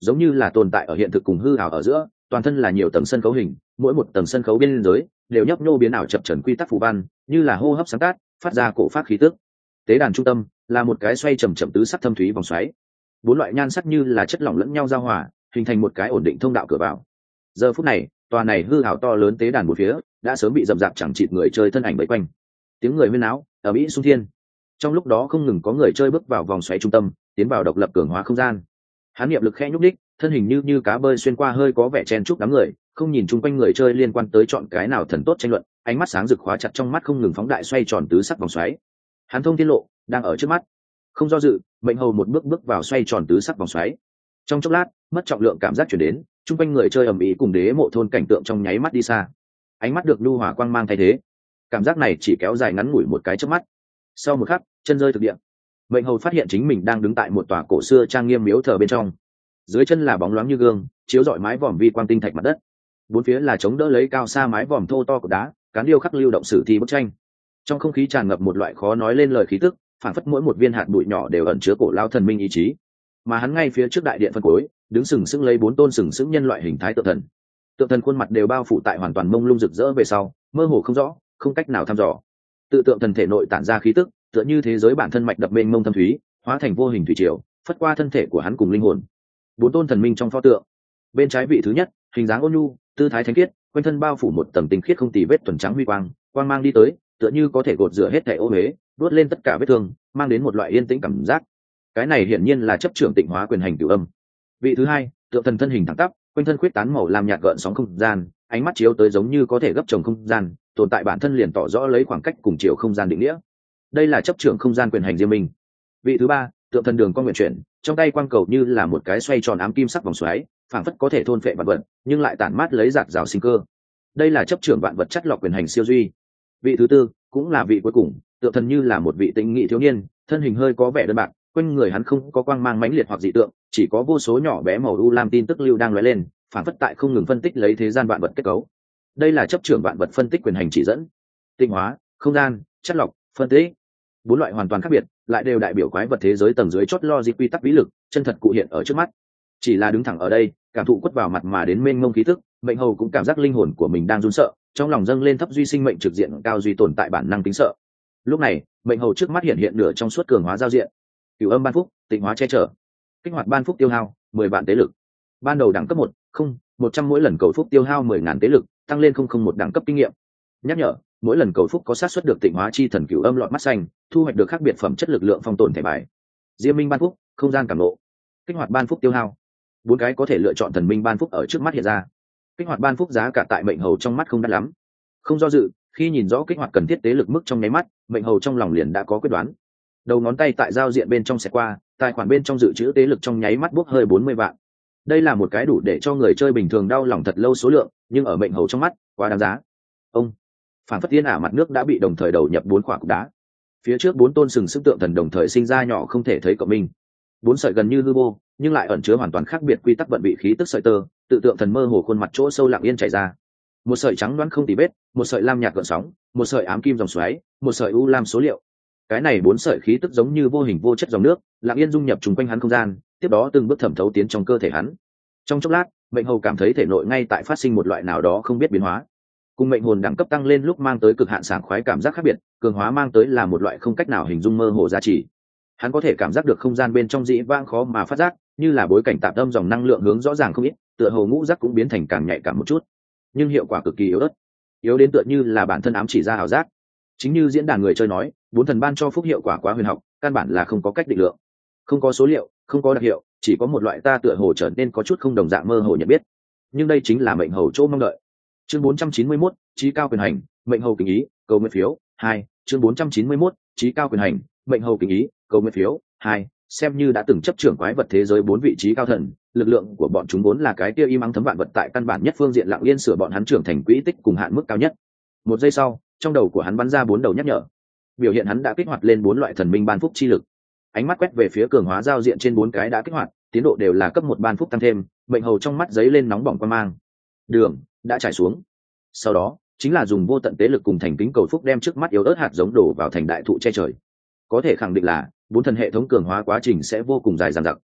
[SPEAKER 1] giống như là tồn tại ở hiện thực cùng hư ảo ở giữa, toàn thân là nhiều tầng sân khấu hình, mỗi một tầng sân khấu bên dưới đều nhấp nhô biến ảo chập trần quy tắc phù văn, như là hô hấp sáng tác, phát ra cổ phát khí tức. Tế đàn trung tâm là một cái xoay chậm chậm tứ sắc thâm thúy vòng xoáy, bốn loại nhan sắc như là chất lỏng lẫn nhau giao hòa, hình thành một cái ổn định thông đạo cửa vào. Giờ phút này, tòa này hư ảo to lớn tế đàn một phía đã sớm bị rậm rạp chẳng chịt người chơi thân ảnh vây quanh, tiếng người huyên náo ở mỹ xung thiên. Trong lúc đó không ngừng có người chơi bước vào vòng xoáy trung tâm, tiến vào độc lập cường hóa không gian. Hắn niệm lực khẽ nhúc đích, thân hình như như cá bơi xuyên qua hơi có vẻ chen chúc đám người, không nhìn chung quanh người chơi liên quan tới chọn cái nào thần tốt tranh luận, ánh mắt sáng rực khóa chặt trong mắt không ngừng phóng đại xoay tròn tứ sắc vòng xoáy. Hắn thông thiên lộ đang ở trước mắt, không do dự, mệnh hầu một bước bước vào xoay tròn tứ sắc vòng xoáy. Trong chốc lát, mất trọng lượng cảm giác chuyển đến, chung quanh người chơi ầm ĩ cùng đế mộ thôn cảnh tượng trong nháy mắt đi xa. Ánh mắt được nhu hòa quang mang thay thế, cảm giác này chỉ kéo dài ngắn ngủi một cái chớp mắt. Sau một khắc, chân rơi thực địa, mệnh hầu phát hiện chính mình đang đứng tại một tòa cổ xưa trang nghiêm miếu thờ bên trong. Dưới chân là bóng loáng như gương, chiếu rọi mái vòm vi quang tinh thạch mặt đất. Bốn phía là chống đỡ lấy cao xa mái vòm thô to của đá, cán điêu khắc lưu động sử thi bức tranh. Trong không khí tràn ngập một loại khó nói lên lời khí tức, phản phất mỗi một viên hạt bụi nhỏ đều ẩn chứa cổ lao thần minh ý chí. Mà hắn ngay phía trước đại điện phân cối, đứng sừng sững lấy bốn tôn sừng sững nhân loại hình thái tượng thần. Tượng thần khuôn mặt đều bao phủ tại hoàn toàn mông lung rực rỡ về sau, mơ hồ không rõ, không cách nào thăm dò. Tự tượng thần thể nội tản ra khí tức, tựa như thế giới bản thân mạch đập mênh mông thâm thúy, hóa thành vô hình thủy triều, phất qua thân thể của hắn cùng linh hồn. Bốn tôn thần minh trong pho tượng, bên trái vị thứ nhất, hình dáng ôn nhu, tư thái thánh khiết, quanh thân bao phủ một tầng tinh khiết không tì vết thuần trắng huy quang, quang mang đi tới, tựa như có thể gột rửa hết thảy ô uế, đuốt lên tất cả vết thương, mang đến một loại yên tĩnh cảm giác. Cái này hiển nhiên là chấp trưởng tịnh hóa quyền hành cửu âm. Vị thứ hai, tượng thần thân hình thẳng tắp, quanh thân khuyết tán màu làm nhạt gợn sóng không gian, ánh mắt chiếu tới giống như có thể gấp chồng không gian, tồn tại bản thân liền tỏ rõ lấy khoảng cách cùng chiều không gian định nghĩa. Đây là chấp trưởng không gian quyền hành riêng mình. Vị thứ ba, tượng thần đường con nguyện chuyển, trong tay quang cầu như là một cái xoay tròn ám kim sắc vòng xoáy, phảng phất có thể thôn phệ vạn vật, nhưng lại tản mát lấy giạt rào sinh cơ. Đây là chấp trưởng vạn vật chất lọc quyền hành siêu duy. Vị thứ tư, cũng là vị cuối cùng, tượng thần như là một vị tĩnh nghị thiếu niên, thân hình hơi có vẻ đơn bạc, quanh người hắn không có quang mang mãnh liệt hoặc dị tượng, chỉ có vô số nhỏ bé màu u lam tin tức lưu đang lóe lên, phản phất tại không ngừng phân tích lấy thế gian vạn vật kết cấu. Đây là chấp trưởng vạn vật phân tích quyền hành chỉ dẫn, tinh hóa, không gian, chất lọc, phân tích, bốn loại hoàn toàn khác biệt, lại đều đại biểu quái vật thế giới tầng dưới chót logic quy tắc vĩ lực, chân thật cụ hiện ở trước mắt. Chỉ là đứng thẳng ở đây, cảm thụ quất vào mặt mà đến mênh mông khí tức, mệnh hầu cũng cảm giác linh hồn của mình đang run sợ, trong lòng dâng lên thấp duy sinh mệnh trực diện cao duy tồn tại bản năng tính sợ. Lúc này, mệnh hầu trước mắt hiện hiện nửa trong suốt cường hóa giao diện, cửu âm ban phúc, tịnh hóa che chở, kích hoạt ban phúc tiêu hao mười vạn tế lực, ban đầu đẳng cấp một, không, một trăm mỗi lần cầu phúc tiêu hao mười ngàn tế lực, tăng lên không không một đẳng cấp kinh nghiệm. Nhắc nhở, mỗi lần cầu phúc có xác suất được tịnh hóa chi thần cửu âm lọt mắt xanh, thu hoạch được khác biệt phẩm chất lực lượng phong tồn thẻ bài. Diêm minh ban phúc, không gian cảm nộ, kích hoạt ban phúc tiêu hao. Bốn cái có thể lựa chọn thần minh ban phúc ở trước mắt hiện ra. Kích hoạt ban phúc giá cả tại mệnh hầu trong mắt không đắt lắm. Không do dự, khi nhìn rõ kích hoạt cần thiết tế lực mức trong nháy mắt, mệnh hầu trong lòng liền đã có quyết đoán. Đầu ngón tay tại giao diện bên trong xẹt qua, tài khoản bên trong dự trữ tế lực trong nháy mắt bốc hơi bốn mươi vạn. Đây là một cái đủ để cho người chơi bình thường đau lòng thật lâu số lượng, nhưng ở mệnh hầu trong mắt, quá đáng giá. Ông, phản phất tiên ả mặt nước đã bị đồng thời đầu nhập bốn quả cục đá. Phía trước bốn tôn sừng sức tượng thần đồng thời sinh ra nhỏ không thể thấy cộng minh. Bốn sợi gần như hư vô, nhưng lại ẩn chứa hoàn toàn khác biệt quy tắc vận vị khí tức sợi tơ, tự tượng thần mơ hồ khuôn mặt chỗ sâu lặng yên chảy ra. Một sợi trắng đoán không tì vết, một sợi lam nhạt gợn sóng, một sợi ám kim dòng xoáy, một sợi u lam số liệu. Cái này bốn sợi khí tức giống như vô hình vô chất dòng nước, lặng yên dung nhập trùng quanh hắn không gian, tiếp đó từng bước thẩm thấu tiến trong cơ thể hắn. Trong chốc lát, mệnh hầu cảm thấy thể nội ngay tại phát sinh một loại nào đó không biết biến hóa. Cùng mệnh hồn đẳng cấp tăng lên lúc mang tới cực hạn sảng khoái cảm giác khác biệt, cường hóa mang tới là một loại không cách nào hình dung mơ hồ giá trị. Hắn có thể cảm giác được không gian bên trong dĩ vãng khó mà phát giác, như là bối cảnh tạp âm dòng năng lượng hướng rõ ràng không ít, tựa hồ ngũ giác cũng biến thành càng nhạy cảm một chút, nhưng hiệu quả cực kỳ yếu ớt, yếu đến tựa như là bản thân ám chỉ ra ảo giác. Chính như diễn đàn người chơi nói, bốn thần ban cho phúc hiệu quả quá huyền học, căn bản là không có cách định lượng, không có số liệu, không có đặc hiệu, chỉ có một loại ta tựa hồ trở nên có chút không đồng dạng mơ hồ nhận biết. Nhưng đây chính là mệnh hầu chỗ mong đợi. Chương bốn trăm chín mươi mốt, trí cao quyền hành, mệnh hầu kính ý, cầu nguyện phiếu hai. Chương bốn trăm chín mươi mốt, trí cao quyền hành, mệnh hầu kính ý, cầu nguyện phiếu hai. Xem như đã từng chấp trưởng quái vật thế giới bốn vị trí cao thần, lực lượng của bọn chúng vốn là cái kia im ắng thấm vạn vật tại căn bản nhất phương diện lặng yên sửa bọn hắn trưởng thành quỹ tích cùng hạn mức cao nhất. Một giây sau, trong đầu của hắn bắn ra bốn đầu nhắc nhở, biểu hiện hắn đã kích hoạt lên bốn loại thần minh ban phúc chi lực. Ánh mắt quét về phía cường hóa giao diện trên bốn cái đã kích hoạt, tiến độ đều là cấp một ban phúc tăng thêm, mệnh hầu trong mắt giấy lên nóng bỏng quan mang. Đường đã trải xuống. Sau đó, chính là dùng vô tận tế lực cùng thành kính cầu phúc đem trước mắt yếu ớt hạt giống đổ vào thành đại thụ che trời. Có thể khẳng định là bốn thần hệ thống cường hóa quá trình sẽ vô cùng dài dằng dặc.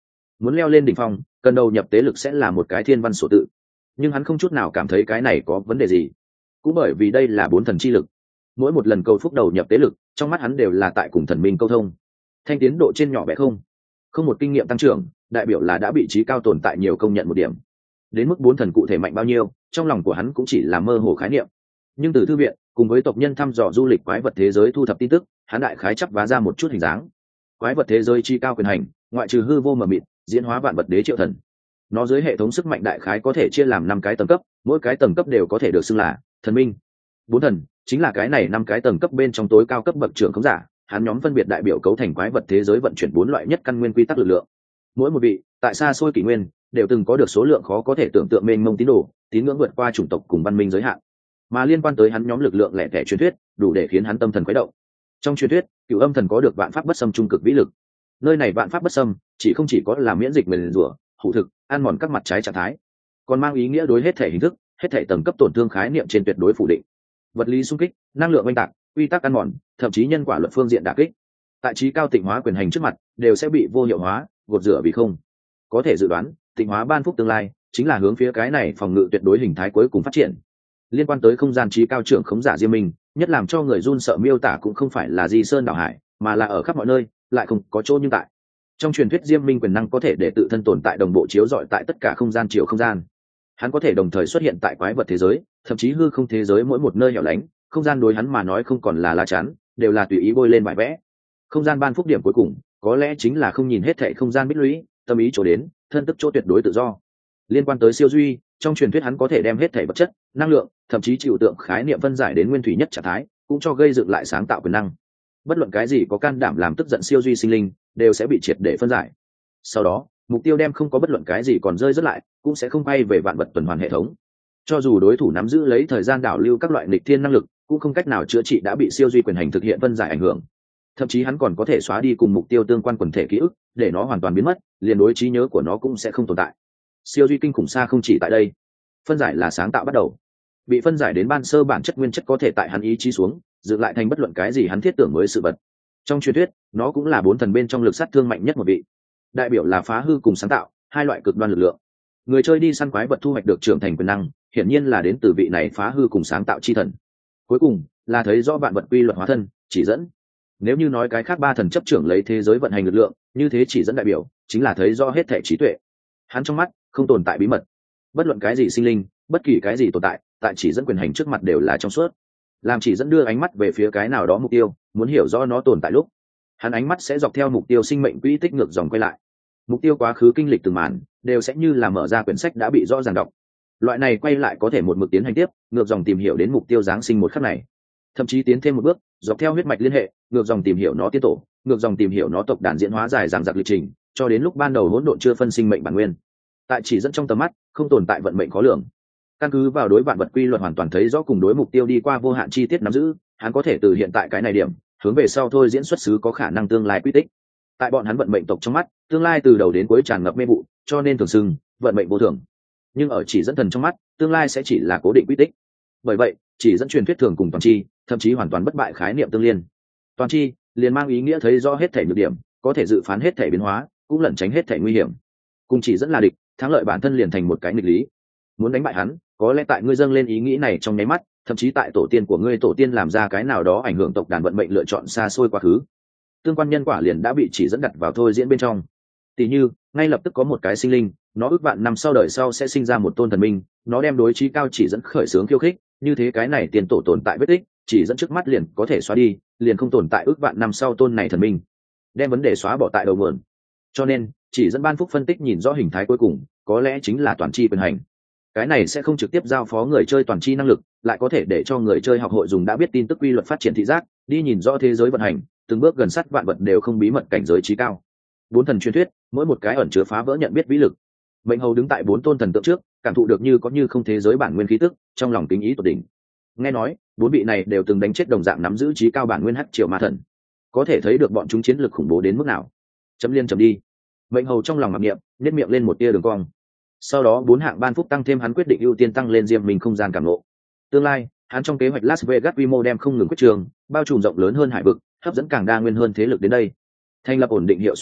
[SPEAKER 1] muốn leo lên đỉnh phong cần đầu nhập tế lực sẽ là một cái thiên văn sổ tự, nhưng hắn không chút nào cảm thấy cái này có vấn đề gì, cũng bởi vì đây là bốn thần chi lực, mỗi một lần cầu phúc đầu nhập tế lực trong mắt hắn đều là tại cùng thần minh câu thông. Thanh tiến độ trên nhỏ bé không không một kinh nghiệm tăng trưởng đại biểu là đã bị trí cao tồn tại nhiều công nhận một điểm. Đến mức bốn thần cụ thể mạnh bao nhiêu trong lòng của hắn cũng chỉ là mơ hồ khái niệm, nhưng từ thư viện cùng với tộc nhân thăm dò du lịch quái vật thế giới thu thập tin tức, hắn đại khái chắp vá ra một chút hình dáng. Quái vật thế giới chi cao quyền hành, ngoại trừ hư vô mờ mịt diễn hóa vạn vật đế triệu thần, nó dưới hệ thống sức mạnh đại khái có thể chia làm năm cái tầng cấp, mỗi cái tầng cấp đều có thể được xưng là thần minh. Bốn thần chính là cái này năm cái tầng cấp bên trong tối cao cấp bậc trưởng khống giả, hắn nhóm phân biệt đại biểu cấu thành quái vật thế giới vận chuyển bốn loại nhất căn nguyên quy tắc lực lượng. Mỗi một vị tại xa xôi kỷ nguyên đều từng có được số lượng khó có thể tưởng tượng mênh mông tín đồ, tín ngưỡng vượt qua chủng tộc cùng văn minh giới hạn. Mà liên quan tới hắn nhóm lực lượng lẻ tẻ truyền thuyết, đủ để khiến hắn tâm thần khuấy động. Trong truyền thuyết, Cửu Âm thần có được vạn pháp bất xâm trung cực vĩ lực. Nơi này vạn pháp bất xâm, chỉ không chỉ có là miễn dịch nguyền rủa, hủ thực, ăn mòn các mặt trái trạng thái, còn mang ý nghĩa đối hết thể hình thức, hết thể tầng cấp tổn thương khái niệm trên tuyệt đối phủ định. Vật lý xung kích, năng lượng oanh tạc, quy tắc ăn mòn, thậm chí nhân quả luật phương diện đả kích, tại trí cao tịnh hóa quyền hành trước mặt, đều sẽ bị vô hiệu hóa, gột rửa vì không. Có thể dự đoán, tịnh hóa ban phúc tương lai, chính là hướng phía cái này phòng ngự tuyệt đối hình thái cuối cùng phát triển. Liên quan tới không gian trí cao trưởng khống giả Diêm Minh, nhất làm cho người run sợ miêu tả cũng không phải là di sơn đảo hải, mà là ở khắp mọi nơi, lại không có chỗ nhưng tại. Trong truyền thuyết Diêm Minh quyền năng có thể để tự thân tồn tại đồng bộ chiếu rọi tại tất cả không gian chiều không gian. Hắn có thể đồng thời xuất hiện tại quái vật thế giới, thậm chí hư không thế giới mỗi một nơi hẻo lánh, không gian đối hắn mà nói không còn là lá chắn, đều là tùy ý bôi lên bài vẽ. Không gian ban phúc điểm cuối cùng, có lẽ chính là không nhìn hết thảy không gian bích lũy, tâm ý chỗ đến, thân tức chỗ tuyệt đối tự do. Liên quan tới siêu duy, trong truyền thuyết hắn có thể đem hết thảy vật chất, năng lượng, thậm chí chịu tượng khái niệm phân giải đến nguyên thủy nhất trạng thái, cũng cho gây dựng lại sáng tạo quyền năng. Bất luận cái gì có can đảm làm tức giận siêu duy sinh linh, đều sẽ bị triệt để phân giải. Sau đó, mục tiêu đem không có bất luận cái gì còn rơi rất lại, cũng sẽ không bay về vạn vật tuần hoàn hệ thống. Cho dù đối thủ nắm giữ lấy thời gian đảo lưu các loại nghịch thiên năng lực, cũng không cách nào chữa trị đã bị siêu duy quyền hành thực hiện phân giải ảnh hưởng. Thậm chí hắn còn có thể xóa đi cùng mục tiêu tương quan quần thể ký ức, để nó hoàn toàn biến mất, liền đối trí nhớ của nó cũng sẽ không tồn tại. Siêu duy kinh khủng xa không chỉ tại đây. Phân giải là sáng tạo bắt đầu. Bị phân giải đến ban sơ bản chất nguyên chất có thể tại hắn ý chí xuống, dựng lại thành bất luận cái gì hắn thiết tưởng mới sự vật. Trong truyền thuyết, nó cũng là bốn thần bên trong lực sát thương mạnh nhất một vị. Đại biểu là phá hư cùng sáng tạo, hai loại cực đoan lực lượng. Người chơi đi săn quái vật thu hoạch được trưởng thành quyền năng, hiển nhiên là đến từ vị này phá hư cùng sáng tạo chi thần. Cuối cùng, là thấy rõ vạn vật quy luật hóa thân, chỉ dẫn. Nếu như nói cái khác ba thần chấp trưởng lấy thế giới vận hành lực lượng, như thế chỉ dẫn đại biểu chính là thấy rõ hết thể trí tuệ. Hắn trong mắt không tồn tại bí mật, bất luận cái gì sinh linh, bất kỳ cái gì tồn tại, tại chỉ dẫn quyền hành trước mặt đều là trong suốt. Làm chỉ dẫn đưa ánh mắt về phía cái nào đó mục tiêu, muốn hiểu rõ nó tồn tại lúc, hắn ánh mắt sẽ dọc theo mục tiêu sinh mệnh quỹ tích ngược dòng quay lại. Mục tiêu quá khứ kinh lịch từng màn, đều sẽ như là mở ra quyển sách đã bị rõ ràng đọc. Loại này quay lại có thể một mực tiến hành tiếp, ngược dòng tìm hiểu đến mục tiêu giáng sinh một khắc này, thậm chí tiến thêm một bước, dọc theo huyết mạch liên hệ, ngược dòng tìm hiểu nó tiên tổ, ngược dòng tìm hiểu nó tộc đàn diễn hóa dài dằng dặc lịch trình, cho đến lúc ban đầu hỗn độn chưa phân sinh mệnh bản nguyên. Tại chỉ dẫn trong tầm mắt, không tồn tại vận mệnh khó lường. Căn cứ vào đối vạn vật quy luật hoàn toàn thấy rõ cùng đối mục tiêu đi qua vô hạn chi tiết nắm giữ, hắn có thể từ hiện tại cái này điểm, hướng về sau thôi diễn xuất xứ có khả năng tương lai quy tích. Tại bọn hắn vận mệnh tộc trong mắt, tương lai từ đầu đến cuối tràn ngập mê vụ, cho nên thường xưng vận mệnh vô thường. Nhưng ở chỉ dẫn thần trong mắt, tương lai sẽ chỉ là cố định quy tích. Bởi vậy, chỉ dẫn truyền thuyết thường cùng toàn chi, thậm chí hoàn toàn bất bại khái niệm tương liên. Toàn chi liền mang ý nghĩa thấy rõ hết thể nhược điểm, có thể dự phán hết thể biến hóa, cũng lẩn tránh hết thể nguy hiểm. Cùng chỉ dẫn là địch, thắng lợi bản thân liền thành một cái nghịch lý. Muốn đánh bại hắn, có lẽ tại ngươi dâng lên ý nghĩ này trong nháy mắt, thậm chí tại tổ tiên của ngươi tổ tiên làm ra cái nào đó ảnh hưởng tộc đàn vận mệnh lựa chọn xa xôi quá khứ, tương quan nhân quả liền đã bị chỉ dẫn đặt vào thôi diễn bên trong. Tỷ như, ngay lập tức có một cái sinh linh, nó ước vạn năm sau đời sau sẽ sinh ra một tôn thần minh, nó đem đối trí cao chỉ dẫn khởi xướng khiêu khích, như thế cái này tiền tổ tồn tại vết tích, chỉ dẫn trước mắt liền có thể xóa đi, liền không tồn tại ước vạn năm sau tôn này thần minh, đem vấn đề xóa bỏ tại đầu nguồn. Cho nên, chỉ dẫn ban phúc phân tích nhìn rõ hình thái cuối cùng, có lẽ chính là toàn chi quyền hành. Cái này sẽ không trực tiếp giao phó người chơi toàn chi năng lực, lại có thể để cho người chơi học hội dùng đã biết tin tức quy luật phát triển thị giác, đi nhìn rõ thế giới vận hành, từng bước gần sát vạn vật đều không bí mật cảnh giới trí cao. Bốn thần truyền thuyết, mỗi một cái ẩn chứa phá vỡ nhận biết vĩ lực. Mệnh hầu đứng tại bốn tôn thần tượng trước, cảm thụ được như có như không thế giới bản nguyên khí tức, trong lòng kính ý tột đỉnh. Nghe nói, bốn vị này đều từng đánh chết đồng dạng nắm giữ trí cao bản nguyên hắc triều ma thần, có thể thấy được bọn chúng chiến lực khủng bố đến mức nào. Chấm liên chấm đi. Mệnh hầu trong lòng mặc niệm, nhếch miệng lên một tia đường cong. Sau đó bốn hạng ban phúc tăng thêm hắn quyết định ưu tiên tăng lên Diêm Minh không gian cảm ngộ. Tương lai, hắn trong kế hoạch Las Vegas quy mô đem không ngừng quyết trường, bao trùm rộng lớn hơn hải vực, hấp dẫn càng đa nguyên hơn thế lực đến đây. Thành lập ổn định hiệu suất cao,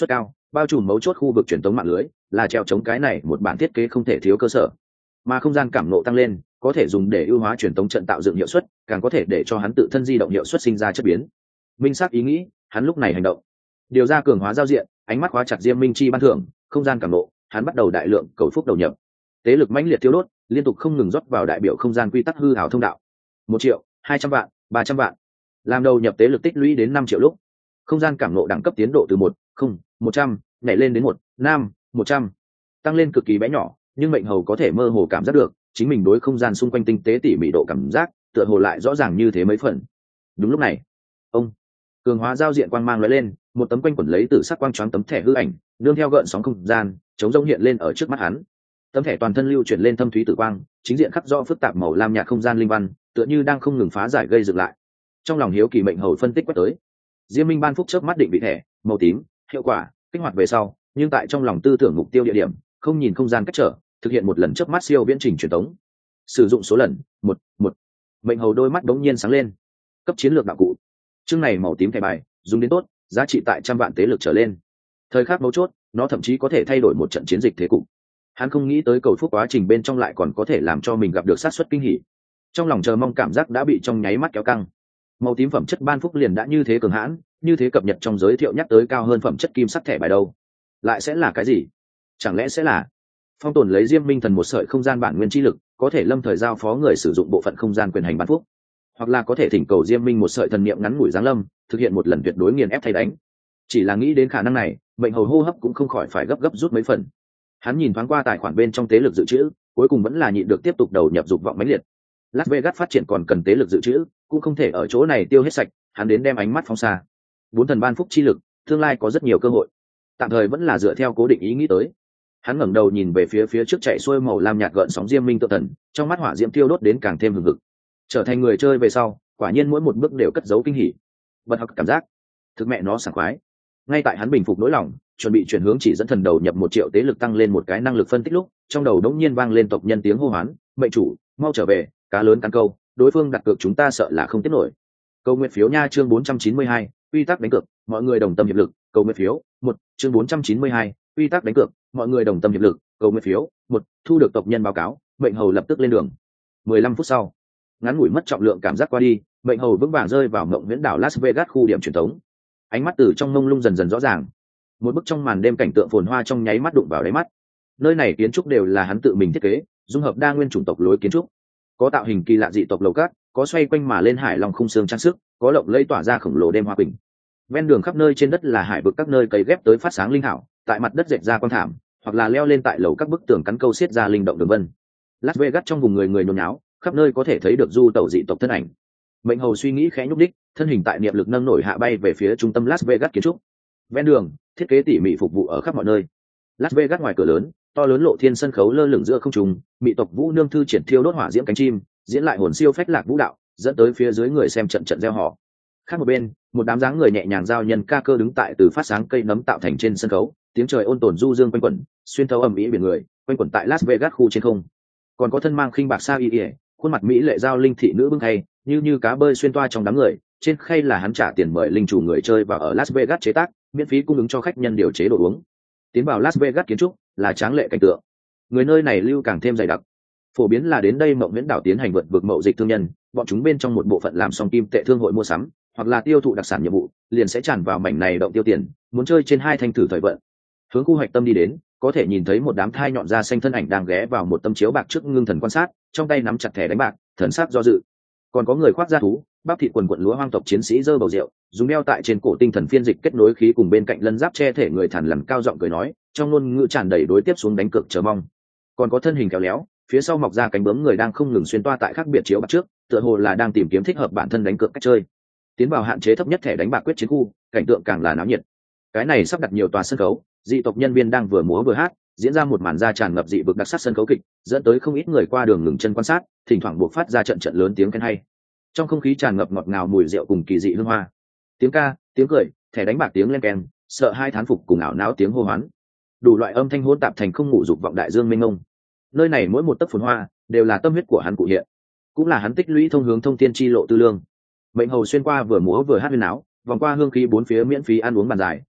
[SPEAKER 1] bao trùm mấu chốt khu vực truyền tống mạng lưới là treo chống cái này một bản thiết kế không thể thiếu cơ sở. Mà không gian cảm nộ tăng lên có thể dùng để ưu hóa truyền tống trận tạo dựng hiệu suất, càng có thể để cho hắn tự thân di động hiệu suất sinh ra chất biến. Minh xác ý nghĩ, hắn lúc này hành động, điều ra cường hóa giao diện, ánh mắt khóa chặt Diêm Minh chi ban thưởng, không gian cảm nộ, hắn bắt đầu đại lượng cầu phúc đầu nhập, tế lực mãnh liệt tiêu đốt, liên tục không ngừng rót vào đại biểu không gian quy tắc hư ảo thông đạo. Một triệu, hai trăm vạn, ba trăm vạn, làm đầu nhập tế lực tích lũy đến năm triệu lúc, không gian cảm nộ đẳng cấp tiến độ từ một, không, một trăm, nhảy lên đến một, năm, một trăm, tăng lên cực kỳ bé nhỏ, nhưng mệnh hầu có thể mơ hồ cảm giác được chính mình đối không gian xung quanh tinh tế tỉ mỉ độ cảm giác tựa hồ lại rõ ràng như thế mấy phần. Đúng lúc này, ông cường hóa giao diện quang mang lóe lên, một tấm quanh quẩn lấy từ sắc quang choáng tấm thẻ hư ảnh đương theo gợn sóng không gian chống rông hiện lên ở trước mắt hắn. Tấm thẻ toàn thân lưu chuyển lên thâm thúy tử quang, chính diện khắc rõ phức tạp màu lam nhạt không gian linh văn, tựa như đang không ngừng phá giải gây dựng lại. Trong lòng hiếu kỳ mệnh hầu phân tích quét tới, Diêm Minh ban phúc chớp mắt định vị thẻ màu tím hiệu quả kích hoạt về sau, nhưng tại trong lòng tư tưởng mục tiêu địa điểm không nhìn không gian cách trở, thực hiện một lần chớp mắt siêu viễn trình truyền tống, sử dụng số lần một một. Mệnh hầu đôi mắt đống nhiên sáng lên, cấp chiến lược đạo cụ chương này màu tím thẻ bài dùng đến tốt, giá trị tại trăm vạn tế lực trở lên. Thời khắc mấu chốt, nó thậm chí có thể thay đổi một trận chiến dịch thế cục. Hắn không nghĩ tới cầu phúc quá trình bên trong lại còn có thể làm cho mình gặp được sát suất kinh hỉ, trong lòng chờ mong cảm giác đã bị trong nháy mắt kéo căng. Màu tím phẩm chất ban phúc liền đã như thế cường hãn, như thế cập nhật trong giới thiệu nhắc tới cao hơn phẩm chất kim sắc thẻ bài đâu, lại sẽ là cái gì? Chẳng lẽ sẽ là phong tồn lấy Diêm Minh thần một sợi không gian bản nguyên chi lực, có thể lâm thời giao phó người sử dụng bộ phận không gian quyền hành ban phúc, hoặc là có thể thỉnh cầu Diêm Minh một sợi thần niệm ngắn ngủi giáng lâm, thực hiện một lần tuyệt đối nghiền ép thay đánh. Chỉ là nghĩ đến khả năng này, mệnh hầu hô hấp cũng không khỏi phải gấp gấp rút mấy phần. Hắn nhìn thoáng qua tài khoản bên trong tế lực dự trữ, cuối cùng vẫn là nhịn được tiếp tục đầu nhập dục vọng mãnh liệt. Las Vegas phát triển còn cần tế lực dự trữ, cũng không thể ở chỗ này tiêu hết sạch, hắn đến đem ánh mắt phóng xa. Bốn thần ban phúc chi lực, tương lai có rất nhiều cơ hội. Tạm thời vẫn là dựa theo cố định ý nghĩ tới. Hắn ngẩng đầu nhìn về phía phía trước chạy xuôi màu lam nhạt gợn sóng Diêm Minh tự thần, trong mắt hỏa diễm tiêu đốt đến càng thêm hừng hực. Trở thành người chơi về sau, quả nhiên mỗi một bước đều cất giấu kinh hỉ. Bật học cảm giác, thực mẹ nó sảng khoái. Ngay tại hắn bình phục nỗi lòng, chuẩn bị chuyển hướng chỉ dẫn thần đầu nhập một triệu tế lực tăng lên một cái năng lực phân tích lúc, trong đầu đống nhiên vang lên tộc nhân tiếng hô hoán, mệnh chủ, mau trở về, cá lớn cắn câu, đối phương đặt cược chúng ta sợ là không tiếp nổi. Câu nguyện phiếu nha, chương bốn trăm chín mươi hai, quy tắc đánh cược, mọi người đồng tâm hiệp lực, câu nguyện phiếu, một, chương bốn trăm chín mươi hai, quy tắc đánh cược, mọi người đồng tâm hiệp lực, câu nguyện phiếu, một, thu được tộc nhân báo cáo, mệnh hầu lập tức lên đường. mười lăm phút sau, ngắn ngủi mất trọng lượng cảm giác qua đi, mệnh hầu vững vàng rơi vào mộng huyễn đảo Las Vegas khu điểm truyền thống. Ánh mắt từ trong mông lung dần dần rõ ràng, một bức trong màn đêm cảnh tượng phồn hoa trong nháy mắt đụng vào đáy mắt. Nơi này kiến trúc đều là hắn tự mình thiết kế, dung hợp đa nguyên chủng tộc lối kiến trúc, có tạo hình kỳ lạ dị tộc lầu cát, có xoay quanh mà lên hải long khung xương trang sức, có lộng lẫy tỏa ra khổng lồ đêm hoa quỳnh. Ven đường khắp nơi trên đất là hải vực các nơi cấy ghép tới phát sáng linh hảo, tại mặt đất dệt ra quang thảm, hoặc là leo lên tại lầu các bức tường cắn câu xiết ra linh động đường vân. Las Vegas trong vùng người người nhốn nháo, khắp nơi có thể thấy được du tẩu dị tộc thân ảnh. Mệnh hầu suy nghĩ khẽ nhúc đích, thân hình tại niệm lực nâng nổi hạ bay về phía trung tâm Las Vegas kiến trúc. Ven đường, thiết kế tỉ mỉ phục vụ ở khắp mọi nơi. Las Vegas ngoài cửa lớn, to lớn lộ thiên sân khấu lơ lửng giữa không trung, mỹ tộc vũ nương thư triển thiêu đốt hỏa diễm cánh chim, diễn lại hồn siêu phách lạc vũ đạo, dẫn tới phía dưới người xem trận trận reo hò. Khác một bên, một đám dáng người nhẹ nhàng giao nhân ca cơ đứng tại từ phát sáng cây nấm tạo thành trên sân khấu, tiếng trời ôn tồn du dương quanh quẩn, xuyên thấu ầm ĩ biển người, quanh quẩn tại Las Vegas khu trên không. Còn có thân mang khinh bạc sa y, khuôn mặt mỹ lệ giao linh thị nữ bưng khay, như như cá bơi xuyên toa trong đám người, trên khay là hắn trả tiền mời linh chủ người chơi vào ở Las Vegas chế tác, miễn phí cung ứng cho khách nhân điều chế đồ uống. Tiến vào Las Vegas kiến trúc là tráng lệ cảnh tượng, người nơi này lưu càng thêm dày đặc, phổ biến là đến đây mộng viễn đảo tiến hành vượt vực mậu dịch thương nhân, bọn chúng bên trong một bộ phận làm xong kim tệ thương hội mua sắm, hoặc là tiêu thụ đặc sản nhiệm vụ, liền sẽ tràn vào mảnh này động tiêu tiền, muốn chơi trên hai thanh thử thời vận. Hướng khu hoạch tâm đi đến, có thể nhìn thấy một đám thai nhọn da xanh thân ảnh đang ghé vào một tấm chiếu bạc trước ngưng thần quan sát, trong tay nắm chặt thẻ đánh bạc, thần sắc do dự. Còn có người khoác da thú, bắp thịt quần quần lúa hoang tộc chiến sĩ dơ bầu rượu, dùng đeo tại trên cổ tinh thần phiên dịch kết nối khí cùng bên cạnh lân giáp che thể người thản lằn cao giọng cười nói, trong ngôn ngữ tràn đầy đối tiếp xuống đánh cược chờ mong. Còn có thân hình khéo léo, phía sau mọc ra cánh bướm người đang không ngừng xuyên toa tại khác biệt chiếu bạc trước, tựa hồ là đang tìm kiếm thích hợp bản thân đánh cược cách chơi. Tiến vào hạn chế thấp nhất thẻ đánh bạc quyết chiến khu, cảnh tượng càng là náo nhiệt. Cái này sắp đặt nhiều tòa sân khấu, dị tộc nhân viên đang vừa múa vừa hát, diễn ra một màn da tràn ngập dị vực đặc sắc sân khấu kịch, dẫn tới không ít người qua đường ngừng chân quan sát, thỉnh thoảng buộc phát ra trận trận lớn tiếng khen hay. Trong không khí tràn ngập ngọt ngào mùi rượu cùng kỳ dị hương hoa, tiếng ca, tiếng cười, thẻ đánh bạc tiếng len keng, sợ hai thán phục cùng ảo não tiếng hô hoán, đủ loại âm thanh hỗn tạp thành không ngủ dục vọng đại dương mênh mông. Nơi này mỗi một tấc phồn hoa đều là tâm huyết của hắn cụ hiện, cũng là hắn tích lũy thông hướng thông thiên chi lộ tư lương. Mệnh hầu xuyên qua vừa múa vừa hát huyên áo, vòng qua hương khí bốn phía miễn phí ăn uống bàn dài,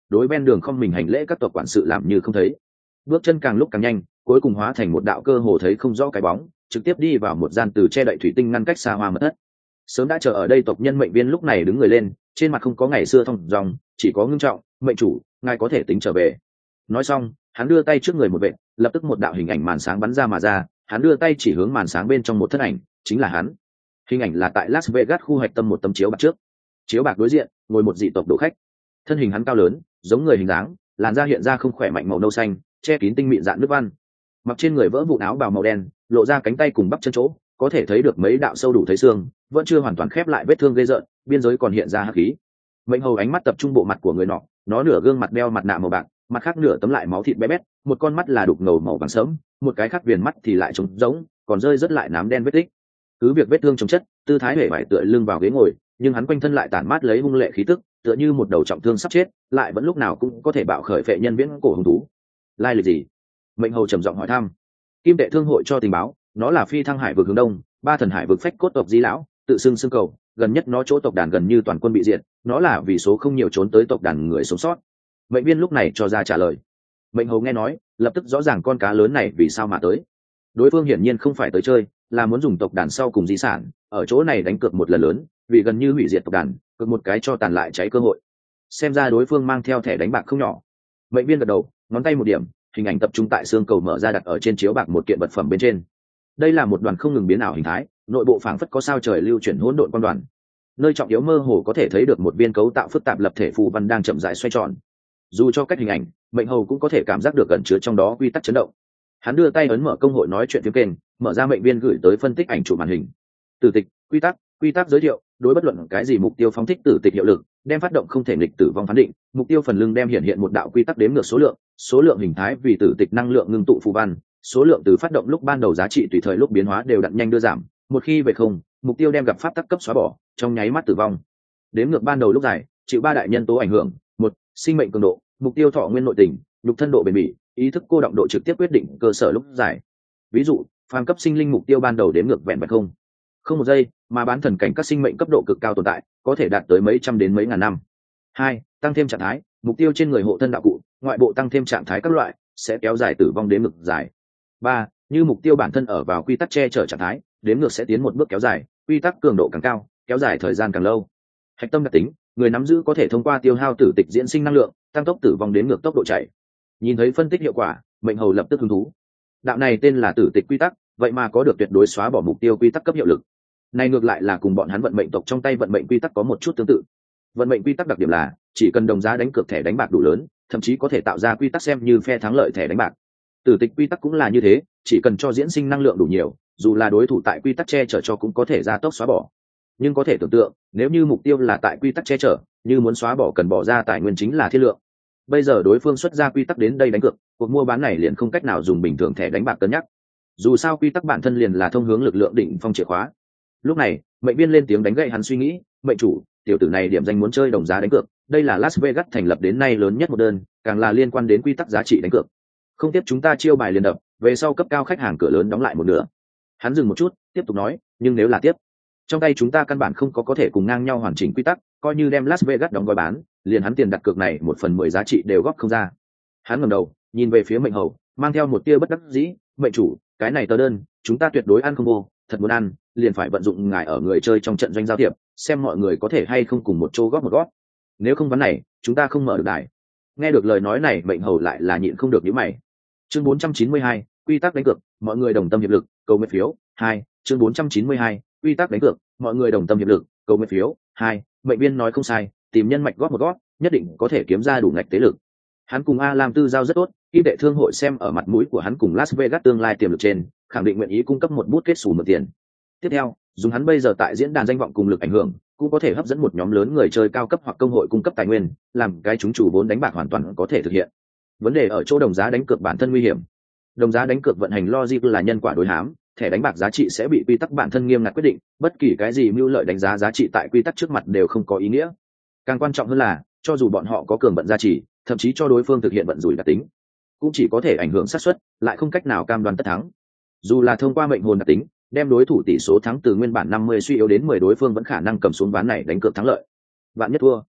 [SPEAKER 1] đối ven đường không mình hành lễ các tộc quản sự làm như không thấy. Bước chân càng lúc càng nhanh, cuối cùng hóa thành một đạo cơ hồ thấy không rõ cái bóng, trực tiếp đi vào một gian từ che đậy thủy tinh ngăn cách xa hoa mật thất. Sớm đã chờ ở đây tộc nhân mệnh viên lúc này đứng người lên, trên mặt không có ngày xưa thong dong, chỉ có ngưng trọng. Mệnh chủ, ngài có thể tính trở về. Nói xong, hắn đưa tay trước người một vệt, lập tức một đạo hình ảnh màn sáng bắn ra mà ra. Hắn đưa tay chỉ hướng màn sáng bên trong một thân ảnh, chính là hắn. Hình ảnh là tại Las Vegas khu hoạch tâm một tấm chiếu bạc trước. Chiếu bạc đối diện ngồi một dị tộc đồ khách. Thân hình hắn cao lớn, giống người hình dáng, làn da hiện ra không khỏe mạnh màu nâu xanh, che kín tinh mịn dạn nước văn. Mặc trên người vỡ vụn áo bào màu đen, lộ ra cánh tay cùng bắp chân chỗ, có thể thấy được mấy đạo sâu đủ thấy xương, vẫn chưa hoàn toàn khép lại vết thương gây rợn, biên giới còn hiện ra hắc khí. Mệnh hầu ánh mắt tập trung bộ mặt của người nọ, nó nửa gương mặt đeo mặt nạ màu bạc, mặt khác nửa tấm lại máu thịt bé bét, một con mắt là đục ngầu màu vàng sớm, một cái khác viền mắt thì lại trống rỗng, còn rơi rất lại nám đen vết tích. Cứ việc vết thương chống chất, tư thái hề vải tựa lưng vào ghế ngồi, nhưng hắn quanh thân lại tản mát lấy hung lệ khí tức, tựa như một đầu trọng thương sắp chết, lại vẫn lúc nào cũng có thể bạo khởi phệ nhân viễn cổ hung thú. Lai lịch gì? Mệnh hầu trầm giọng hỏi thăm. Kim tệ thương hội cho tình báo, nó là phi thăng hải vực hướng đông, ba thần hải vực phách cốt tộc di lão, tự xưng xưng cầu, gần nhất nó chỗ tộc đàn gần như toàn quân bị diệt, nó là vì số không nhiều trốn tới tộc đàn người sống sót. Mệnh viên lúc này cho ra trả lời. Mệnh hầu nghe nói, lập tức rõ ràng con cá lớn này vì sao mà tới. Đối phương hiển nhiên không phải tới chơi, là muốn dùng tộc đàn sau cùng di sản, ở chỗ này đánh cược một lần lớn, vì gần như hủy diệt tộc đàn, cược một cái cho tàn lại cháy cơ hội. Xem ra đối phương mang theo thẻ đánh bạc không nhỏ. Mệnh viên gật đầu, ngón tay một điểm, hình ảnh tập trung tại xương cầu mở ra đặt ở trên chiếu bạc một kiện vật phẩm bên trên. Đây là một đoàn không ngừng biến ảo hình thái, nội bộ phảng phất có sao trời lưu chuyển hỗn độn quan đoàn, nơi trọng yếu mơ hồ có thể thấy được một viên cấu tạo phức tạp lập thể phù văn đang chậm rãi xoay tròn. Dù cho cách hình ảnh, Mệnh hầu cũng có thể cảm giác được gần chứa trong đó quy tắc chấn động. Hắn đưa tay ấn mở công hội nói chuyện phiếm kênh, mở ra mệnh viên gửi tới phân tích ảnh chụp màn hình. Tử tịch, quy tắc, quy tắc giới thiệu, đối bất luận cái gì mục tiêu phóng thích tử tịch hiệu lực, đem phát động không thể nghịch tử vong phán định, mục tiêu phần lưng đem hiện hiện một đạo quy tắc đếm ngược số lượng, số lượng hình thái vì tử tịch năng lượng ngưng tụ phù văn, số lượng từ phát động lúc ban đầu giá trị tùy thời lúc biến hóa đều đặn nhanh đưa giảm, một khi về không, mục tiêu đem gặp pháp tắc cấp xóa bỏ, trong nháy mắt tử vong. Đếm ngược ban đầu lúc dài, chịu ba đại nhân tố ảnh hưởng: một, sinh mệnh cường độ, mục tiêu thọ nguyên nội tình, nhục thân độ bền bỉ, ý thức cô động độ trực tiếp quyết định cơ sở lúc dài. Ví dụ, phàm cấp sinh linh mục tiêu ban đầu đếm ngược vẹn vẹn không không một giây, mà bán thần cảnh các sinh mệnh cấp độ cực cao tồn tại có thể đạt tới mấy trăm đến mấy ngàn năm. Hai, tăng thêm trạng thái, mục tiêu trên người hộ thân đạo cụ, ngoại bộ tăng thêm trạng thái các loại, sẽ kéo dài tử vong đếm ngược dài. Ba, như mục tiêu bản thân ở vào quy tắc che chở trạng thái, đếm ngược sẽ tiến một bước kéo dài, quy tắc cường độ càng cao, kéo dài thời gian càng lâu. Hạch tâm đặc tính, người nắm giữ có thể thông qua tiêu hao tử tịch diễn sinh năng lượng, tăng tốc tử vong đếm ngược tốc độ chạy. Nhìn thấy phân tích hiệu quả, Mệnh hầu lập tức hứng thú. Đạo này tên là tử tịch quy tắc, vậy mà có được tuyệt đối xóa bỏ mục tiêu quy tắc cấp hiệu lực. Này ngược lại là cùng bọn hắn vận mệnh tộc trong tay vận mệnh quy tắc có một chút tương tự. Vận mệnh quy tắc đặc điểm là chỉ cần đồng giá đánh cược thẻ đánh bạc đủ lớn, thậm chí có thể tạo ra quy tắc xem như phe thắng lợi thẻ đánh bạc. Tử tịch quy tắc cũng là như thế, chỉ cần cho diễn sinh năng lượng đủ nhiều, dù là đối thủ tại quy tắc che chở cho cũng có thể gia tốc xóa bỏ. Nhưng có thể tưởng tượng, nếu như mục tiêu là tại quy tắc che chở, như muốn xóa bỏ cần bỏ ra tài nguyên chính là thiên lượng. Bây giờ đối phương xuất ra quy tắc đến đây đánh cược, cuộc mua bán này liền không cách nào dùng bình thường thẻ đánh bạc cân nhắc. Dù sao quy tắc bản thân liền là thông hướng lực lượng đỉnh phong chìa khóa. Lúc này, Mệnh viên lên tiếng đánh gậy hắn suy nghĩ. Mệnh chủ, tiểu tử này điểm danh muốn chơi đồng giá đánh cược, đây là Las Vegas thành lập đến nay lớn nhất một đơn, càng là liên quan đến quy tắc giá trị đánh cược. Không tiếp chúng ta chiêu bài liền đập, về sau cấp cao khách hàng cửa lớn đóng lại một nửa. Hắn dừng một chút, tiếp tục nói, nhưng nếu là tiếp, trong tay chúng ta căn bản không có có thể cùng ngang nhau hoàn chỉnh quy tắc, coi như đem Las Vegas đóng gói bán, liền hắn tiền đặt cược này một phần mười giá trị đều góp không ra. Hắn ngẩng đầu, nhìn về phía Mệnh hầu, mang theo một tia bất đắc dĩ. Mệnh chủ, cái này tờ đơn, chúng ta tuyệt đối ăn không vô, thật muốn ăn, liền phải vận dụng ngài ở người chơi trong trận doanh giao thiệp, xem mọi người có thể hay không cùng một chỗ góp một góp. Nếu không ván này, chúng ta không mở được đài. Nghe được lời nói này, Mệnh hầu lại là nhịn không được nhíu mày. Chương bốn trăm chín mươi hai, quy tắc đánh cược, mọi người đồng tâm hiệp lực, cầu nguyện phiếu. Hai, chương bốn trăm chín mươi hai, quy tắc đánh cược, mọi người đồng tâm hiệp lực, cầu nguyện phiếu. Hai, Mệnh viên nói không sai, tìm nhân mạch góp một góp, nhất định có thể kiếm ra đủ ngạch tế lực. Hắn cùng A Lam tư giao rất tốt, kim tệ thương hội xem ở mặt mũi của hắn cùng Las Vegas tương lai tiềm lực trên, khẳng định nguyện ý cung cấp một bút kết xù mượn tiền. Tiếp theo, dùng hắn bây giờ tại diễn đàn danh vọng cùng lực ảnh hưởng, cũng có thể hấp dẫn một nhóm lớn người chơi cao cấp hoặc công hội cung cấp tài nguyên, làm cái chúng chủ vốn đánh bạc hoàn toàn có thể thực hiện. Vấn đề ở chỗ đồng giá đánh cược bản thân nguy hiểm. Đồng giá đánh cược vận hành logic là nhân quả đối hám, thẻ đánh bạc giá trị sẽ bị quy tắc bản thân nghiêm ngặt quyết định, bất kỳ cái gì mưu lợi đánh giá giá trị tại quy tắc trước mặt đều không có ý nghĩa. Càng quan trọng hơn là, cho dù bọn họ có cường vận giá trị, thậm chí cho đối phương thực hiện vận rủi đặc tính, cũng chỉ có thể ảnh hưởng xác suất, lại không cách nào cam đoan tất thắng. Dù là thông qua mệnh hồn đặc tính, đem đối thủ tỷ số thắng từ nguyên bản năm mươi suy yếu đến mười, đối phương vẫn khả năng cầm xuống ván này đánh cược thắng lợi. Vạn nhất thua,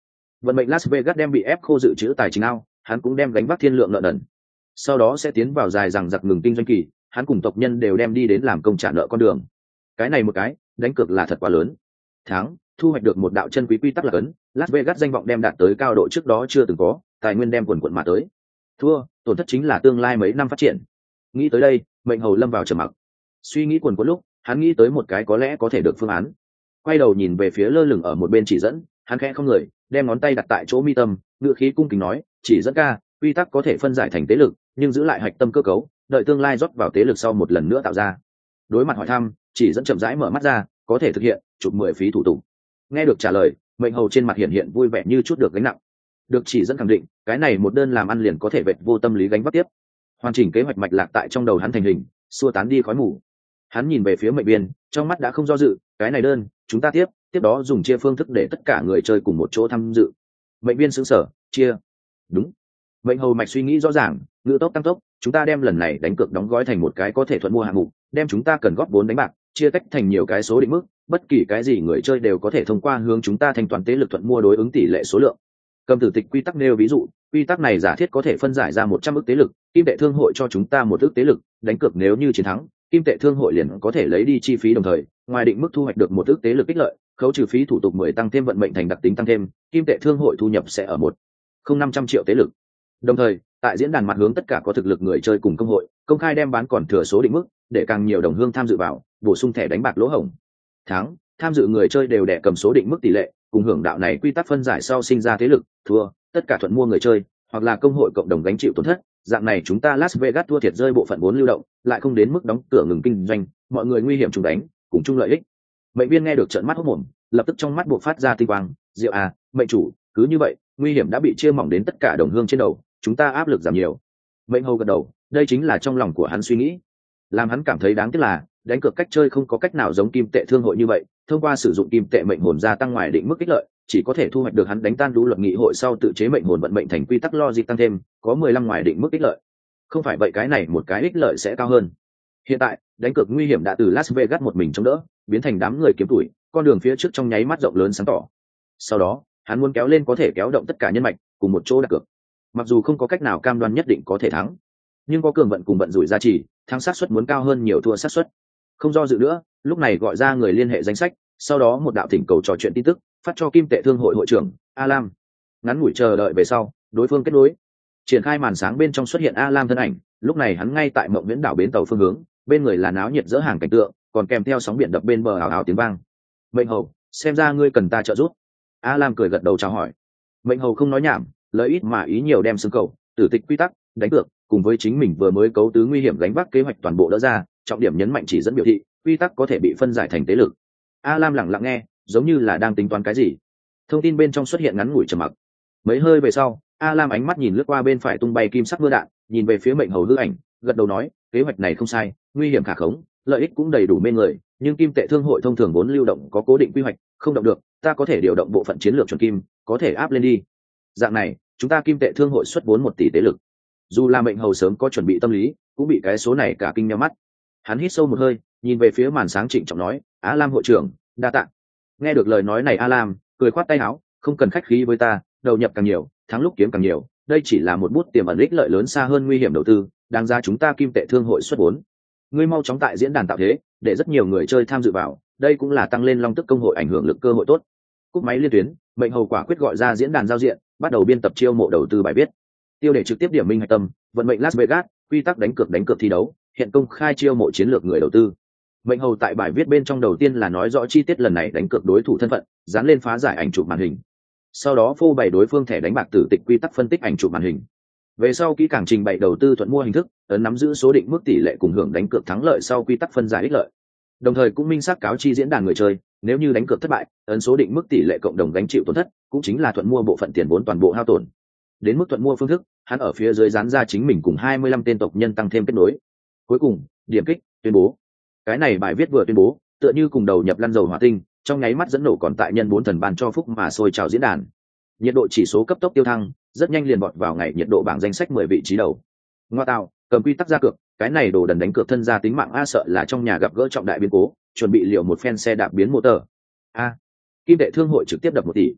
[SPEAKER 1] Vận mệnh Las Vegas đem bị ép khô dự trữ tài chính ao, hắn cũng đem gánh vác thiên lượng nợ nần. Sau đó sẽ tiến vào dài rằng giặc ngừng kinh doanh kỳ, hắn cùng tộc nhân đều đem đi đến làm công trả nợ con đường. Cái này một cái, đánh cược là thật quá lớn. Thắng, thu hoạch được một đạo chân quý quy tắc là cấn, Las Vegas danh vọng đem đạt tới cao độ trước đó chưa từng có, tài nguyên đem quần quần mà tới. Thua, tổn thất chính là tương lai mấy năm phát triển. Nghĩ tới đây, Mệnh Hầu lâm vào trầm mặc. Suy nghĩ quần quần lúc, hắn nghĩ tới một cái có lẽ có thể được phương án. Quay đầu nhìn về phía lơ lửng ở một bên chỉ dẫn, hắn khẽ không người, đem ngón tay đặt tại chỗ mi tâm, ngựa khí cung kính nói, chỉ dẫn ca, quy tắc có thể phân giải thành tế lực, nhưng giữ lại hạch tâm cơ cấu, đợi tương lai rót vào tế lực sau một lần nữa tạo ra. Đối mặt hỏi thăm, chỉ dẫn chậm rãi mở mắt ra, có thể thực hiện, chụp mười phí thủ tục. Nghe được trả lời, Mệnh Hầu trên mặt hiện hiện vui vẻ như chút được gánh nặng. Được chỉ dẫn khẳng định, cái này một đơn làm ăn liền có thể vệt vô tâm lý gánh vác tiếp. Hoàn chỉnh kế hoạch mạch lạc tại trong đầu hắn thành hình, xua tán đi khói mù. Hắn nhìn về phía Mệnh Biên, trong mắt đã không do dự, cái này đơn, chúng ta tiếp, tiếp đó dùng chia phương thức để tất cả người chơi cùng một chỗ tham dự. Mệnh Biên sững sờ, chia. Đúng. Mệnh Hầu mạch suy nghĩ rõ ràng, ngữ tốc tăng tốc, chúng ta đem lần này đánh cược đóng gói thành một cái có thể thuận mua hạng mục, đem chúng ta cần góp vốn đánh bạc, chia tách thành nhiều cái số định mức, bất kỳ cái gì người chơi đều có thể thông qua hướng chúng ta thanh toán tế lực thuận mua đối ứng tỷ lệ số lượng. Cầm tử tịch quy tắc nêu ví dụ, quy tắc này giả thiết có thể phân giải ra một trăm ức tế lực, kim tệ thương hội cho chúng ta một ức tế lực, đánh cược nếu như chiến thắng, kim tệ thương hội liền có thể lấy đi chi phí đồng thời, ngoài định mức thu hoạch được một ức tế lực ích lợi, khấu trừ phí thủ tục mười tăng thêm vận mệnh thành đặc tính tăng thêm, kim tệ thương hội thu nhập sẽ ở một không năm trăm triệu tế lực. Đồng thời, tại diễn đàn mặt hướng tất cả có thực lực người chơi cùng công hội, công khai đem bán còn thừa số định mức, để càng nhiều đồng hương tham dự vào, bổ sung thẻ đánh bạc lỗ hổng. Thắng, tham dự người chơi đều đẻ cầm số định mức tỷ lệ, cùng hưởng đạo này quy tắc phân giải sau sinh ra thế lực. Thua, tất cả thuận mua người chơi hoặc là công hội cộng đồng gánh chịu tổn thất. Dạng này chúng ta Las Vegas thua thiệt rơi bộ phận vốn lưu động, lại không đến mức đóng cửa ngừng kinh doanh, mọi người nguy hiểm trùng đánh, cùng chung lợi ích. Mệnh Viên nghe được trợn mắt hốt mồm, lập tức trong mắt buộc phát ra tinh quang. Diệu à, mệnh chủ, cứ như vậy, nguy hiểm đã bị chia mỏng đến tất cả đồng hương trên đầu, chúng ta áp lực giảm nhiều. Mệnh Hầu gật đầu, đây chính là trong lòng của hắn suy nghĩ. Làm hắn cảm thấy đáng tiếc là đánh cược cách chơi không có cách nào giống kim tệ thương hội như vậy, thông qua sử dụng kim tệ mệnh hồn gia tăng ngoài định mức ích lợi, chỉ có thể thu hoạch được hắn đánh tan lũ luật nghị hội sau tự chế mệnh hồn vận mệnh thành quy tắc logic tăng thêm, có mười lăm ngoài định mức ích lợi. Không phải vậy cái này một cái ích lợi sẽ cao hơn. Hiện tại, đánh cược nguy hiểm đã từ Las Vegas một mình chống đỡ, biến thành đám người kiếm tuổi, con đường phía trước trong nháy mắt rộng lớn sáng tỏ. Sau đó, hắn muốn kéo lên có thể kéo động tất cả nhân mạch, cùng một chỗ đặt cược. Mặc dù không có cách nào cam đoan nhất định có thể thắng, nhưng có cường vận cùng vận rủi gia trì, thắng xác suất muốn cao hơn nhiều thua xác suất. Không do dự nữa, lúc này gọi ra người liên hệ danh sách, sau đó một đạo thỉnh cầu trò chuyện tin tức, phát cho kim tệ thương hội hội trưởng A Lam. Ngắn ngủi chờ đợi về sau, đối phương kết nối. Triển khai màn sáng bên trong xuất hiện A Lam thân ảnh, lúc này hắn ngay tại Mộng Viễn đảo bến tàu phương hướng, bên người là náo nhiệt dỡ hàng cảnh tượng, còn kèm theo sóng biển đập bên bờ ào ào tiếng vang. Mệnh Hầu, xem ra ngươi cần ta trợ giúp. A Lam cười gật đầu chào hỏi. Mệnh Hầu không nói nhảm, lời ít mà ý nhiều đem xương cầu, tử tịch quy tắc, đánh cược, cùng với chính mình vừa mới cấu tứ nguy hiểm gánh vác kế hoạch toàn bộ đỡ ra, trọng điểm nhấn mạnh chỉ dẫn biểu thị, quy tắc có thể bị phân giải thành tế lực. A Lam lặng lặng nghe, giống như là đang tính toán cái gì. Thông tin bên trong xuất hiện ngắn ngủi trầm mặc. Mấy hơi về sau, A Lam ánh mắt nhìn lướt qua bên phải tung bay kim sắc mưa đạn, nhìn về phía Mệnh Hầu hư ảnh, gật đầu nói, kế hoạch này không sai, nguy hiểm khả khống, lợi ích cũng đầy đủ mê người, nhưng kim tệ thương hội thông thường vốn lưu động có cố định quy hoạch, không động được, ta có thể điều động bộ phận chiến lược chuẩn kim, có thể áp lên đi. Dạng này, chúng ta kim tệ thương hội xuất vốn một tỷ tế lực. Dù là Mệnh Hầu sớm có chuẩn bị tâm lý, cũng bị cái số này cả kinh nhắm mắt. Hắn hít sâu một hơi, nhìn về phía màn sáng trịnh trọng nói, A Lam hội trưởng, đa tạ. Nghe được lời nói này A Lam cười khoát tay áo, không cần khách khí với ta, đầu nhập càng nhiều, thắng lúc kiếm càng nhiều, đây chỉ là một bút tiềm ẩn ích lợi lớn xa hơn nguy hiểm đầu tư, đáng ra chúng ta kim tệ thương hội xuất vốn. Ngươi mau chóng tại diễn đàn tạo thế, để rất nhiều người chơi tham dự vào, đây cũng là tăng lên long tức công hội ảnh hưởng lực cơ hội tốt. Cúp máy liên tuyến, Mệnh Hầu quả quyết gọi ra diễn đàn giao diện, bắt đầu biên tập chiêu mộ đầu tư bài viết. Tiêu đề trực tiếp điểm minh hạch tâm, vận mệnh Las Vegas, quy tắc đánh cược đánh cược thi đấu, hiện công khai chiêu mộ chiến lược người đầu tư. Mệnh Hầu tại bài viết bên trong đầu tiên là nói rõ chi tiết lần này đánh cược đối thủ thân phận, dán lên phá giải ảnh chụp màn hình. Sau đó phô bày đối phương thẻ đánh bạc tử tịch quy tắc phân tích ảnh chụp màn hình. Về sau kỹ càng trình bày đầu tư thuận mua hình thức, ấn nắm giữ số định mức tỷ lệ cùng hưởng đánh cược thắng lợi sau quy tắc phân giải ích lợi. Đồng thời cũng minh xác cáo chi diễn đàn người chơi, nếu như đánh cược thất bại, ấn số định mức tỷ lệ cộng đồng gánh chịu tổn thất, cũng chính là thuận mua bộ phận tiền vốn toàn bộ hao tổn. Đến mức thuận mua phương thức, hắn ở phía dưới dán ra chính mình cùng hai mươi lăm tên tộc nhân tăng thêm kết nối. Cuối cùng, điểm kích, tuyên bố. Cái này bài viết vừa tuyên bố, tựa như cùng đầu nhập lăn dầu hỏa tinh, trong nháy mắt dẫn nổ còn tại nhân bốn thần ban cho phúc mà sôi trào diễn đàn. Nhiệt độ chỉ số cấp tốc tiêu thăng, rất nhanh liền bọt vào ngày nhiệt độ bảng danh sách mười vị trí đầu. Ngoa tạo, cầm quy tắc ra cược, cái này đồ đần đánh cược thân gia tính mạng a, sợ là trong nhà gặp gỡ trọng đại biến cố, chuẩn bị liệu một phen xe đạp biến motor. A, kim tệ thương hội trực tiếp đập một tỷ.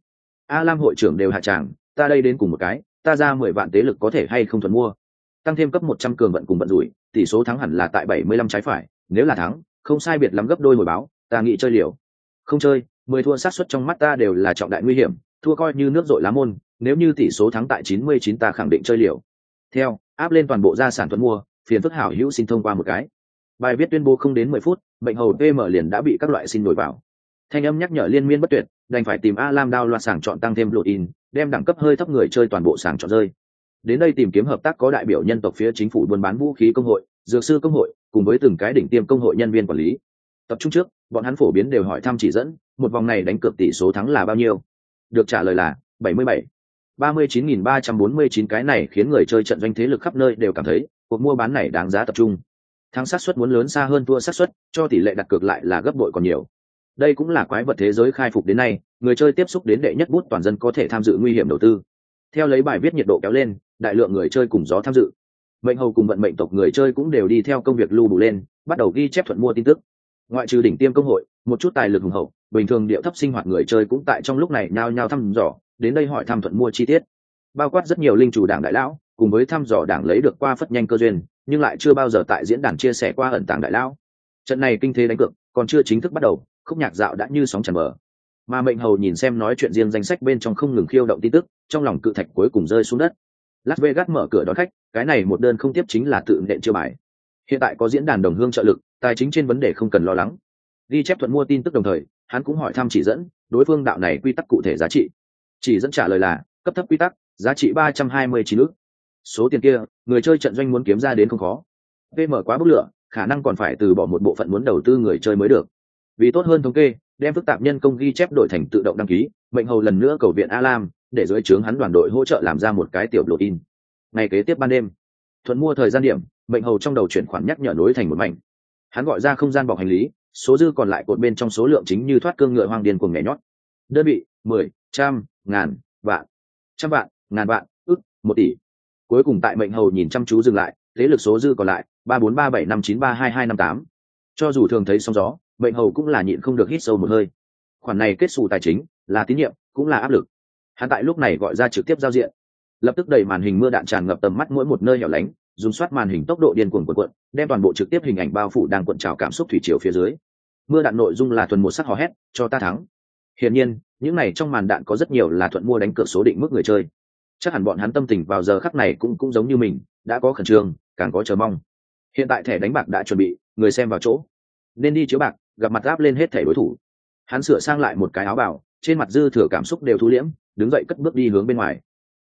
[SPEAKER 1] A Lam hội trưởng đều hạ tràng, ta đây đến cùng một cái, ta ra mười vạn tế lực có thể hay không thuận mua. Tăng thêm cấp một trăm cường vận cùng vận rủi, tỷ số thắng hẳn là tại bảy mươi lăm trái phải, nếu là thắng, không sai biệt lắm gấp đôi hồi báo, ta nghĩ chơi liều. Không chơi, mười thua sát suất trong mắt ta đều là trọng đại nguy hiểm, thua coi như nước dội lá môn, nếu như tỷ số thắng tại chín mươi chín ta khẳng định chơi liều. Theo, áp lên toàn bộ gia sản thuận mua, phiền phức hảo hữu xin thông qua một cái. Bài viết tuyên bố không đến mười phút, mệnh hầu pê em liền đã bị các loại xin đổi vào. Thanh âm nhắc nhở liên miên bất tuyệt, đành phải tìm A Lam đao loạt sàng chọn tăng thêm in, đem đẳng cấp hơi thấp người chơi toàn bộ sàng chọn rơi. Đến đây tìm kiếm hợp tác có đại biểu nhân tộc phía chính phủ buôn bán vũ khí công hội, dược sư công hội, cùng với từng cái đỉnh tiêm công hội nhân viên quản lý. Tập trung trước, bọn hắn phổ biến đều hỏi thăm chỉ dẫn, một vòng này đánh cược tỷ số thắng là bao nhiêu? Được trả lời là bảy mươi bảy. ba mươi chín nghìn ba trăm bốn mươi chín, cái này khiến người chơi trận doanh thế lực khắp nơi đều cảm thấy cuộc mua bán này đáng giá tập trung. Thắng xác suất muốn lớn xa hơn thua xác suất, cho tỷ lệ đặt cược lại là gấp bội còn nhiều. Đây cũng là quái vật thế giới khai phục đến nay, người chơi tiếp xúc đến đệ nhất bút toàn dân có thể tham dự nguy hiểm đầu tư. Theo lấy bài viết nhiệt độ kéo lên, đại lượng người chơi cùng gió tham dự. Mệnh hầu cùng vận mệnh tộc người chơi cũng đều đi theo công việc lưu bù lên, bắt đầu ghi chép thuận mua tin tức. Ngoại trừ đỉnh tiêm công hội, một chút tài lực hùng hậu, bình thường điệu thấp sinh hoạt người chơi cũng tại trong lúc này nhao nhao thăm dò, đến đây hỏi thăm thuận mua chi tiết. Bao quát rất nhiều linh chủ đảng đại lão, cùng với thăm dò đảng lấy được qua phất nhanh cơ duyên, nhưng lại chưa bao giờ tại diễn đàn chia sẻ qua ẩn tàng đại lão. Trận này kinh thế đánh cược, còn chưa chính thức bắt đầu, khúc nhạc dạo đã như sóng tràn bờ. Mà mệnh hầu nhìn xem nói chuyện riêng danh sách bên trong không ngừng khiêu động tin tức, trong lòng cự thạch cuối cùng rơi xuống đất. Las Vegas mở cửa đón khách, cái này một đơn không tiếp chính là tự nện chưa bài. Hiện tại có diễn đàn đồng hương trợ lực, tài chính trên vấn đề không cần lo lắng. Ghi chép thuận mua tin tức đồng thời, hắn cũng hỏi thăm chỉ dẫn, đối phương đạo này quy tắc cụ thể giá trị. Chỉ dẫn trả lời là, cấp thấp quy tắc, giá trị ba trăm hai mươi chín ức. Số tiền kia, người chơi trận doanh muốn kiếm ra đến không khó. vê em quá bốc lửa, khả năng còn phải từ bỏ một bộ phận muốn đầu tư người chơi mới được. Vì tốt hơn thống kê, đem phức tạp nhân công ghi chép đổi thành tự động đăng ký, mệnh hầu lần nữa cầu viện A Lam, để dưới trướng hắn đoàn đội hỗ trợ làm ra một cái tiểu lộ in. Ngày kế tiếp ban đêm, thuận mua thời gian điểm, mệnh hầu trong đầu chuyển khoản nhắc nhở nối thành một mảnh. Hắn gọi ra không gian bọc hành lý, số dư còn lại cột bên trong số lượng chính như thoát cương ngựa hoang điên cuồng nhảy nhót. Đơn vị, mười, trăm, ngàn, vạn, trăm vạn, ngàn vạn, ức, một tỷ. Cuối cùng tại mệnh hầu nhìn chăm chú dừng lại, thế lực số dư còn lại ba bốn ba bảy năm chín ba hai hai năm tám. Cho dù thường thấy sóng gió, mệnh hầu cũng là nhịn không được hít sâu một hơi. Khoản này kết xù tài chính, là tín nhiệm, cũng là áp lực. Hắn tại lúc này gọi ra trực tiếp giao diện, lập tức đẩy màn hình mưa đạn tràn ngập tầm mắt mỗi một nơi hẻo lánh, dùng soát màn hình tốc độ điên cuồng cuộn cuộn, đem toàn bộ trực tiếp hình ảnh bao phủ đang cuộn trào cảm xúc thủy triều phía dưới. Mưa đạn nội dung là thuần một sắc hò hét, cho ta thắng. Hiển nhiên, những này trong màn đạn có rất nhiều là thuận mua đánh cược số định mức người chơi. Chắc hẳn bọn hắn tâm tình vào giờ khắc này cũng cũng giống như mình, đã có khẩn trương, càng có chờ mong. Hiện tại thẻ đánh bạc đã chuẩn bị, người xem vào chỗ. Nên đi chiếu bạc, gặp mặt áp lên hết thẻ đối thủ. Hắn sửa sang lại một cái áo bào, trên mặt dư thừa cảm xúc đều thu liễm, đứng dậy cất bước đi hướng bên ngoài.